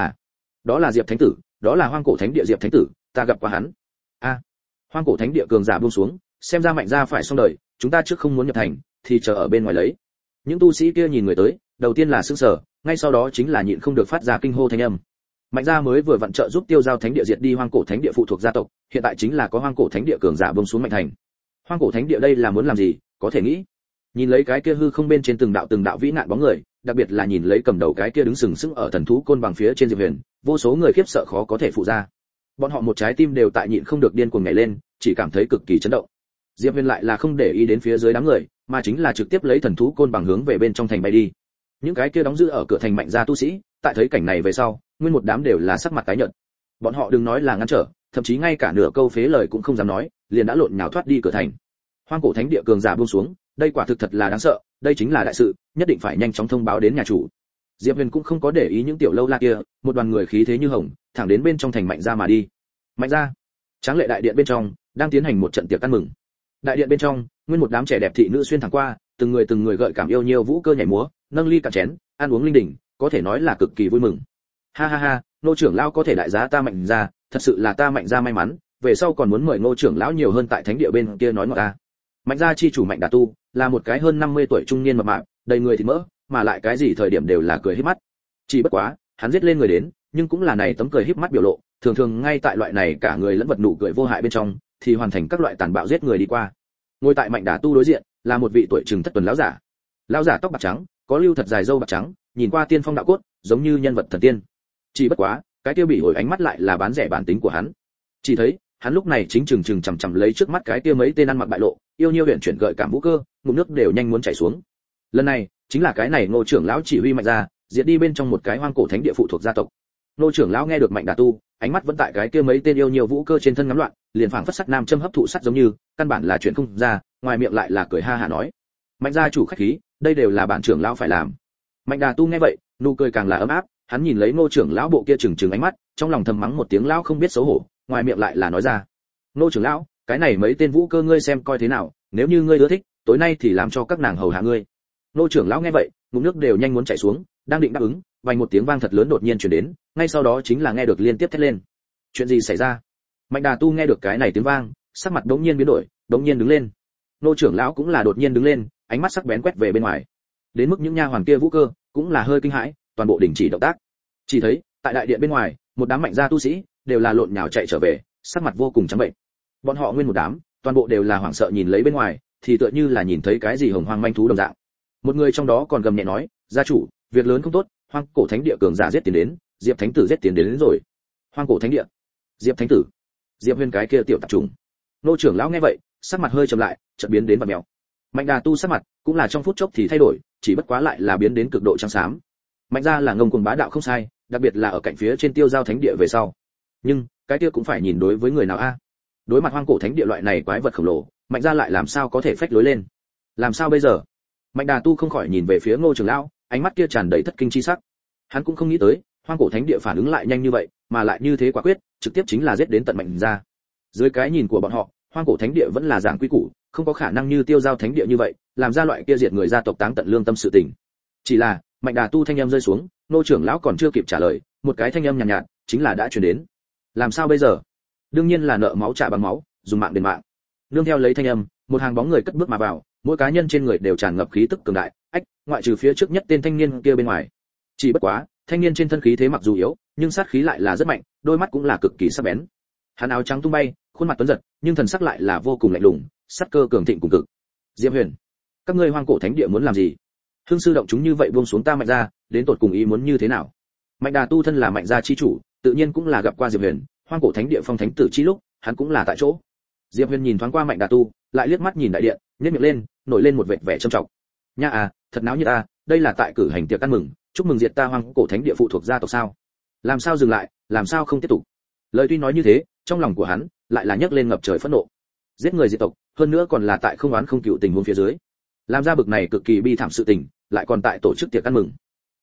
đó là Diệp Thánh tử, đó là Hoang Cổ Thánh Địa Diệp Thánh tử, ta gặp qua hắn. A, Hoang Cổ Thánh Địa cường giả buông xuống, xem ra Mạnh Gia phải xong đời, chúng ta trước không muốn nhập thành, thì chờ ở bên ngoài lấy. Những tu sĩ kia nhìn người tới, đầu tiên là sửng sở, ngay sau đó chính là nhịn không được phát ra kinh hô thanh âm. Mạnh Gia mới vừa vận trợ giúp Tiêu Giao Thánh Địa diệt đi Hoang Cổ Thánh Địa phụ thuộc gia tộc, hiện tại chính là có Hoang Cổ Thánh Địa cường giả buông xuống Mạnh thành. Hoang Cổ Thánh Địa đây là muốn làm gì, có thể nghĩ. Nhìn lấy cái kia hư không bên trên từng đạo vĩ nạn bóng người, đặc biệt là nhìn lấy cầm đầu cái kia đứng sừng sững ở thần thú côn bằng phía trên Diệp Huyền, vô số người khiếp sợ khó có thể phụ ra. Bọn họ một trái tim đều tại nhịn không được điên cuồng nhảy lên, chỉ cảm thấy cực kỳ chấn động. Diệp Huyền lại là không để ý đến phía dưới đám người, mà chính là trực tiếp lấy thần thú côn bằng hướng về bên trong thành bay đi. Những cái kia đóng giữ ở cửa thành Mạnh Gia tu sĩ, tại thấy cảnh này về sau, nguyên một đám đều là sắc mặt tái nhợt. Bọn họ đừng nói là ngăn trở, thậm chí ngay cả nửa câu phế lời cũng không dám nói, liền đã lộn nhào thoát đi cửa thành. Hoang Cổ Thánh Địa cường giả buông xuống, đây quả thực thật là đáng sợ, đây chính là đại sự, nhất định phải nhanh chóng thông báo đến nhà chủ. Diệp Huyền cũng không có để ý những tiểu lâu la kia, một đoàn người khí thế như hồng, thẳng đến bên trong thành Mạnh Gia mà đi. Mạnh Gia, tráng lệ đại điện bên trong đang tiến hành một trận tiệc ăn mừng. Đại điện bên trong, nguyên một đám trẻ đẹp thị nữ xuyên thẳng qua, từng người gợi cảm yêu nhiêu vũ cơ nhảy múa, nâng ly cạn chén, ăn uống linh đình, có thể nói là cực kỳ vui mừng. Ha ha ha, Ngô trưởng lão có thể đại giá ta Mạnh Gia, thật sự là ta Mạnh Gia may mắn, về sau còn muốn mời Ngô trưởng lão nhiều hơn tại thánh địa bên kia nói ngọt ta. Mạnh Gia chi chủ Mạnh Đà Tu, là một cái hơn 50 tuổi trung niên mập mạp, đầy người thịt mỡ, mà lại cái gì thời điểm đều là cười híp mắt. Chỉ bất quá, hắn giết lên người đến, nhưng cũng là này tấm cười híp mắt biểu lộ, thường thường ngay tại loại này cả người lẫn vật nụ cười vô hại bên trong, thì hoàn thành các loại tàn bạo giết người đi qua. Ngồi tại Mạnh Đà Tu đối diện, là một vị tuổi chừng thất tuần lão giả. Lão giả tóc bạc trắng, có lưu thật dài râu bạc trắng, nhìn qua tiên phong đạo cốt, giống như nhân vật thần tiên. Chỉ bất quá, cái kia bị hồi ánh mắt lại là bán rẻ bản tính của hắn. Chỉ thấy, hắn lúc này chính chừng chằm chằm lấy trước mắt cái kia mấy tên ăn mặc bại lộ, yêu nhiêu huyền chuyển gợi cảm vũ cơ, ngụm nước đều nhanh muốn chảy xuống. Lần này, chính là cái này Ngô trưởng lão chỉ huy Mạnh Gia, diệt đi bên trong một cái Hoang Cổ Thánh Địa phụ thuộc gia tộc. Ngô trưởng lão nghe được Mạnh Đà Tu, ánh mắt vẫn tại cái kia mấy tên yêu nhiều vũ cơ trên thân ngắm loạn, liền phảng phất sắt nam châm hấp thụ sắt giống như, căn bản là chuyện không ra, ngoài miệng lại là cười ha hả nói: "Mạnh gia chủ khách khí, đây đều là bản trưởng lão phải làm." Mạnh Đà Tu nghe vậy, nụ cười càng là ấm áp, hắn nhìn lấy Ngô trưởng lão bộ kia trừng ánh mắt, trong lòng thầm mắng một tiếng lão không biết xấu hổ, ngoài miệng lại là nói ra: "Ngô trưởng lão, cái này mấy tên vũ cơ ngươi xem coi thế nào, nếu như ngươi ưa thích, tối nay thì làm cho các nàng hầu hạ ngươi." Ngô trưởng lão nghe vậy, ngụm nước đều nhanh muốn chảy xuống, đang định đáp ứng, vang một tiếng vang thật lớn đột nhiên truyền đến, ngay sau đó chính là nghe được liên tiếp thét lên. Chuyện gì xảy ra? Mạnh Đà Tu nghe được cái này tiếng vang, sắc mặt đống nhiên biến đổi, đống nhiên đứng lên. Ngô trưởng lão cũng là đột nhiên đứng lên, ánh mắt sắc bén quét về bên ngoài. Đến mức những nha hoàn kia vũ cơ cũng là hơi kinh hãi, toàn bộ đình chỉ động tác. Chỉ thấy, tại đại điện bên ngoài, một đám Mạnh gia tu sĩ đều là lộn nhào chạy trở về, sắc mặt vô cùng trắng bệnh. Bọn họ nguyên một đám, toàn bộ đều là hoảng sợ nhìn lấy bên ngoài, thì tựa như là nhìn thấy cái gì hồng hoang manh thú đồng dạng. Một người trong đó còn gầm nhẹ nói: "Gia chủ, việc lớn không tốt, Hoang Cổ Thánh Địa cường giả giết tiến đến, Diệp Thánh tử giết tiến đến rồi." Hoang Cổ Thánh Địa, Diệp Thánh tử, Diệp Huyền cái kia tiểu tạp trùng. Nô trưởng lão nghe vậy, sắc mặt hơi trầm lại, chợt biến đến bặm mèo. Mạnh Đà Tu sắc mặt cũng là trong phút chốc thì thay đổi, chỉ bất quá lại là biến đến cực độ trắng xám. Mạnh gia là ngông cuồng bá đạo không sai, đặc biệt là ở cạnh phía trên Tiêu Giao Thánh Địa về sau. Nhưng, cái kia cũng phải nhìn đối với người nào a. Đối mặt Hoang Cổ Thánh Địa loại này quái vật khổng lồ, Mạnh gia lại làm sao có thể phách lối lên? Làm sao bây giờ? Mạnh Đà Tu không khỏi nhìn về phía Ngô trưởng lão, ánh mắt kia tràn đầy thất kinh chi sắc. Hắn cũng không nghĩ tới, Hoang Cổ Thánh Địa phản ứng lại nhanh như vậy, mà lại như thế quả quyết, trực tiếp chính là giết đến tận Mạnh gia. Dưới cái nhìn của bọn họ, Hoang Cổ Thánh Địa vẫn là giảng quy củ, không có khả năng như Tiêu Giao Thánh Địa như vậy, làm ra loại kia diệt người gia tộc táng tận lương tâm sự tình. Chỉ là, Mạnh Đà Tu thanh âm rơi xuống, Ngô trưởng lão còn chưa kịp trả lời, một cái thanh âm nhàn nhạt, chính là đã truyền đến. Làm sao bây giờ? Đương nhiên là nợ máu trả bằng máu, dùng mạng đền mạng. Nương theo lấy thanh âm, một hàng bóng người cất bước mà vào, mỗi cá nhân trên người đều tràn ngập khí tức cường đại, ngoại trừ phía trước nhất tên thanh niên kia bên ngoài. Chỉ bất quá, thanh niên trên thân khí thế mặc dù yếu, nhưng sát khí lại là rất mạnh, đôi mắt cũng là cực kỳ sắc bén. Hắn áo trắng tung bay, khuôn mặt tuấn giật, nhưng thần sắc lại là vô cùng lạnh lùng, sát cơ cường thịnh cùng cực. Diệp Huyền, các ngươi Hoang Cổ Thánh Địa muốn làm gì? Hương sư động chúng như vậy buông xuống ta Mạnh gia, đến tột cùng ý muốn như thế nào? Mạnh Đà Tu thân là Mạnh gia chi chủ, tự nhiên cũng là gặp qua Diệp Huyền, Hoang Cổ Thánh Địa phong thánh tử chi lúc, hắn cũng là tại chỗ. Diệp Huyền nhìn thoáng qua Mạnh Đà Tu, lại liếc mắt nhìn đại điện, nhếch miệng lên, nổi lên một vệt vẻ trầm trọng. Nha à, thật náo nhiệt a, đây là tại cử hành tiệc ăn mừng, chúc mừng diệt ta Hoang Cổ Thánh Địa phụ thuộc gia tộc sao? Làm sao dừng lại, làm sao không tiếp tục? Lời tuy nói như thế, trong lòng của hắn lại là nhấc lên ngập trời phẫn nộ. Giết người diệt tộc, hơn nữa còn là tại không oán không cừu tình huống phía dưới, làm ra bực này cực kỳ bi thảm sự tình, lại còn tại tổ chức tiệc ăn mừng.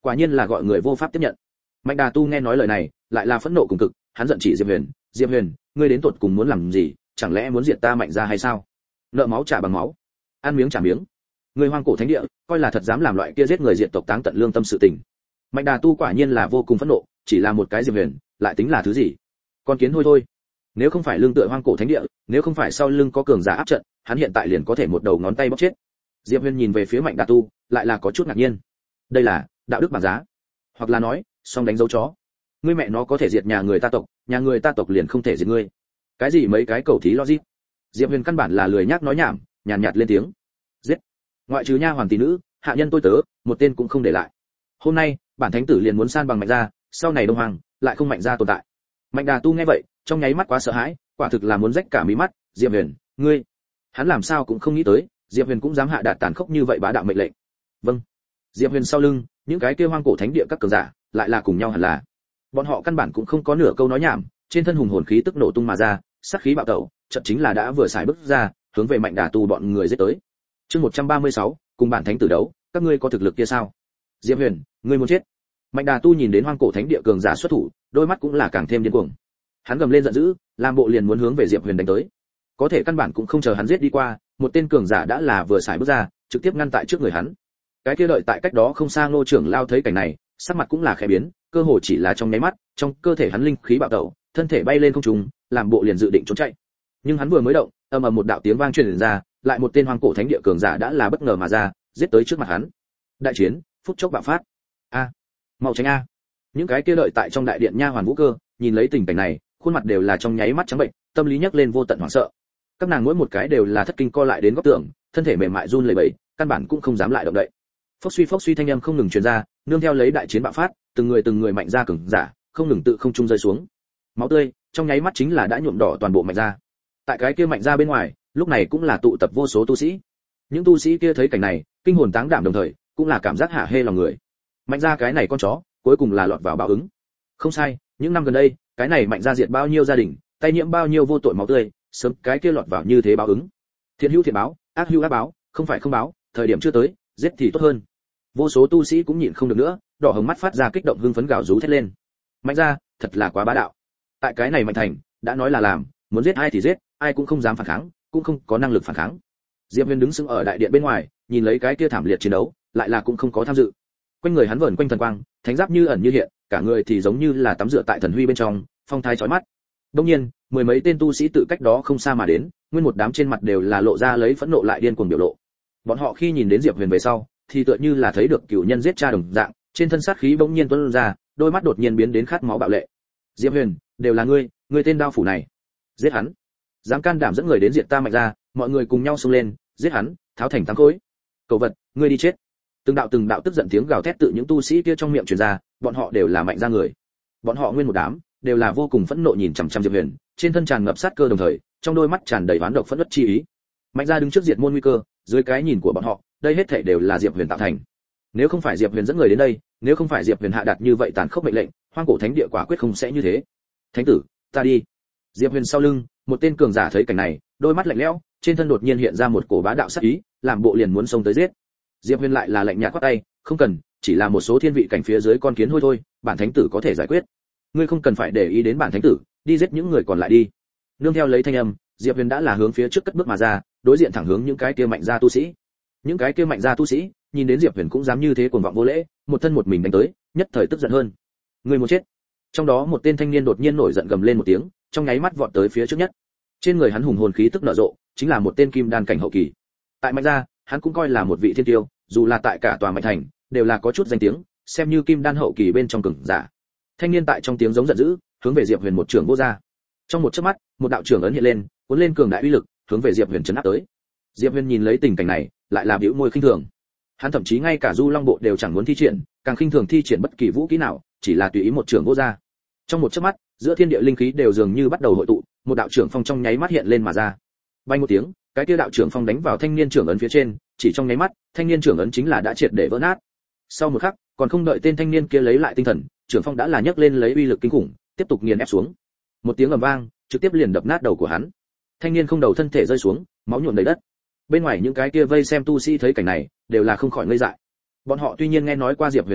quả nhiên là gọi người vô pháp tiếp nhận. Mạnh Đà Tu nghe nói lời này, lại là phẫn nộ cùng cực, hắn giận chỉ Diệp Huyền, ngươi đến tột cùng muốn làm gì, chẳng lẽ muốn diệt ta Mạnh gia hay sao? Nợ máu trả bằng máu, ăn miếng trả miếng. Người hoang cổ thánh địa, coi là thật dám làm loại kia giết người diệt tộc táng tận lương tâm sự tình. Mạnh Đà Tu quả nhiên là vô cùng phẫn nộ, chỉ là một cái Diệp Huyền, lại tính là thứ gì? Con kiến hôi thôi. Nếu không phải lương tựa hoang cổ thánh địa, nếu không phải sau lưng có cường giả áp trận, hắn hiện tại liền có thể một đầu ngón tay bóp chết. Diệp Huyền nhìn về phía Mạnh Đà Tu, lại là có chút ngạc nhiên. Đây là đạo đức bảng giá, hoặc là nói, song đánh dấu chó. Ngươi mẹ nó có thể diệt nhà người ta tộc, nhà người ta tộc liền không thể diệt ngươi. Cái gì mấy cái cầu thí logic. Diệp Huyền căn bản là lười nhác nói nhảm, nhàn nhạt lên tiếng. Giết. Ngoại trừ nha hoàn tỷ nữ, hạ nhân tôi tớ, một tên cũng không để lại. Hôm nay, bản thánh tử liền muốn san bằng Mạnh gia, sau này Đông Hoàng lại không Mạnh gia tồn tại. Mạnh Đà Tu nghe vậy, trong nháy mắt quá sợ hãi, quả thực là muốn rách cả mí mắt. Diệp Huyền, ngươi, hắn làm sao cũng không nghĩ tới, Diệp Huyền cũng dám hạ đạt tàn khốc như vậy bá đạo mệnh lệnh. Vâng. Diệp Huyền sau lưng, những cái kia hoang cổ thánh địa các cường giả, lại là cùng nhau hẳn là. Bọn họ căn bản cũng không có nửa câu nói nhảm, trên thân hùng hồn khí tức nổ tung mà ra, sát khí bạo tẩu, chợt chính là đã vừa xài bước ra, hướng về Mạnh Đà Tu bọn người giết tới. Chương 136, cùng bản thánh tử đấu, các ngươi có thực lực kia sao? Diệp Huyền, ngươi muốn chết. Mạnh Đà Tu nhìn đến hoang cổ thánh địa cường giả xuất thủ, đôi mắt cũng là càng thêm điên cuồng. Hắn gầm lên giận dữ, làm bộ liền muốn hướng về Diệp Huyền đánh tới. Có thể căn bản cũng không chờ hắn giết đi qua, một tên cường giả đã là vừa xài bước ra, trực tiếp ngăn tại trước người hắn. Cái kia đợi tại cách đó không xa Ngô trưởng lao thấy cảnh này, sắc mặt cũng là khẽ biến, cơ hồ chỉ là trong nháy mắt, trong cơ thể hắn linh khí bạo tẩu, thân thể bay lên không trung, làm bộ liền dự định trốn chạy. Nhưng hắn vừa mới động, ầm ầm một đạo tiếng vang truyền ra, lại một tên hoang cổ thánh địa cường giả đã là bất ngờ mà ra, giết tới trước mặt hắn. Đại chiến, phút chốc bạo phát. A, mau tránh a. Những cái kia đợi tại trong đại điện nha hoàn Vũ Cơ, nhìn lấy tình cảnh này, khuôn mặt đều là trong nháy mắt trắng bệnh, tâm lý nhấc lên vô tận hoảng sợ. Các nàng mỗi một cái đều là thất kinh co lại đến góc tường, thân thể mềm mại run lẩy bẩy, căn bản cũng không dám lại động đậy. Phốc suy thanh âm không ngừng truyền ra, nương theo lấy đại chiến bạo phát, từng người mạnh ra cường giả, không ngừng tự không trung rơi xuống. Máu tươi trong nháy mắt chính là đã nhuộm đỏ toàn bộ Mạnh gia. Tại cái kia Mạnh gia bên ngoài, lúc này cũng là tụ tập vô số tu sĩ. Những tu sĩ kia thấy cảnh này, kinh hồn táng đảm đồng thời, cũng là cảm giác hả hê lòng người. Mạnh gia cái này con chó, cuối cùng là lọt vào báo ứng. Không sai, những năm gần đây, cái này Mạnh gia diệt bao nhiêu gia đình, tay nhiễm bao nhiêu vô tội máu tươi, sớm cái kia lọt vào như thế báo ứng. Thiện hữu thiện báo, ác hữu ác báo, không phải không báo, thời điểm chưa tới, giết thì tốt hơn. Vô số tu sĩ cũng nhịn không được nữa, đỏ hồng mắt phát ra kích động hưng phấn gào rú thét lên. Mạnh gia, thật là quá bá đạo. Tại cái này Mạnh thành, đã nói là làm, muốn giết ai thì giết, ai cũng không dám phản kháng, cũng không có năng lực phản kháng. Diệp Huyền đứng sững ở đại điện bên ngoài, nhìn lấy cái kia thảm liệt chiến đấu, lại là cũng không có tham dự. Quanh người hắn vờn quanh thần quang, thánh giáp như ẩn như hiện, cả người thì giống như là tắm rửa tại thần huy bên trong, phong thái chói mắt. Đương nhiên, mười mấy tên tu sĩ tự cách đó không xa mà đến, nguyên một đám trên mặt đều là lộ ra lấy phẫn nộ lại điên cuồng biểu lộ. Bọn họ khi nhìn đến Diệp Huyền về sau, thì tựa như là thấy được cửu nhân giết cha đồng dạng, trên thân sát khí bỗng nhiên tuôn ra, đôi mắt đột nhiên biến đến khát máu bạo lệ. Diệp Huyền, đều là ngươi tên đao phủ này, giết hắn! Dám can đảm dẫn người đến diệt ta Mạnh gia, mọi người cùng nhau xông lên, giết hắn, tháo thành tám khối. Cẩu vật, ngươi đi chết! Từng đạo tức giận tiếng gào thét tự những tu sĩ kia trong miệng truyền ra, bọn họ đều là Mạnh gia người. Bọn họ nguyên một đám đều là vô cùng phẫn nộ nhìn chằm chằm Diệp Huyền, trên thân tràn ngập sát cơ đồng thời, trong đôi mắt tràn đầy oán độc phẫn uất chi ý. Mạnh gia đứng trước diệt môn nguy cơ, dưới cái nhìn của bọn họ, đây hết thảy đều là Diệp Huyền tạo thành. Nếu không phải Diệp Huyền dẫn người đến đây, nếu không phải Diệp Huyền hạ đạt như vậy tàn khốc mệnh lệnh, hoang cổ thánh địa quả quyết không sẽ như thế. Thánh tử, ta đi. Diệp Huyền sau lưng, một tên cường giả thấy cảnh này, đôi mắt lạnh lẽo, trên thân đột nhiên hiện ra một cổ bá đạo sát ý, làm bộ liền muốn xông tới giết. Diệp Huyền lại là lạnh nhạt quát tay, không cần, chỉ là một số thiên vị cảnh phía dưới con kiến hôi thôi, bản thánh tử có thể giải quyết. Ngươi không cần phải để ý đến bản thánh tử, đi giết những người còn lại đi. Nương theo lấy thanh âm, Diệp Huyền đã là hướng phía trước cất bước mà ra, đối diện thẳng hướng những cái kia Mạnh gia tu sĩ. Những cái kia Mạnh gia tu sĩ, nhìn đến Diệp Huyền cũng dám như thế cuồng vọng vô lễ, một thân một mình đánh tới, nhất thời tức giận hơn. Ngươi muốn chết. Trong đó một tên thanh niên đột nhiên nổi giận gầm lên một tiếng, trong nháy mắt vọt tới phía trước nhất. Trên người hắn hùng hồn khí tức nở rộ, chính là một tên kim đan cảnh hậu kỳ. Tại Mạnh gia, hắn cũng coi là một vị thiên tiêu, dù là tại cả tòa Mạnh thành, đều là có chút danh tiếng, xem như kim đan hậu kỳ bên trong cường giả. Thanh niên tại trong tiếng giống giận dữ, hướng về Diệp Huyền một trường vô ra. Trong một chớp mắt, một đạo trường ấn hiện lên, cuốn lên cường đại uy lực, hướng về Diệp Huyền chấn áp tới. Diệp Huyền nhìn lấy tình cảnh này, lại là bĩu môi khinh thường. Hắn thậm chí ngay cả Du Long bộ đều chẳng muốn thi triển, càng khinh thường thi triển bất kỳ vũ khí nào, chỉ là tùy ý một trường vô ra. Trong một chớp mắt, giữa thiên địa linh khí đều dường như bắt đầu hội tụ, một đạo trưởng phong trong nháy mắt hiện lên mà ra. Bay một tiếng, cái kia đạo trưởng phong đánh vào thanh niên trưởng ấn phía trên, chỉ trong nháy mắt, thanh niên trưởng ấn chính là đã triệt để vỡ nát. Sau một khắc, còn không đợi tên thanh niên kia lấy lại tinh thần, trưởng phong đã là nhấc lên lấy uy lực kinh khủng, tiếp tục nghiền ép xuống. Một tiếng ầm vang, trực tiếp liền đập nát đầu của hắn. Thanh niên không đầu thân thể rơi xuống, máu nhuộm đầy đất. Bên ngoài những cái kia vây xem tu sĩ thấy cảnh này, đều là không khỏi ngây dại. Bọn họ tuy nhiên nghe nói qua Diệp Huyền chiến tích,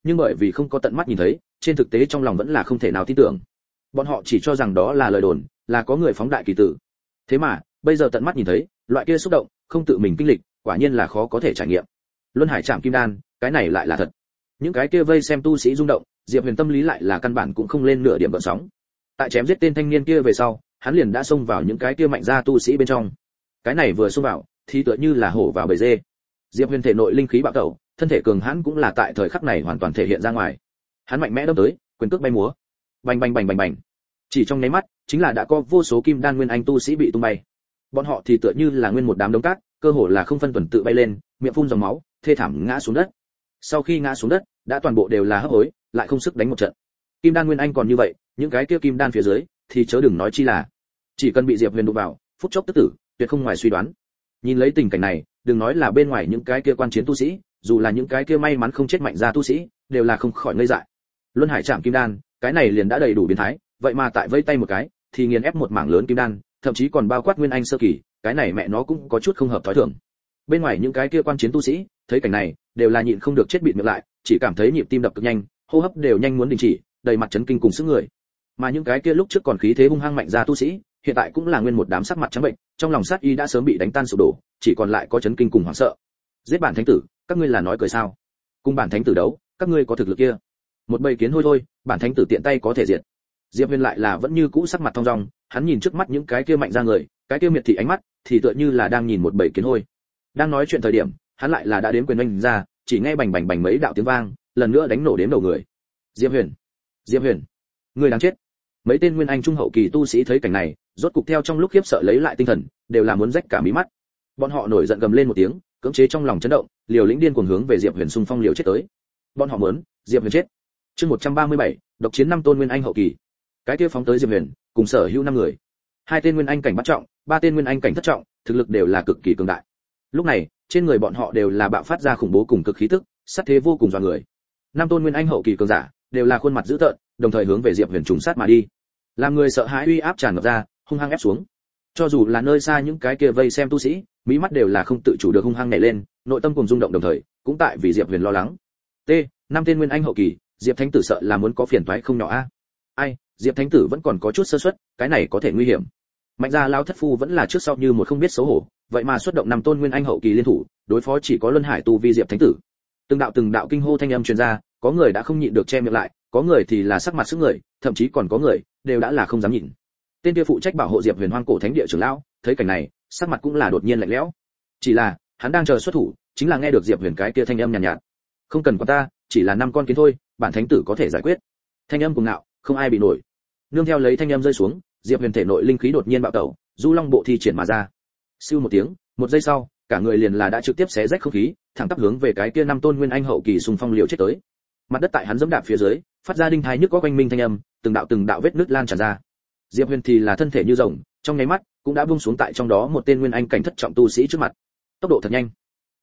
nhưng bởi vì không có tận mắt nhìn thấy, trên thực tế trong lòng vẫn là không thể nào tin tưởng. Bọn họ chỉ cho rằng đó là lời đồn, là có người phóng đại kỳ tử. Thế mà, bây giờ tận mắt nhìn thấy, loại kia xúc động, không tự mình kinh lịch, quả nhiên là khó có thể trải nghiệm. Luân Hải Trảm Kim Đan, cái này lại là thật. Những cái kia vây xem tu sĩ rung động, Diệp Huyền tâm lý lại là căn bản cũng không lên nửa điểm gợn sóng. Tại chém giết tên thanh niên kia về sau, hắn liền đã xông vào những cái kia mạnh gia tu sĩ bên trong. Cái này vừa xông vào, thì tựa như là hổ vào bầy dê. Diệp Huyền thể nội linh khí bạo tẩu, thân thể cường hãn cũng là tại thời khắc này hoàn toàn thể hiện ra ngoài. Hắn mạnh mẽ đâm tới, quyền cước bay múa. Bành bành bành bành bành. Chỉ trong nháy mắt, chính là đã có vô số kim đan nguyên anh tu sĩ bị tung bay. Bọn họ thì tựa như là nguyên một đám đống cát, cơ hồ là không phân tuần tự bay lên, miệng phun dòng máu, thê thảm ngã xuống đất. Sau khi ngã xuống đất, đã toàn bộ đều là hấp hối, lại không sức đánh một trận. Kim đan nguyên anh còn như vậy, những cái kia kim đan phía dưới thì chớ đừng nói chi là. Chỉ cần bị Diệp Huyền đụng vào, phút chốc tức tử, tuyệt không ngoài suy đoán. Nhìn lấy tình cảnh này, đừng nói là bên ngoài những cái kia quan chiến tu sĩ, dù là những cái kia may mắn không chết mạnh ra tu sĩ, đều là không khỏi ngây dại. Luân Hải Trảm Kim Đan, cái này liền đã đầy đủ biến thái, vậy mà tại vây tay một cái, thì nghiền ép một mảng lớn kim đan, thậm chí còn bao quát nguyên anh sơ kỳ, cái này mẹ nó cũng có chút không hợp thói thường. Bên ngoài những cái kia quan chiến tu sĩ, thấy cảnh này, đều là nhịn không được chết bịt miệng lại, chỉ cảm thấy nhịp tim đập cực nhanh, hô hấp đều nhanh muốn đình chỉ, đầy mặt chấn kinh cùng sức người. Mà những cái kia lúc trước còn khí thế hung hăng mạnh ra tu sĩ, hiện tại cũng là nguyên một đám sắc mặt trắng bệnh, trong lòng sát ý đã sớm bị đánh tan sụp đổ, chỉ còn lại có chấn kinh cùng hoảng sợ. Giết bản thánh tử, các ngươi là nói cười sao? Cùng bản thánh tử đấu, các ngươi có thực lực kia? Một bầy kiến hôi thôi, bản thánh tử tiện tay có thể diệt. Diệp Huyền lại là vẫn như cũ sắc mặt thong dong, hắn nhìn trước mắt những cái kia mạnh ra người, cái kia miệt thị ánh mắt, thì tựa như là đang nhìn một bầy kiến hôi. Đang nói chuyện thời điểm, hắn lại là đã đếm quyền oanh ra, chỉ nghe bành bành bành mấy đạo tiếng vang, lần nữa đánh nổ đếm đầu người. Diệp Huyền, Diệp Huyền, ngươi đáng chết! Mấy tên nguyên anh trung hậu kỳ tu sĩ thấy cảnh này, rốt cục theo trong lúc khiếp sợ lấy lại tinh thần, đều là muốn rách cả mí mắt. Bọn họ nổi giận gầm lên một tiếng, cưỡng chế trong lòng chấn động, liều lĩnh điên cuồng hướng về Diệp Huyền xung phong liều chết tới. Bọn họ muốn Diệp Huyền chết. Chương 137, độc chiến 5 tôn nguyên anh hậu kỳ. Cái kia phóng tới Diệp Huyền, cùng sở hữu 5 người. 2 tên nguyên anh cảnh bắt trọng, 3 tên nguyên anh cảnh thất trọng, thực lực đều là cực kỳ cường đại. Lúc này, trên người bọn họ đều là bạo phát ra khủng bố cùng cực khí tức, sát thế vô cùng dọa người. 5 tôn nguyên anh hậu kỳ cường giả, đều là khuôn mặt dữ tợn, đồng thời hướng về Diệp Huyền trùng sát mà đi. Làm người sợ hãi uy áp tràn ngập ra, hung hăng ép xuống. Cho dù là nơi xa những cái kia vây xem tu sĩ, mí mắt đều là không tự chủ được hung hăng nhảy lên, nội tâm cùng rung động đồng thời, cũng tại vì Diệp Huyền lo lắng. T, 5 tên nguyên anh hậu kỳ, Diệp Thánh tử sợ là muốn có phiền toái không nhỏ a. Ai, Diệp Thánh tử vẫn còn có chút sơ suất, cái này có thể nguy hiểm. Mạnh gia lão thất phu vẫn là trước sau như một không biết xấu hổ, vậy mà xuất động 5 tôn nguyên anh hậu kỳ liên thủ, đối phó chỉ có Luân Hải tu vi Diệp Thánh tử. Từng đạo kinh hô thanh âm truyền ra, có người đã không nhịn được che miệng lại, có người thì là sắc mặt sững người, thậm chí còn có người đều đã là không dám nhìn. Tên kia phụ trách bảo hộ Diệp Huyền Hoang cổ thánh địa trưởng lão, thấy cảnh này, sắc mặt cũng là đột nhiên lạnh lẽo. Chỉ là, hắn đang chờ xuất thủ, chính là nghe được Diệp Huyền cái kia thanh âm nhàn nhạt. Không cần quan ta, chỉ là 5 con kiến thôi, bản thánh tử có thể giải quyết. Thanh âm cuồng ngạo, không ai bị nổi. Nương theo lấy thanh âm rơi xuống, Diệp Huyền thể nội linh khí đột nhiên bạo tẩu, Du Long bộ thi triển mà ra. Siêu một tiếng, một giây sau, cả người liền là đã trực tiếp xé rách không khí, thẳng tắp hướng về cái kia 5 tôn nguyên anh hậu kỳ xung phong liều chết tới. Mặt đất tại hắn giẫm đạp phía dưới, phát ra đinh thai nhức có quanh minh thanh âm, từng đạo vết nứt lan tràn ra. Diệp Huyền thì là thân thể như rồng, trong nháy mắt cũng đã buông xuống tại trong đó một tên nguyên anh cảnh thất trọng tu sĩ trước mặt. Tốc độ thật nhanh.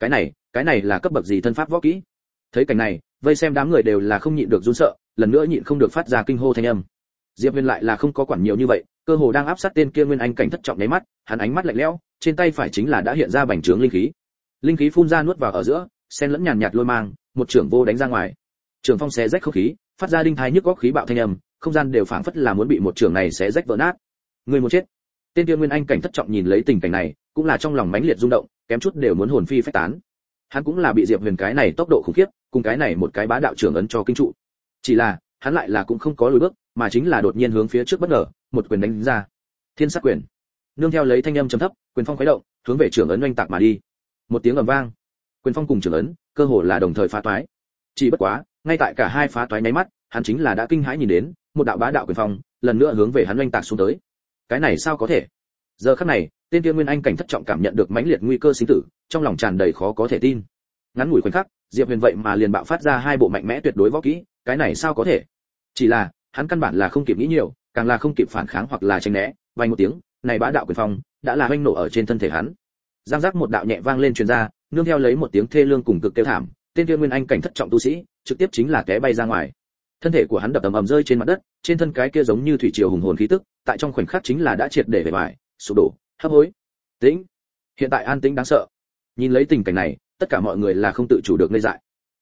Cái này là cấp bậc gì thân pháp võ kỹ? Thấy cảnh này, vây xem đám người đều là không nhịn được run sợ, lần nữa nhịn không được phát ra kinh hô thanh âm. Diệp Huyền lại là không có quản nhiều như vậy, cơ hồ đang áp sát tên kia nguyên anh cảnh thất trọng nháy mắt, hắn ánh mắt lạnh lẽo, trên tay phải chính là đã hiện ra bành trướng linh khí. Linh khí phun ra nuốt vào ở giữa, xen lẫn nhàn nhạt lôi mang, một trưởng vô đánh ra ngoài. Trường phong xé rách không khí, phát ra đinh thai nhức góc khí bạo thanh âm, không gian đều phảng phất là muốn bị một trường này xé rách vỡ nát. Người muốn chết. Tên kia nguyên anh cảnh thất trọng nhìn lấy tình cảnh này, cũng là trong lòng mãnh liệt rung động, kém chút đều muốn hồn phi phách tán. Hắn cũng là bị Diệp Huyền cái này tốc độ khủng khiếp, cùng cái này một cái bá đạo trưởng ấn cho kinh trụ. Chỉ là, hắn lại là cũng không có lùi bước, mà chính là đột nhiên hướng phía trước bất ngờ, một quyền đánh ra. Thiên sát quyền. Nương theo lấy thanh âm trầm thấp, quyền phong khuấy động, hướng về trưởng ấn oanh tạc mà đi. Một tiếng ầm vang, quyền phong cùng trưởng ấn, cơ hồ là đồng thời phá toái. Chỉ bất quá, ngay tại cả hai phá toái nháy mắt, hắn chính là đã kinh hãi nhìn đến, một đạo bá đạo quyền phong, lần nữa hướng về hắn oanh tạc xuống tới. Cái này sao có thể? Giờ khắc này, tên kia nguyên anh cảnh thất trọng cảm nhận được mãnh liệt nguy cơ sinh tử, trong lòng tràn đầy khó có thể tin. Ngắn ngủi khoảnh khắc, Diệp Huyền vậy mà liền bạo phát ra 2 bộ mạnh mẽ tuyệt đối võ kỹ, cái này sao có thể? Chỉ là, hắn căn bản là không kịp nghĩ nhiều, càng là không kịp phản kháng hoặc là tránh né, vang một tiếng, này bá đạo quyền phong đã là hoanh nổ ở trên thân thể hắn. Giang giác một đạo nhẹ vang lên truyền ra, nương theo lấy một tiếng thê lương cùng cực kêu thảm, tên kia nguyên anh cảnh thất trọng tu sĩ, trực tiếp chính là té bay ra ngoài. Thân thể của hắn đập ầm ầm rơi trên mặt đất, trên thân cái kia giống như thủy triều hùng hồn khí tức, tại trong khoảnh khắc chính là đã triệt để bể bại, sụp đổ, hấp hối. Tĩnh. Hiện tại an tĩnh đáng sợ. Nhìn lấy tình cảnh này, tất cả mọi người là không tự chủ được ngây dại.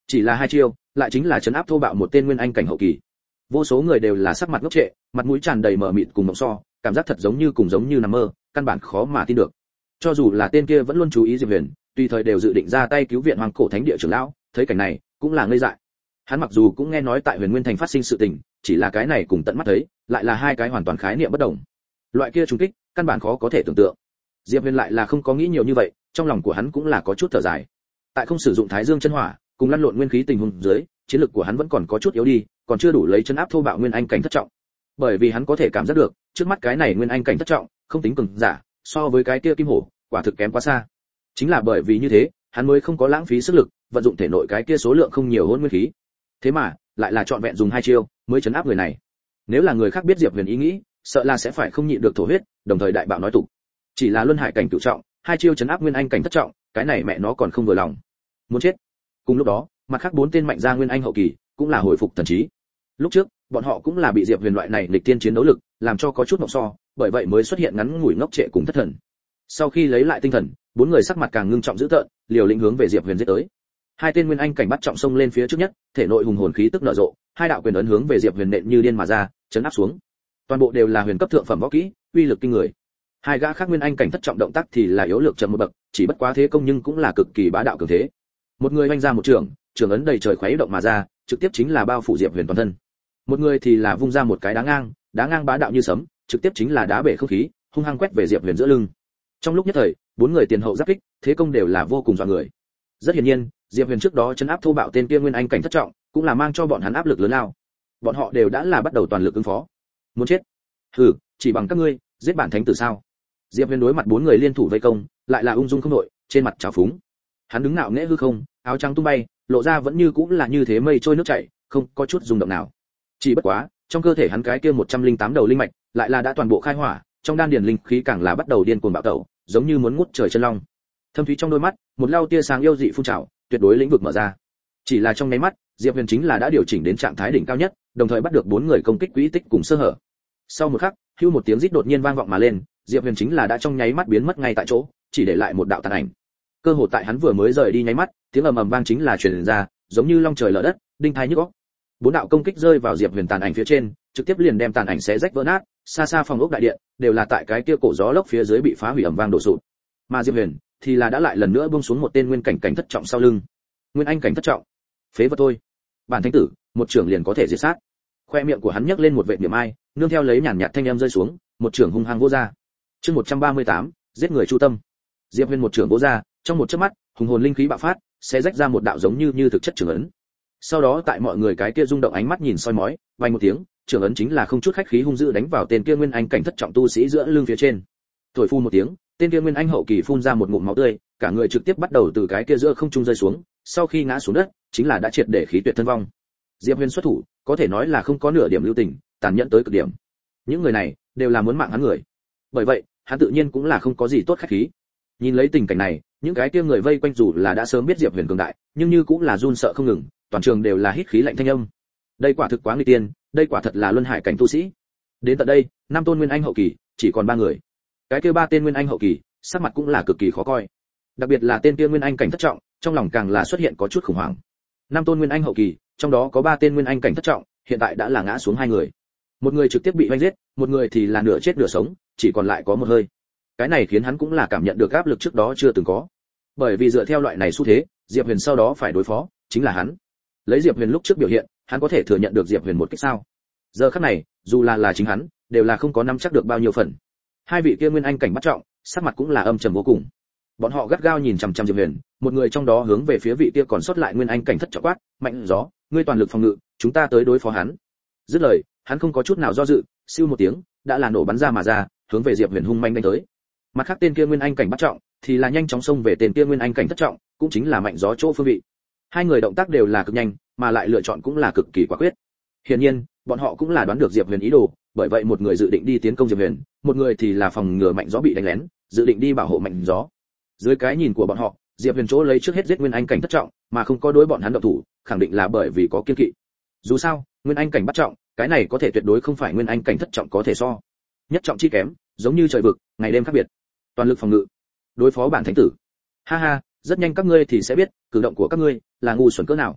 Chỉ là hai chiêu, lại chính là trấn áp thô bạo một tên nguyên anh cảnh hậu kỳ. Vô số người đều là sắc mặt ngốc trệ, mặt mũi tràn đầy mờ mịt cùng mộng so, cảm giác thật giống như nằm mơ, căn bản khó mà tin được. Cho dù là tên kia vẫn luôn chú ý Diệp Huyền, tùy thời đều dự định ra tay cứu viện Hoàng Cổ Thánh Địa trưởng lão, thấy cảnh này, cũng là ngây dại. Hắn mặc dù cũng nghe nói tại Huyền Nguyên Thành phát sinh sự tình, chỉ là cái này cùng tận mắt thấy, lại là hai cái hoàn toàn khái niệm bất đồng. Loại kia trùng kích, căn bản khó có thể tưởng tượng. Diệp Huyền lại là không có nghĩ nhiều như vậy, trong lòng của hắn cũng là có chút thở dài. Tại không sử dụng Thái Dương chân hỏa, cùng lăn lộn nguyên khí tình huống dưới, chiến lực của hắn vẫn còn có chút yếu đi, còn chưa đủ lấy chân áp thô bạo nguyên anh cảnh thất trọng. Bởi vì hắn có thể cảm giác được, trước mắt cái này nguyên anh cảnh thất trọng, không tính cường giả, so với cái kia kim hổ, quả thực kém quá xa. Chính là bởi vì như thế, hắn mới không có lãng phí sức lực, vận dụng thể nội cái kia số lượng không nhiều hỗn nguyên khí. Thế mà, lại là chọn vẹn dùng hai chiêu, mới chấn áp người này. Nếu là người khác biết Diệp Huyền ý nghĩ, sợ là sẽ phải không nhịn được thổ huyết, đồng thời đại bạo nói tục. Chỉ là luân hải cảnh cửu trọng, hai chiêu chấn áp nguyên anh cảnh thất trọng, cái này mẹ nó còn không vừa lòng. Muốn chết. Cùng lúc đó, mặt khác bốn tên mạnh gia nguyên anh hậu kỳ, cũng là hồi phục thần trí. Lúc trước, bọn họ cũng là bị Diệp Huyền loại này nghịch tiên chiến đấu lực, làm cho có chút ngộp so, bởi vậy mới xuất hiện ngắn ngủi ngốc trệ cùng thất thần. Sau khi lấy lại tinh thần, bốn người sắc mặt càng ngưng trọng dữ tợn, liều lĩnh hướng về Diệp Huyền giết tới. Hai tên nguyên anh cảnh bắt trọng xông lên phía trước nhất, thể nội hùng hồn khí tức nở rộ, hai đạo quyền ấn hướng về Diệp Huyền nện như điên mà ra, chấn áp xuống. Toàn bộ đều là huyền cấp thượng phẩm võ kỹ, uy lực kinh người. Hai gã khác nguyên anh cảnh thất trọng động tác thì là yếu lược chậm một bậc, chỉ bất quá thế công nhưng cũng là cực kỳ bá đạo cường thế. Một người vung ra một trường, trường ấn đầy trời khuấy động mà ra, trực tiếp chính là bao phủ Diệp Huyền toàn thân. Một người thì là vung ra một cái đá ngang bá đạo như sấm, trực tiếp chính là đá bể không khí, hung hăng quét về Diệp Huyền giữa lưng. Trong lúc nhất thời, bốn người tiền hậu giáp kích, thế công đều là vô cùng dọa người. Rất hiển nhiên, Diệp Huyền trước đó chấn áp thô bạo tên kia nguyên anh cảnh thất trọng, cũng là mang cho bọn hắn áp lực lớn lao. Bọn họ đều đã là bắt đầu toàn lực ứng phó. Muốn chết? Hừ, chỉ bằng các ngươi, giết bản thánh tử sao? Diệp Huyền đối mặt bốn người liên thủ vây công, lại là ung dung không đội, trên mặt trào phúng. Hắn đứng ngạo nghễ hư không, áo trắng tung bay, lộ ra vẫn như cũng là như thế mây trôi nước chảy, không có chút rung động nào. Chỉ bất quá, trong cơ thể hắn cái kia 108 đầu linh mạch, lại là đã toàn bộ khai hỏa, trong đan điền linh khí càng là bắt đầu điên cuồng bạo tẩu, giống như muốn ngút trời chân long. Thâm thúy trong đôi mắt, một lao tia sáng yêu dị phun trào, tuyệt đối lĩnh vực mở ra. Chỉ là trong nháy mắt, Diệp Huyền chính là đã điều chỉnh đến trạng thái đỉnh cao nhất, đồng thời bắt được bốn người công kích quỹ tích cùng sơ hở. Sau một khắc, hưu một tiếng rít đột nhiên vang vọng mà lên, Diệp Huyền chính là đã trong nháy mắt biến mất ngay tại chỗ, chỉ để lại một đạo tàn ảnh. Cơ hồ tại hắn vừa mới rời đi nháy mắt, tiếng ầm ầm vang chính là truyền ra, giống như long trời lở đất, đinh tai nhức óc. Bốn đạo công kích rơi vào Diệp Huyền tàn ảnh phía trên, trực tiếp liền đem tàn ảnh xé rách vỡ nát, xa xa phòng ốc đại điện đều là tại cái kia cổ gió lốc phía dưới bị phá hủy ầm vang đổ sụp. Mà Diệp Huyền thì là đã lại lần nữa buông xuống một tên nguyên cảnh cảnh thất trọng sau lưng. Nguyên anh cảnh thất trọng, phế vật thôi. Bản thánh tử, một trưởng liền có thể diệt sát. Khoe miệng của hắn nhếch lên một vệt niệm ai, nương theo lấy nhàn nhạt thanh âm rơi xuống, một trưởng hung hăng vỗ ra. Chương 138, giết người chu tâm. Diệp Huyền một trưởng vỗ ra, trong một chớp mắt, hùng hồn linh khí bạo phát, sẽ rách ra một đạo giống như thực chất trưởng ấn. Sau đó tại mọi người cái kia rung động ánh mắt nhìn soi mói, vang một tiếng, trưởng ấn chính là không chút khách khí hung dữ đánh vào tên kia nguyên anh cảnh thất trọng tu sĩ giữa lưng phía trên. Thổi phun một tiếng, tên kia nguyên anh hậu kỳ phun ra một ngụm máu tươi, cả người trực tiếp bắt đầu từ cái kia giữa không trung rơi xuống, sau khi ngã xuống đất, chính là đã triệt để khí tuyệt thân vong. Diệp Huyền xuất thủ, có thể nói là không có nửa điểm lưu tình, tàn nhẫn tới cực điểm. Những người này đều là muốn mạng hắn người. Bởi vậy, hắn tự nhiên cũng là không có gì tốt khách khí. Nhìn lấy tình cảnh này, những cái kia người vây quanh dù là đã sớm biết Diệp Huyền cường đại, nhưng như cũng là run sợ không ngừng, toàn trường đều là hít khí lạnh thanh âm. Đây quả thực quá nguy tiên, đây quả thật là luân hải cảnh tu sĩ. Đến tận đây, năm tôn nguyên anh hậu kỳ, chỉ còn ba người. Cái kia ba tên nguyên anh hậu kỳ, sắc mặt cũng là cực kỳ khó coi. Đặc biệt là tên kia nguyên anh cảnh thất trọng, trong lòng càng là xuất hiện có chút khủng hoảng. Năm tôn nguyên anh hậu kỳ, trong đó có ba tên nguyên anh cảnh thất trọng, hiện tại đã là ngã xuống hai người. Một người trực tiếp bị vây giết, một người thì là nửa chết nửa sống, chỉ còn lại có một hơi. Cái này khiến hắn cũng là cảm nhận được áp lực trước đó chưa từng có. Bởi vì dựa theo loại này xu thế, Diệp Huyền sau đó phải đối phó chính là hắn. Lấy Diệp Huyền lúc trước biểu hiện, hắn có thể thừa nhận được Diệp Huyền một kích sao? Giờ khắc này, dù là chính hắn, đều là không có nắm chắc được bao nhiêu phần. Hai vị kia nguyên anh cảnh bắt trọng, sắc mặt cũng là âm trầm vô cùng. Bọn họ gắt gao nhìn chằm chằm Diệp Huyền, một người trong đó hướng về phía vị kia còn sót lại nguyên anh cảnh thất trọng quát, "Mạnh gió, ngươi toàn lực phòng ngự, chúng ta tới đối phó hắn." Dứt lời, hắn không có chút nào do dự, siêu một tiếng, đã là nổ bắn ra mà ra, hướng về Diệp Huyền hung manh đánh tới. Mặt khác tên kia nguyên anh cảnh bắt trọng, thì là nhanh chóng xông về tên kia nguyên anh cảnh thất trọng, cũng chính là mạnh gió chỗ phương vị. Hai người động tác đều là cực nhanh, mà lại lựa chọn cũng là cực kỳ quả quyết. Hiển nhiên, bọn họ cũng là đoán được Diệp Huyền ý đồ, bởi vậy một người dự định đi tiến công Diệp Huyền, một người thì là phòng ngừa mạnh gió bị đánh lén, dự định đi bảo hộ mạnh gió. Dưới cái nhìn của bọn họ, Diệp Huyền chỗ lấy trước hết giết nguyên anh cảnh thất trọng, mà không có đối bọn hắn động thủ, khẳng định là bởi vì có kiên kỵ. Dù sao, nguyên anh cảnh bắt trọng, cái này có thể tuyệt đối không phải nguyên anh cảnh thất trọng có thể so. Nhất trọng chi kém, giống như trời vực, ngày đêm khác biệt. Toàn lực phòng ngự, đối phó bản thánh tử. Ha ha, rất nhanh các ngươi thì sẽ biết, cử động của các ngươi là ngu xuẩn cỡ nào.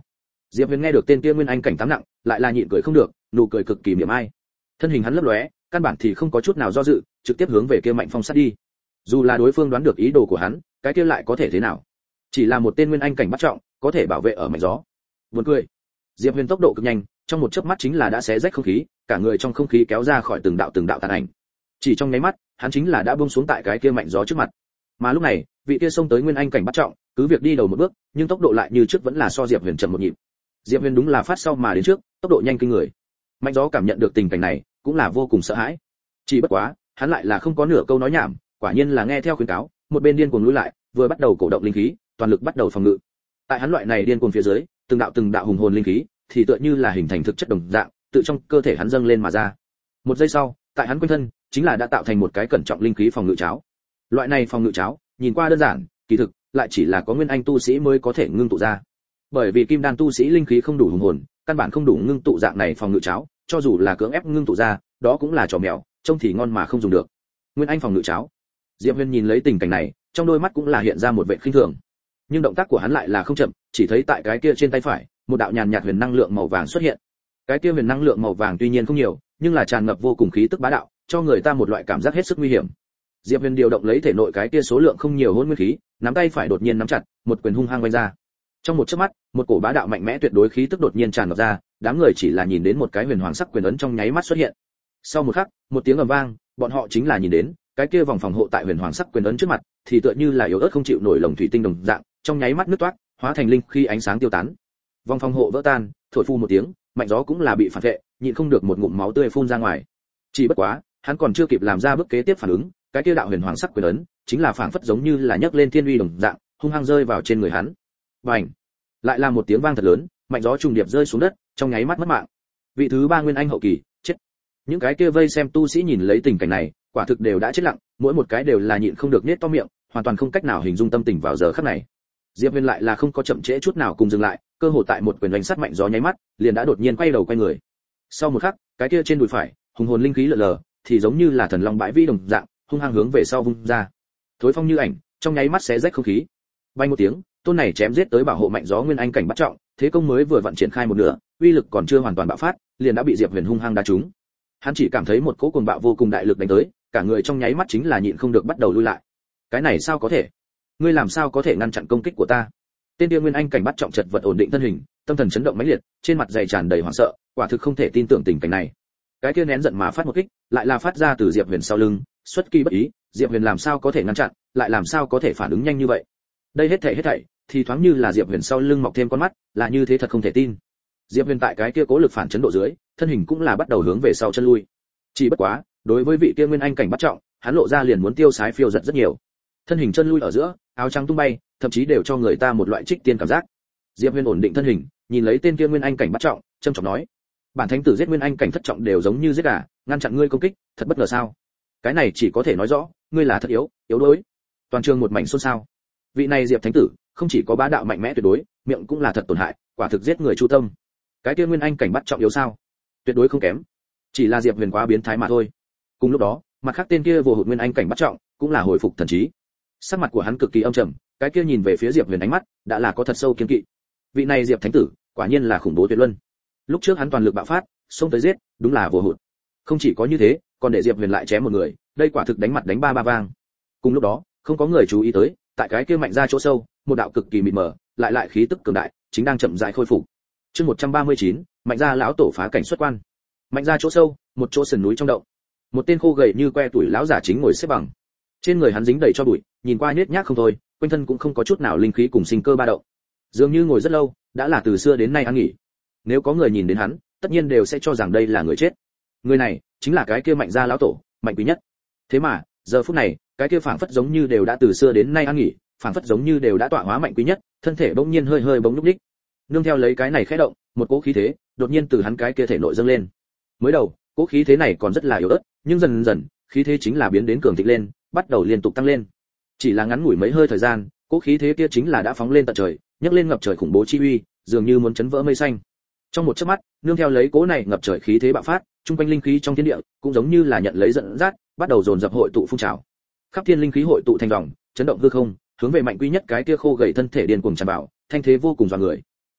Diệp Huyền nghe được tên kia nguyên anh cảnh tám nặng, lại là nhịn cười không được, nụ cười cực kỳ mỉa mai. Thân hình hắn lấp lóe, căn bản thì không có chút nào do dự, trực tiếp hướng về kia Mạnh Phong sát đi. Dù là đối phương đoán được ý đồ của hắn, cái kia lại có thể thế nào? Chỉ là một tên nguyên anh cảnh bắt trọng, có thể bảo vệ ở mảnh gió. Buồn cười. Diệp Huyền tốc độ cực nhanh, trong một chớp mắt chính là đã xé rách không khí, cả người trong không khí kéo ra khỏi từng đạo tàn ảnh. Chỉ trong nháy mắt, hắn chính là đã buông xuống tại cái kia mạnh gió trước mặt. Mà lúc này, vị kia xông tới nguyên anh cảnh bắt trọng, cứ việc đi đầu một bước, nhưng tốc độ lại như trước vẫn là so Diệp Huyền chậm một nhịp. Diệp Huyền đúng là phát sau mà đến trước, tốc độ nhanh kinh người. Mạnh gió cảm nhận được tình cảnh này, cũng là vô cùng sợ hãi. Chỉ bất quá, hắn lại là không có nửa câu nói nhảm, quả nhiên là nghe theo khuyến cáo, một bên điên cuồng lùi lại, vừa bắt đầu cổ động linh khí, toàn lực bắt đầu phòng ngự. Tại hắn loại này điên cuồng phía dưới, từng đạo hùng hồn linh khí, thì tựa như là hình thành thực chất đồng dạng, tự trong cơ thể hắn dâng lên mà ra. Một giây sau, tại hắn quanh thân, chính là đã tạo thành một cái cẩn trọng linh khí phòng ngự cháo. Loại này phòng ngự cháo, nhìn qua đơn giản, kỳ thực lại chỉ là có nguyên anh tu sĩ mới có thể ngưng tụ ra. Bởi vì kim đan tu sĩ linh khí không đủ hùng hồn, căn bản không đủ ngưng tụ dạng này phòng ngự cháo, cho dù là cưỡng ép ngưng tụ ra, đó cũng là trò mèo, trông thì ngon mà không dùng được. Nguyên anh phòng ngự cháo. Diệp Huyền nhìn lấy tình cảnh này, trong đôi mắt cũng là hiện ra một vẻ khinh thường. Nhưng động tác của hắn lại là không chậm, chỉ thấy tại cái kia trên tay phải, một đạo nhàn nhạt huyền năng lượng màu vàng xuất hiện. Cái kia huyền năng lượng màu vàng tuy nhiên không nhiều, nhưng là tràn ngập vô cùng khí tức bá đạo, cho người ta một loại cảm giác hết sức nguy hiểm. Diệp Huyền điều động lấy thể nội cái kia số lượng không nhiều hỗn nguyên khí, nắm tay phải đột nhiên nắm chặt, một quyền hung hăng vung ra. Trong một chớp mắt, một cổ bá đạo mạnh mẽ tuyệt đối khí tức đột nhiên tràn ngập ra, đám người chỉ là nhìn đến một cái huyền hoàng sắc quyền ấn trong nháy mắt xuất hiện. Sau một khắc, một tiếng ầm vang, bọn họ chính là nhìn đến, cái kia vòng phòng hộ tại huyền hoàng sắc quyền ấn trước mặt, thì tựa như là yếu ớt không chịu nổi lồng thủy tinh đồng dạng, trong nháy mắt nứt toác, hóa thành linh khí ánh sáng tiêu tán. Vòng phòng hộ vỡ tan, thổi phu một tiếng, mạnh gió cũng là bị phản vệ, nhịn không được một ngụm máu tươi phun ra ngoài. Chỉ bất quá, hắn còn chưa kịp làm ra bước kế tiếp phản ứng, cái kia đạo huyền hoàng sắc quyền ấn, chính là phảng phất giống như là nhấc lên thiên uy đồng dạng, hung hăng rơi vào trên người hắn. Bành! Lại là một tiếng vang thật lớn, mạnh gió trùng điệp rơi xuống đất, trong nháy mắt mất mạng. Vị thứ ba nguyên anh hậu kỳ, chết. Những cái kia vây xem tu sĩ nhìn lấy tình cảnh này, quả thực đều đã chết lặng, mỗi một cái đều là nhịn không được nhếch to miệng, hoàn toàn không cách nào hình dung tâm tình vào giờ khắc này. Diệp Huyền lại là không có chậm trễ chút nào cùng dừng lại, cơ hội tại một quyền đánh sát mạnh gió nháy mắt, liền đã đột nhiên quay đầu quay người. Sau một khắc, cái kia trên đùi phải, hùng hồn linh khí lờ lờ, thì giống như là thần long bãi vĩ đồng dạng, hung hăng hướng về sau vung ra. Thối phong như ảnh, trong nháy mắt xé rách không khí. Bay một tiếng, tôn này chém giết tới bảo hộ mạnh gió nguyên anh cảnh bắt trọng, thế công mới vừa vận triển khai một nửa, uy lực còn chưa hoàn toàn bạo phát, liền đã bị Diệp Huyền hung hăng đá trúng. Hắn chỉ cảm thấy một cỗ cuồng bạo vô cùng đại lực đánh tới, cả người trong nháy mắt chính là nhịn không được bắt đầu lui lại. Cái này sao có thể? Ngươi làm sao có thể ngăn chặn công kích của ta? Tên Điêu Nguyên Anh cảnh bắt trọng chật vật ổn định thân hình, tâm thần chấn động mãnh liệt, trên mặt dày tràn đầy hoảng sợ, quả thực không thể tin tưởng tình cảnh này. Cái kia nén giận mà phát một kích, lại là phát ra từ Diệp Huyền sau lưng, xuất kỳ bất ý, Diệp Huyền làm sao có thể ngăn chặn, lại làm sao có thể phản ứng nhanh như vậy? Đây hết thảy, thì thoáng như là Diệp Huyền sau lưng mọc thêm con mắt, là như thế thật không thể tin. Diệp Huyền tại cái kia cố lực phản chấn độ dưới, thân hình cũng là bắt đầu hướng về sau chân lui. Chỉ bất quá, đối với vị kia Nguyên Anh cảnh bắt trọng, hắn lộ ra liền muốn tiêu sái phiêu giật rất nhiều. Thân hình chân lui ở giữa, áo trắng tung bay, thậm chí đều cho người ta một loại trích tiên cảm giác. Diệp Huyền ổn định thân hình, nhìn lấy tên kia Nguyên Anh cảnh bắt trọng, trầm trọng nói: "Bản thánh tử giết Nguyên Anh cảnh thất trọng đều giống như giết gà, ngăn chặn ngươi công kích, thật bất ngờ sao? Cái này chỉ có thể nói rõ, ngươi là thật yếu đuối." Toàn trường một mảnh xôn xao. Vị này Diệp thánh tử, không chỉ có bá đạo mạnh mẽ tuyệt đối, miệng cũng là thật tổn hại, quả thực giết người chu tâm. Cái kia Nguyên Anh cảnh bắt trọng yếu sao? Tuyệt đối không kém. Chỉ là Diệp Huyền quá biến thái mà thôi. Cùng lúc đó, mặt khác tên kia vô hụt Nguyên Anh cảnh bắt trọng, cũng là hồi phục thần trí. Sắc mặt của hắn cực kỳ âm trầm, cái kia nhìn về phía Diệp Huyền ánh mắt, đã là có thật sâu kiêng kỵ. Vị này Diệp thánh tử, quả nhiên là khủng bố tuyệt luân. Lúc trước hắn toàn lực bạo phát, xông tới giết, đúng là vô hụt. Không chỉ có như thế, còn để Diệp Huyền lại chém một người, đây quả thực đánh mặt đánh ba vang. Cùng lúc đó, không có người chú ý tới, tại cái kia mạnh ra chỗ sâu, một đạo cực kỳ mịt mờ, lại khí tức cường đại, chính đang chậm rãi khôi phục. Chương 139, mạnh ra lão tổ phá cảnh xuất quan. Mạnh ra chỗ sâu, một chỗ sườn núi trong động. Một tên khô gầy như que tuổi lão giả chính ngồi xếp bằng. Trên người hắn dính đầy cho bụi, nhìn qua nhếch nhác không thôi, quanh thân cũng không có chút nào linh khí cùng sinh cơ ba động. Dường như ngồi rất lâu, đã là từ xưa đến nay ăn nghỉ. Nếu có người nhìn đến hắn, tất nhiên đều sẽ cho rằng đây là người chết. Người này chính là cái kia mạnh gia lão tổ, Mạnh Quý Nhất. Thế mà, giờ phút này, cái kia phảng phất giống như đều đã từ xưa đến nay ăn nghỉ, phảng phất giống như đều đã tọa hóa Mạnh Quý Nhất, thân thể bỗng nhiên hơi bỗng lúc đích. Nương theo lấy cái này khẽ động, một cỗ khí thế đột nhiên từ hắn cái kia thể nội dâng lên. Mới đầu, cỗ khí thế này còn rất là yếu ớt, nhưng dần dần, khí thế chính là biến đến cường thịnh lên, bắt đầu liên tục tăng lên. Chỉ là ngắn ngủi mấy hơi thời gian, cỗ khí thế kia chính là đã phóng lên tận trời, nhấc lên ngập trời khủng bố chi uy, dường như muốn chấn vỡ mây xanh. Trong một chớp mắt, nương theo lấy cỗ này ngập trời khí thế bạo phát, trung quanh linh khí trong thiên địa cũng giống như là nhận lấy dẫn dắt, bắt đầu dồn dập hội tụ phun trào. Khắp thiên linh khí hội tụ thành dòng, chấn động hư không, hướng về Mạnh Quý Nhất cái kia khô gầy thân thể điên cuồng tràn vào, thanh thế vô cùng dọa người. A,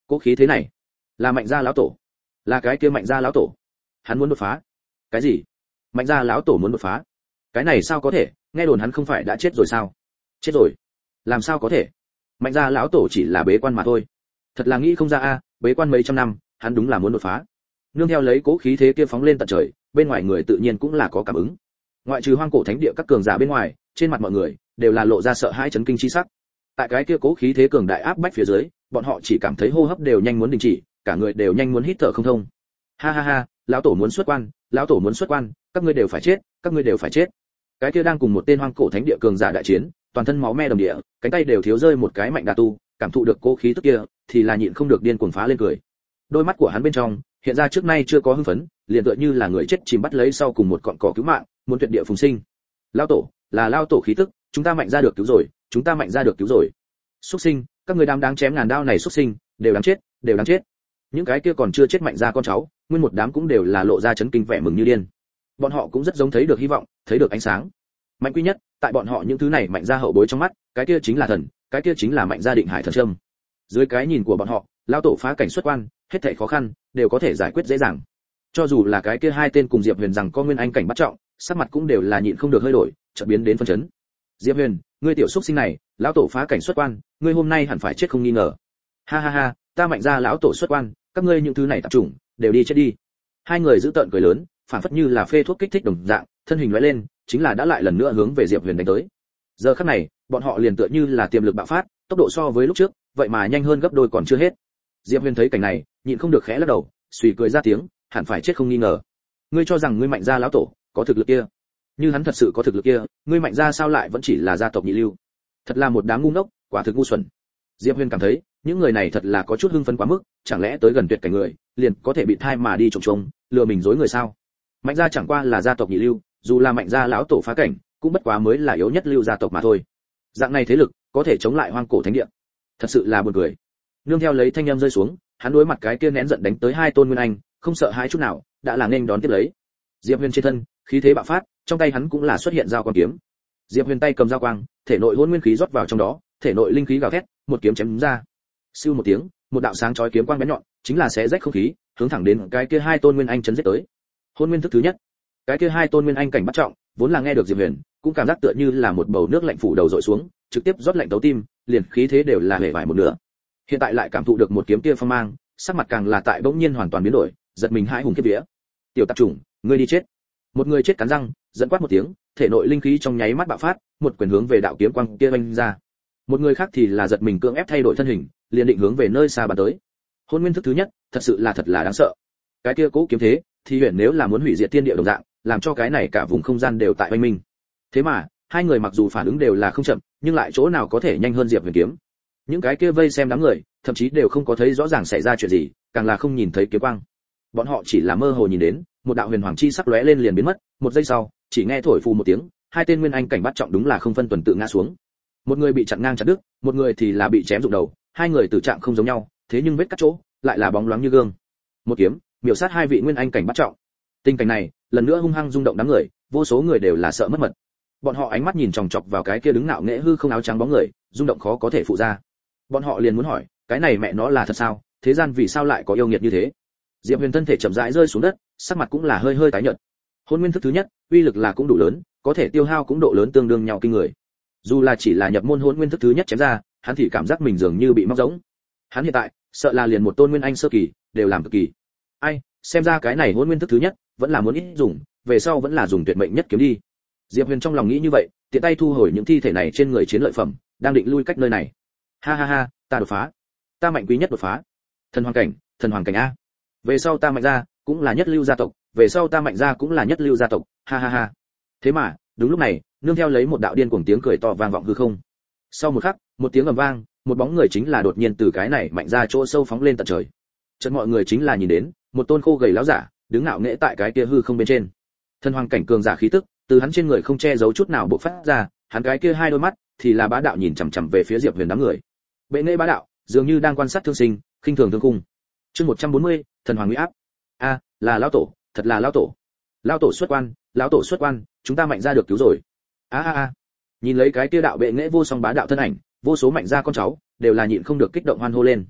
cố khí thế này là Mạnh gia lão tổ, là cái kia Mạnh gia lão tổ. Hắn muốn đột phá. Cái gì? Mạnh gia lão tổ muốn đột phá? Cái này sao có thể, nghe đồn hắn không phải đã chết rồi sao? Chết rồi? Làm sao có thể? Mạnh gia lão tổ chỉ là bế quan mà thôi. Thật là nghĩ không ra a, bế quan mấy trăm năm, hắn đúng là muốn đột phá. Nương theo lấy cố khí thế kia phóng lên tận trời, bên ngoài người tự nhiên cũng là có cảm ứng. Ngoại trừ hoang cổ thánh địa các cường giả bên ngoài, trên mặt mọi người đều là lộ ra sợ hãi chấn kinh chi sắc. Tại cái kia cố khí thế cường đại áp bách phía dưới, bọn họ chỉ cảm thấy hô hấp đều nhanh muốn đình chỉ, cả người đều nhanh muốn hít thở không thông. Ha ha ha, lão tổ muốn xuất quan, lão tổ muốn xuất quan, các ngươi đều phải chết, các ngươi đều phải chết. Cái kia đang cùng một tên hoang cổ thánh địa cường giả đại chiến, toàn thân máu me đầm địa, cánh tay đều thiếu rơi một cái mạnh đà tu, cảm thụ được cố khí tức kia, thì là nhịn không được điên cuồng phá lên cười. Đôi mắt của hắn bên trong hiện ra trước nay chưa có hưng phấn, liền tựa như là người chết chìm bắt lấy sau cùng một cọn cỏ cứu mạng, muốn tuyệt địa phùng sinh. Lão tổ, là lão tổ khí tức, chúng ta Mạnh gia được cứu rồi, chúng ta Mạnh gia được cứu rồi. Xuất sinh, các người đám đáng chém ngàn đao này xuất sinh, đều đáng chết, đều đáng chết. Những cái kia còn chưa chết Mạnh gia con cháu, nguyên một đám cũng đều là lộ ra chấn kinh vẻ mừng như điên. Bọn họ cũng rất giống thấy được hy vọng, thấy được ánh sáng. Mạnh quý nhất, tại bọn họ những thứ này Mạnh gia hậu bối trong mắt, cái kia chính là thần, cái kia chính là Mạnh gia định hải thần châm. Dưới cái nhìn của bọn họ, lão tổ phá cảnh xuất quan, hết thảy khó khăn đều có thể giải quyết dễ dàng. Cho dù là cái kia hai tên cùng Diệp Huyền rằng có nguyên anh cảnh bắt trọng, sắc mặt cũng đều là nhịn không được hơi đổi, chợt biến đến phân chấn. Diệp Huyền, ngươi tiểu xuất sinh này, lão tổ phá cảnh xuất quan, ngươi hôm nay hẳn phải chết không nghi ngờ. Ha ha ha, ta Mạnh gia lão tổ xuất quan, các ngươi những thứ này tạp chủng, đều đi chết đi. Hai người giữ tợn cười lớn, phản phất như là phê thuốc kích thích đồng dạng, thân hình lóe lên, chính là đã lại lần nữa hướng về Diệp Huyền đánh tới. Giờ khắc này, bọn họ liền tựa như là tiềm lực bạo phát, tốc độ so với lúc trước, vậy mà nhanh hơn gấp đôi còn chưa hết. Diệp Huyền thấy cảnh này, nhịn không được khẽ lắc đầu, suy cười ra tiếng, hẳn phải chết không nghi ngờ. Ngươi cho rằng ngươi Mạnh gia lão tổ có thực lực kia? Như hắn thật sự có thực lực kia, ngươi Mạnh gia sao lại vẫn chỉ là gia tộc nhị lưu? Thật là một đám ngu ngốc, quả thực ngu xuẩn. Diệp Huyền cảm thấy, những người này thật là có chút hưng phấn quá mức, chẳng lẽ tới gần tuyệt cảnh người, liền có thể bị thai mà đi trồng trông, lừa mình dối người sao? Mạnh gia chẳng qua là gia tộc nhị lưu, dù là Mạnh gia lão tổ phá cảnh, cũng bất quá mới là yếu nhất lưu gia tộc mà thôi. Dạng này thế lực, có thể chống lại hoang cổ thánh địa. Thật sự là buồn cười. Nương theo lấy thanh âm rơi xuống, hắn đối mặt cái kia nén giận đánh tới hai tôn nguyên anh, không sợ hãi chút nào, đã là nên đón tiếp lấy. Diệp Huyền trên thân, khí thế bạo phát, trong tay hắn cũng là xuất hiện dao quang kiếm. Diệp Huyền tay cầm dao quang, thể nội hỗn nguyên khí rót vào trong đó, thể nội linh khí gào thét, một kiếm chém ra. Siêu một tiếng, một đạo sáng chói kiếm quang bén nhọn, chính là xé rách không khí, hướng thẳng đến cái kia hai tôn nguyên anh chấn giết tới. Hỗn nguyên thức thứ nhất. Cái kia hai tôn nguyên anh cảnh bắt trọng, vốn là nghe được Diệp Huyền, cũng cảm giác tựa như là một bầu nước lạnh phủ đầu dội xuống, trực tiếp rót lạnh tấu tim, liền khí thế đều là hề vải một nửa. Hiện tại lại cảm thụ được một kiếm kia phong mang, sắc mặt càng là tại bỗng nhiên hoàn toàn biến đổi, giật mình hãi hùng kiếp vía. Tiểu tạp chủng, ngươi đi chết. Một người chết cắn răng, dẫn quát một tiếng, thể nội linh khí trong nháy mắt bạo phát, một quyền hướng về đạo kiếm quang kia vung ra. Một người khác thì là giật mình cưỡng ép thay đổi thân hình, liền định hướng về nơi xa bắn tới. Hôn nguyên thức thứ nhất, thật là đáng sợ. Cái kia cố kiếm thế, thì huyền nếu là muốn hủy diệt thiên địa đồng dạng, làm cho cái này cả vùng không gian đều tại oanh minh. Thế mà, hai người mặc dù phản ứng đều là không chậm, nhưng lại chỗ nào có thể nhanh hơn Diệp Huyền kiếm. Những cái kia vây xem đám người, thậm chí đều không có thấy rõ ràng xảy ra chuyện gì, càng là không nhìn thấy kiếm quang. Bọn họ chỉ là mơ hồ nhìn đến, một đạo huyền hoàng chi sắc lóe lên liền biến mất, một giây sau, chỉ nghe thổi phù một tiếng, hai tên nguyên anh cảnh bắt trọng đúng là không phân tuần tự ngã xuống. Một người bị chặn ngang chặt đứt, một người thì là bị chém rụng đầu, hai người tử trạng không giống nhau, thế nhưng vết cắt chỗ lại là bóng loáng như gương. Một kiếm, miểu sát hai vị nguyên anh cảnh bắt trọng. Tình cảnh này, lần nữa hung hăng rung động đám người, vô số người đều là sợ mất mật. Bọn họ ánh mắt nhìn chòng chọc vào cái kia đứng ngạo nghễ hư không áo trắng bóng người, rung động khó có thể phụ ra. Bọn họ liền muốn hỏi, cái này mẹ nó là thật sao? Thế gian vì sao lại có yêu nghiệt như thế? Diệp Huyền thân thể chậm rãi rơi xuống đất, sắc mặt cũng là hơi hơi tái nhợt. Hôn nguyên thức thứ nhất, uy lực là cũng đủ lớn, có thể tiêu hao cũng độ lớn tương đương nhau kinh người. Dù là chỉ là nhập môn hôn nguyên thức thứ nhất chém ra, hắn thì cảm giác mình dường như bị móc giống. Hắn hiện tại, sợ là liền một tôn nguyên anh sơ kỳ đều làm cực kỳ. Ai, xem ra cái này hôn nguyên thức thứ nhất, vẫn là muốn ít dùng, về sau vẫn là dùng tuyệt mệnh nhất kiếm đi. Diệp Huyền trong lòng nghĩ như vậy, tiện tay thu hồi những thi thể này trên người chiến lợi phẩm, đang định lui cách nơi này. Ha ha ha, ta đột phá, ta Mạnh quý nhất đột phá. Thần hoàng cảnh a. Về sau ta Mạnh gia cũng là nhất lưu gia tộc, về sau ta Mạnh gia cũng là nhất lưu gia tộc, ha ha ha. Thế mà, đúng lúc này, nương theo lấy một đạo điên cuồng tiếng cười to vang vọng hư không. Sau một khắc, một tiếng ầm vang, một bóng người chính là đột nhiên từ cái này Mạnh gia chỗ sâu phóng lên tận trời. Chợt mọi người chính là nhìn đến, một tôn khô gầy láo giả, đứng ngạo nghễ tại cái kia hư không bên trên. Thần hoàng cảnh cường giả khí tức, từ hắn trên người không che giấu chút nào bộc phát ra, hắn cái kia hai đôi mắt thì là bá đạo nhìn chằm chằm về phía Diệp Huyền đám người. Bệ nghệ bá đạo, dường như đang quan sát thương sinh, khinh thường thương khung. Chương 140, thần hoàng uy áp. A, là lão tổ, thật là lão tổ. Lão tổ xuất quan, chúng ta Mạnh gia được cứu rồi. A. Nhìn lấy cái kia đạo bệ nghệ vô song bá đạo thân ảnh, vô số Mạnh gia con cháu đều là nhịn không được kích động hoan hô lên.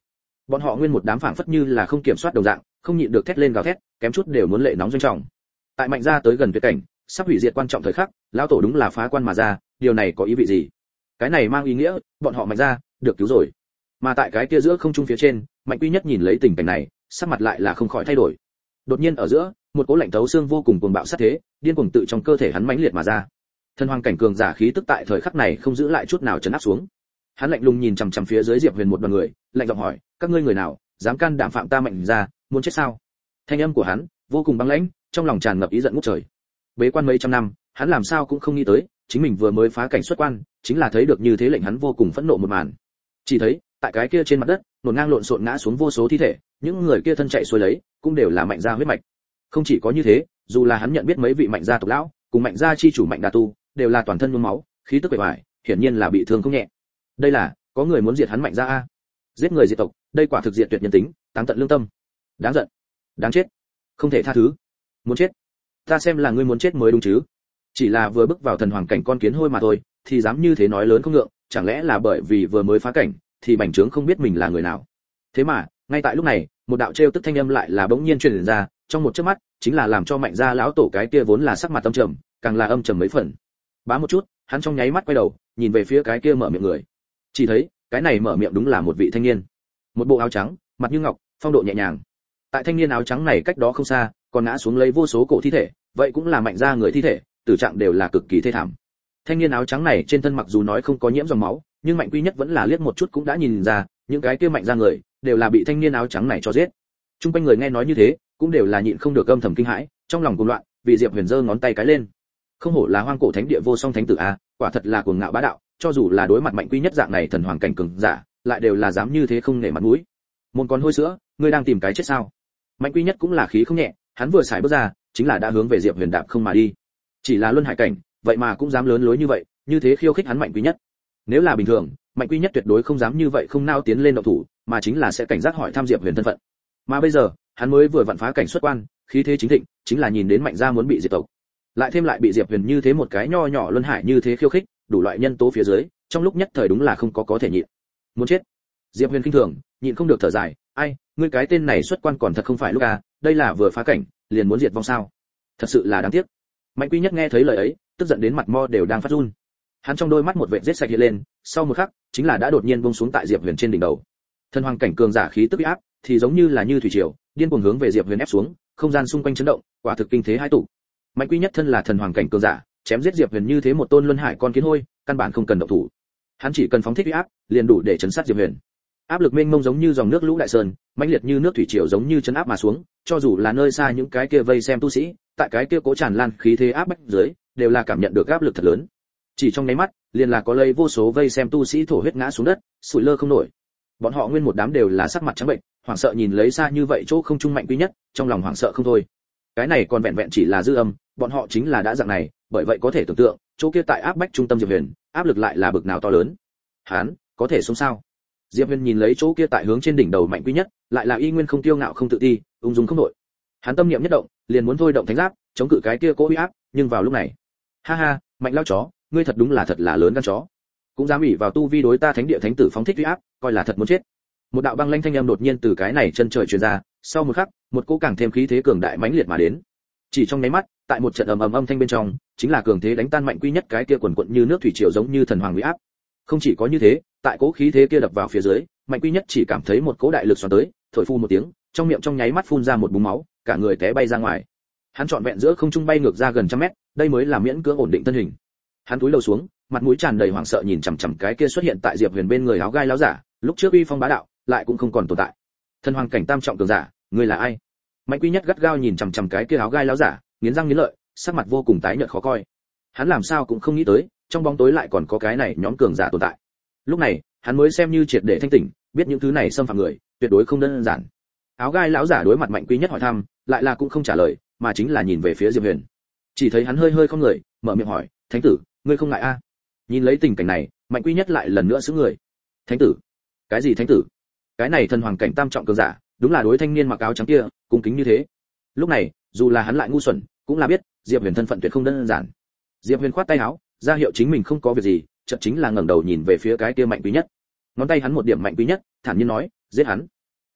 Bọn họ nguyên một đám phảng phất như là không kiểm soát đồng dạng, không nhịn được thét lên gào thét, kém chút đều muốn lệ nóng doanh trọng. Tại Mạnh gia tới gần tuyệt cảnh, sắp hủy diệt quan trọng thời khắc, lão tổ đúng là phá quan mà ra, điều này có ý vị gì? Cái này mang ý nghĩa, bọn họ Mạnh gia được cứu rồi. Mà tại cái kia giữa không trung phía trên, Mạnh Quy Nhất nhìn lấy tình cảnh này, sắc mặt lại là không khỏi thay đổi. Đột nhiên ở giữa, một cỗ lạnh thấu xương vô cùng cuồng bạo sát thế, điên cuồng tự trong cơ thể hắn mãnh liệt mà ra. Thần hoàng cảnh cường giả khí tức tại thời khắc này không giữ lại chút nào trấn áp xuống. Hắn lạnh lùng nhìn chằm chằm phía dưới Diệp Huyền một đoàn người, lạnh giọng hỏi, các ngươi người nào dám can đảm phạm ta Mạnh gia, muốn chết sao? Thanh âm của hắn vô cùng băng lãnh, trong lòng tràn ngập ý giận ngút trời. Bế quan mấy trăm năm, hắn làm sao cũng không nghĩ tới, chính mình vừa mới phá cảnh xuất quan, chính là thấy được như thế lệnh hắn vô cùng phẫn nộ một màn. Chỉ thấy, tại cái kia trên mặt đất, nổn ngang lộn xộn ngã xuống vô số thi thể, những người kia thân chạy xuôi lấy, cũng đều là Mạnh gia huyết mạch. Không chỉ có như thế, dù là hắn nhận biết mấy vị Mạnh gia tộc lão, cùng Mạnh gia chi chủ Mạnh Đa Tu, đều là toàn thân nhuốm máu, khí tức bề ngoài, hiển nhiên là bị thương không nhẹ. Đây là, có người muốn diệt hắn Mạnh gia a. Giết người diệt tộc, đây quả thực diệt tuyệt nhân tính, táng tận lương tâm. Đáng giận, đáng chết, không thể tha thứ. Muốn chết, ta xem là ngươi muốn chết mới đúng chứ. Chỉ là vừa bước vào thần hoàng cảnh con kiến hôi mà thôi, thì dám như thế nói lớn không ngượng, chẳng lẽ là bởi vì vừa mới phá cảnh, thì bành trướng không biết mình là người nào. Thế mà, ngay tại lúc này, một đạo trêu tức thanh âm lại là bỗng nhiên truyền ra, trong một chớp mắt, chính là làm cho Mạnh gia lão tổ cái kia vốn là sắc mặt âm trầm, càng là âm trầm mấy phần. Bá một chút, hắn trong nháy mắt quay đầu, nhìn về phía cái kia mở miệng người. Chỉ thấy, cái này mở miệng đúng là một vị thanh niên. Một bộ áo trắng, mặt như ngọc, phong độ nhẹ nhàng. Tại thanh niên áo trắng này cách đó không xa, còn ngã xuống lấy vô số cổ thi thể, vậy cũng là Mạnh gia người thi thể, tử trạng đều là cực kỳ thê thảm. Thanh niên áo trắng này trên thân mặc dù nói không có nhiễm dòng máu, nhưng Mạnh Quy Nhất vẫn là liếc một chút cũng đã nhìn ra, những cái kia Mạnh gia người đều là bị thanh niên áo trắng này cho giết. Trung quanh người nghe nói như thế, cũng đều là nhịn không được âm thầm kinh hãi, trong lòng cuồng loạn, vì Diệp Huyền giơ ngón tay cái lên. Không hổ là hoang cổ thánh địa vô song thánh tử a, quả thật là cuồng ngạo bá đạo, cho dù là đối mặt Mạnh Quy Nhất dạng này thần hoàng cảnh cường giả, lại đều là dám như thế không nể mặt mũi. Môn con hôi sữa, ngươi đang tìm cái chết sao? Mạnh Quy Nhất cũng là khí không nhẹ, hắn vừa xài bước ra, chính là đã hướng về Diệp Huyền đạp không mà đi. Chỉ là luân hải cảnh, vậy mà cũng dám lớn lối như vậy, như thế khiêu khích hắn Mạnh Quy Nhất. Nếu là bình thường, Mạnh Quy Nhất tuyệt đối không dám như vậy không nao tiến lên động thủ, mà chính là sẽ cảnh giác hỏi thăm Diệp Huyền thân phận. Mà bây giờ, hắn mới vừa vặn phá cảnh xuất quan, khí thế chính thịnh, chính là nhìn đến Mạnh gia muốn bị diệt tộc. Lại thêm lại bị Diệp Huyền như thế một cái nho nhỏ luân hải như thế khiêu khích, đủ loại nhân tố phía dưới, trong lúc nhất thời đúng là không có thể nhịn. Muốn chết. Diệp Huyền khinh thường, nhịn không được thở dài, ai, ngươi cái tên này xuất quan còn thật không phải lúc à, đây là vừa phá cảnh, liền muốn diệt vong sao? Thật sự là đáng tiếc. Mạnh Quy Nhất nghe thấy lời ấy, tức giận đến mặt mo đều đang phát run. Hắn trong đôi mắt một vệt rết sạch hiện lên, sau một khắc, chính là đã đột nhiên buông xuống tại Diệp Huyền trên đỉnh đầu. Thần hoàng cảnh cường giả khí tức áp, thì giống như là như thủy triều, điên cuồng hướng về Diệp Huyền ép xuống, không gian xung quanh chấn động, quả thực kinh thế hai tụ. Mạnh Quy Nhất thân là thần hoàng cảnh cường giả, chém giết Diệp Huyền như thế một tôn luân hải con kiến hôi, căn bản không cần động thủ. Hắn chỉ cần phóng thích uy áp, liền đủ để chấn sát Diệp Huyền. Áp lực mênh mông giống như dòng nước lũ đại sơn, mãnh liệt như nước thủy triều giống như chấn áp mà xuống, cho dù là nơi xa những cái kia vây xem tu sĩ, tại cái kia cố tràn lan khí thế áp bách dưới, đều là cảm nhận được áp lực thật lớn. Chỉ trong nháy mắt, liền là có lấy vô số vây xem tu sĩ thổ huyết ngã xuống đất, sủi lơ không nổi. Bọn họ nguyên một đám đều là sắc mặt trắng bệnh, hoảng sợ nhìn lấy xa như vậy chỗ không trung Mạnh Quy Nhất, trong lòng hoảng sợ không thôi. Cái này còn vẹn vẹn chỉ là dư âm, bọn họ chính là đã dạng này, bởi vậy có thể tưởng tượng, chỗ kia tại áp bách trung tâm Diệp Huyền, áp lực lại là bực nào to lớn. Hắn có thể sống sao? Diệp Huyền nhìn lấy chỗ kia tại hướng trên đỉnh đầu Mạnh Quy Nhất, lại là y nguyên không tiêu ngạo không tự ti, ung dung không đổi. Hắn tâm niệm nhất động, liền muốn thôi động thánh giáp, chống cự cái kia cố uy áp, nhưng vào lúc này, ha ha, Mạnh lão chó, ngươi thật đúng là thật là lớn gan chó. Cũng dám ủy vào tu vi đối ta thánh địa thánh tử phóng thích uy áp, coi là thật muốn chết. Một đạo băng lanh thanh âm đột nhiên từ cái này chân trời truyền ra, sau một khắc, một cỗ càng thêm khí thế cường đại mãnh liệt mà đến. Chỉ trong nháy mắt, tại một trận ầm ầm âm thanh bên trong, chính là cường thế đánh tan Mạnh Quy Nhất cái kia quần quật như nước thủy triều giống như thần hoàng uy áp. Không chỉ có như thế, tại cỗ khí thế kia đập vào phía dưới, Mạnh Quy Nhất chỉ cảm thấy một cỗ đại lực xoắn tới, thổi phu một tiếng, trong miệng trong nháy mắt phun ra một búng máu, cả người té bay ra ngoài. Hắn trọn vẹn giữa không trung bay ngược ra gần trăm mét, đây mới là miễn cưỡng ổn định thân hình. Hắn cúi đầu xuống, mặt mũi tràn đầy hoảng sợ nhìn chằm chằm cái kia xuất hiện tại Diệp Huyền bên người áo gai láo giả, lúc trước uy phong bá đạo, lại cũng không còn tồn tại. Thần hoàng cảnh tam trọng cường giả, ngươi là ai? Mạnh Quy Nhất gắt gao nhìn chằm chằm cái kia áo gai láo giả, nghiến răng nghiến lợi, sắc mặt vô cùng tái nhợt khó coi. Hắn làm sao cũng không nghĩ tới, trong bóng tối lại còn có cái này nhóm cường giả tồn tại. Lúc này, hắn mới xem như triệt để thanh tỉnh, biết những thứ này xâm phạm người, tuyệt đối không đơn giản. Áo gai lão giả đối mặt Mạnh Quy Nhất hỏi thăm, lại là cũng không trả lời, mà chính là nhìn về phía Diệp Huyền. Chỉ thấy hắn hơi hơi không người, mở miệng hỏi, "Thánh tử, ngươi không ngại a?" Nhìn lấy tình cảnh này, Mạnh Quy Nhất lại lần nữa sững người. "Thánh tử? Cái gì thánh tử?" Cái này thần hoàng cảnh tam trọng cường giả, đúng là đối thanh niên mặc áo trắng kia, cung kính như thế. Lúc này, dù là hắn lại ngu xuẩn, cũng là biết, Diệp Huyền thân phận tuyệt không đơn giản. Diệp Huyền khoát tay áo, ra hiệu chính mình không có việc gì, chợt chính là ngẩng đầu nhìn về phía cái kia Mạnh Quy Nhất. Ngón tay hắn một điểm Mạnh Quy Nhất, thản nhiên nói, "Giết hắn."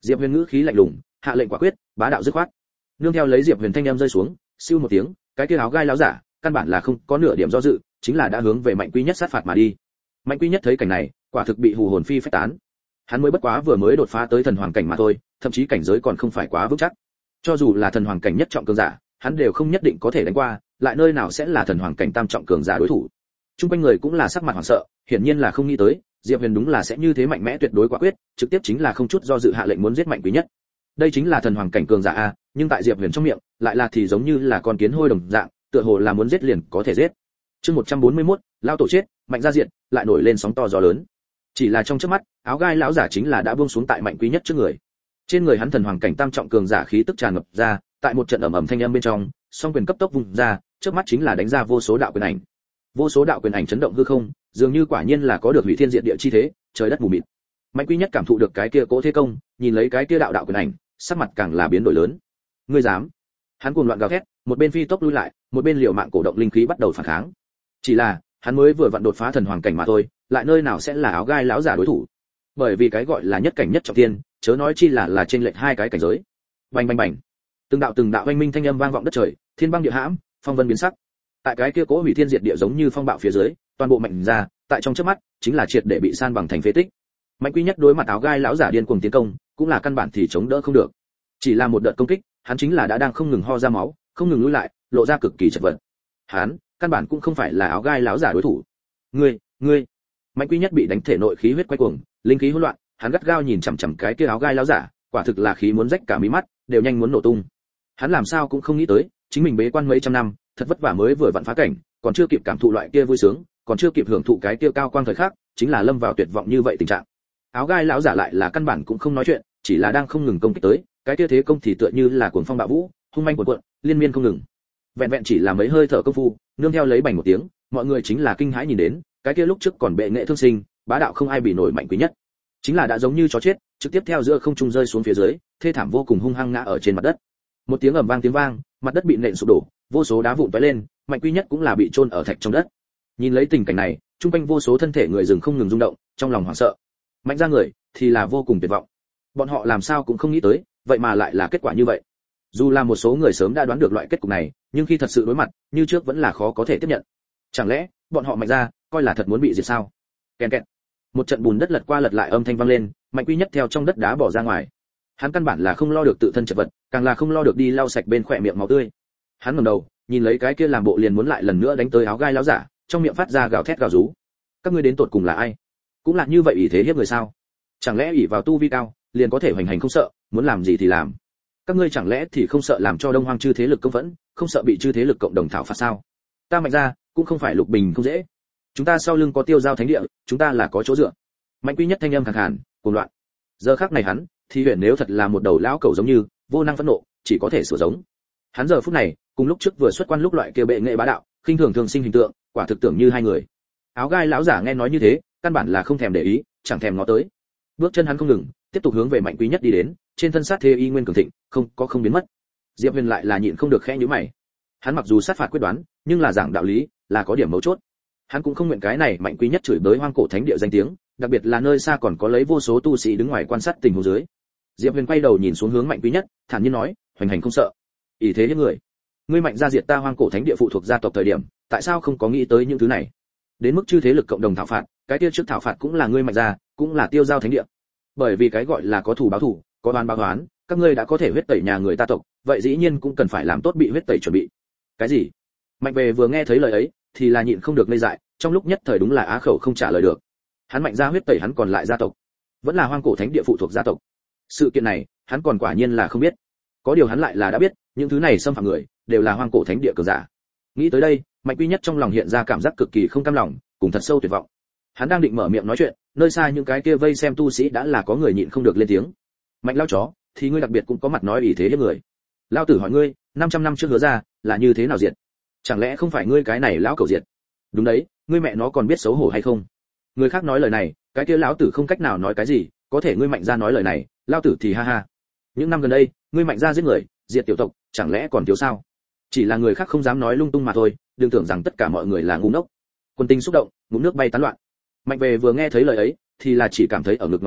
Diệp Huyền ngữ khí lạnh lùng, hạ lệnh quả quyết, bá đạo dứt khoát. Nương theo lấy Diệp Huyền thanh âm rơi xuống, siêu một tiếng, cái kia áo gai láo giả, căn bản là không có nửa điểm do dự, chính là đã hướng về Mạnh Quy Nhất sát phạt mà đi. Mạnh Quy Nhất thấy cảnh này, quả thực bị hù hồn phi phách tán. Hắn mới bất quá vừa mới đột phá tới thần hoàng cảnh mà thôi, thậm chí cảnh giới còn không phải quá vững chắc. Cho dù là thần hoàng cảnh nhất trọng cường giả, hắn đều không nhất định có thể đánh qua, lại nơi nào sẽ là thần hoàng cảnh tam trọng cường giả đối thủ. Trung quanh người cũng là sắc mặt hoảng sợ, hiển nhiên là không nghĩ tới, Diệp Huyền đúng là sẽ như thế mạnh mẽ tuyệt đối quả quyết, trực tiếp chính là không chút do dự hạ lệnh muốn giết Mạnh Quý Nhất. Đây chính là thần hoàng cảnh cường giả a, nhưng tại Diệp Huyền trong miệng, lại là thì giống như là con kiến hôi đồng dạng, tựa hồ là muốn giết liền có thể giết. Chương 141, lao tổ chết, Mạnh gia diện, lại nổi lên sóng to gió lớn. Chỉ là trong chớp mắt, áo gai lão giả chính là đã buông xuống tại Mạnh Quý Nhất trước người. Trên người hắn thần hoàng cảnh tam trọng cường giả khí tức tràn ngập ra, tại một trận ầm ầm thanh âm bên trong, song quyền cấp tốc vung ra, chớp mắt chính là đánh ra vô số đạo quyền ảnh. Vô số đạo quyền ảnh chấn động hư không, dường như quả nhiên là có được hủy thiên diệt địa chi thế, trời đất mù mịt. Mạnh Quy Nhất cảm thụ được cái kia cỗ thế công, nhìn lấy cái kia đạo đạo quyền ảnh, sắc mặt càng là biến đổi lớn. Ngươi dám? Hắn cuồng loạn gào thét, một bên phi tốc lui lại, một bên liều mạng cổ động linh khí bắt đầu phản kháng. Chỉ là, hắn mới vừa vặn đột phá thần hoàng cảnh mà thôi, lại nơi nào sẽ là áo gai lão giả đối thủ. Bởi vì cái gọi là nhất cảnh nhất trọng thiên, chớ nói chi là chênh lệch hai cái cảnh giới. Bành bành bành. Từng đạo oanh minh thanh âm vang vọng đất trời, thiên băng địa hãm, phong vân biến sắc. Tại cái kia cố hủy thiên diệt địa giống như phong bạo phía dưới, toàn bộ Mạnh gia, tại trong chớp mắt, chính là triệt để bị san bằng thành phế tích. Mạnh Quy Nhất đối mặt áo gai lão giả điên cuồng tiến công, cũng là căn bản thì chống đỡ không được. Chỉ là một đợt công kích, hắn chính là đã đang không ngừng ho ra máu, không ngừng lùi lại, lộ ra cực kỳ chật vật. Hắn, căn bản cũng không phải là áo gai lão giả đối thủ. Ngươi. Mạnh Quy Nhất bị đánh thể nội khí huyết quay cuồng, linh khí hỗn loạn, hắn gắt gao nhìn chằm chằm cái kia áo gai lão giả, quả thực là khí muốn rách cả mí mắt, đều nhanh muốn nổ tung. Hắn làm sao cũng không nghĩ tới, chính mình bế quan mấy trăm năm, thật vất vả mới vừa vặn phá cảnh, còn chưa kịp cảm thụ loại kia vui sướng, còn chưa kịp hưởng thụ cái kia cao quang thời khắc, chính là lâm vào tuyệt vọng như vậy tình trạng. Áo gai lão giả lại là căn bản cũng không nói chuyện, chỉ là đang không ngừng công kích tới, cái kia thế công thì tựa như là cuồng phong bạo vũ, hung manh cuộn cuộn, liên miên không ngừng. Vẹn vẹn chỉ là mấy hơi thở công phu, nương theo lấy bành một tiếng, mọi người chính là kinh hãi nhìn đến, cái kia lúc trước còn bệ nghệ thương sinh, bá đạo không ai bị nổi Mạnh Quý Nhất, chính là đã giống như chó chết, trực tiếp theo giữa không trung rơi xuống phía dưới, thê thảm vô cùng hung hăng ngã ở trên mặt đất. Một tiếng ầm vang tiếng vang, mặt đất bị nện sụp đổ, vô số đá vụn tóe lên, Mạnh Quy Nhất cũng là bị chôn ở thạch trong đất. Nhìn lấy tình cảnh này, trung quanh vô số thân thể người rừng không ngừng rung động, trong lòng hoảng sợ. Mạnh gia người thì là vô cùng tuyệt vọng. Bọn họ làm sao cũng không nghĩ tới, vậy mà lại là kết quả như vậy. Dù là một số người sớm đã đoán được loại kết cục này, nhưng khi thật sự đối mặt, như trước vẫn là khó có thể tiếp nhận. Chẳng lẽ, bọn họ Mạnh gia coi là thật muốn bị diệt sao? Kèn kẹt. Một trận bùn đất lật qua lật lại âm thanh vang lên, Mạnh Quy Nhất theo trong đất đá bỏ ra ngoài. Hắn căn bản là không lo được tự thân chật vật, càng là không lo được đi lau sạch bên khỏe miệng máu tươi. Hắn ngẩng đầu, nhìn lấy cái kia làm bộ liền muốn lại lần nữa đánh tới áo gai lão giả, trong miệng phát ra gào thét gào rú. Các ngươi đến tột cùng là ai? Cũng là như vậy ỷ thế hiếp người sao? Chẳng lẽ ỷ vào tu vi cao, liền có thể hoành hành không sợ, muốn làm gì thì làm? Các ngươi chẳng lẽ thì không sợ làm cho Đông Hoang chư thế lực công phẫn, không sợ bị chư thế lực cộng đồng thảo phạt sao? Ta Mạnh gia cũng không phải lục bình không dễ. Chúng ta sau lưng có Tiêu Giao Thánh Địa, chúng ta là có chỗ dựa. Mạnh Quy Nhất thanh âm khàn khàn, cuồng loạn. Giờ khắc này hắn, thì huyền nếu thật là một đầu lão cẩu giống như, vô năng phẫn nộ, chỉ có thể sửa giống. Hắn giờ phút này, cùng lúc trước vừa xuất quan lúc loại kia bệ nghệ bá đạo, khinh thường thường sinh hình tượng, quả thực tưởng như hai người. Áo gai lão giả nghe nói như thế, căn bản là không thèm để ý, chẳng thèm ngó tới. Bước chân hắn không ngừng, tiếp tục hướng về Mạnh Quý Nhất đi đến, trên thân sát thế y nguyên cường thịnh, không biến mất. Diệp Huyền lại là nhịn không được khẽ nhíu mày. Hắn mặc dù sát phạt quyết đoán, nhưng là giảng đạo lý, là có điểm mấu chốt. Hắn cũng không nguyện cái này Mạnh Quý Nhất chửi bới hoang cổ thánh địa danh tiếng, đặc biệt là nơi xa còn có lấy vô số tu sĩ đứng ngoài quan sát tình huống dưới. Diệp Huyền quay đầu nhìn xuống hướng Mạnh Quý Nhất, thản nhiên nói, hoành hành không sợ. Ý thế những người, ngươi Mạnh gia diệt ta hoang cổ thánh địa phụ thuộc gia tộc thời điểm, tại sao không có nghĩ tới những thứ này? Đến mức chư thế lực cộng đồng thảo phạt, cái kia trước thảo phạt cũng là ngươi Mạnh gia, cũng là Tiêu Giao Thánh địa. Bởi vì cái gọi là có thù báo thù, có oán báo oán, các ngươi đã có thể huyết tẩy nhà người ta tộc, vậy dĩ nhiên cũng cần phải làm tốt bị huyết tẩy chuẩn bị. Cái gì? Mạnh về vừa nghe thấy lời ấy, thì là nhịn không được ngây dại, trong lúc nhất thời đúng là á khẩu không trả lời được. Hắn Mạnh gia huyết tẩy hắn còn lại gia tộc, vẫn là hoang cổ thánh địa phụ thuộc gia tộc. Sự kiện này, hắn còn quả nhiên là không biết. Có điều hắn lại là đã biết, những thứ này xâm phạm người, đều là hoang cổ thánh địa cường giả. Nghĩ tới đây, Mạnh Quy Nhất trong lòng hiện ra cảm giác cực kỳ không cam lòng, cùng thật sâu tuyệt vọng. Hắn đang định mở miệng nói chuyện, nơi xa những cái kia vây xem tu sĩ đã là có người nhịn không được lên tiếng. Mạnh lão chó, thì ngươi đặc biệt cũng có mặt nói ý thế hiếp người. Lão tử hỏi ngươi, 500 năm trước hứa ra, là như thế nào diệt? Chẳng lẽ không phải ngươi cái này lão cẩu diệt? Đúng đấy, ngươi mẹ nó còn biết xấu hổ hay không? Người khác nói lời này, cái kia lão tử không cách nào nói cái gì, có thể ngươi Mạnh gia nói lời này, lão tử thì ha ha. Những năm gần đây, ngươi Mạnh gia giết người, diệt tiểu tộc, chẳng lẽ còn thiếu sao? Chỉ là người khác không dám nói lung tung mà thôi, đừng tưởng rằng tất cả mọi người là ngu ngốc. Quân tinh xúc động, ngụm nước bay tán loạn. Mạnh về vừa nghe thấy lời ấy, thì là chỉ cảm thấy ở ngực ngọt ngọt,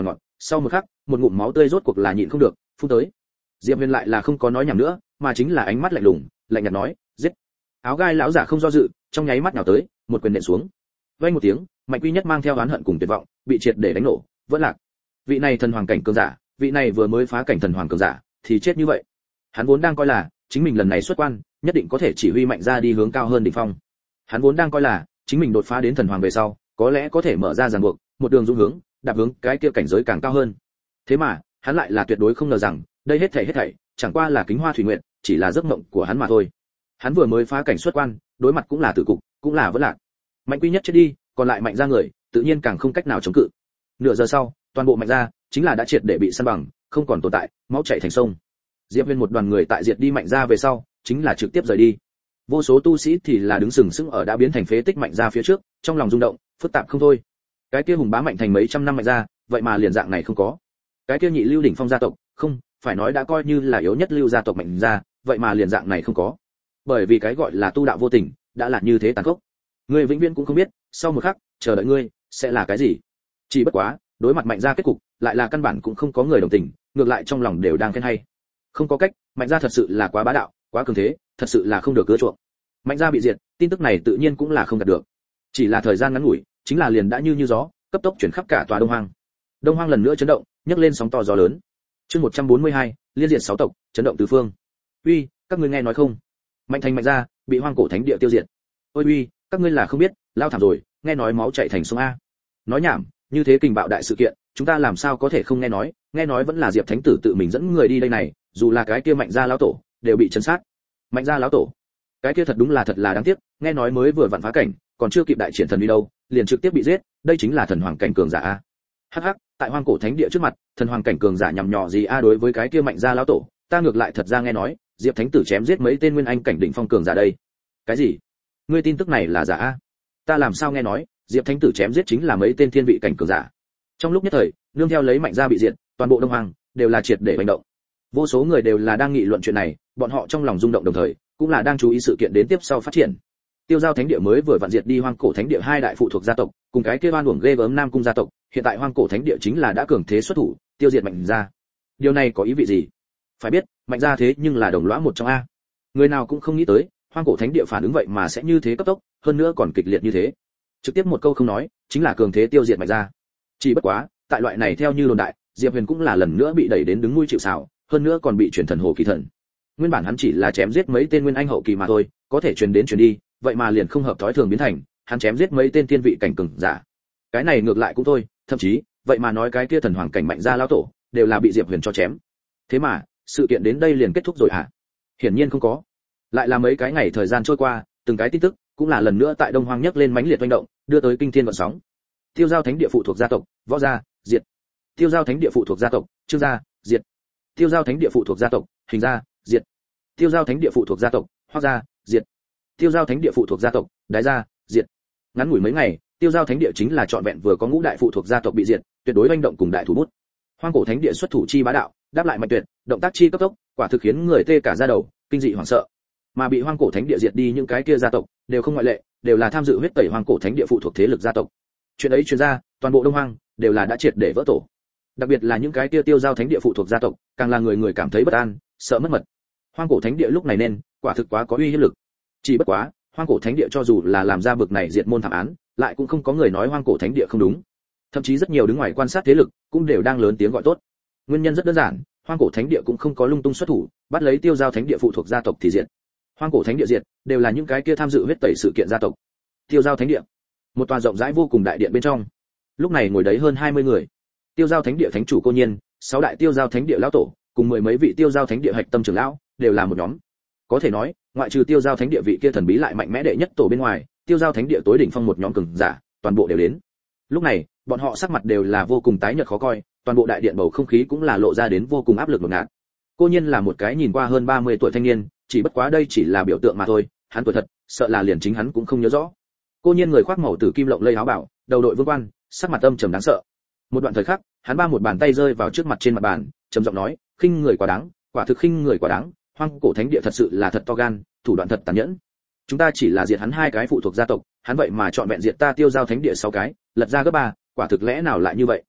sau một khắc một ngụm máu tươi rốt cuộc là nhịn không được phun tới. Diệp Huyền lại là không có nói nhảm nữa, mà chính là ánh mắt lạnh lùng, lạnh nhạt nói, giết. Áo gai lão giả không do dự, trong nháy mắt nhào tới, một quyền nện xuống. Vang một tiếng, Mạnh Quy Nhất mang theo oán hận cùng tuyệt vọng, bị triệt để đánh nổ, vẫn lạc. Vị này thần hoàng cảnh cường giả, vị này vừa mới phá cảnh thần hoàng cường giả, thì chết như vậy. Hắn vốn đang coi là chính mình lần này xuất quan, nhất định có thể chỉ huy Mạnh gia đi hướng cao hơn đỉnh phong. Hắn vốn đang coi là chính mình đột phá đến thần hoàng về sau, có lẽ có thể mở ra ràng buộc, một đường dũng hướng, đạp hướng cái kia cảnh giới càng cao hơn. Thế mà, hắn lại là tuyệt đối không ngờ rằng, đây hết thảy chẳng qua là kính hoa thủy nguyện, chỉ là giấc mộng của hắn mà thôi. Hắn vừa mới phá cảnh xuất quan, đối mặt cũng là tử cục, cũng là vẫn lạc. Mạnh Quy Nhất chết đi, còn lại Mạnh gia người, tự nhiên càng không cách nào chống cự. Nửa giờ sau, toàn bộ Mạnh gia chính là đã triệt để bị san bằng, không còn tồn tại, máu chảy thành sông. Diệp Huyền một đoàn người tại diệt đi Mạnh gia về sau, chính là trực tiếp rời đi. Vô số tu sĩ thì là đứng sừng sững ở đã biến thành phế tích Mạnh gia phía trước, trong lòng rung động, phức tạp không thôi. Cái kia hùng bá mạnh thành mấy trăm năm Mạnh gia, vậy mà liền dạng này không có. Cái kia nhị lưu đỉnh phong gia tộc, không, phải nói đã coi như là yếu nhất lưu gia tộc Mạnh gia, vậy mà liền dạng này không có. Bởi vì cái gọi là tu đạo vô tình, đã là như thế tàn khốc. Ngươi vĩnh viễn cũng không biết, sau một khắc, chờ đợi ngươi sẽ là cái gì. Chỉ bất quá, đối mặt Mạnh gia kết cục, lại là căn bản cũng không có người đồng tình, ngược lại trong lòng đều đang khen hay. Không có cách, Mạnh gia thật sự là quá bá đạo, quá cường thế, thật sự là không được cưa chuộng. Mạnh gia bị diệt, tin tức này tự nhiên cũng là không đạt được. Chỉ là thời gian ngắn ngủi, chính là liền đã như gió, cấp tốc chuyển khắp cả tòa Đông Hoang. Đông Hoang lần nữa chấn động, nhấc lên sóng to gió lớn. Chương 142, liên diệt 6 tộc, chấn động tứ phương. Uy, các ngươi nghe nói không? Mạnh thành Mạnh gia bị Hoang Cổ Thánh Địa tiêu diệt. Ôi uy, các ngươi là không biết, lao thảm rồi, nghe nói máu chảy thành sông a. Nói nhảm, như thế kình bạo đại sự kiện, chúng ta làm sao có thể không nghe nói vẫn là Diệp Thánh tử tự mình dẫn người đi đây này, dù là cái kia Mạnh gia lão tổ đều bị chấn sát. Mạnh gia lão tổ, cái kia thật là đáng tiếc, nghe nói mới vừa vặn phá cảnh, còn chưa kịp đại triển thần uy đâu, liền trực tiếp bị giết, đây chính là thần hoàng cảnh cường giả a. Hắc hắc, tại Hoang Cổ Thánh Địa trước mặt, thần hoàng cảnh cường giả nhằm nhò gì a? Đối với cái kia Mạnh gia lão tổ, ta ngược lại thật ra nghe nói, Diệp Thánh tử chém giết mấy tên nguyên anh cảnh đỉnh phong cường giả đây. Cái gì? Ngươi tin tức này là giả a? Ta làm sao nghe nói, Diệp Thánh tử chém giết chính là mấy tên thiên vị cảnh cường giả. Trong lúc nhất thời, nương theo lấy Mạnh gia bị diệt, toàn bộ Đông Hoang đều là triệt để hành động. Vô số người đều là đang nghị luận chuyện này, bọn họ trong lòng rung động đồng thời, cũng là đang chú ý sự kiện đến tiếp sau phát triển. Tiêu Giao Thánh Địa mới vừa vặn diệt đi Hoang Cổ Thánh Địa hai đại phụ thuộc gia tộc, cùng cái kia oan uổng ghê gớm Nam Cung gia tộc, hiện tại Hoang Cổ Thánh Địa chính là đã cường thế xuất thủ, tiêu diệt Mạnh gia. Điều này có ý vị gì? Phải biết, Mạnh gia thế nhưng là đồng lõa một trong a. Người nào cũng không nghĩ tới, Hoang Cổ Thánh Địa phản ứng vậy mà sẽ như thế cấp tốc, hơn nữa còn kịch liệt như thế. Trực tiếp một câu không nói, chính là cường thế tiêu diệt Mạnh gia. Chỉ bất quá, tại loại này theo như đồn đại, Diệp Huyền cũng là lần nữa bị đẩy đến đứng nuôi chịu sào, hơn nữa còn bị chuyển thần hồ kỳ thần. Nguyên bản hắn chỉ là chém giết mấy tên nguyên anh hậu kỳ mà thôi, có thể truyền đến truyền đi, vậy mà liền không hợp thói thường biến thành, hắn chém giết mấy tên tiên vị cảnh cường giả. Cái này ngược lại cũng thôi, thậm chí, vậy mà nói cái kia thần hoàng cảnh Mạnh gia lão tổ, đều là bị Diệp Huyền cho chém. Thế mà, sự kiện đến đây liền kết thúc rồi hả? Hiển nhiên không có. Lại là mấy cái ngày thời gian trôi qua, từng cái tin tức cũng là lần nữa tại Đông Hoang nhấc lên mãnh liệt hoành động, đưa tới kinh thiên vận sóng. Tiêu Giao Thánh Địa phụ thuộc gia tộc, Võ gia, diệt. Tiêu Giao Thánh Địa phụ thuộc gia tộc, Trương gia, diệt. Tiêu Giao Thánh Địa phụ thuộc gia tộc, Hình gia, diệt. Tiêu Giao Thánh Địa phụ thuộc gia tộc, Hoắc gia, diệt. Tiêu Giao Thánh Địa phụ thuộc gia tộc, Đái gia, diệt. Ngắn ngủi mấy ngày, Tiêu Giao Thánh Địa chính là trọn vẹn vừa có ngũ đại phụ thuộc gia tộc bị diệt, tuyệt đối hoành động cùng đại thủ bút. Hoang Cổ Thánh Địa xuất thủ chi bá đạo, đáp lại mạnh tuyệt, động tác chi cấp tốc, quả thực khiến người tê cả da đầu, kinh dị hoảng sợ. Mà bị Hoang Cổ Thánh Địa diệt đi những cái kia gia tộc, đều không ngoại lệ, đều là tham dự huyết tẩy Hoang Cổ Thánh Địa phụ thuộc thế lực gia tộc. Chuyện ấy truyền ra, toàn bộ Đông Hoang đều là đã triệt để vỡ tổ. Đặc biệt là những cái kia Tiêu Giao Thánh Địa phụ thuộc gia tộc, càng là người người cảm thấy bất an, sợ mất mật. Hoang Cổ Thánh Địa lúc này nên, quả thực quá có uy hiếp lực. Chỉ bất quá, Hoang Cổ Thánh Địa cho dù là làm ra bực này diệt môn thảm án, lại cũng không có người nói Hoang Cổ Thánh Địa không đúng. Thậm chí rất nhiều đứng ngoài quan sát thế lực, cũng đều đang lớn tiếng gọi tốt. Nguyên nhân rất đơn giản, Hoang Cổ Thánh Địa cũng không có lung tung xuất thủ, bắt lấy Tiêu Giao Thánh Địa phụ thuộc gia tộc thì diệt. Hoang Cổ Thánh Địa diệt, đều là những cái kia tham dự huyết tẩy sự kiện gia tộc. Tiêu Giao Thánh Địa, một tòa rộng rãi vô cùng đại điện bên trong, lúc này ngồi đấy hơn 20 người. Tiêu Giao Thánh Địa thánh chủ Cô Nhiên, 6 đại Tiêu Giao Thánh Địa lão tổ, cùng mười mấy vị Tiêu Giao Thánh Địa hạch tâm trưởng lão, đều là một nhóm. Có thể nói, ngoại trừ Tiêu Giao Thánh Địa vị kia thần bí lại mạnh mẽ đệ nhất tổ bên ngoài, Tiêu Giao Thánh Địa tối đỉnh phong một nhóm cường giả, toàn bộ đều đến. Lúc này, bọn họ sắc mặt đều là vô cùng tái nhợt khó coi, toàn bộ đại điện bầu không khí cũng là lộ ra đến vô cùng áp lực ngột ngạt. Cô Nhiên là một cái nhìn qua hơn 30 tuổi thanh niên, chỉ bất quá đây chỉ là biểu tượng mà thôi, hắn tuổi thật, sợ là liền chính hắn cũng không nhớ rõ. Cô Nhiên người khoác màu tử kim lộng lây áo bảo, đầu đội vương quan, sắc mặt âm trầm đáng sợ. Một đoạn thời khắc, hắn ba một bàn tay rơi vào trước mặt trên mặt bàn, trầm giọng nói, khinh người quá đáng, quả thực khinh người quá đáng, Hoang Cổ Thánh Địa thật sự là thật to gan, thủ đoạn thật tàn nhẫn. Chúng ta chỉ là diệt hắn 2 cái phụ thuộc gia tộc, hắn vậy mà chọn vẹn diệt ta Tiêu Giao Thánh Địa 6 cái, lật ra gấp 3, quả thực lẽ nào lại như vậy?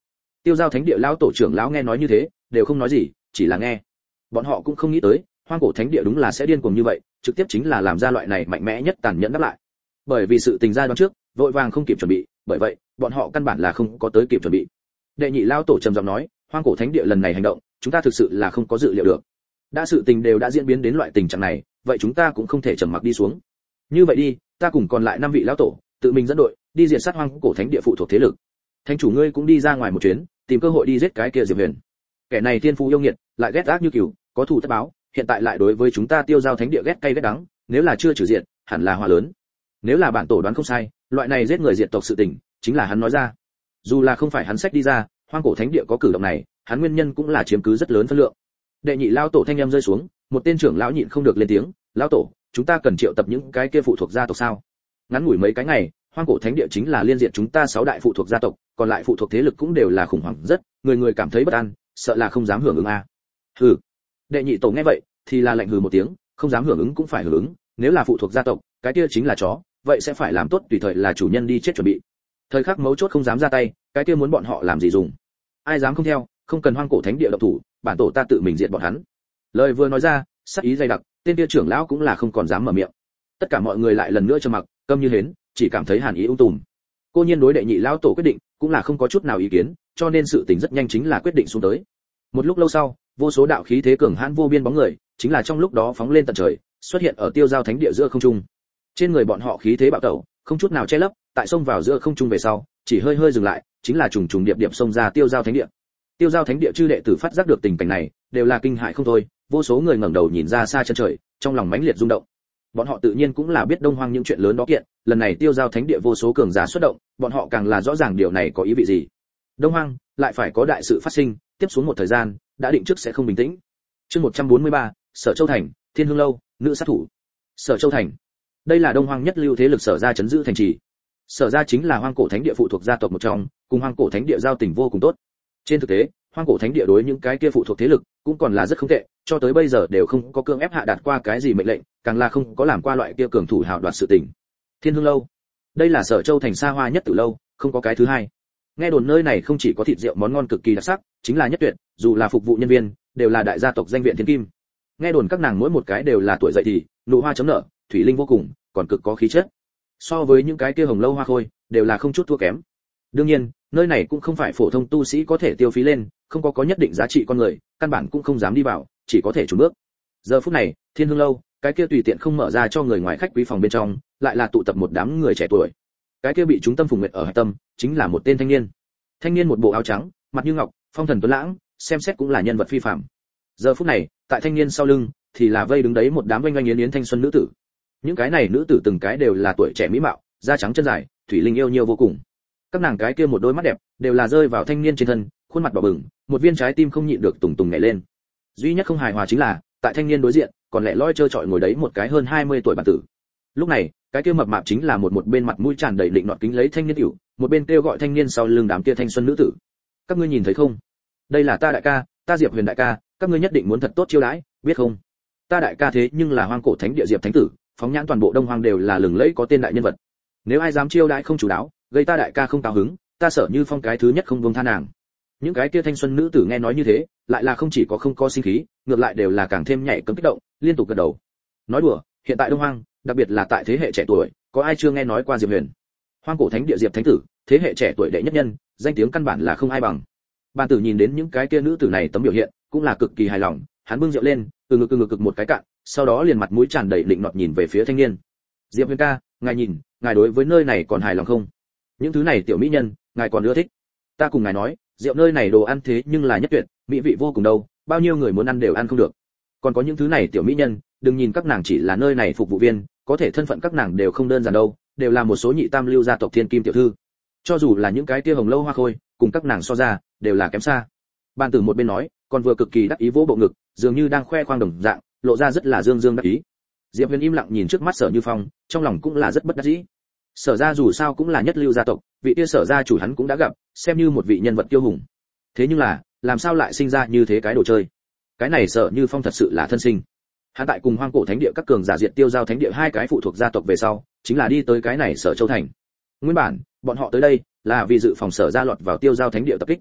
Tiêu giao thánh địa lão tổ trưởng lão nghe nói như thế đều không nói gì, chỉ là nghe. Bọn họ cũng không nghĩ tới hoang cổ thánh địa đúng là sẽ điên cuồng như vậy, trực tiếp chính là làm ra loại này mạnh mẽ nhất tàn nhẫn đáp lại. Bởi vì sự tình ra đoán trước, vội vàng không kịp chuẩn bị, bởi vậy bọn họ căn bản là không có tới kịp chuẩn bị. Đệ nhị lão tổ trầm giọng nói, hoang cổ thánh địa lần này hành động, chúng ta thực sự là không có dự liệu được. Đã sự tình đều đã diễn biến đến loại tình trạng này, vậy chúng ta cũng không thể trầm mặc đi xuống. Như vậy đi, ta cùng còn lại 5 vị lão tổ, tự mình dẫn đội, đi diệt sát hoang cổ thánh địa phụ thuộc thế lực. Thánh chủ ngươi cũng đi ra ngoài một chuyến, tìm cơ hội đi giết cái kia Diệp Huyền. Kẻ này thiên phú yêu nghiệt, lại ghét ác như cừu, có thù tất báo, hiện tại lại đối với chúng ta Tiêu giao thánh địa ghét cay ghét đắng, nếu là chưa trừ diệt, hẳn là họa lớn. Nếu là bản tổ đoán không sai, loại này giết người diệt tộc sự tình, chính là hắn nói ra. Dù là không phải hắn sách đi ra, hoang cổ thánh địa có cử động này, hắn nguyên nhân cũng là chiếm cứ rất lớn phân lượng. Đệ nhị lão tổ thanh em rơi xuống, một tên trưởng lão nhịn không được lên tiếng, lão tổ, chúng ta cần triệu tập những cái kia phụ thuộc gia tộc sao? Ngắn ngủi mấy cái ngày, hoang cổ thánh địa chính là liên diện chúng ta 6 đại phụ thuộc gia tộc, còn lại phụ thuộc thế lực cũng đều là khủng hoảng rất, người người cảm thấy bất an, sợ là không dám hưởng ứng a. Hừ. Đệ nhị tổ nghe vậy, thì là lạnh hừ một tiếng, không dám hưởng ứng cũng phải hưởng ứng, nếu là phụ thuộc gia tộc, cái kia chính là chó, vậy sẽ phải làm tốt tùy thời là chủ nhân đi chết chuẩn bị. Thời khắc mấu chốt không dám ra tay, cái kia muốn bọn họ làm gì dùng? Ai dám không theo, không cần hoang cổ thánh địa động thủ, bản tổ ta tự mình diệt bọn hắn. Lời vừa nói ra, sắc ý dày đặc, tên kia trưởng lão cũng là không còn dám mở miệng. Tất cả mọi người lại lần nữa trầm mặc, câm như hến, chỉ cảm thấy hàn ý tùm. Cô nhiên đối đệ nhị lão tổ quyết định, cũng là không có chút nào ý kiến, cho nên sự tình rất nhanh chính là quyết định xuống tới. Một lúc lâu sau, vô số đạo khí thế cường hãn vô biên bóng người, chính là trong lúc đó phóng lên tận trời, xuất hiện ở Tiêu giao thánh địa giữa không trung. Trên người bọn họ khí thế bạo tẩu, không chút nào che lấp, tại xông vào giữa không trung về sau, chỉ hơi hơi dừng lại, chính là trùng trùng điệp điệp xông ra Tiêu giao thánh địa. Tiêu giao thánh địa chư đệ tử phát giác được tình cảnh này, đều là kinh hãi không thôi, vô số người ngẩng đầu nhìn ra xa chân trời, trong lòng mãnh liệt rung động. Bọn họ tự nhiên cũng là biết Đông Hoang những chuyện lớn đó kiện, lần này Tiêu giao thánh địa vô số cường giả xuất động, bọn họ càng là rõ ràng điều này có ý vị gì. Đông Hoang lại phải có đại sự phát sinh, tiếp xuống một thời gian, đã định trước sẽ không bình tĩnh. Chương 143, Sở Châu thành, Thiên Hương lâu, nữ sát thủ. Sở Châu thành. Đây là Đông Hoang nhất lưu thế lực Sở gia trấn giữ thành trì. Sở gia chính là hoang cổ thánh địa phụ thuộc gia tộc một trong, cùng hoang cổ thánh địa giao tình vô cùng tốt. Trên thực tế, hoang cổ thánh địa đối những cái kia phụ thuộc thế lực cũng còn là rất không tệ, cho tới bây giờ đều không có cương ép hạ đạt qua cái gì mệnh lệnh, càng là không có làm qua loại kia cường thủ hào đoạt sự tình. Thiên Hương lâu. Đây là Sở Châu thành xa hoa nhất từ lâu, không có cái thứ hai. Nghe đồn nơi này không chỉ có thịt rượu món ngon cực kỳ đặc sắc, chính là nhất tuyệt, dù là phục vụ nhân viên, đều là đại gia tộc danh viện thiên kim. Nghe đồn các nàng mỗi một cái đều là tuổi dậy thì, nụ hoa chấm nở, thủy linh vô cùng, còn cực có khí chất. So với những cái kia hồng lâu hoa khôi, đều là không chút thua kém. Đương nhiên, nơi này cũng không phải phổ thông tu sĩ có thể tiêu phí lên, không có nhất định giá trị con người, căn bản cũng không dám đi vào, chỉ có thể chùn bước. Giờ phút này, Thiên Hương lâu, cái kia tùy tiện không mở ra cho người ngoài khách quý phòng bên trong, lại là tụ tập một đám người trẻ tuổi. Cái kia bị chúng tâm phùng nguyệt ở hải tâm, chính là một tên thanh niên. Thanh niên một bộ áo trắng, mặt như ngọc, phong thần tuấn lãng, xem xét cũng là nhân vật phi phàm. Giờ phút này, tại thanh niên sau lưng, thì là vây đứng đấy một đám oanh oanh yến yến thanh xuân nữ tử. Những cái này nữ tử từng cái đều là tuổi trẻ mỹ mạo, da trắng chân dài, thủy linh yêu nhiều vô cùng. Các nàng cái kia một đôi mắt đẹp, đều là rơi vào thanh niên trên thân, khuôn mặt đỏ bừng, một viên trái tim không nhịn được tùng tùng nhảy lên. Duy nhất không hài hòa chính là, tại thanh niên đối diện, còn lẻ loi trơ trọi ngồi đấy một cái hơn 20 tuổi bản tử. Lúc này, cái kia mập mạp chính là một bên mặt mũi tràn đầy định nọt kính lấy thanh niên tiểu, một bên kêu gọi thanh niên sau lưng đám kia thanh xuân nữ tử. Các ngươi nhìn thấy không? Đây là ta đại ca, ta Diệp Huyền đại ca, các ngươi nhất định muốn thật tốt chiêu đãi, biết không? Ta đại ca thế nhưng là hoang cổ thánh địa Diệp thánh tử, phóng nhãn toàn bộ Đông Hoang đều là lừng lẫy có tên đại nhân vật. Nếu ai dám chiêu đãi không chủ đáo, gây ta đại ca không cao hứng, ta Sở Như Phong cái thứ nhất không buông tha nàng. Những cái kia thanh xuân nữ tử nghe nói như thế, lại là không chỉ có không có sinh khí, ngược lại đều là càng thêm nhảy cẫng kích động, liên tục gật đầu. Nói đùa, hiện tại Đông Hoang, đặc biệt là tại thế hệ trẻ tuổi, có ai chưa nghe nói qua Diệp Huyền? Hoang cổ thánh địa Diệp thánh tử, thế hệ trẻ tuổi đệ nhất nhân, danh tiếng căn bản là không ai bằng. Ban tử nhìn đến những cái kia nữ tử này tấm biểu hiện, cũng là cực kỳ hài lòng, hắn bưng rượu lên, từ ngực một cái cạn, sau đó liền mặt mũi tràn đầy định nọt nhìn về phía thanh niên. Diệp Huyền ca, ngài nhìn, ngài đối với nơi này còn hài lòng không? Những thứ này tiểu mỹ nhân, ngài còn ưa thích? Ta cùng ngài nói, rượu nơi này đồ ăn thế nhưng là nhất tuyệt, mỹ vị vô cùng đâu, bao nhiêu người muốn ăn đều ăn không được. Còn có những thứ này tiểu mỹ nhân, đừng nhìn các nàng chỉ là nơi này phục vụ viên, có thể thân phận các nàng đều không đơn giản đâu, đều là một số nhị tam lưu gia tộc thiên kim tiểu thư. Cho dù là những cái kia hồng lâu hoa khôi, cùng các nàng so ra, đều là kém xa. Ban tử một bên nói, còn vừa cực kỳ đắc ý vỗ bộ ngực, dường như đang khoe khoang đồng dạng, lộ ra rất là dương dương đắc ý. Diệp Huyền im lặng nhìn trước mắt Sở Như Phong, trong lòng cũng là rất bất đắc dĩ. Sở gia dù sao cũng là nhất lưu gia tộc, vị kia Sở gia chủ hắn cũng đã gặp, xem như một vị nhân vật kiêu hùng. Thế nhưng là, làm sao lại sinh ra như thế cái đồ chơi? Cái này Sở Như Phong thật sự là thân sinh. Hắn tại cùng hoang cổ thánh địa các cường giả diệt Tiêu giao thánh địa hai cái phụ thuộc gia tộc về sau, chính là đi tới cái này Sở Châu thành. Nguyên bản, bọn họ tới đây là vì dự phòng Sở gia lọt vào Tiêu giao thánh địa tập kích.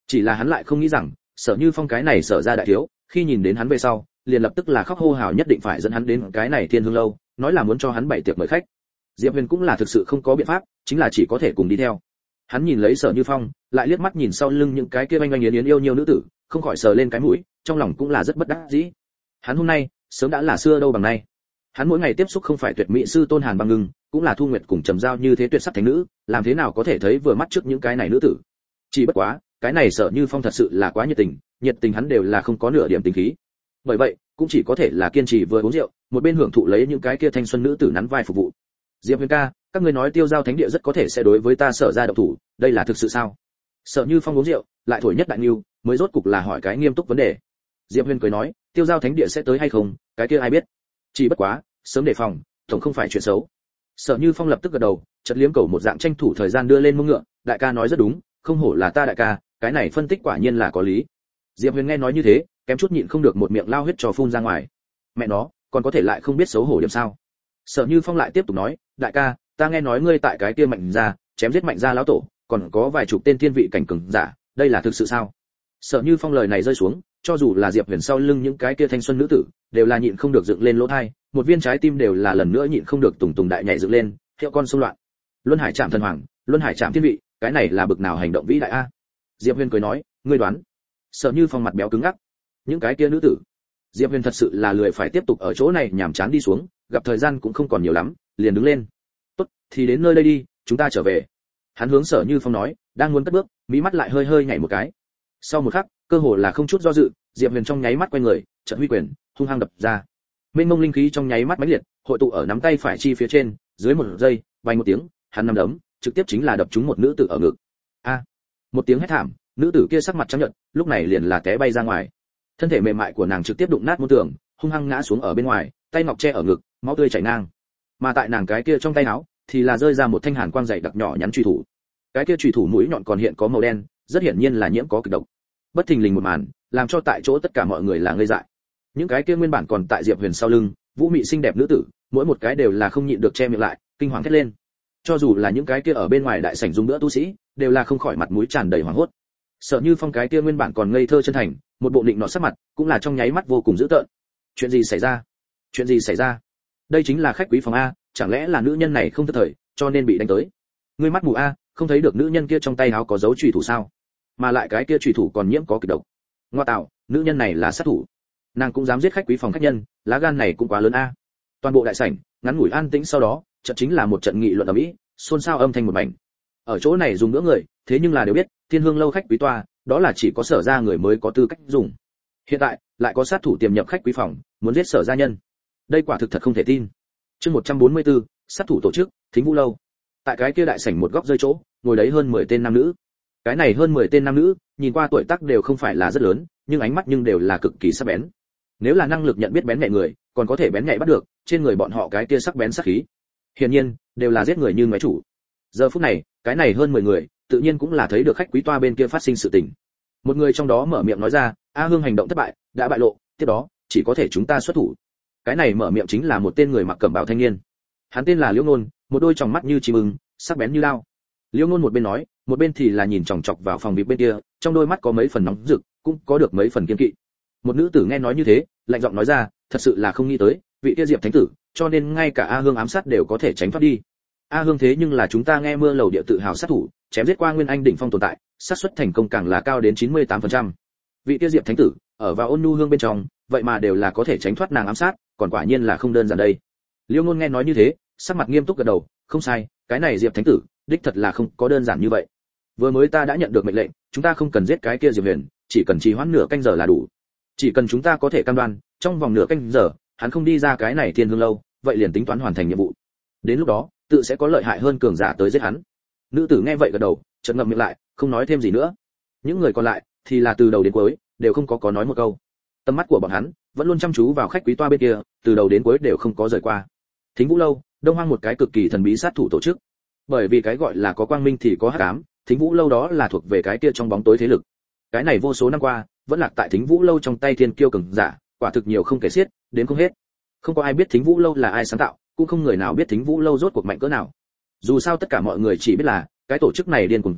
Chỉ là hắn lại không nghĩ rằng Sở Như Phong cái này Sở ra đại thiếu, khi nhìn đến hắn về sau, liền lập tức là khóc hô hào nhất định phải dẫn hắn đến cái này Thiên Hương lâu, nói là muốn cho hắn bày tiệc mời khách. Diệp Huyền cũng là thực sự không có biện pháp, chính là chỉ có thể cùng đi theo. Hắn nhìn lấy Sở Như Phong, lại liếc mắt nhìn sau lưng những cái kia oanh oanh yến yến yêu nhiều nữ tử, không khỏi sờ lên cái mũi, trong lòng cũng là rất bất đắc dĩ. Hắn hôm nay, sớm đã là xưa đâu bằng nay. Hắn mỗi ngày tiếp xúc không phải tuyệt mỹ sư Tôn Hàn Băng Ngưng, cũng là Thu Nguyệt cùng Trầm Giao như thế tuyệt sắc thánh nữ, làm thế nào có thể thấy vừa mắt trước những cái này nữ tử. Chỉ bất quá, cái này Sở Như Phong thật sự là quá nhiệt tình hắn đều là không có nửa điểm tính khí. Bởi vậy, cũng chỉ có thể là kiên trì vừa uống rượu, một bên hưởng thụ lấy những cái kia thanh xuân nữ tử nắn vai phục vụ. Diệp Huyền ca, các ngươi nói Tiêu Giao Thánh địa rất có thể sẽ đối với ta Sở ra động thủ, đây là thực sự sao? Sở Như Phong uống rượu, lại thổi nhất đại nưu, mới rốt cục là hỏi cái nghiêm túc vấn đề. Diệp Huyền cười nói, Tiêu Giao Thánh địa sẽ tới hay không, cái kia ai biết. Chỉ bất quá, sớm đề phòng, tổng không phải chuyện xấu. Sở Như Phong lập tức gật đầu, chợt liếm cầu một dạng tranh thủ thời gian đưa lên mông ngựa, đại ca nói rất đúng, không hổ là ta đại ca, cái này phân tích quả nhiên là có lý. Diệp Huyền nghe nói như thế, kém chút nhịn không được một miệng lao huyết trò phun ra ngoài. Mẹ nó, còn có thể lại không biết xấu hổ điểm sao? Sở Như Phong lại tiếp tục nói, đại ca, ta nghe nói ngươi tại cái kia Mạnh gia, chém giết Mạnh gia lão tổ, còn có vài chục tên thiên vị cảnh cường giả, đây là thực sự sao? Sở Như Phong lời này rơi xuống, cho dù là Diệp Huyền sau lưng những cái kia thanh xuân nữ tử, đều là nhịn không được dựng lên lỗ tai, một viên trái tim đều là lần nữa nhịn không được tùng tùng đại nhảy dựng lên, hiệu con xung loạn. Luân Hải Trạm thần hoàng, Luân Hải Trạm thiên vị, cái này là bực nào hành động vĩ đại a? Diệp Huyền cười nói, ngươi đoán? Sở Như Phong mặt béo cứng ngắc. Những cái kia nữ tử. Diệp Huyền thật sự là lười phải tiếp tục ở chỗ này nhàm chán đi xuống, gặp thời gian cũng không còn nhiều lắm, liền đứng lên. Tốt, thì đến nơi đây đi, chúng ta trở về. Hắn hướng Sở Như Phong nói, đang muốn cất bước, mí mắt lại hơi hơi nhảy một cái. Sau một khắc, cơ hồ là không chút do dự, Diệp Huyền trong nháy mắt quay người, chợt huy quyền, hung hăng đập ra. Mênh mông linh khí trong nháy mắt mãnh liệt, hội tụ ở nắm tay phải chi phía trên, dưới một giây, vang một tiếng, hắn nắm đấm, trực tiếp chính là đập trúng một nữ tử ở ngực. A! Một tiếng hét thảm, nữ tử kia sắc mặt trắng nhợt, lúc này liền là té bay ra ngoài. Thân thể mềm mại của nàng trực tiếp đụng nát môn tường, hung hăng ngã xuống ở bên ngoài, tay ngọc che ở ngực, máu tươi chảy ngang. Mà tại nàng cái kia trong tay áo, thì là rơi ra một thanh hàn quang dày đặc nhỏ nhắn chùy thủ. Cái kia chùy thủ mũi nhọn còn hiện có màu đen, rất hiển nhiên là nhiễm có kịch độc. Bất thình lình một màn, làm cho tại chỗ tất cả mọi người là ngây dại. Những cái kia nguyên bản còn tại Diệp Huyền sau lưng, vũ mị xinh đẹp nữ tử, mỗi một cái đều là không nhịn được che miệng lại, kinh hoàng thét lên. Cho dù là những cái kia ở bên ngoài đại sảnh dung bữa tu sĩ, đều là không khỏi mặt mũi tràn đầy hoảng hốt. Sợ Như Phong cái kia nguyên bản còn ngây thơ chân thành, một bộ định nọ sắc mặt, cũng là trong nháy mắt vô cùng dữ tợn. Chuyện gì xảy ra? Chuyện gì xảy ra? Đây chính là khách quý phòng a, chẳng lẽ là nữ nhân này không thức thời, cho nên bị đánh tới? Ngươi mắt mù a, không thấy được nữ nhân kia trong tay áo có dấu chùy thủ sao? Mà lại cái kia chùy thủ còn nhiễm có kịch độc. Ngoa tạo, nữ nhân này là sát thủ. Nàng cũng dám giết khách quý phòng khách nhân, lá gan này cũng quá lớn a. Toàn bộ đại sảnh, ngắn ngủi an tĩnh sau đó, trận chính là một trận nghị luận ầm ĩ, xôn xao âm thanh một mảnh. Ở chỗ này dùng bữa người, thế nhưng là đều biết, Thiên Hương lâu khách quý toa, đó là chỉ có Sở gia người mới có tư cách dùng. Hiện tại, lại có sát thủ tiềm nhập khách quý phòng, muốn giết Sở gia nhân. Đây quả thực thật không thể tin. Chương 144, sát thủ tổ chức, Thính Vũ lâu. Tại cái kia đại sảnh một góc rơi chỗ, ngồi đấy hơn 10 tên nam nữ. Cái này hơn 10 tên nam nữ, nhìn qua tuổi tác đều không phải là rất lớn, nhưng ánh mắt nhưng đều là cực kỳ sắc bén. Nếu là năng lực nhận biết bén nhạy người, còn có thể bén nhạy bắt được, trên người bọn họ cái kia sắc bén sát khí. Hiển nhiên, đều là giết người như ngoái chủ. Giờ phút này, cái này hơn 10 người, tự nhiên cũng là thấy được khách quý toa bên kia phát sinh sự tình. Một người trong đó mở miệng nói ra, A Hương hành động thất bại, đã bại lộ, tiếp đó, chỉ có thể chúng ta xuất thủ. Cái này mở miệng chính là một tên người mặc cẩm bào thanh niên. Hắn tên là Liễu Nôn, một đôi tròng mắt như chim ưng, sắc bén như lao. Liễu Nôn một bên nói, một bên thì là nhìn chòng chọc vào phòng bếp bên kia, trong đôi mắt có mấy phần nóng rực, cũng có được mấy phần kiên kỵ. Một nữ tử nghe nói như thế, lạnh giọng nói ra, thật sự là không nghĩ tới, vị kia Diệp thánh tử, cho nên ngay cả A Hương ám sát đều có thể tránh thoát đi. A Hương thế nhưng là chúng ta nghe mưa lầu địa tự hào sát thủ, chém giết qua nguyên anh đỉnh phong tồn tại, xác suất thành công càng là cao đến 98%. Vị kia Diệp thánh tử, ở vào Ôn Nhu Hương bên trong, vậy mà đều là có thể tránh thoát nàng ám sát, còn quả nhiên là không đơn giản đây. Liêu Ngôn nghe nói như thế, sắc mặt nghiêm túc gật đầu, không sai, cái này Diệp thánh tử, đích thật là không có đơn giản như vậy. Vừa mới ta đã nhận được mệnh lệnh, chúng ta không cần giết cái kia Diệp Huyền, chỉ cần trì hoãn nửa canh giờ là đủ. Chỉ cần chúng ta có thể cam đoan, trong vòng nửa canh giờ, hắn không đi ra cái này Thiên Hương lâu, vậy liền tính toán hoàn thành nhiệm vụ. Đến lúc đó, tự sẽ có lợi hại hơn cường giả tới giết hắn. Nữ tử nghe vậy gật đầu, chợt ngậm miệng lại, không nói thêm gì nữa. Những người còn lại thì là từ đầu đến cuối đều không có nói một câu. Tầm mắt của bọn hắn vẫn luôn chăm chú vào khách quý toa bên kia, từ đầu đến cuối đều không có rời qua. Thính Vũ lâu, Đông Hoang một cái cực kỳ thần bí sát thủ tổ chức. Bởi vì cái gọi là có quang minh thì có hắc ám, Thính Vũ lâu đó là thuộc về cái kia trong bóng tối thế lực. Cái này vô số năm qua, vẫn lạc tại Thính Vũ lâu trong tay thiên kiêu cường giả, quả thực nhiều không kể xiết, đến không hết. Không có ai biết Thính Vũ lâu là ai sáng tạo, cũng không người nào biết Thính Vũ lâu rốt cuộc mạnh cỡ nào. Dù sao tất cả mọi người chỉ biết là cái tổ chức này điên cuồng rất,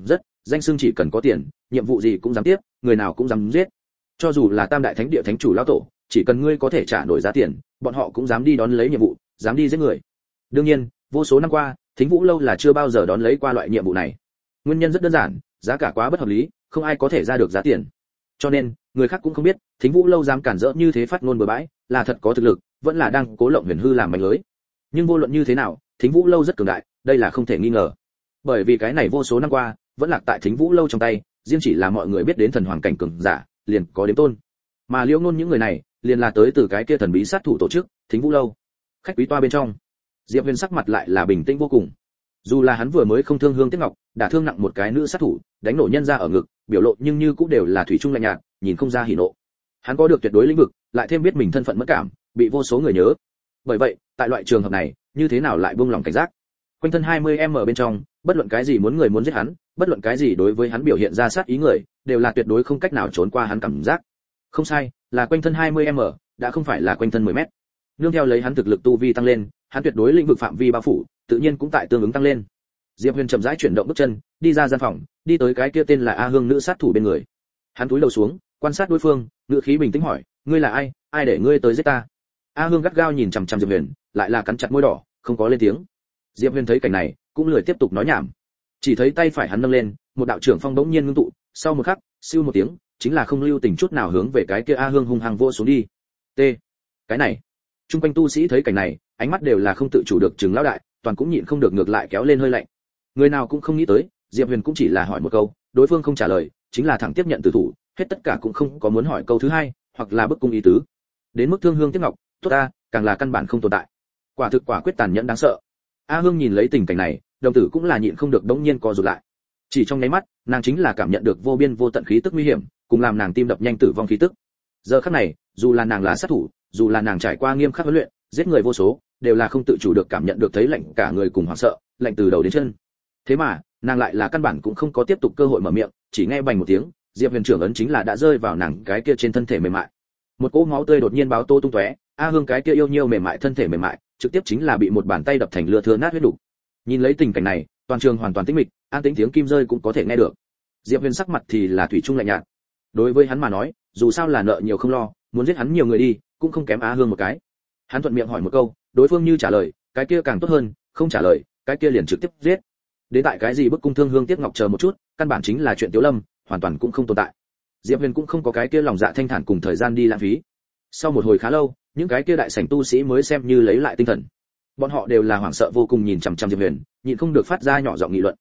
danh xưng chỉ cần có tiền, nhiệm vụ gì cũng dám tiếp, người nào cũng dám giết. Cho dù là Tam đại thánh địa thánh chủ lão tổ, chỉ cần ngươi có thể trả nổi giá tiền, bọn họ cũng dám đi đón lấy nhiệm vụ, dám đi giết người. Đương nhiên, vô số năm qua, Thính Vũ lâu là chưa bao giờ đón lấy qua loại nhiệm vụ này. Nguyên nhân rất đơn giản, giá cả quá bất hợp lý, không ai có thể ra được giá tiền. Cho nên, người khác cũng không biết, Thính Vũ lâu dám cản rỡ như thế phát ngôn bừa bãi, là thật có thực lực, vẫn là đang cố lộng huyền hư làm mánh lưới. Nhưng vô luận như thế nào, Thính Vũ lâu rất cường đại, đây là không thể nghi ngờ. Bởi vì cái này vô số năm qua, vẫn lạc tại Thính Vũ lâu trong tay, riêng chỉ là mọi người biết đến thần hoàng cảnh cường giả, liền có đếm tôn. Mà Liễu Nôn những người này, liền là tới từ cái kia thần bí sát thủ tổ chức, Thính Vũ lâu. Khách quý toa bên trong, Diệp Huyền sắc mặt lại là bình tĩnh vô cùng. Dù là hắn vừa mới không thương Hương Tiếc Ngọc, đã thương nặng một cái nữ sát thủ, đánh nổ nhân ra ở ngực, biểu lộ nhưng như cũng đều là thủy chung lạnh nhạt, nhìn không ra hỉ nộ. Hắn có được tuyệt đối lĩnh vực, lại thêm biết mình thân phận mất cảm, bị vô số người nhớ. Bởi vậy, tại loại trường hợp này, như thế nào lại buông lòng cảnh giác? Quanh thân 20m bên trong, bất luận cái gì muốn người muốn giết hắn, bất luận cái gì đối với hắn biểu hiện ra sát ý người, đều là tuyệt đối không cách nào trốn qua hắn cảm giác. Không sai, là quanh thân 20m, đã không phải là quanh thân 10m. Nương theo lấy hắn thực lực tu vi tăng lên, hắn tuyệt đối lĩnh vực phạm vi bao phủ, tự nhiên cũng tại tương ứng tăng lên. Diệp Huyền chậm rãi chuyển động bước chân, đi ra gian phòng, đi tới cái kia tên là A Hương nữ sát thủ bên người. Hắn cúi đầu xuống, quan sát đối phương, ngữ khí bình tĩnh hỏi, ngươi là ai, ai để ngươi tới giết ta? A Hương gắt gao nhìn chằm chằm Diệp Huyền, lại là cắn chặt môi đỏ, không có lên tiếng. Diệp Huyền thấy cảnh này, cũng lười tiếp tục nói nhảm. Chỉ thấy tay phải hắn nâng lên, một đạo trưởng phong bỗng nhiên ngưng tụ, sau một khắc, siêu một tiếng, chính là không lưu tình chút nào hướng về cái kia A Hương hung hăng vỗ xuống đi. T. Cái này. Trung quanh tu sĩ thấy cảnh này, ánh mắt đều là không tự chủ được trừng lão đại, toàn cũng nhịn không được ngược lại kéo lên hơi lạnh. Người nào cũng không nghĩ tới, Diệp Huyền cũng chỉ là hỏi một câu, đối phương không trả lời, chính là thẳng tiếp nhận tử thủ, hết tất cả cũng không có muốn hỏi câu thứ hai, hoặc là bức cung ý tứ. Đến mức thương Hương Tiếc Ngọc, tốt ta, càng là căn bản không tồn tại. Quả thực quả quyết tàn nhẫn đáng sợ. A Hương nhìn lấy tình cảnh này, đồng tử cũng là nhịn không được đống nhiên co rụt lại. Chỉ trong nháy mắt, nàng chính là cảm nhận được vô biên vô tận khí tức nguy hiểm, cùng làm nàng tim đập nhanh tử vong khí tức. Giờ khắc này, dù là nàng là sát thủ, dù là nàng trải qua nghiêm khắc huấn luyện, giết người vô số, đều là không tự chủ được cảm nhận được thấy lạnh cả người cùng hoảng sợ, lạnh từ đầu đến chân. Thế mà, nàng lại là căn bản cũng không có tiếp tục cơ hội mở miệng, chỉ nghe bành một tiếng, Diệp Huyền trưởng ấn chính là đã rơi vào nàng cái kia trên thân thể mềm mại. Một cỗ máu tươi đột nhiên báo tô tung tóe, A Hương cái kia yêu nhiêu mềm mại thân thể mềm mại, trực tiếp chính là bị một bàn tay đập thành lưa thưa nát huyết đủ. Nhìn lấy tình cảnh này, toàn trường hoàn toàn tĩnh mịch, an tĩnh tiếng kim rơi cũng có thể nghe được. Diệp Huyền sắc mặt thì là thủy chung lạnh nhạt. Đối với hắn mà nói, dù sao là nợ nhiều không lo, muốn giết hắn nhiều người đi, cũng không kém A Hương một cái. Hắn thuận miệng hỏi một câu, đối phương như trả lời, cái kia càng tốt hơn, không trả lời, cái kia liền trực tiếp giết. Đến tại cái gì bức cung thương Hương Tiếc Ngọc chờ một chút, căn bản chính là chuyện Tiếu Lâm, hoàn toàn cũng không tồn tại. Diệp Huyền cũng không có cái kia lòng dạ thanh thản cùng thời gian đi lãng phí. Sau một hồi khá lâu, những cái kia đại sảnh tu sĩ mới xem như lấy lại tinh thần. Bọn họ đều là hoảng sợ vô cùng nhìn chằm chằm Diệp Huyền, nhịn không được phát ra nhỏ giọng nghị luận.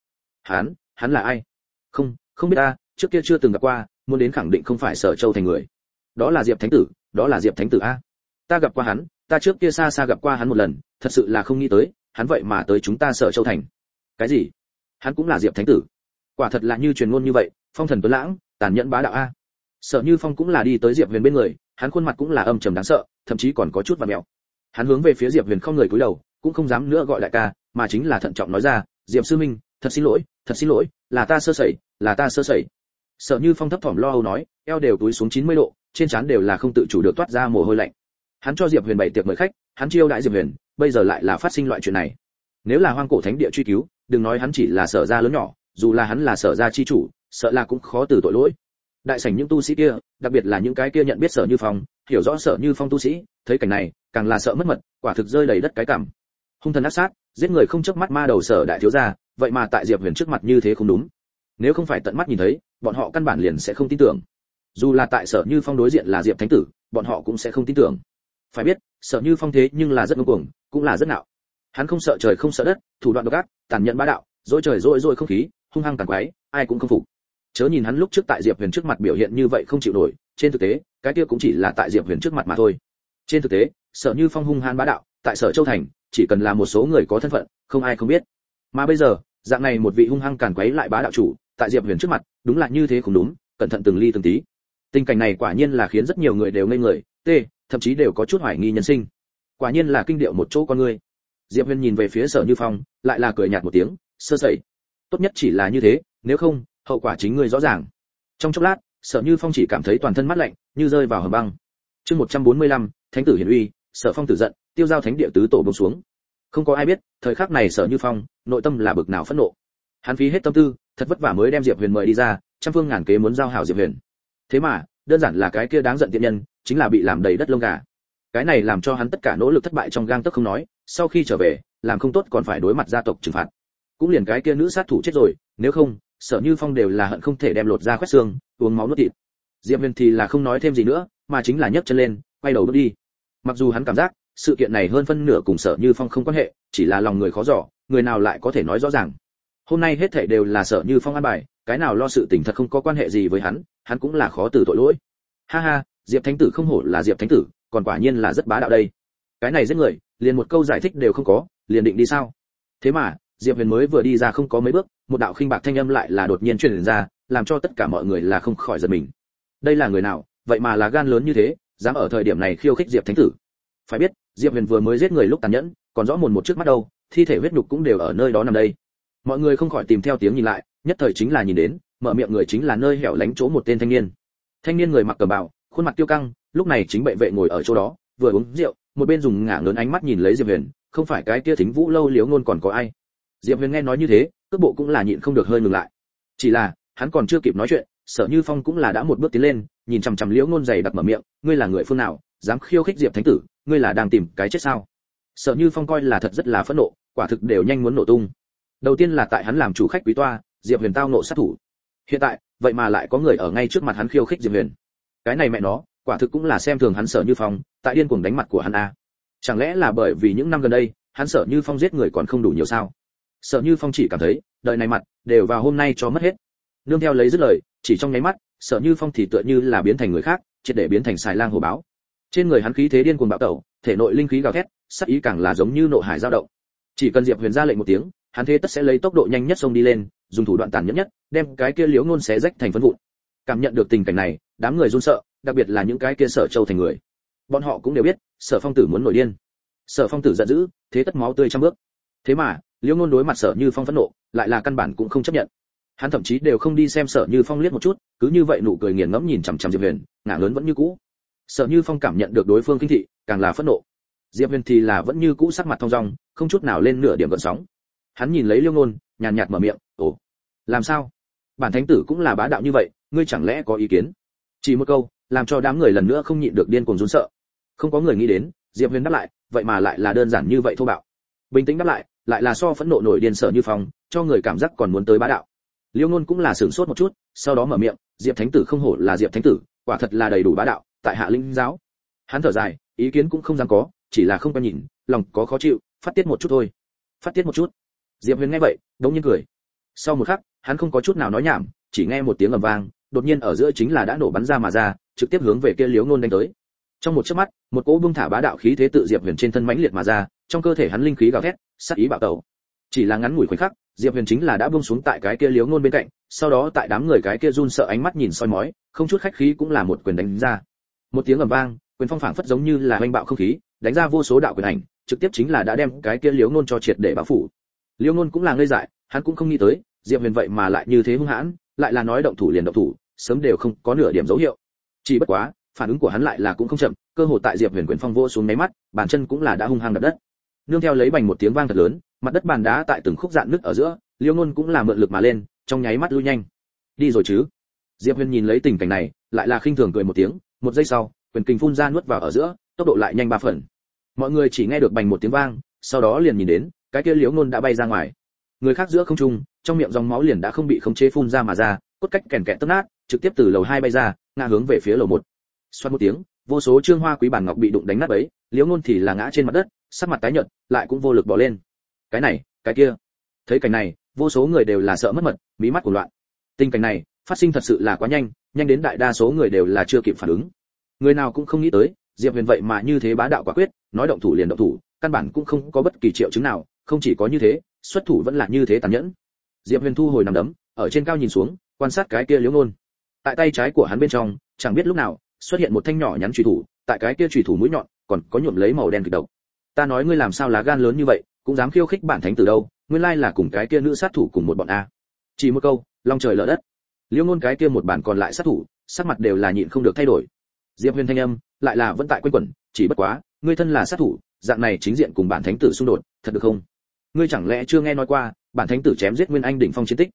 Hắn là ai? Không biết ta, trước kia chưa từng gặp qua, muốn đến khẳng định không phải Sở Châu thành người. Đó là Diệp Thánh tử a. Ta gặp qua hắn, ta trước kia xa xa gặp qua hắn một lần, thật sự là không nghĩ tới, hắn vậy mà tới chúng ta Sở Châu thành. Cái gì? Hắn cũng là Diệp Thánh tử? Quả thật là như truyền ngôn như vậy, phong thần tuấn lãng, tàn nhẫn bá đạo a. Sở Như Phong cũng là đi tới Diệp Huyền bên người, hắn khuôn mặt cũng là âm trầm đáng sợ, thậm chí còn có chút vặn mèo. Hắn hướng về phía Diệp Huyền không người cúi đầu, cũng không dám nữa gọi đại ca, mà chính là thận trọng nói ra, Diệp sư minh, thật xin lỗi, là ta sơ sẩy. Sở Như Phong thấp thỏm lo âu nói, eo đều túi xuống 90 độ, trên trán đều là không tự chủ được toát ra mồ hôi lạnh. Hắn cho Diệp Huyền bày tiệc mời khách, hắn chiêu đãi Diệp Huyền, bây giờ lại là phát sinh loại chuyện này. Nếu là Hoang Cổ Thánh Địa truy cứu, đừng nói hắn chỉ là Sở gia lớn nhỏ, dù là hắn là Sở gia chi chủ, sợ là cũng khó từ tội lỗi. Đại sảnh những tu sĩ kia, đặc biệt là những cái kia nhận biết Sở Như Phong, hiểu rõ Sở Như Phong tu sĩ, thấy cảnh này, càng là sợ mất mật, quả thực rơi đầy đất cái cằm. Hung thần ác sát, giết người không chớp mắt ma đầu Sở đại thiếu gia, vậy mà tại Diệp Huyền trước mặt như thế không đúng. Nếu không phải tận mắt nhìn thấy, bọn họ căn bản liền sẽ không tin tưởng. Dù là tại Sở Như Phong đối diện là Diệp Thánh tử, bọn họ cũng sẽ không tin tưởng. Phải biết, Sở Như Phong thế nhưng là rất ngông cuồng, cũng là rất ngạo. Hắn không sợ trời không sợ đất, thủ đoạn độc ác, tàn nhẫn bá đạo, dối trời dối không khí, hung hăng tàn quái, ai cũng không phục. Chớ nhìn hắn lúc trước tại Diệp Huyền trước mặt biểu hiện như vậy không chịu nổi, trên thực tế, cái kia cũng chỉ là tại Diệp Huyền trước mặt mà thôi. Trên thực tế, Sở Như Phong hung hăng bá đạo, tại Sở Châu thành, chỉ cần là một số người có thân phận, không ai không biết. Mà bây giờ, dạng này một vị hung hăng càn quấy lại bá đạo chủ, tại Diệp Huyền trước mặt, đúng là như thế không đúng, cẩn thận từng ly từng tí. Tình cảnh này quả nhiên là khiến rất nhiều người đều ngây người, thậm chí đều có chút hoài nghi nhân sinh. Quả nhiên là kinh điệu một chỗ con người. Diệp Huyền nhìn về phía Sở Như Phong, lại là cười nhạt một tiếng, sơ sẩy. Tốt nhất chỉ là như thế, nếu không, hậu quả chính ngươi rõ ràng. Trong chốc lát, Sở Như Phong chỉ cảm thấy toàn thân mát lạnh, như rơi vào hầm băng. Chương 145, Thánh tử hiển uy, Sở Phong tử giận, tiêu giao thánh địa tứ tổ buông xuống. Không có ai biết, thời khắc này Sở Như Phong, nội tâm là bực nào phẫn nộ. Hắn phí hết tâm tư, thật vất vả mới đem Diệp Huyền mời đi ra, trăm phương ngàn kế muốn giao hảo Diệp Huyền. Thế mà, đơn giản là cái kia đáng giận tiện nhân, chính là bị làm đầy đất lông gà. Cái này làm cho hắn tất cả nỗ lực thất bại trong gang tấc không nói, sau khi trở về, làm không tốt còn phải đối mặt gia tộc trừng phạt. Cũng liền cái kia nữ sát thủ chết rồi, nếu không, Sở Như Phong đều là hận không thể đem lột da khoét xương, uống máu nuốt thịt. Diệp Huyền thì là không nói thêm gì nữa, mà chính là nhấc chân lên, quay đầu bước đi. Mặc dù hắn cảm giác, sự kiện này hơn phân nửa cùng Sở Như Phong không quan hệ, chỉ là lòng người khó dò, người nào lại có thể nói rõ ràng. Hôm nay hết thảy đều là Sở Như Phong an bài, cái nào lo sự tình thật không có quan hệ gì với hắn cũng là khó từ tội lỗi. Ha ha, Diệp Thánh tử không hổ là Diệp Thánh tử, còn quả nhiên là rất bá đạo đây. Cái này giết người, liền một câu giải thích đều không có, liền định đi sao? Thế mà, Diệp Huyền mới vừa đi ra không có mấy bước, một đạo khinh bạc thanh âm lại là đột nhiên truyền ra, làm cho tất cả mọi người là không khỏi giật mình. Đây là người nào, vậy mà là gan lớn như thế, dám ở thời điểm này khiêu khích Diệp Thánh tử. Phải biết, Diệp Huyền vừa mới giết người lúc tàn nhẫn, còn rõ mồn một trước mắt đâu, thi thể huyết nhục cũng đều ở nơi đó nằm đây. Mọi người không khỏi tìm theo tiếng nhìn lại, nhất thời chính là nhìn đến, mở miệng người chính là nơi hẻo lánh chỗ một tên thanh niên. Thanh niên người mặc cẩm bào, khuôn mặt tiêu căng, lúc này chính bệ vệ ngồi ở chỗ đó, vừa uống rượu, một bên dùng ngả lớn ánh mắt nhìn lấy Diệp Huyền, không phải cái kia Thính Vũ lâu Liễu Ngôn còn có ai. Diệp Huyền nghe nói như thế, cước bộ cũng là nhịn không được hơi ngừng lại. Chỉ là, hắn còn chưa kịp nói chuyện, Sở Như Phong cũng là đã một bước tiến lên, nhìn chằm chằm Liễu Ngôn dày đặc mở miệng, ngươi là người phương nào, dám khiêu khích Diệp Thánh tử, ngươi là đang tìm cái chết sao? Sở Như Phong coi là thật rất là phẫn nộ, quả thực đều nhanh muốn nổ tung. Đầu tiên là tại hắn làm chủ khách quý toa, Diệp Huyền tao nộ sát thủ. Hiện tại, vậy mà lại có người ở ngay trước mặt hắn khiêu khích Diệp Huyền. Cái này mẹ nó, quả thực cũng là xem thường hắn Sở Như Phong, tại điên cuồng đánh mặt của hắn a. Chẳng lẽ là bởi vì những năm gần đây, hắn Sở Như Phong giết người còn không đủ nhiều sao? Sở Như Phong chỉ cảm thấy, đời này mặt đều vào hôm nay cho mất hết. Nương theo lấy dứt lời, chỉ trong nháy mắt, Sở Như Phong thì tựa như là biến thành người khác, triệt để biến thành xài lang hổ báo. Trên người hắn khí thế điên cuồng bạo tẩu, thể nội linh khí gào thét, sắc ý càng là giống như nộ hải dao động. Chỉ cần Diệp Huyền ra lệnh một tiếng, hắn thế tất sẽ lấy tốc độ nhanh nhất xông đi lên, dùng thủ đoạn tàn nhẫn nhất, đem cái kia Liễu Ngôn xé rách thành phấn vụn. Cảm nhận được tình cảnh này, đám người run sợ, đặc biệt là những cái kia Sở Châu thành người. Bọn họ cũng đều biết, Sở Phong tử muốn nổi điên. Sở Phong tử giận dữ, thế tất máu tươi trăm bước. Thế mà, Liễu Ngôn đối mặt Sở Như Phong phẫn nộ, lại là căn bản cũng không chấp nhận. Hắn thậm chí đều không đi xem Sở Như Phong liếc một chút, cứ như vậy nụ cười nghiền ngẫm nhìn chằm chằm Diệp Huyền, ngả lớn vẫn như cũ. Sở Như Phong cảm nhận được đối phương kinh thị, càng là phẫn nộ. Diệp Huyền thì là vẫn như cũ sắc mặt thong dong, không chút nào lên nửa điểm gợn sóng. Hắn nhìn lấy Liễu Ngôn, nhàn nhạt mở miệng, "Ồ, làm sao? Bản thánh tử cũng là bá đạo như vậy, ngươi chẳng lẽ có ý kiến?" Chỉ một câu, làm cho đám người lần nữa không nhịn được điên cuồng run sợ. Không có người nghĩ đến, Diệp Huyền đáp lại, vậy mà lại là đơn giản như vậy thô bạo. Bình tĩnh đáp lại, lại là so phẫn nộ nổi điên Sở Như Phong, cho người cảm giác còn muốn tới bá đạo. Liễu Ngôn cũng là sửng sốt một chút, sau đó mở miệng, Diệp Thánh tử không hổ là Diệp Thánh tử, quả thật là đầy đủ bá đạo, tại hạ linh giáo. Hắn thở dài, ý kiến cũng không dám có, chỉ là không quen nhìn, lòng có khó chịu, phát tiết một chút thôi. Phát tiết một chút. Diệp Huyền nghe vậy, đống nhiên cười. Sau một khắc, hắn không có chút nào nói nhảm, chỉ nghe một tiếng ầm vang, đột nhiên ở giữa chính là đã nổ bắn ra mà ra, trực tiếp hướng về kia Liễu Ngôn đánh tới. Trong một chớp mắt, một cỗ bung thả bá đạo khí thế tự Diệp Huyền trên thân mãnh liệt mà ra, trong cơ thể hắn linh khí gào thét, sát ý bạo tẩu. Chỉ là ngắn ngủi khoảnh khắc, Diệp Huyền chính là đã buông xuống tại cái kia Liễu Ngôn bên cạnh, sau đó tại đám người cái kia run sợ ánh mắt nhìn soi mói, không chút khách khí cũng là một quyền đánh ra. Một tiếng ầm vang, quyền phong phảng phất giống như là hoành bạo không khí, đánh ra vô số đạo quyền ảnh, trực tiếp chính là đã đem cái kia Liễu Ngôn cho triệt để bao phủ. Liễu Ngôn cũng là ngây dại, hắn cũng không nghĩ tới, Diệp Huyền vậy mà lại như thế hung hãn, lại là nói động thủ liền động thủ, sớm đều không có nửa điểm dấu hiệu. Chỉ bất quá, phản ứng của hắn lại là cũng không chậm, cơ hội tại Diệp Huyền quyền phong vô xuống mấy mắt, bàn chân cũng là đã hung hăng đập đất. Nương theo lấy bành một tiếng vang thật lớn, mặt đất bàn đá tại từng khúc dạn nứt ở giữa, Liễu Ngôn cũng là mượn lực mà lên, trong nháy mắt lui nhanh. Đi rồi chứ? Diệp Huyền nhìn lấy tình cảnh này, lại là khinh thường cười một tiếng, một giây sau, quyền kình phun ra nuốt vào ở giữa, tốc độ lại nhanh 3 phần. Mọi người chỉ nghe được bành một tiếng vang, sau đó liền nhìn đến, cái kia Liễu Ngôn đã bay ra ngoài. Người khác giữa không trung, trong miệng dòng máu liền đã không bị khống chế phun ra mà ra, cốt cách kèn kẹt tất nát, trực tiếp từ lầu 2 bay ra, ngã hướng về phía lầu 1. Xoát một tiếng, vô số trương hoa quý bản ngọc bị đụng đánh nát bấy, Liễu Ngôn thì là ngã trên mặt đất, sắc mặt tái nhợt, lại cũng vô lực bò lên. Cái này, cái kia. Thấy cảnh này, vô số người đều là sợ mất mật, mí mắt cuồng loạn. Tình cảnh này, phát sinh thật sự là quá nhanh, nhanh đến đại đa số người đều là chưa kịp phản ứng. Người nào cũng không nghĩ tới, Diệp Huyền vậy mà như thế bá đạo quả quyết, nói động thủ liền động thủ, căn bản cũng không có bất kỳ triệu chứng nào, không chỉ có như thế, xuất thủ vẫn là như thế tàn nhẫn. Diệp Huyền thu hồi nằm đấm, ở trên cao nhìn xuống, quan sát cái kia Liễu Ngôn. Tại tay trái của hắn bên trong, chẳng biết lúc nào xuất hiện một thanh nhỏ nhắn chùy thủ, tại cái kia chùy thủ mũi nhọn còn có nhuộm lấy màu đen kịch độc. Ta nói ngươi làm sao lá gan lớn như vậy, cũng dám khiêu khích bản thánh tử đâu, nguyên lai là cùng cái kia nữ sát thủ cùng một bọn a. Chỉ một câu, long trời lở đất. Liễu Ngôn cái kia một bản còn lại sát thủ, sắc mặt đều là nhịn không được thay đổi. Diệp Huyền thanh âm lại là vẫn tại quanh quẩn, chỉ bất quá, ngươi thân là sát thủ, dạng này chính diện cùng bản thánh tử xung đột, thật được không? Ngươi chẳng lẽ chưa nghe nói qua, bản thánh tử chém giết Nguyên Anh đỉnh phong chiến tích?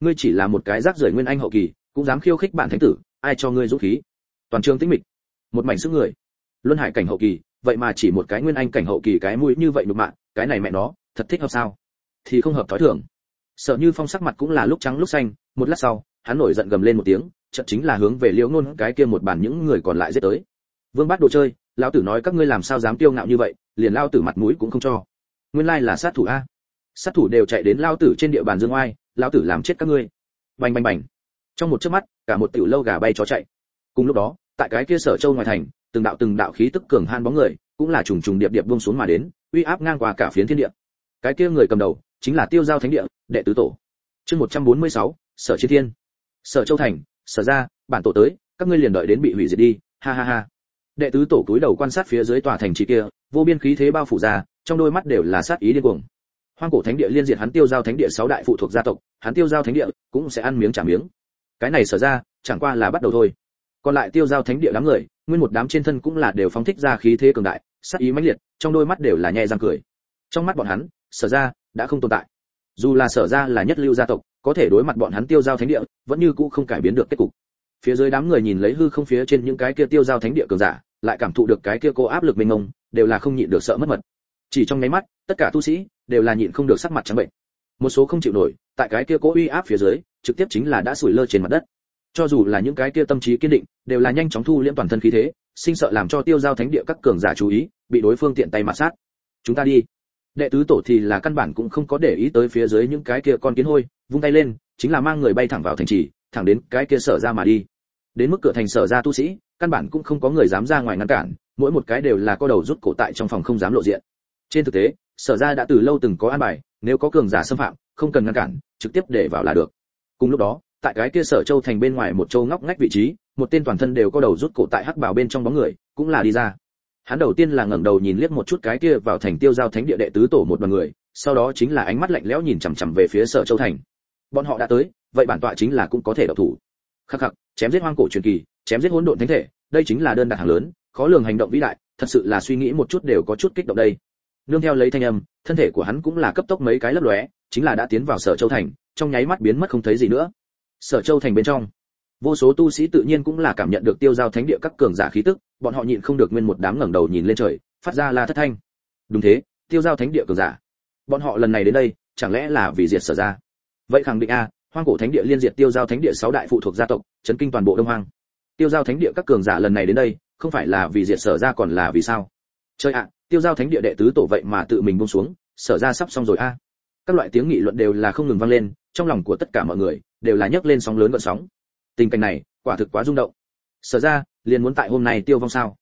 ngươi chỉ là một cái rác rưởi nguyên anh hậu kỳ, cũng dám khiêu khích bản thánh tử, ai cho ngươi dũng khí? Toàn trường tĩnh mịch, một mảnh sức người. Luân hải cảnh hậu kỳ, vậy mà chỉ một cái nguyên anh cảnh hậu kỳ cái mũi như vậy nhục mạ, cái này mẹ nó, thật thích hợp sao? Thì không hợp thói thường. Sở Như Phong sắc mặt cũng là lúc trắng lúc xanh, một lát sau, hắn nổi giận gầm lên một tiếng, chợt chính là hướng về Liễu Ngôn cái kia một bàn những người còn lại giết tới. Vương Bát đồ chơi, lão tử nói các ngươi làm sao dám kiêu ngạo như vậy, liền lão tử mặt mũi cũng không cho. Nguyên lai là sát thủ a. Sát thủ đều chạy đến lão tử trên địa bàn dương oai, lão tử làm chết các ngươi. Bành bành bành. Trong một chớp mắt, cả một tiểu lâu gà bay chó chạy. Cùng lúc đó, tại cái kia Sở Châu ngoài thành, từng đạo khí tức cường han bóng người, cũng là trùng trùng điệp điệp buông xuống mà đến, uy áp ngang qua cả phiến thiên địa. Cái kia người cầm đầu, chính là Tiêu Giao Thánh Địa, đệ tứ tổ. Chương 146, Sở Chiến Thiên. Sở Châu thành, Sở gia, bản tổ tới, các ngươi liền đợi đến bị hủy diệt đi, ha ha ha. Đệ tứ tổ cúi đầu quan sát phía dưới tòa thành trì kia, vô biên khí thế bao phủ ra, trong đôi mắt đều là sát ý điên cuồng. Hoang Cổ Thánh Địa liên diệt hắn Tiêu Giao Thánh Địa 6 đại phụ thuộc gia tộc, hắn Tiêu Giao Thánh Địa cũng sẽ ăn miếng trả miếng. Cái này Sở ra, chẳng qua là bắt đầu thôi. Còn lại Tiêu Giao Thánh Địa đám người, nguyên một đám trên thân cũng là đều phóng thích ra khí thế cường đại, sát ý mãnh liệt, trong đôi mắt đều là nhe răng cười. Trong mắt bọn hắn, Sở ra đã không tồn tại. Dù là Sở ra là nhất lưu gia tộc, có thể đối mặt bọn hắn Tiêu Giao Thánh Địa, vẫn như cũ không cải biến được kết cục. Phía dưới đám người nhìn lấy hư không phía trên những cái kia Tiêu Giao Thánh Địa cường giả, lại cảm thụ được cái kia cô áp lực mênh mông, đều là không nhịn được sợ mất mật. Chỉ trong nháy mắt, tất cả tu sĩ đều là nhịn không được sắc mặt trắng bệnh. Một số không chịu nổi, tại cái kia cố uy áp phía dưới, trực tiếp chính là đã sủi lơ trên mặt đất. Cho dù là những cái kia tâm trí kiên định, đều là nhanh chóng thu liễm toàn thân khí thế, sinh sợ làm cho Tiêu Giao Thánh Địa các cường giả chú ý, bị đối phương tiện tay mà sát. Chúng ta đi. Đệ tứ tổ thì là căn bản cũng không có để ý tới phía dưới những cái kia con kiến hôi, vung tay lên, chính là mang người bay thẳng vào thành trì, thẳng đến cái kia Sở ra mà đi. Đến mức cửa thành Sở ra tu sĩ, căn bản cũng không có người dám ra ngoài ngăn cản, mỗi một cái đều là co đầu rút cổ tại trong phòng không dám lộ diện. Trên thực tế, Sở ra đã từ lâu từng có an bài, nếu có cường giả xâm phạm, không cần ngăn cản, trực tiếp để vào là được. Cùng lúc đó, tại cái kia Sở Châu thành bên ngoài một châu ngóc ngách vị trí, một tên toàn thân đều co đầu rút cổ tại hắc bào bên trong bóng người, cũng là đi ra. Hắn đầu tiên là ngẩng đầu nhìn liếc một chút cái kia vào thành Tiêu Giao Thánh Địa đệ tứ tổ một đoàn người, sau đó chính là ánh mắt lạnh lẽo nhìn chằm chằm về phía Sở Châu thành. Bọn họ đã tới, vậy bản tọa chính là cũng có thể động thủ. Khắc khắc, chém giết hoang cổ truyền kỳ, chém giết hỗn độn thánh thể, đây chính là đơn đặt hàng lớn, khó lường hành động vĩ đại, thật sự là suy nghĩ một chút đều có chút kích động đây. Nương theo lấy thanh âm, thân thể của hắn cũng là cấp tốc mấy cái lấp lóe, chính là đã tiến vào Sở Châu thành, trong nháy mắt biến mất không thấy gì nữa. Sở Châu thành bên trong, vô số tu sĩ tự nhiên cũng là cảm nhận được Tiêu Giao Thánh Địa các cường giả khí tức, bọn họ nhịn không được nguyên một đám ngẩng đầu nhìn lên trời, phát ra la thất thanh. Đúng thế, Tiêu Giao Thánh Địa cường giả. Bọn họ lần này đến đây, chẳng lẽ là vì diệt Sở ra? Vậy khẳng định a, Hoang Cổ Thánh Địa liên diệt Tiêu Giao Thánh Địa 6 đại phụ thuộc gia tộc, chấn kinh toàn bộ Đông Hoang. Tiêu Giao Thánh Địa các cường giả lần này đến đây, không phải là vì diệt Sở ra còn là vì sao? Chơi ạ, Tiêu Giao Thánh Địa đệ tứ tổ vậy mà tự mình buông xuống, Sở ra sắp xong rồi a. Các loại tiếng nghị luận đều là không ngừng vang lên, trong lòng của tất cả mọi người đều là nhấc lên sóng lớn gợn sóng. Tình cảnh này, quả thực quá rung động. Sở ra, liền muốn tại hôm nay tiêu vong sao?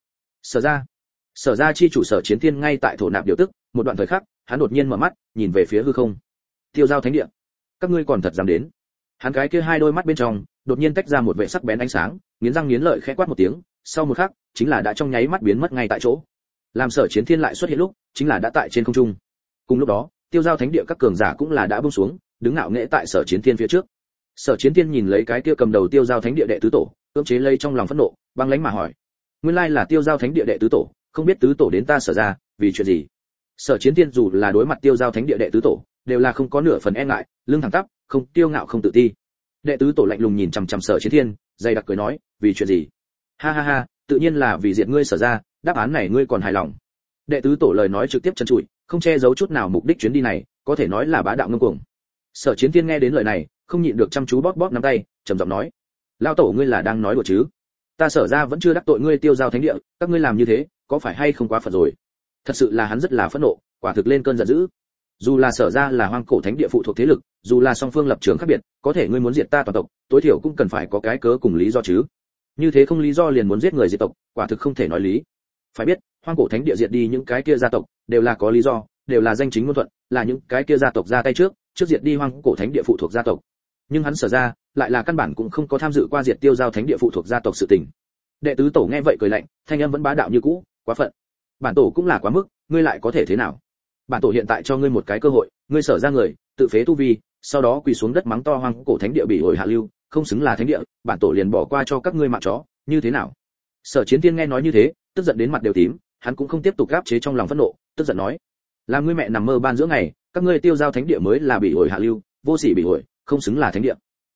Sở ra chi chủ Sở Chiến Thiên ngay tại thổ nạp điều tức, một đoạn thời khắc, hắn đột nhiên mở mắt, nhìn về phía hư không. Tiêu Giao Thánh Địa, các ngươi còn thật dám đến? Hắn cái kia hai đôi mắt bên trong, đột nhiên tách ra một vẻ sắc bén ánh sáng, nghiến răng nghiến lợi khẽ quát một tiếng, sau một khắc, chính là đã trong nháy mắt biến mất ngay tại chỗ. Làm Sở Chiến Thiên lại xuất hiện lúc, chính là đã tại trên không trung. Cùng lúc đó, Tiêu Giao Thánh Địa các cường giả cũng là đã buông xuống, đứng ngạo nghễ tại Sở Chiến Thiên phía trước. Sở Chiến Thiên nhìn lấy cái kia cầm đầu Tiêu Giao Thánh Địa đệ tứ tổ, cưỡng chế lấy trong lòng phẫn nộ, băng lãnh mà hỏi: nguyên lai là Tiêu Giao Thánh Địa đệ tứ tổ, không biết tứ tổ đến ta Sở ra vì chuyện gì? Sở Chiến Thiên dù là đối mặt Tiêu Giao Thánh Địa đệ tứ tổ, đều là không có nửa phần e ngại, lưng thẳng tắp, không tiêu ngạo không tự ti. Đệ tứ tổ lạnh lùng nhìn chằm chằm Sở Chiến Thiên, dày đặc cười nói: vì chuyện gì? Ha ha ha, tự nhiên là vì diệt ngươi Sở ra, đáp án này ngươi còn hài lòng? Đệ tứ tổ lời nói trực tiếp trần trụi, không che giấu chút nào mục đích chuyến đi này, có thể nói là bá đạo ngông cuồng. Sở Chiến Thiên nghe đến lời này, không nhịn được chăm chú bóp bóp nắm tay, trầm giọng nói: lão tổ ngươi là đang nói đùa chứ? Ta Sở ra vẫn chưa đắc tội ngươi Tiêu Giao Thánh Địa, các ngươi làm như thế, có phải hay không quá phận rồi? Thật sự là hắn rất là phẫn nộ, quả thực lên cơn giận dữ. Dù là Sở ra là Hoang Cổ Thánh Địa phụ thuộc thế lực, dù là song phương lập trường khác biệt, có thể ngươi muốn diệt ta toàn tộc, tối thiểu cũng cần phải có cái cớ cùng lý do chứ. Như thế không lý do liền muốn giết người diệt tộc, quả thực không thể nói lý. Phải biết, Hoang Cổ Thánh Địa diệt đi những cái kia gia tộc, đều là có lý do, đều là danh chính ngôn thuận, là những cái kia gia tộc ra tay trước diệt đi Hoang Cổ Thánh Địa phụ thuộc gia tộc. Nhưng hắn Sở ra, lại là căn bản cũng không có tham dự qua diệt Tiêu Giao Thánh Địa phụ thuộc gia tộc sự tình. Đệ tứ tổ nghe vậy cười lạnh, thanh âm vẫn bá đạo như cũ: quá phận. Bản tổ cũng là quá mức, ngươi lại có thể thế nào? Bản tổ hiện tại cho ngươi một cái cơ hội, ngươi Sở ra người, tự phế tu vi, sau đó quỳ xuống đất mắng to Hoang Cổ Thánh Địa bị ổi hạ lưu, không xứng là thánh địa, bản tổ liền bỏ qua cho các ngươi mạng chó, như thế nào? Sở Chiến Thiên nghe nói như thế, tức giận đến mặt đều tím, hắn cũng không tiếp tục áp chế trong lòng phẫn nộ, tức giận nói: làm ngươi mẹ nằm mơ ban giữa ngày, các ngươi Tiêu Giao Thánh Địa mới là bị ổi hạ lưu, vô sỉ bị ổi, không xứng là thánh địa.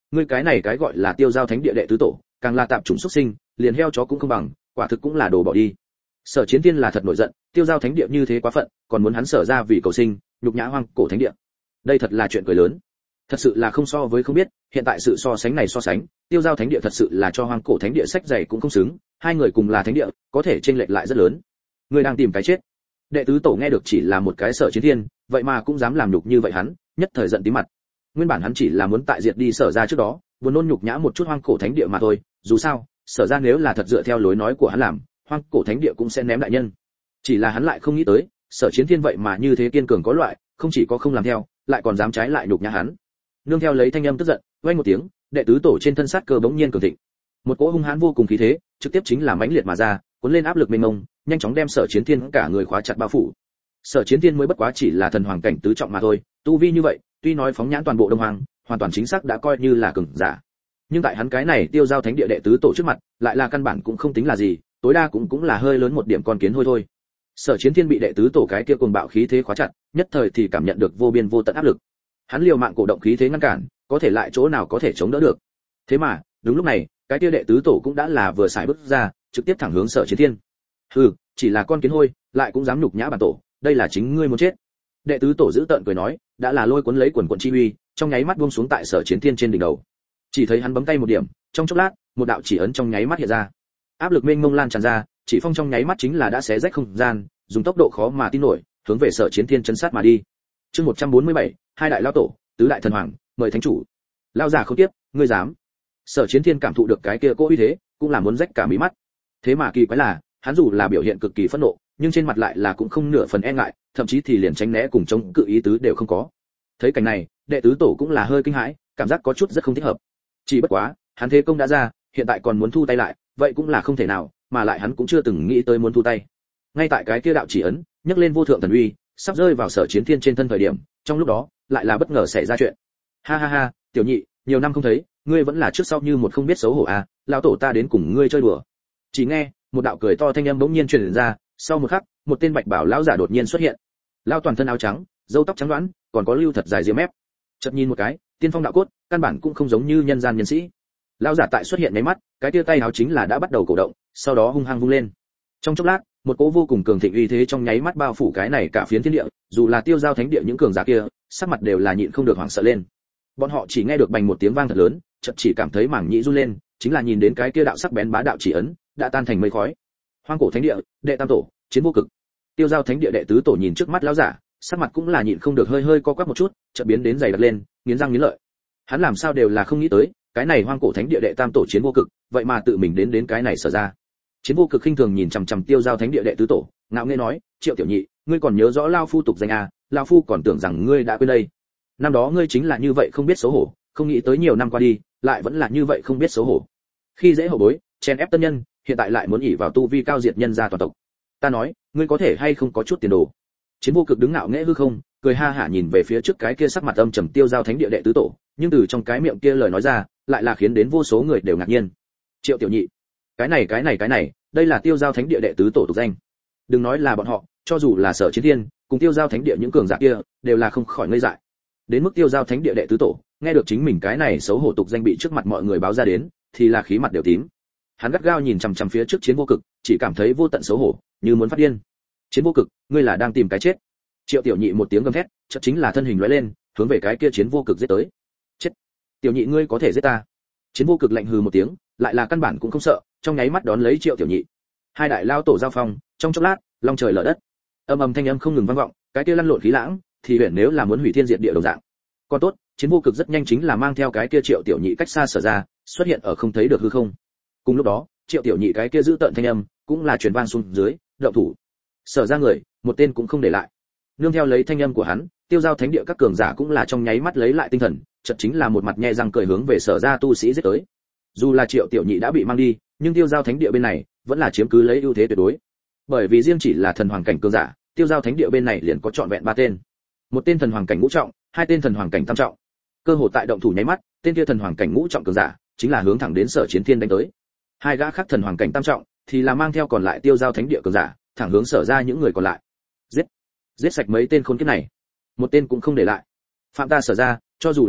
ngươi cái này cái gọi là tiêu giao thánh địa đệ tứ tổ, càng là tạp chủng xuất sinh, liền heo chó cũng không bằng, quả thực cũng là đồ bỏ đi. Sở Chiến Thiên là thật nổi giận, tiêu giao thánh địa như thế quá phận, còn muốn hắn Sở ra vì cầu sinh, nhục nhã hoang cổ thánh địa. Đây thật là chuyện cười lớn. Thật sự là không so với không biết, hiện tại sự so sánh này so sánh, tiêu giao thánh địa thật sự là cho hoang cổ thánh địa sách dày cũng không xứng, hai người cùng là thánh địa, có thể chênh lệch lại rất lớn. Người đang tìm cái chết. Đệ tứ tổ nghe được chỉ là một cái Sở Chiến Thiên, vậy mà cũng dám làm nhục như vậy hắn, nhất thời giận tím mặt. Nguyên bản hắn chỉ là muốn tại diệt đi Sở ra trước đó, buồn nôn nhục nhã một chút hoang cổ thánh địa mà thôi, dù sao, Sở ra nếu là thật dựa theo lối nói của hắn làm, hoang cổ thánh địa cũng sẽ ném đại nhân. Chỉ là hắn lại không nghĩ tới, Sở Chiến Thiên vậy mà như thế kiên cường có loại, không chỉ có không làm theo, lại còn dám trái lại nhục nhã hắn. Nương theo lấy thanh âm tức giận, vang một tiếng, đệ tứ tổ trên thân sát cơ bỗng nhiên cường thịnh. Một cỗ hung hãn vô cùng khí thế, trực tiếp chính là mãnh liệt mà ra, cuốn lên áp lực mênh mông, nhanh chóng đem Sở Chiến Thiên cả người khóa chặt bao phủ. Sở Chiến Thiên mới bất quá chỉ là thần hoàng cảnh tứ trọng mà thôi, tu vi như vậy, tuy nói phóng nhãn toàn bộ Đông Hoàng, hoàn toàn chính xác đã coi như là cường giả. Nhưng tại hắn cái này tiêu giao thánh địa đệ tứ tổ trước mặt, lại là căn bản cũng không tính là gì, tối đa cũng là hơi lớn một điểm con kiến thôi. Sở Chiến Thiên bị đệ tứ tổ cái kia cuồng bạo khí thế khóa chặt, nhất thời thì cảm nhận được vô biên vô tận áp lực. Hắn liều mạng cổ động khí thế ngăn cản, có thể lại chỗ nào có thể chống đỡ được. Thế mà, đúng lúc này, cái kia đệ tứ tổ cũng đã là vừa xài bước ra, trực tiếp thẳng hướng Sở Chiến Thiên. Hừ, chỉ là con kiến hôi, lại cũng dám nhục nhã bản tổ, đây là chính ngươi muốn chết. Đệ tứ tổ giữ tợn cười nói, đã là lôi cuốn lấy quần quần chi uy, trong nháy mắt buông xuống tại Sở Chiến Thiên trên đỉnh đầu. Chỉ thấy hắn bấm tay một điểm, trong chốc lát, một đạo chỉ ấn trong nháy mắt hiện ra. Áp lực mênh mông lan tràn ra, chỉ phong trong nháy mắt chính là đã xé rách không gian, dùng tốc độ khó mà tin nổi, hướng về Sở Chiến Thiên chấn sát mà đi. Chương 147, hai đại lão tổ, tứ đại thần hoàng, mời thánh chủ. Lão giả không tiếp, ngươi dám? Sở Chiến Thiên cảm thụ được cái kia cỗ uy thế, cũng là muốn rách cả mí mắt. Thế mà kỳ quái là, hắn dù là biểu hiện cực kỳ phẫn nộ, nhưng trên mặt lại là cũng không nửa phần e ngại, thậm chí thì liền tránh né cùng chống cự ý tứ đều không có. Thấy cảnh này, đệ tứ tổ cũng là hơi kinh hãi, cảm giác có chút rất không thích hợp. Chỉ bất quá, hắn thế công đã ra, hiện tại còn muốn thu tay lại, vậy cũng là không thể nào, mà lại hắn cũng chưa từng nghĩ tới muốn thu tay. Ngay tại cái kia đạo chỉ ấn, nhấc lên vô thượng thần uy, sắp rơi vào Sở Chiến Thiên trên thân thời điểm, trong lúc đó, lại là bất ngờ xảy ra chuyện. Ha ha ha, tiểu nhị, nhiều năm không thấy, ngươi vẫn là trước sau như một không biết xấu hổ à, lão tổ ta đến cùng ngươi chơi đùa. Chỉ nghe, một đạo cười to thanh âm bỗng nhiên truyền ra, sau một khắc, một tên bạch bảo lão giả đột nhiên xuất hiện. Lão toàn thân áo trắng, râu tóc trắng đoán, còn có lưu thật dài ria mép. Chợt nhìn một cái, tiên phong đạo cốt, căn bản cũng không giống như nhân gian nhân sĩ. Lão giả tại xuất hiện mấy mắt, cái tia tay áo chính là đã bắt đầu cổ động, sau đó hung hăng vung lên. Trong chốc lát, một cỗ vô cùng cường thịnh uy thế trong nháy mắt bao phủ cái này cả phiến thiên địa, dù là tiêu giao thánh địa những cường giả kia, sắc mặt đều là nhịn không được hoảng sợ lên. Bọn họ chỉ nghe được bành một tiếng vang thật lớn, chợt chỉ cảm thấy mảng nhĩ run lên, chính là nhìn đến cái kia đạo sắc bén bá đạo chỉ ấn, đã tan thành mây khói. Hoang cổ thánh địa, đệ tam tổ, chiến vô cực. Tiêu giao thánh địa đệ tứ tổ nhìn trước mắt lão giả, sắc mặt cũng là nhịn không được hơi hơi co quắp một chút, chợt biến đến dày đặc lên, nghiến răng nghiến lợi. Hắn làm sao đều là không nghĩ tới, cái này hoang cổ thánh địa đệ tam tổ chiến vô cực, vậy mà tự mình đến cái này Sở ra. Chiến vô cực khinh thường nhìn chằm chằm tiêu giao thánh địa đệ tứ tổ, ngạo nghễ nói, Triệu tiểu nhị, ngươi còn nhớ rõ lao phu tục danh à, lao phu còn tưởng rằng ngươi đã quên đây. Năm đó ngươi chính là như vậy không biết xấu hổ, không nghĩ tới nhiều năm qua đi, lại vẫn là như vậy không biết xấu hổ. Khi dễ hậu bối, chen ép tân nhân, hiện tại lại muốn ỷ vào tu vi cao diệt nhân gia toàn tộc. Ta nói, ngươi có thể hay không có chút tiền đồ. Chiến vô cực đứng ngạo nghễ hư không, cười ha hả nhìn về phía trước cái kia sắc mặt âm trầm tiêu giao thánh địa đệ tứ tổ, nhưng từ trong cái miệng kia lời nói ra, lại là khiến đến vô số người đều ngạc nhiên. Triệu tiểu nhị, cái này, đây là tiêu giao thánh địa đệ tứ tổ tục danh. Đừng nói là bọn họ, cho dù là Sở Chiến Thiên, cùng tiêu giao thánh địa những cường giả kia, đều là không khỏi ngây dại. Đến mức tiêu giao thánh địa đệ tứ tổ, nghe được chính mình cái này xấu hổ tục danh bị trước mặt mọi người báo ra đến, thì là khí mặt đều tím. Hắn gắt gao nhìn chằm chằm phía trước Chiến vô cực, chỉ cảm thấy vô tận xấu hổ, như muốn phát điên. Chiến vô cực, ngươi là đang tìm cái chết. Triệu tiểu nhị một tiếng gầm thét, chợt chính là thân hình lóe lên, hướng về cái kia Chiến vô cực giết tới. Chết! Tiểu nhị ngươi có thể giết ta? Chiến vô cực lạnh hừ một tiếng, lại là căn bản cũng không sợ, trong nháy mắt đón lấy Triệu tiểu nhị. Hai đại lao tổ giao phong, trong chốc lát, long trời lở đất. Âm ầm thanh âm không ngừng vang vọng, cái kia lăn lộn khí lãng, thì huyền nếu là muốn hủy thiên diệt địa đồng dạng. Còn tốt, Chiến vô cực rất nhanh chính là mang theo cái kia Triệu tiểu nhị cách xa Sở ra, xuất hiện ở không thấy được hư không. Cùng lúc đó, Triệu tiểu nhị cái kia giữ tợn thanh âm, cũng là truyền vang xuống dưới, động thủ. Sở ra người, một tên cũng không để lại. Nương theo lấy thanh âm của hắn, tiêu giao thánh địa các cường giả cũng là trong nháy mắt lấy lại tinh thần, chợt chính là một mặt nhe răng cười hướng về Sở ra tu sĩ giết tới. Dù là Triệu tiểu nhị đã bị mang đi, nhưng tiêu giao thánh địa bên này vẫn là chiếm cứ lấy ưu thế tuyệt đối. Bởi vì riêng chỉ là thần hoàng cảnh cường giả, tiêu giao thánh địa bên này liền có trọn vẹn 3 tên. Một tên thần hoàng cảnh ngũ trọng, 2 tên thần hoàng cảnh tam trọng. Cơ hội tại động thủ nháy mắt, tên kia thần hoàng cảnh ngũ trọng cường giả chính là hướng thẳng đến Sở Chiến Thiên đánh tới. Hai gã khác thần hoàng cảnh tam trọng thì là mang theo còn lại tiêu giao thánh địa cường giả, thẳng hướng Sở ra những người còn lại. Giết sạch mấy tên khốn kiếp này, một tên cũng không để lại. Phạm ta Sở ra, cho dù là chết,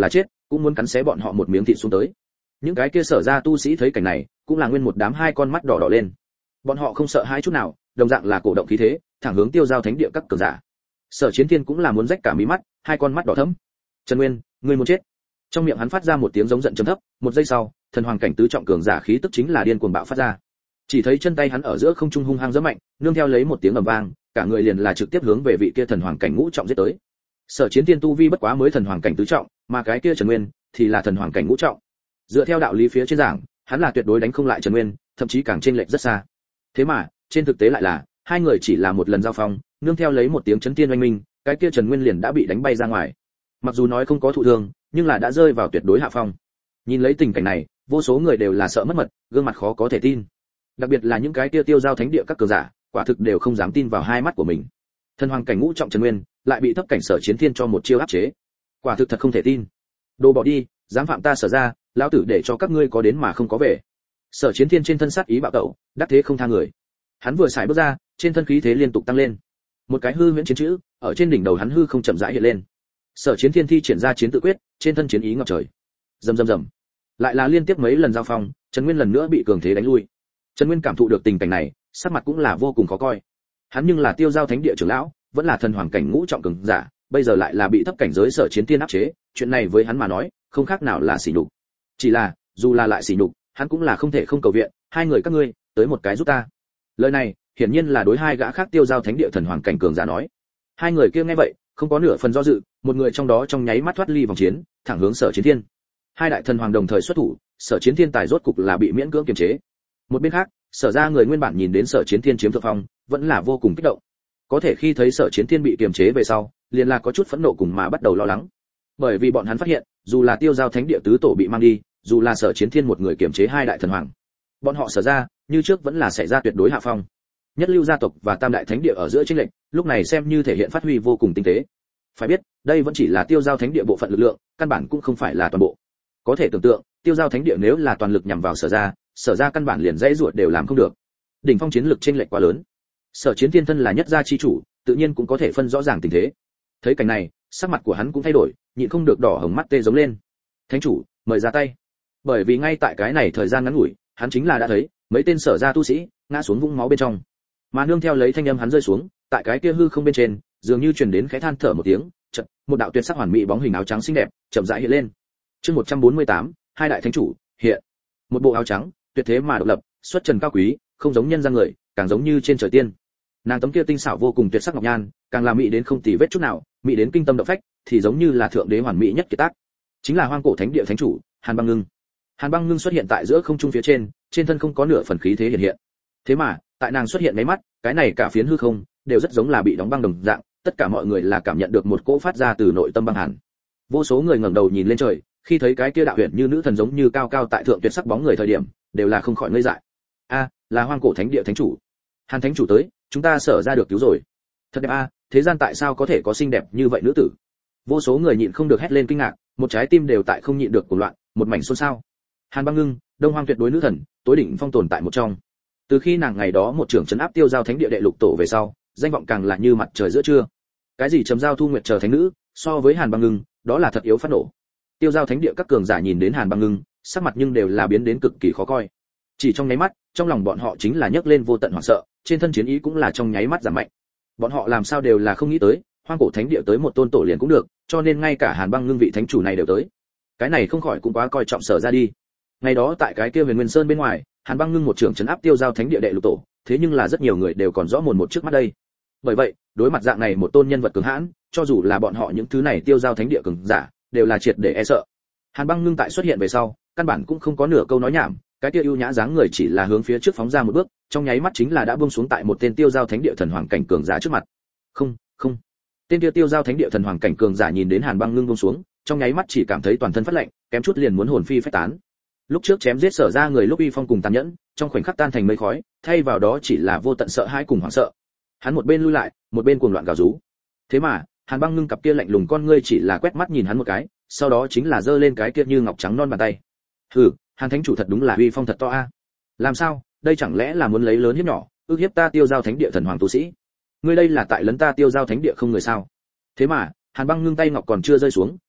cũng muốn cắn xé bọn họ một miếng thịt xuống tới. Những cái kia Sở gia tu sĩ thấy cảnh này, cũng là nguyên một đám hai con mắt đỏ đỏ lên. Bọn họ không sợ hãi chút nào, đồng dạng là cổ động khí thế, thẳng hướng Tiêu Giao Thánh địa các cường giả. Sở Chiến Thiên cũng là muốn rách cả mí mắt, hai con mắt đỏ thẫm. Trần Nguyên, ngươi muốn chết. Trong miệng hắn phát ra một tiếng giống giận trầm thấp, một giây sau, thần hoàng cảnh tứ trọng cường giả khí tức chính là điên cuồng bạo phát ra. Chỉ thấy chân tay hắn ở giữa không trung hung hăng giẫm mạnh, nương theo lấy một tiếng ầm vang, cả người liền là trực tiếp hướng về vị kia thần hoàng cảnh ngũ trọng giết tới. Sở Chiến Thiên tu vi bất quá mới thần hoàng cảnh tứ trọng, mà cái kia Trần Nguyên thì là thần hoàng cảnh ngũ trọng. Dựa theo đạo lý phía trên giảng, hắn là tuyệt đối đánh không lại Trần Nguyên, thậm chí càng chênh lệch rất xa. Thế mà, trên thực tế lại là, hai người chỉ là một lần giao phong, nương theo lấy một tiếng chấn thiên oanh minh, cái kia Trần Nguyên liền đã bị đánh bay ra ngoài. Mặc dù nói không có thụ thương, nhưng là đã rơi vào tuyệt đối hạ phong. Nhìn lấy tình cảnh này, vô số người đều là sợ mất mật, gương mặt khó có thể tin. Đặc biệt là những cái kia Tiêu Giao Thánh địa các cường giả, quả thực đều không dám tin vào hai mắt của mình. Thần hoàng cảnh ngũ trọng Trần Nguyên, lại bị thấp cảnh Sở Chiến Thiên cho một chiêu áp chế. Quả thực thật không thể tin. Đồ bỏ đi, dám phạm ta Sở ra, lão tử để cho các ngươi có đến mà không có về. Sở Chiến Thiên trên thân sát ý bạo tẩu, đắc thế không tha người. Hắn vừa xài bước ra, trên thân khí thế liên tục tăng lên. Một cái hư huyễn chiến chữ, ở trên đỉnh đầu hắn hư không chậm rãi hiện lên. Sở Chiến Thiên thi triển ra chiến tự quyết, trên thân chiến ý ngập trời. Rầm rầm rầm. Lại là liên tiếp mấy lần giao phong, Trần Nguyên lần nữa bị cường thế đánh lui. Trần Nguyên cảm thụ được tình cảnh này, sắc mặt cũng là vô cùng khó coi. Hắn nhưng là Tiêu Giao Thánh địa trưởng lão, vẫn là thần hoàng cảnh ngũ trọng cường giả, bây giờ lại là bị thấp cảnh giới Sở Chiến Thiên áp chế, chuyện này với hắn mà nói, không khác nào là sỉ nhục. Chỉ là, dù là lại sỉ nhục, hắn cũng là không thể không cầu viện, hai người các ngươi, tới một cái giúp ta. Lời này, hiển nhiên là đối hai gã khác Tiêu Giao Thánh địa thần hoàng cảnh cường giả nói. Hai người kia nghe vậy, không có nửa phần do dự, một người trong đó trong nháy mắt thoát ly vòng chiến, thẳng hướng Sở Chiến Thiên. Hai đại thần hoàng đồng thời xuất thủ, Sở Chiến Thiên tài rốt cục là bị miễn cưỡng kiềm chế. Một bên khác, Sở gia người nguyên bản nhìn đến Sở Chiến Thiên chiếm thượng phong, vẫn là vô cùng kích động. Có thể khi thấy Sở Chiến Thiên bị kiềm chế về sau, liền là có chút phẫn nộ cùng mà bắt đầu lo lắng. Bởi vì bọn hắn phát hiện, dù là Tiêu Giao Thánh địa tứ tổ bị mang đi, dù là Sở Chiến Thiên một người kiềm chế hai đại thần hoàng, bọn họ Sở gia như trước vẫn là xảy ra tuyệt đối hạ phong. Nhất lưu gia tộc và tam đại thánh địa ở giữa chênh lệch, lúc này xem như thể hiện phát huy vô cùng tinh tế. Phải biết, đây vẫn chỉ là Tiêu Giao Thánh địa bộ phận lực lượng, căn bản cũng không phải là toàn bộ. Có thể tưởng tượng, Tiêu Giao Thánh địa nếu là toàn lực nhằm vào Sở gia căn bản liền dãy ruột đều làm không được. Đỉnh phong chiến lực chênh lệch quá lớn. Sở Chiến Thiên thân là nhất gia chi chủ, tự nhiên cũng có thể phân rõ ràng tình thế. Thấy cảnh này, sắc mặt của hắn cũng thay đổi, nhịn không được đỏ hồng mắt tê giống lên. Thánh chủ, mời ra tay. Bởi vì ngay tại cái này thời gian ngắn ngủi, hắn chính là đã thấy mấy tên Sở gia tu sĩ ngã xuống vũng máu bên trong. Mà nương theo lấy thanh âm hắn rơi xuống, tại cái kia hư không bên trên, dường như truyền đến khẽ than thở một tiếng, chợt, một đạo tuyệt sắc hoàn mỹ bóng hình áo trắng xinh đẹp, chậm rãi hiện lên. Chương 148, hai đại thánh chủ, hiện. Một bộ áo trắng, tuyệt thế mà độc lập, xuất trần cao quý, không giống nhân gian người, càng giống như trên trời tiên. Nàng tấm kia tinh xảo vô cùng tuyệt sắc ngọc nhan, càng là mỹ đến không tì vết chút nào, mỹ đến kinh tâm động phách, thì giống như là thượng đế hoàn mỹ nhất kiệt tác. Chính là Hoang Cổ Thánh địa thánh chủ, Hàn Băng Ngưng. Hàn Băng Ngưng xuất hiện tại giữa không trung phía trên, trên thân không có nửa phần khí thế hiện hiện. Thế mà, tại nàng xuất hiện mấy mắt, cái này cả phiến hư không đều rất giống là bị đóng băng đồng dạng, tất cả mọi người là cảm nhận được một cỗ phát ra từ nội tâm băng hàn. Vô số người ngẩng đầu nhìn lên trời, khi thấy cái kia đạo huyền như nữ thần giống như cao cao tại thượng tuyệt sắc bóng người thời điểm, đều là không khỏi ngây dại. A, là Hoang Cổ Thánh địa thánh chủ. Hàn thánh chủ tới, chúng ta Sở ra được cứu rồi. Thật đẹp a, thế gian tại sao có thể có xinh đẹp như vậy nữ tử? Vô số người nhịn không được hét lên kinh ngạc, một trái tim đều tại không nhịn được cuồng loạn, một mảnh xôn xao. Hàn Băng Ngưng, Đông Hoang tuyệt đối nữ thần, tối đỉnh phong tồn tại một trong. Từ khi nàng ngày đó một trưởng trấn áp Tiêu Giao Thánh địa đệ lục tổ về sau, danh vọng càng là như mặt trời giữa trưa. Cái gì Trầm Giao Thu Nguyệt chờ thánh nữ, so với Hàn Băng Ngưng, đó là thật yếu phát nổ. Tiêu Giao Thánh địa các cường giả nhìn đến Hàn Băng Ngưng, sắc mặt nhưng đều là biến đến cực kỳ khó coi. Chỉ trong nháy mắt, trong lòng bọn họ chính là nhấc lên vô tận hoảng sợ, trên thân chiến ý cũng là trong nháy mắt giảm mạnh. Bọn họ làm sao đều là không nghĩ tới, Hoang Cổ Thánh địa tới một tôn tổ liền cũng được, cho nên ngay cả Hàn Băng Ngưng vị thánh chủ này đều tới. Cái này không khỏi cũng quá coi trọng Sở ra đi. Ngày đó tại cái kia Huyền Nguyên Sơn bên ngoài, Hàn Băng Ngưng một trưởng trấn áp Tiêu Giao Thánh địa đệ lục tổ, thế nhưng là rất nhiều người đều còn rõ mồn một trước mắt đây. Bởi vậy, đối mặt dạng này một tôn nhân vật cường hãn, cho dù là bọn họ những thứ này Tiêu Giao Thánh địa cường giả, đều là triệt để e sợ. Hàn Băng Ngưng tại xuất hiện về sau, căn bản cũng không có nửa câu nói nhảm, cái kia ưu nhã dáng người chỉ là hướng phía trước phóng ra một bước, trong nháy mắt chính là đã buông xuống tại một tên Tiêu Giao Thánh địa thần hoàng cảnh cường giả trước mặt. Không, không. Tên kia Tiêu Giao Thánh địa thần hoàng cảnh cường giả nhìn đến Hàn Băng Ngưng buông xuống, trong nháy mắt chỉ cảm thấy toàn thân phát lạnh, kém chút liền muốn hồn phi phách tán. Lúc trước chém giết Sở ra người lúc uy phong cùng tàn nhẫn, trong khoảnh khắc tan thành mây khói, thay vào đó chỉ là vô tận sợ hãi cùng hoảng sợ. Hắn một bên lui lại, một bên cuồng loạn gào rú. Thế mà, Hàn Băng Ngưng cặp kia lạnh lùng con ngươi chỉ là quét mắt nhìn hắn một cái, sau đó chính là giơ lên cái kia như ngọc trắng non bàn tay. Hừ, Hàn thánh chủ thật đúng là uy phong thật to a. Làm sao, đây chẳng lẽ là muốn lấy lớn hiếp nhỏ, ước hiếp ta Tiêu Giao Thánh địa thần hoàng tu sĩ? Ngươi đây là tại lấn ta Tiêu Giao Thánh địa không người sao? Thế mà, Hàn Băng Ngưng tay ngọc còn chưa rơi xuống,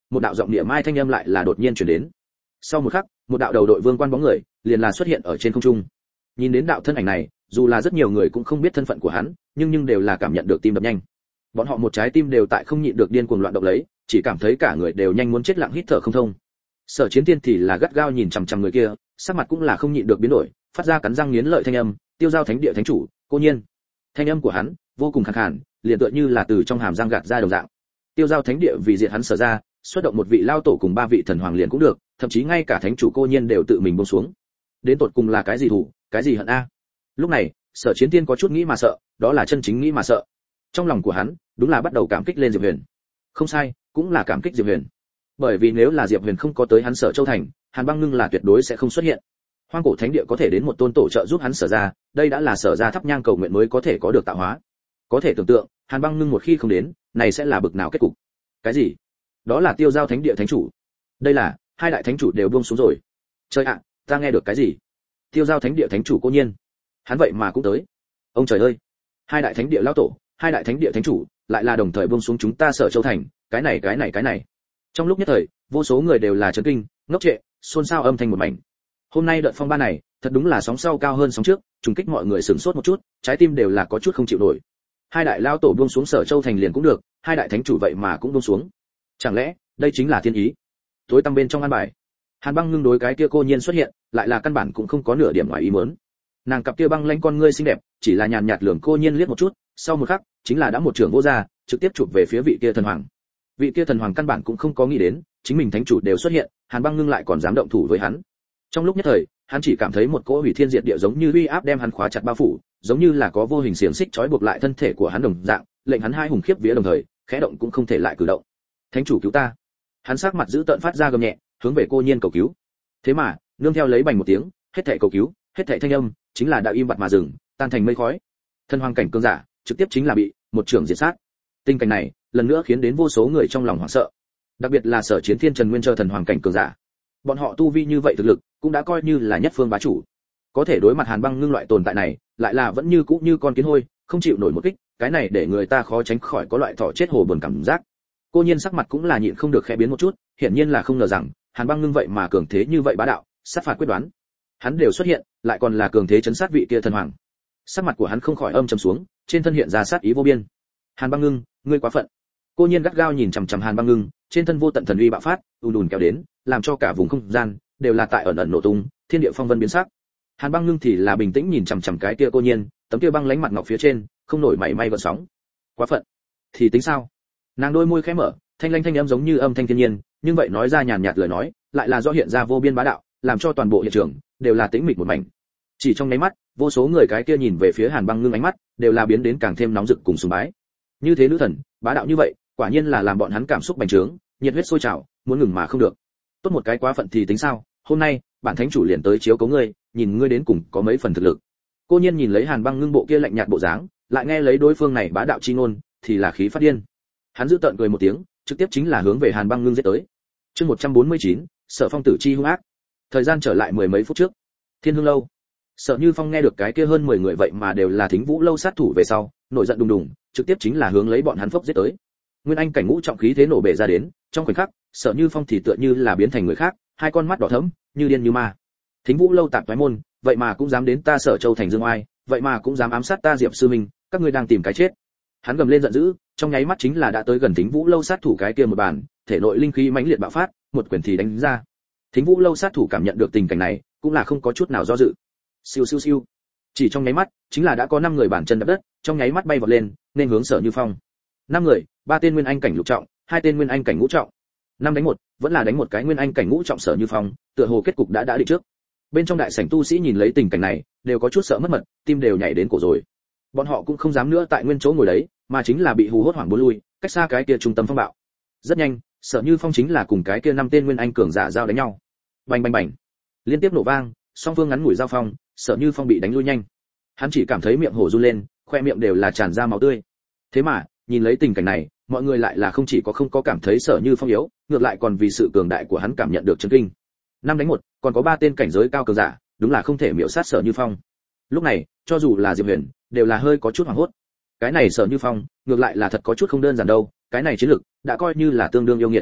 một đạo giọng địa mai thanh âm lại là đột nhiên truyền đến. Sau một khắc, một đạo đầu đội vương quan bóng người liền là xuất hiện ở trên không trung. Nhìn đến đạo thân ảnh này, dù là rất nhiều người cũng không biết thân phận của hắn, nhưng đều là cảm nhận được tim đập nhanh. Bọn họ một trái tim đều tại không nhịn được điên cuồng loạn động lấy, chỉ cảm thấy cả người đều nhanh muốn chết lặng hít thở không thông. Sở Chiến Thiên thì là gắt gao nhìn chằm chằm người kia, sắc mặt cũng là không nhịn được biến đổi, phát ra cắn răng nghiến lợi thanh âm, Tiêu Giao Thánh Địa thánh chủ, Cô Nhiên. Thanh âm của hắn vô cùng khàn khàn, liền tựa như là từ trong hàm răng gạt ra đồng dạng. Tiêu Giao Thánh Địa vì diệt hắn sở ra, xuất động một vị lao tổ cùng ba vị thần hoàng liền cũng được, thậm chí ngay cả thánh chủ Cô Nhiên đều tự mình buông xuống. Đến tột cùng là cái gì thủ, cái gì hận a? Lúc này, Sở Chiến Thiên có chút nghĩ mà sợ, đó là chân chính nghĩ mà sợ. Trong lòng của hắn, đúng là bắt đầu cảm kích lên Diệp Huyền. Không sai, cũng là cảm kích Diệp Huyền. Bởi vì nếu là Diệp Huyền không có tới hắn Sở Châu thành, Hàn Băng Ngưng là tuyệt đối sẽ không xuất hiện. Hoang cổ thánh địa có thể đến một tôn tổ trợ giúp hắn sở ra, đây đã là sở ra thắp nhang cầu nguyện mới có thể có được tạo hóa. Có thể tưởng tượng, Hàn Băng Ngưng một khi không đến, này sẽ là bực nào kết cục. Cái gì? Đó là Tiêu Giao Thánh Địa thánh chủ. Đây là hai đại thánh chủ đều buông xuống rồi. Trời ạ, ta nghe được cái gì? Tiêu Giao Thánh Địa thánh chủ Cô Nhiên. Hắn vậy mà cũng tới. Ông trời ơi, hai đại thánh địa lão tổ, hai đại thánh địa thánh chủ, lại là đồng thời buông xuống chúng ta Sở Châu thành, cái này. Trong lúc nhất thời, vô số người đều là chấn kinh, ngốc trệ, xôn xao âm thanh một mảnh. Hôm nay đợt phong ba này, thật đúng là sóng sau cao hơn sóng trước, trùng kích mọi người sửng sốt một chút, trái tim đều là có chút không chịu nổi. Hai đại lão tổ buông xuống Sở Châu thành liền cũng được, hai đại thánh chủ vậy mà cũng buông xuống. Chẳng lẽ, đây chính là thiên ý? Tối tăm bên trong an bài, Hàn Băng Ngưng đối cái kia Cô Nhiên xuất hiện, lại là căn bản cũng không có nửa điểm ngoài ý muốn. Nàng cặp kia băng lãnh con ngươi xinh đẹp, chỉ là nhàn nhạt lườm Cô Nhiên liếc một chút, sau một khắc, chính là đã một trường vỗ ra, trực tiếp chụp về phía vị kia thần hoàng. Vị kia thần hoàng căn bản cũng không có nghĩ đến, chính mình thánh chủ đều xuất hiện, Hàn Băng Ngưng lại còn dám động thủ với hắn. Trong lúc nhất thời, hắn chỉ cảm thấy một cỗ hủy thiên diệt địa giống như uy áp đem hắn khóa chặt bao phủ, giống như là có vô hình xiềng xích trói buộc lại thân thể của hắn đồng dạng, lệnh hắn hai hùng khiếp vía đồng thời, khẽ động cũng không thể lại cử động. Thánh chủ cứu ta! Hắn sắc mặt giữ tợn phát ra gầm nhẹ, hướng về Cô Nhiên cầu cứu. Thế mà, nương theo lấy bành một tiếng, hết thảy cầu cứu, hết thảy thanh âm, chính là đã im bặt mà dừng, tan thành mây khói. Thân hoàng cảnh cường giả, trực tiếp chính là bị một trường diệt sát. Tình cảnh này, lần nữa khiến đến vô số người trong lòng hoảng sợ. Đặc biệt là Sở Chiến Thiên Trần Nguyên chờ thần hoàng cảnh cường giả. Bọn họ tu vi như vậy thực lực, cũng đã coi như là nhất phương bá chủ. Có thể đối mặt Hàn Băng Ngưng loại tồn tại này, lại là vẫn như cũ như con kiến hôi, không chịu nổi một kích, cái này để người ta khó tránh khỏi có loại thọ chết hồ buồn cảm giác. Cô Nhiên sắc mặt cũng là nhịn không được khẽ biến một chút, hiển nhiên là không ngờ rằng Hàn Băng Ngưng vậy mà cường thế như vậy bá đạo, sát phạt quyết đoán. Hắn đều xuất hiện, lại còn là cường thế chấn sát vị kia thần hoàng. Sắc mặt của hắn không khỏi âm trầm xuống, trên thân hiện ra sát ý vô biên. Hàn Băng Ngưng, ngươi quá phận. Cô Nhiên gắt gao nhìn chằm chằm Hàn Băng Ngưng, trên thân vô tận thần uy bạo phát, ùn ùn kéo đến, làm cho cả vùng không gian đều là tại ẩn ẩn nổ tung, thiên địa phong vân biến sắc. Hàn Băng Ngưng thì là bình tĩnh nhìn chằm chằm cái kia Cô Nhiên, tấm kia băng lãnh mặt ngọc phía trên, không nổi mảy may gợn sóng. Quá phận. Thì tính sao? Nàng đôi môi khẽ mở, thanh lãnh thanh âm giống như âm thanh thiên nhiên, nhưng vậy nói ra nhàn nhạt lời nói, lại là do hiện ra vô biên bá đạo, làm cho toàn bộ hiện trường đều là tĩnh mịch một mảnh. Chỉ trong nháy mắt, vô số người cái kia nhìn về phía Hàn Băng Ngưng ánh mắt, đều là biến đến càng thêm nóng rực cùng sùng bái. Như thế nữ thần, bá đạo như vậy, quả nhiên là làm bọn hắn cảm xúc bành trướng, nhiệt huyết sôi trào, muốn ngừng mà không được. Tốt một cái quá phận thì tính sao? Hôm nay, bản thánh chủ liền tới chiếu cố ngươi, nhìn ngươi đến cùng có mấy phần thực lực. Cô Nhiên nhìn lấy Hàn Băng Ngưng bộ kia lạnh nhạt bộ dáng, lại nghe lấy đối phương này bá đạo chi ngôn, thì là khí phát điên. Hắn giữ tợn cười một tiếng, trực tiếp chính là hướng về Hàn Băng Ngưng giết tới. Chương 149, Sở Phong tử chi hung ác. Thời gian trở lại mười mấy phút trước. Thiên Hương lâu. Sở Như Phong nghe được cái kia hơn 10 người vậy mà đều là Thính Vũ lâu sát thủ về sau, nổi giận đùng đùng, trực tiếp chính là hướng lấy bọn hắn phốc giết tới. Nguyên Anh cảnh ngũ trọng khí thế nổ bể ra đến, trong khoảnh khắc, Sở Như Phong thì tựa như là biến thành người khác, hai con mắt đỏ thẫm, như điên như ma. Thính Vũ lâu tạp toái môn, vậy mà cũng dám đến ta Sở Châu thành Dương Oai, vậy mà cũng dám ám sát ta Diệp sư minh, các ngươi đang tìm cái chết. Hắn gầm lên giận dữ, trong nháy mắt chính là đã tới gần Thính Vũ lâu sát thủ cái kia một bàn, thể nội linh khí mãnh liệt bạo phát, một quyền thì đánh ra. Thính Vũ lâu sát thủ cảm nhận được tình cảnh này, cũng là không có chút nào do dự. Siêu siêu siêu. Chỉ trong nháy mắt, chính là đã có 5 người bản chân đạp đất, trong nháy mắt bay vọt lên, nên hướng Sở Như Phong. 5 người, 3 tên nguyên anh cảnh lục trọng, 2 tên nguyên anh cảnh ngũ trọng. 5 đánh 1, vẫn là đánh một cái nguyên anh cảnh ngũ trọng Sở Như Phong, tựa hồ kết cục đã định trước. Bên trong đại sảnh tu sĩ nhìn lấy tình cảnh này, đều có chút sợ mất mật, tim đều nhảy đến cổ rồi. Bọn họ cũng không dám nữa tại nguyên chỗ ngồi đấy, mà chính là bị hù hốt hoảng bốn lui, cách xa cái kia trung tâm phong bạo. Rất nhanh, Sở Như Phong chính là cùng cái kia 5 tên nguyên anh cường giả giao đánh nhau. Bành bành bành. Liên tiếp nổ vang, song phương ngắn ngủi giao phong, Sở Như Phong bị đánh lui nhanh. Hắn chỉ cảm thấy miệng hổ run lên, khoe miệng đều là tràn ra máu tươi. Thế mà, nhìn lấy tình cảnh này, mọi người lại là không có cảm thấy Sở Như Phong yếu, ngược lại còn vì sự cường đại của hắn cảm nhận được chấn kinh. 5 đánh 1, còn có 3 tên cảnh giới cao cường giả, đúng là không thể miểu sát Sở Như Phong. Lúc này, cho dù là Diệp Huyền, đều là hơi có chút hoảng hốt. Cái này Sở Như Phong, ngược lại là thật có chút không đơn giản đâu, cái này chiến lực đã coi như là tương đương yêu nghiệt.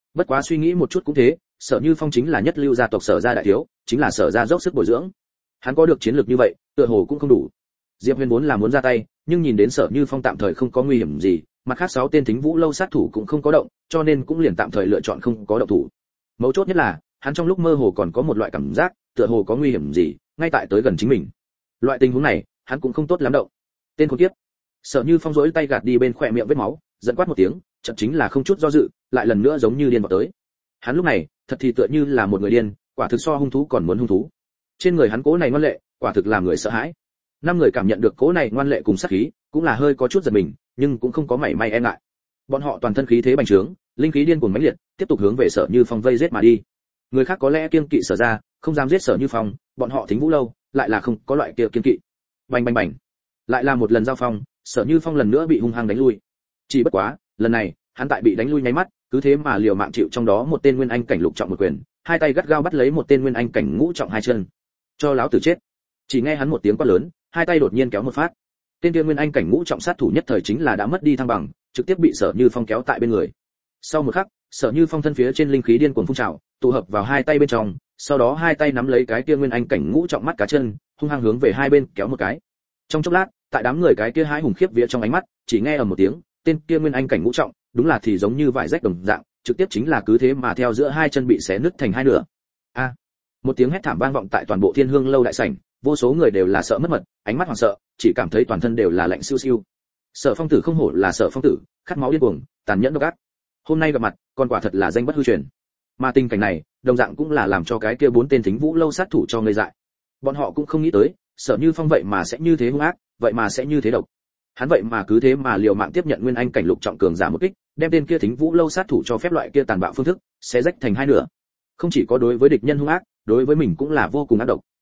Bất quá suy nghĩ một chút cũng thế, Sở Như Phong chính là nhất lưu gia tộc Sở gia đại thiếu, chính là Sở gia dốc sức bồi dưỡng. Hắn có được chiến lược như vậy, tựa hồ cũng không đủ. Diệp Huyền vốn là muốn ra tay, nhưng nhìn đến Sở Như Phong tạm thời không có nguy hiểm gì, mặt khác 6 tên Thính Vũ lâu sát thủ cũng không có động, cho nên cũng liền tạm thời lựa chọn không có động thủ. Mấu chốt nhất là, hắn trong lúc mơ hồ còn có một loại cảm giác, tựa hồ có nguy hiểm gì, ngay tại tới gần chính mình. Loại tình huống này, hắn cũng không tốt lắm động. Tên khốn kiếp. Sở Như Phong rỗi tay gạt đi bên khóe miệng vết máu, giận quát một tiếng, chợt chính là không chút do dự, lại lần nữa giống như điên vào tới. Hắn lúc này, thật thì tựa như là một người điên, quả thực so hung thú còn muốn hung thú. Trên người hắn cố này ngoan lệ, quả thực làm người sợ hãi. 5 người cảm nhận được cố này ngoan lệ cùng sát khí, cũng là hơi có chút giật mình, nhưng cũng không có mảy may e ngại. Bọn họ toàn thân khí thế bành trướng, linh khí điên cuồng mãnh liệt, tiếp tục hướng về Sở Như Phong vây giết mà đi. Người khác có lẽ kiêng kỵ Sở ra, không dám giết Sở Như Phong, bọn họ Thính Vũ lâu lại là không có loại kia kiêng kỵ. Bành bành bành. Lại là một lần giao phong, Sở Như Phong lần nữa bị hung hăng đánh lui. Chỉ bất quá, lần này, hắn tại bị đánh lui nháy mắt, cứ thế mà liều mạng chịu trong đó một tên nguyên anh cảnh lục trọng một quyền, hai tay gắt gao bắt lấy một tên nguyên anh cảnh ngũ trọng hai chân. Cho lão tử chết. Chỉ nghe hắn một tiếng quát lớn, hai tay đột nhiên kéo một phát. Tên kia nguyên anh cảnh ngũ trọng sát thủ nhất thời chính là đã mất đi thăng bằng, trực tiếp bị Sở Như Phong kéo tại bên người. Sau một khắc, Sở Như Phong thân phía trên linh khí điên cuồng phun trào, tụ hợp vào hai tay bên trong, sau đó hai tay nắm lấy cái kia nguyên anh cảnh ngũ trọng mắt cá chân, hung hăng hướng về hai bên kéo một cái. Trong chốc lát, tại đám người cái kia hái hùng khiếp vía trong ánh mắt, chỉ nghe ầm một tiếng, tên kia nguyên anh cảnh ngũ trọng, đúng là thì giống như vải rách đồng dạng, trực tiếp chính là cứ thế mà theo giữa hai chân bị xé nứt thành hai nửa. A! Một tiếng hét thảm vang vọng tại toàn bộ Thiên Hương lâu đại sảnh, vô số người đều là sợ mất mật, ánh mắt hoảng sợ, chỉ cảm thấy toàn thân đều là lạnh siêu siêu. Sở Phong Tử không hổ là Sở Phong Tử, khát máu điên cuồng, tàn nhẫn độc ác. Hôm nay gặp mặt, còn quả thật là danh bất hư truyền. Mà tình cảnh này, đồng dạng cũng là làm cho cái kia 4 tên Thính Vũ lâu sát thủ cho ngây dại. Bọn họ cũng không nghĩ tới, Sở Như Phong vậy mà sẽ như thế hung ác, vậy mà sẽ như thế độc. Hắn vậy mà cứ thế mà liều mạng tiếp nhận nguyên anh cảnh lục trọng cường giả một kích, đem tên kia Thính Vũ lâu sát thủ cho phép loại kia tàn bạo phương thức, sẽ rách thành hai nửa. Không chỉ có đối với địch nhân hung ác, đối với mình cũng là vô cùng ác độc.